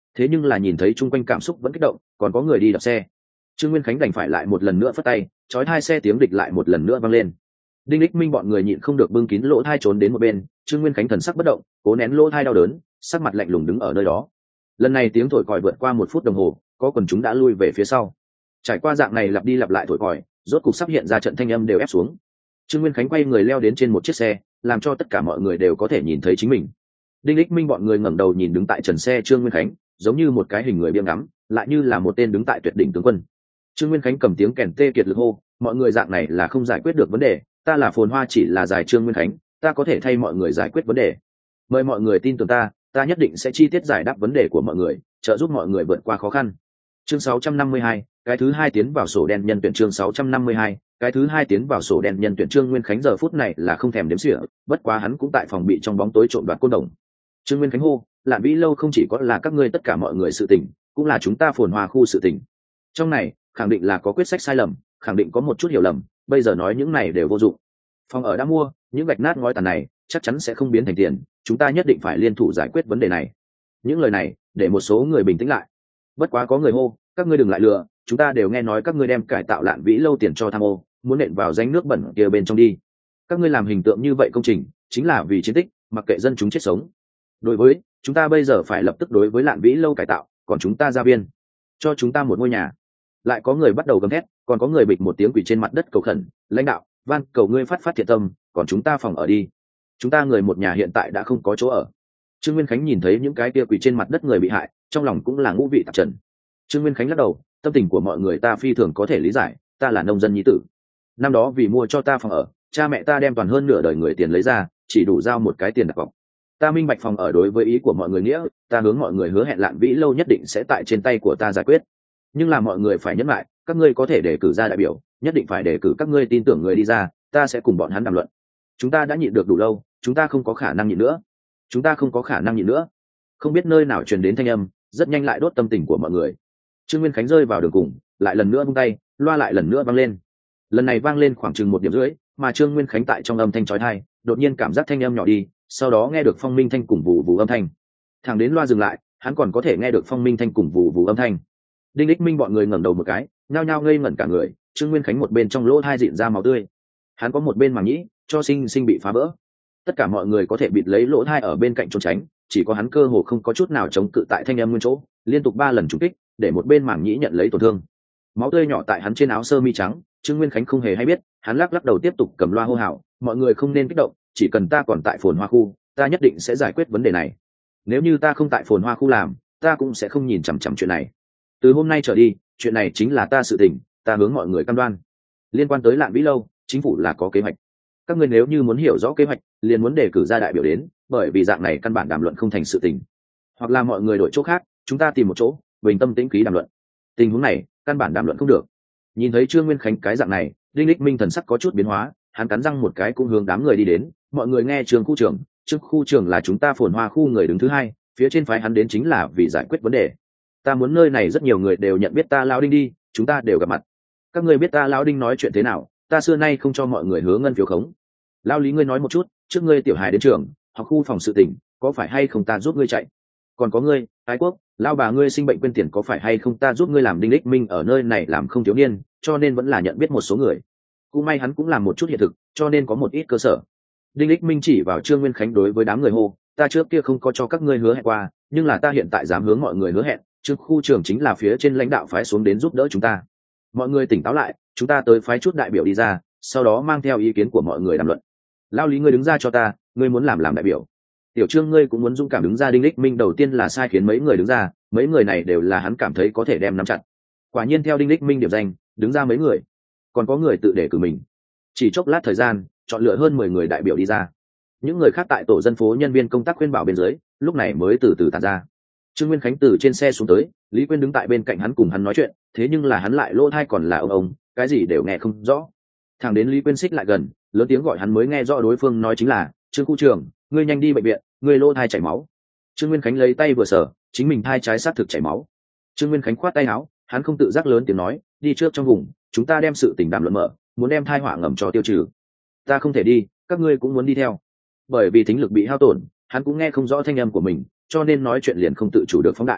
thế nhưng là nhìn thấy chung quanh cảm xúc vẫn kích động, còn có người đi đạp xe. Trương Nguyên Khánh đành phải lại một lần nữa phất tay, chói hai xe tiếng địch lại một lần nữa vang lên. Đinh Lịch Minh bọn người nhịn không được bưng kín lỗ thai trốn đến một bên. Trương Nguyên Khánh thần sắc bất động, cố nén lỗ thai đau đớn, sắc mặt lạnh lùng đứng ở nơi đó. Lần này tiếng thổi còi vượt qua một phút đồng hồ, có quần chúng đã lui về phía sau. Trải qua dạng này lặp đi lặp lại thổi còi, rốt cục sắp hiện ra trận thanh âm đều ép xuống. Trương Nguyên Khánh quay người leo đến trên một chiếc xe, làm cho tất cả mọi người đều có thể nhìn thấy chính mình. Đinh Lịch Minh bọn người ngẩng đầu nhìn đứng tại trần xe Trương Nguyên Khánh, giống như một cái hình người biếng ngắm, lại như là một tên đứng tại tuyệt đỉnh tướng quân. Trương Nguyên Khánh cầm tiếng kèn tê kiệt lực hô, mọi người dạng này là không giải quyết được vấn đề, ta là Phồn Hoa chỉ là giải Trương Nguyên Khánh, ta có thể thay mọi người giải quyết vấn đề. Mời mọi người tin tưởng ta, ta nhất định sẽ chi tiết giải đáp vấn đề của mọi người, trợ giúp mọi người vượt qua khó khăn. Chương sáu trăm năm mươi hai, cái thứ hai tiến vào sổ đen nhân tuyển. Chương sáu trăm năm mươi hai, cái thứ hai tiến vào sổ đen nhân tuyển. Trương Nguyên Khánh giờ phút này là không thèm đếm xỉa, bất quá hắn cũng tại phòng bị trong bóng tối trộm đoạt côn đồng. Trương Nguyên Khánh hô, Lạn Vĩ lâu không chỉ có là các ngươi tất cả mọi người sự tình, cũng là chúng ta Phồn Hoa khu sự tình. Trong này khẳng định là có quyết sách sai lầm, khẳng định có một chút hiểu lầm, bây giờ nói những này đều vô dụng. Phòng ở đã mua, những gạch nát ngói tàn này chắc chắn sẽ không biến thành tiền, chúng ta nhất định phải liên thủ giải quyết vấn đề này. Những lời này để một số người bình tĩnh lại. Bất quá có người hô, các ngươi đừng lại lừa, chúng ta đều nghe nói các ngươi đem cải tạo Lạn Vĩ lâu tiền cho tham ô, muốn nện vào danh nước bẩn kia bên trong đi. Các ngươi làm hình tượng như vậy công trình chính là vì chiến tích, mặc kệ dân chúng chết sống. Đối với chúng ta bây giờ phải lập tức đối với Lạn Vĩ lâu cải tạo, còn chúng ta ra viên cho chúng ta một ngôi nhà. Lại có người bắt đầu gầm thét, còn có người bịch một tiếng quỳ trên mặt đất cầu khẩn, lãnh đạo van cầu ngươi phát phát thiện tâm, còn chúng ta phòng ở đi, chúng ta người một nhà hiện tại đã không có chỗ ở. Trương Nguyên Khánh nhìn thấy những cái kia quỳ trên mặt đất người bị hại, trong lòng cũng là ngũ vị tạp trần. Trương Nguyên Khánh lắc đầu, tâm tình của mọi người ta phi thường có thể lý giải, ta là nông dân nhi tử, năm đó vì mua cho ta phòng ở, cha mẹ ta đem toàn hơn nửa đời người tiền lấy ra, chỉ đủ giao một cái tiền đặt cọc. Ta minh bạch phòng ở đối với ý của mọi người nghĩa, ta hướng mọi người hứa hẹn Lạn Vĩ lâu nhất định sẽ tại trên tay của ta giải quyết. Nhưng là mọi người phải nhấn lại, các ngươi có thể đề cử ra đại biểu, nhất định phải đề cử các ngươi tin tưởng người đi ra, ta sẽ cùng bọn hắn đàm luận. Chúng ta đã nhịn được đủ lâu, chúng ta không có khả năng nhịn nữa, chúng ta không có khả năng nhịn nữa. Không biết nơi nào truyền đến thanh âm, rất nhanh lại đốt tâm tình của mọi người. Trương Nguyên Khánh rơi vào đường cùng, lại lần nữa vung tay, loa lại lần nữa vang lên. Lần này vang lên khoảng chừng một điểm rưỡi, mà Trương Nguyên Khánh tại trong âm thanh chói tai, đột nhiên cảm giác thanh âm nhỏ đi, sau đó nghe được phong minh thanh cùng vù vù âm thanh. Thẳng đến loa dừng lại, hắn còn có thể nghe được phong minh thanh cùng vù vù âm thanh. Đinh Lịch Minh bọn người ngẩng đầu một cái, nhao nhao ngây ngẩn cả người. Trương Nguyên Khánh một bên trong lỗ hai dịn ra máu tươi, hắn có một bên màng nhĩ cho sinh sinh bị phá vỡ. Tất cả mọi người có thể bịt lấy lỗ hai ở bên cạnh trốn tránh, chỉ có hắn cơ hồ không có chút nào chống cự tại thanh âm nguyên chỗ, liên tục ba lần trúng kích, để một bên màng nhĩ nhận lấy tổn thương. Máu tươi nhỏ tại hắn trên áo sơ mi trắng. Trương Nguyên Khánh không hề hay biết, hắn lắc lắc đầu tiếp tục cầm loa hô hào, mọi người không nên kích động, chỉ cần ta còn tại Phồn Hoa khu, ta nhất định sẽ giải quyết vấn đề này. Nếu như ta không tại Phồn Hoa khu làm, ta cũng sẽ không nhìn chằm chằm chuyện này. Từ hôm nay trở đi, chuyện này chính là ta sự tình, ta hướng mọi người cam đoan. Liên quan tới Lạn Vĩ lâu, chính phủ là có kế hoạch. Các ngươi nếu như muốn hiểu rõ kế hoạch, liền muốn đề cử ra đại biểu đến, bởi vì dạng này căn bản đàm luận không thành sự tình. Hoặc là mọi người đổi chỗ khác, chúng ta tìm một chỗ, bình tâm tĩnh khí đàm luận. Tình huống này, căn bản đàm luận không được. Nhìn thấy Trương Nguyên Khánh cái dạng này, Đinh Lịch Minh thần sắc có chút biến hóa, hắn cắn răng một cái cũng hướng đám người đi đến. Mọi người nghe Trương khu trưởng, Trương khu trưởng là chúng ta Phồn Hoa khu người đứng thứ hai, phía trên phái hắn đến chính là vì giải quyết vấn đề. Ta muốn nơi này rất nhiều người đều nhận biết ta lão Đinh đi, chúng ta đều gặp mặt. Các ngươi biết ta lão Đinh nói chuyện thế nào, ta xưa nay không cho mọi người hứa ngân phiếu khống. Lão Lý ngươi nói một chút, trước ngươi tiểu hài đến trường, học khu phòng sự tình, có phải hay không ta giúp ngươi chạy? Còn có ngươi, Ái Quốc, lão bà ngươi sinh bệnh quên tiền có phải hay không ta giúp ngươi làm? Đinh Lịch Minh ở nơi này làm không thiếu niên, cho nên vẫn là nhận biết một số người. Cũng may hắn cũng làm một chút hiện thực, cho nên có một ít cơ sở. Đinh Lịch Minh chỉ vào Trương Nguyên Khánh đối với đám người hô, ta trước kia không có cho các ngươi hứa hẹn qua, nhưng là ta hiện tại dám hướng mọi người hứa hẹn, Trương khu trưởng chính là phía trên lãnh đạo phái xuống đến giúp đỡ chúng ta. Mọi người tỉnh táo lại, chúng ta tới phái chút đại biểu đi ra, sau đó mang theo ý kiến của mọi người đàm luận. Lao Lý ngươi đứng ra cho ta, ngươi muốn làm làm đại biểu. Tiểu Trương ngươi cũng muốn dũng cảm đứng ra. Đinh Lịch Minh đầu tiên là sai khiến mấy người đứng ra, mấy người này đều là hắn cảm thấy có thể đem nắm chặt. Quả nhiên theo Đinh Lịch Minh điểm danh, đứng ra mấy người, còn có người tự đề cử mình. Chỉ chốc lát thời gian, chọn lựa hơn mười người đại biểu đi ra. Những người khác tại tổ dân phố nhân viên công tác khuyên bảo bên dưới, lúc này mới từ từ tản ra. Trương Nguyên Khánh từ trên xe xuống tới, Lý Quyên đứng tại bên cạnh hắn cùng hắn nói chuyện, thế nhưng là hắn lại lỗ tai còn là ông ông, cái gì đều nghe không rõ. Thằng đến Lý Quyên xích lại gần, lớn tiếng gọi hắn mới nghe rõ đối phương nói chính là, Trương khu trưởng, ngươi nhanh đi bệnh viện, ngươi lỗ tai chảy máu. Trương Nguyên Khánh lấy tay vừa sờ, chính mình thai trái sát thực chảy máu. Trương Nguyên Khánh khoát tay áo, hắn không tự giác lớn tiếng nói, đi trước trong vùng, chúng ta đem sự tình đàm luận mở, muốn đem thai họa ngầm cho tiêu trừ. Ta không thể đi, các ngươi cũng muốn đi theo. Bởi vì thính lực bị hao tổn, hắn cũng nghe không rõ thanh âm của mình, cho nên nói chuyện liền không tự chủ được phóng đại.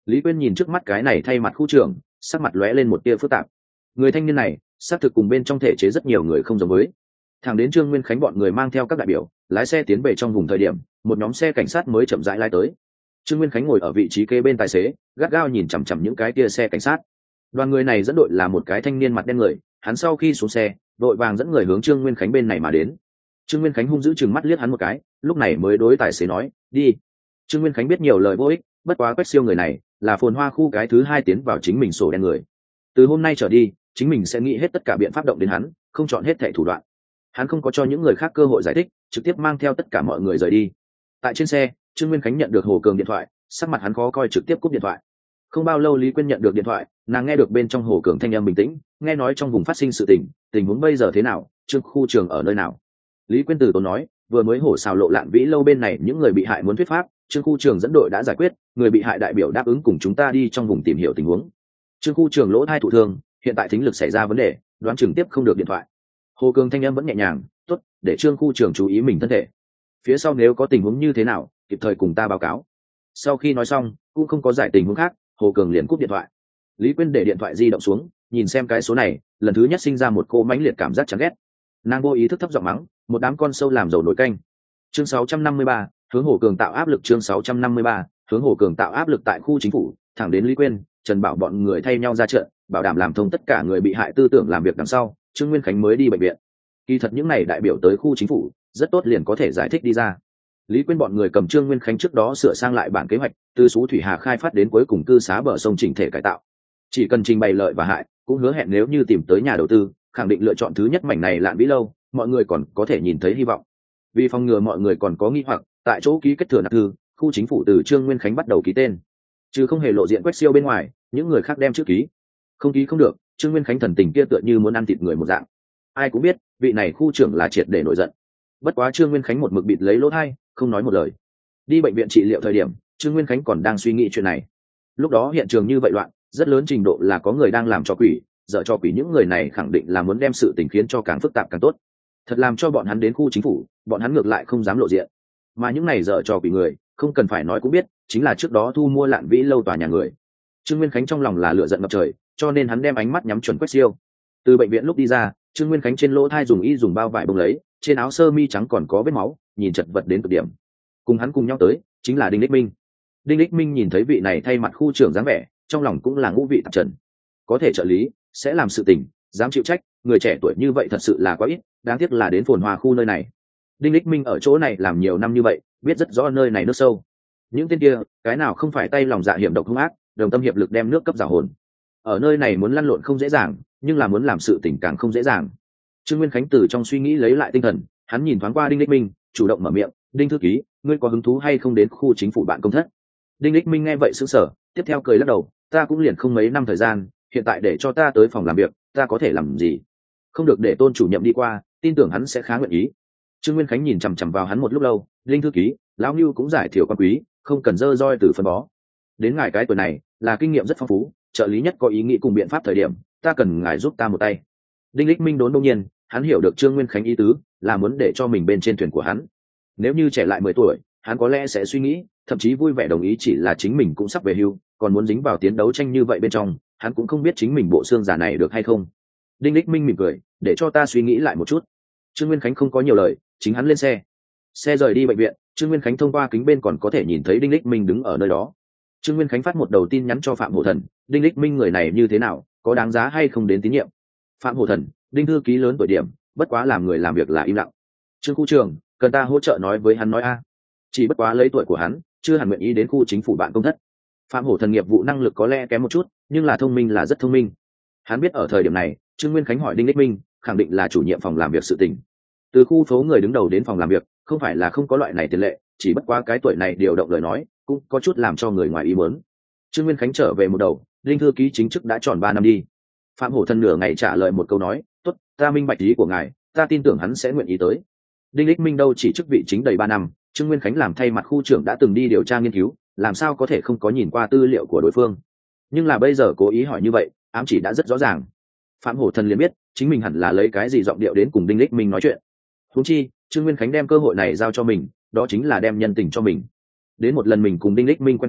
Lý Quyên nhìn trước mắt cái này thay mặt khu trưởng, sắc mặt lóe lên một tia phức tạp. Người thanh niên này xác thực cùng bên trong thể chế rất nhiều người không giống với. Thẳng đến Trương Nguyên Khánh bọn người mang theo các đại biểu lái xe tiến về trong vùng thời điểm, một nhóm xe cảnh sát mới chậm rãi lái tới. Trương Nguyên Khánh ngồi ở vị trí kế bên tài xế, gắt gao nhìn chằm chằm những cái kia xe cảnh sát. Đoàn người này dẫn đội là một cái thanh niên mặt đen người, hắn sau khi xuống xe, đội vàng dẫn người hướng Trương Nguyên Khánh bên này mà đến. Trương Nguyên Khánh hung dữ chừng mắt liếc hắn một cái, lúc này mới đối tài xế nói, đi. Trương Nguyên Khánh biết nhiều lời vô ích, bất quá Quách Siêu người này là phồn hoa khu cái thứ hai tiến vào chính mình sổ đen người. Từ hôm nay trở đi, chính mình sẽ nghĩ hết tất cả biện pháp động đến hắn, không chọn hết thảy thủ đoạn. Hắn không có cho những người khác cơ hội giải thích, trực tiếp mang theo tất cả mọi người rời đi. Tại trên xe, Trương Nguyên Khánh nhận được Hồ Cường điện thoại, sắc mặt hắn khó coi trực tiếp cúp điện thoại. Không bao lâu Lý Quyên nhận được điện thoại, nàng nghe được bên trong Hồ Cường thanh âm bình tĩnh, nghe nói trong vùng phát sinh sự tình, tình huống bây giờ thế nào, Trương khu trường ở nơi nào. Lý Quyên từ tốn nói, vừa mới hổ xào lộ Lạn Vĩ lâu bên này những người bị hại muốn thuyết pháp, Trương khu trường dẫn đội đã giải quyết, người bị hại đại biểu đáp ứng cùng chúng ta đi trong vùng tìm hiểu tình huống. Trương khu trường lỗ thai thụ thương, hiện tại thính lực xảy ra vấn đề, đoán chừng tiếp không được điện thoại. Hồ Cường thanh âm vẫn nhẹ nhàng, tốt, để Trương khu trường chú ý mình thân thể. Phía sau nếu có tình huống như thế nào, kịp thời cùng ta báo cáo. Sau khi nói xong, cũng không có giải tình huống khác, Hồ Cường liền cúp điện thoại. Lý Quyên để điện thoại di động xuống, nhìn xem cái số này, lần thứ nhất sinh ra một cô mãnh liệt cảm giác chán ghét. Nàng vô ý thức thấp giọng mắng, một đám con sâu làm dầu nổi canh. Chương sáu trăm năm mươi ba, hướng Hồ Cường tạo áp lực. Chương sáu trăm năm mươi ba, hướng Hồ Cường tạo áp lực tại khu chính phủ, thẳng đến Lý Quyên, Trần Bảo bọn người thay nhau ra trận, bảo đảm làm thông tất cả người bị hại tư tưởng làm việc đằng sau, Trương Nguyên Khánh mới đi bệnh viện. Kỳ thật những này đại biểu tới khu chính phủ, rất tốt liền có thể giải thích đi ra. Lý Quyên bọn người cầm Trương Nguyên Khánh trước đó sửa sang lại bản kế hoạch, từ Sú Thủy Hà khai phát đến cuối cùng cư xá bờ sông chỉnh thể cải tạo. Chỉ cần trình bày lợi và hại, cũng hứa hẹn nếu như tìm tới nhà đầu tư, khẳng định lựa chọn thứ nhất mảnh này Lạn Vĩ lâu, mọi người còn có thể nhìn thấy hy vọng. Vì phòng ngừa mọi người còn có nghi hoặc, tại chỗ ký kết thừa nạp thư, khu chính phủ từ Trương Nguyên Khánh bắt đầu ký tên, chứ không hề lộ diện Quách Siêu bên ngoài, những người khác đem chữ ký. Không ký không được, Trương Nguyên Khánh thần tình kia tựa như muốn ăn thịt người một dạng. Ai cũng biết, vị này khu trưởng là triệt để nổi giận. Bất quá Trương Nguyên Khánh một mực bịt lấy lỗ tai, không nói một lời. Đi bệnh viện trị liệu thời điểm, Trương Nguyên Khánh còn đang suy nghĩ chuyện này. Lúc đó hiện trường như vậy loạn, rất lớn trình độ là có người đang làm cho quỷ, dở cho quỷ, những người này khẳng định là muốn đem sự tình khiến cho càng phức tạp càng tốt. Thật làm cho bọn hắn đến khu chính phủ, bọn hắn ngược lại không dám lộ diện. Mà những này dở cho quỷ người, không cần phải nói cũng biết, chính là trước đó thu mua Lạn Vĩ lâu tòa nhà người. Trương Nguyên Khánh trong lòng là lửa giận ngập trời, cho nên hắn đem ánh mắt nhắm chuẩn Quách Siêu. Từ bệnh viện lúc đi ra, Trương Nguyên Khánh trên lỗ thai dùng y dùng bao vải bông lấy, trên áo sơ mi trắng còn có vết máu, nhìn chật vật đến cực điểm. Cùng hắn cùng nhau tới chính là Đinh Lịch Minh. Đinh Lịch Minh nhìn thấy vị này thay mặt khu trưởng dáng vẻ, trong lòng cũng là ngũ vị tạp trần. Có thể trợ lý, sẽ làm sự tình, dám chịu trách, người trẻ tuổi như vậy thật sự là quá ít, đáng tiếc là đến phồn hoa khu nơi này. Đinh Lịch Minh ở chỗ này làm nhiều năm như vậy, biết rất rõ nơi này nước sâu. Những tên kia, cái nào không phải tay lòng dạ hiểm độc hung ác, đồng tâm hiệp lực đem nước cấp giả hồn. Ở nơi này muốn lăn lộn không dễ dàng, nhưng là muốn làm sự tình càng không dễ dàng. Trương Nguyên Khánh từ trong suy nghĩ lấy lại tinh thần, hắn nhìn thoáng qua Đinh Lịch Minh, chủ động mở miệng, "Đinh thư ký, ngươi có hứng thú hay không đến khu chính phủ bạn công thất?" Đinh Lịch Minh nghe vậy sững sờ, tiếp theo cười lắc đầu, "Ta cũng liền không mấy năm thời gian, hiện tại để cho ta tới phòng làm việc, ta có thể làm gì? Không được để Tôn chủ nhiệm đi qua, tin tưởng hắn sẽ khá nguyện ý." Trương Nguyên Khánh nhìn chằm chằm vào hắn một lúc lâu, "Đinh thư ký, lão Nưu cũng giải thiểu quan quý, không cần dơ roi từ phân bó. Đến ngài cái tuổi này, là kinh nghiệm rất phong phú, trợ lý nhất có ý nghĩ cùng biện pháp thời điểm, ta cần ngài giúp ta một tay." Đinh Lịch Minh đốn đông nhiên, hắn hiểu được Trương Nguyên Khánh ý tứ, là muốn để cho mình bên trên thuyền của hắn. Nếu như trẻ lại mười tuổi, hắn có lẽ sẽ suy nghĩ, thậm chí vui vẻ đồng ý, chỉ là chính mình cũng sắp về hưu, còn muốn dính vào tiến đấu tranh như vậy bên trong, hắn cũng không biết chính mình bộ xương giả này được hay không. Đinh Lịch Minh mỉm cười, "Để cho ta suy nghĩ lại một chút." Trương Nguyên Khánh không có nhiều lời, chính hắn lên xe. Xe rời đi bệnh viện, Trương Nguyên Khánh thông qua kính bên còn có thể nhìn thấy Đinh Lịch Minh đứng ở nơi đó. Trương Nguyên Khánh phát một đầu tin nhắn cho Phạm Hổ Thần, "Đinh Lịch Minh người này như thế nào, có đáng giá hay không đến tín nhiệm?" Phạm Hổ Thần, Đinh thư ký lớn tuổi điểm, bất quá làm người làm việc là im lặng. Trương khu trường, cần ta hỗ trợ nói với hắn nói a. Chỉ bất quá lấy tuổi của hắn, chưa hẳn nguyện ý đến khu chính phủ bạn công thất. Phạm Hổ Thần nghiệp vụ năng lực có lẽ kém một chút, nhưng là thông minh là rất thông minh. Hắn biết ở thời điểm này, Trương Nguyên Khánh hỏi Đinh Lịch Minh, khẳng định là chủ nhiệm phòng làm việc sự tình. Từ khu phố người đứng đầu đến phòng làm việc, không phải là không có loại này tiền lệ, chỉ bất quá cái tuổi này điều động lời nói, cũng có chút làm cho người ngoài ý muốn. Trương Nguyên Khánh trở về một đầu, Đinh thư ký chính chức đã tròn ba năm đi. Phạm Hổ Thần nửa ngày trả lời một câu nói, "Tốt, ta minh bạch ý của ngài, ta tin tưởng hắn sẽ nguyện ý tới." Đinh Lịch Minh đâu chỉ chức vị chính đầy ba năm, Trương Nguyên Khánh làm thay mặt khu trưởng đã từng đi điều tra nghiên cứu, làm sao có thể không có nhìn qua tư liệu của đối phương. Nhưng là bây giờ cố ý hỏi như vậy, ám chỉ đã rất rõ ràng. Phạm Hổ Thần liền biết, chính mình hẳn là lấy cái gì giọng điệu đến cùng Đinh Lịch Minh nói chuyện. Huống chi, Trương Nguyên Khánh đem cơ hội này giao cho mình, đó chính là đem nhân tình cho mình. Đến một lần mình cùng Đinh Lịch Minh quen thuộc,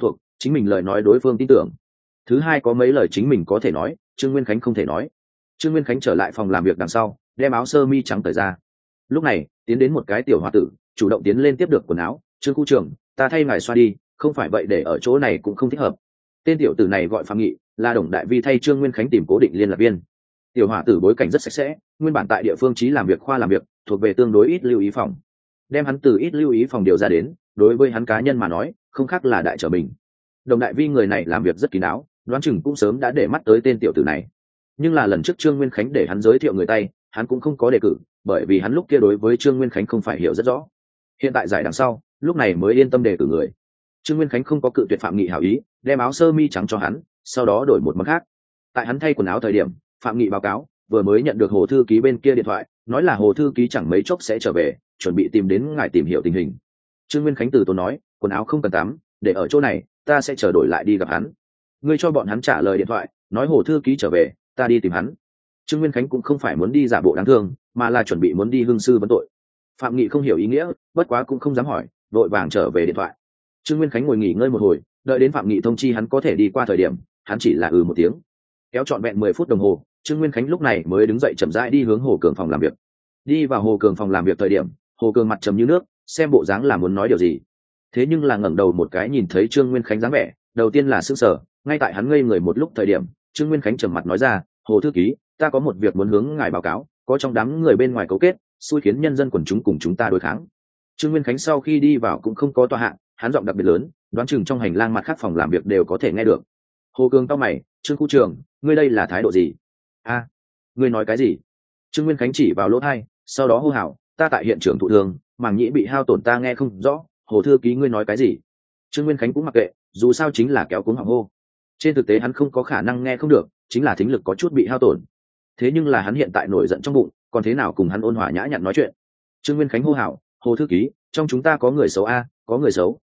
chính mình lời nói đối phương tin tưởng. Thứ hai, có mấy lời chính mình có thể nói, Trương Nguyên Khánh không thể nói. Trương Nguyên Khánh trở lại phòng làm việc đằng sau, đem áo sơ mi trắng cởi ra. Lúc này tiến đến một cái tiểu h o a tử, chủ động tiến lên tiếp được quần áo. Trương khu trưởng, ta thay ngài xoa đi, không phải vậy để ở chỗ này cũng không thích hợp. Tên tiểu tử này gọi Phạm Nghị, là Đồng Đại Vi thay Trương Nguyên Khánh tìm cố định liên lạc viên. Tiểu hỏa tử bối cảnh rất sạch sẽ, nguyên bản tại địa phương trí làm việc khoa làm việc, thuộc về tương đối ít lưu ý phòng. Đem hắn từ ít lưu ý phòng điều ra đến, đối với hắn cá nhân mà nói, không khác là đại trở mình. Đồng Đại Vi người này làm việc rất kín đáo, đoán chừng cũng sớm đã để mắt tới tên tiểu tử này. Nhưng là lần trước Trương Nguyên Khánh để hắn giới thiệu người tay, hắn cũng không có đề cử, bởi vì hắn lúc kia đối với Trương Nguyên Khánh không phải hiểu rất rõ. Hiện tại giải đằng sau, lúc này mới yên tâm đề cử người. Trương Nguyên Khánh không có cự tuyệt Phạm Nghị hảo ý, đem áo sơ mi trắng cho hắn, sau đó đổi một món khác. Tại hắn thay quần áo thời điểm, Phạm Nghị báo cáo vừa mới nhận được Hồ thư ký bên kia điện thoại, nói là Hồ thư ký chẳng mấy chốc sẽ trở về, chuẩn bị tìm đến ngài tìm hiểu tình hình. Trương Nguyên Khánh từ tốn nói, quần áo không cần tắm, để ở chỗ này, ta sẽ chờ đổi lại đi gặp hắn. Ngươi cho bọn hắn trả lời điện thoại, nói Hồ thư ký trở về, ta đi tìm hắn. Trương Nguyên Khánh cũng không phải muốn đi giả bộ đáng thương, mà là chuẩn bị muốn đi hương sư vấn tội. Phạm Nghị không hiểu ý nghĩa, bất quá cũng không dám hỏi, vội vàng trở về điện thoại. Trương Nguyên Khánh ngồi nghỉ ngơi một hồi, đợi đến Phạm Nghị thông chi hắn có thể đi qua thời điểm, hắn chỉ là ừ một tiếng. Kéo trọn vẹn mười phút đồng hồ, Trương Nguyên Khánh lúc này mới đứng dậy chậm rãi đi hướng Hồ Cường phòng làm việc. Đi vào Hồ Cường phòng làm việc thời điểm, Hồ Cường mặt trầm như nước, xem bộ dáng là muốn nói điều gì. Thế nhưng là ngẩng đầu một cái nhìn thấy Trương Nguyên Khánh dáng vẻ, đầu tiên là sững sờ, ngay tại hắn ngây người một lúc thời điểm, Trương Nguyên Khánh trầm mặt nói ra, Hồ thư ký, ta có một việc muốn hướng ngài báo cáo, có trong đám người bên ngoài cấu kết, xui khiến nhân dân quần chúng cùng chúng ta đối kháng. Trương Nguyên Khánh sau khi đi vào cũng không có tọa hạng, hắn giọng đặc biệt lớn, đoán chừng trong hành lang mặt khác phòng làm việc đều có thể nghe được. Hồ Cường cau mày, Trương khu trưởng, ngươi đây là thái độ gì? A, ngươi nói cái gì? Trương Nguyên Khánh chỉ vào lỗ tai, sau đó hô hào, ta tại hiện trường thụ thương, màng nhĩ bị hao tổn ta nghe không rõ, Hồ thư ký ngươi nói cái gì? Trương Nguyên Khánh cũng mặc kệ, dù sao chính là kéo cuống họng hô. Trên thực tế hắn không có khả năng nghe không được, chính là thính lực có chút bị hao tổn. Thế nhưng là hắn hiện tại nổi giận trong bụng, còn thế nào cùng hắn ôn hòa nhã nhặn nói chuyện? Trương Nguyên Khánh hô hào, Hồ thư ký, trong chúng ta có người xấu a, có người xấu.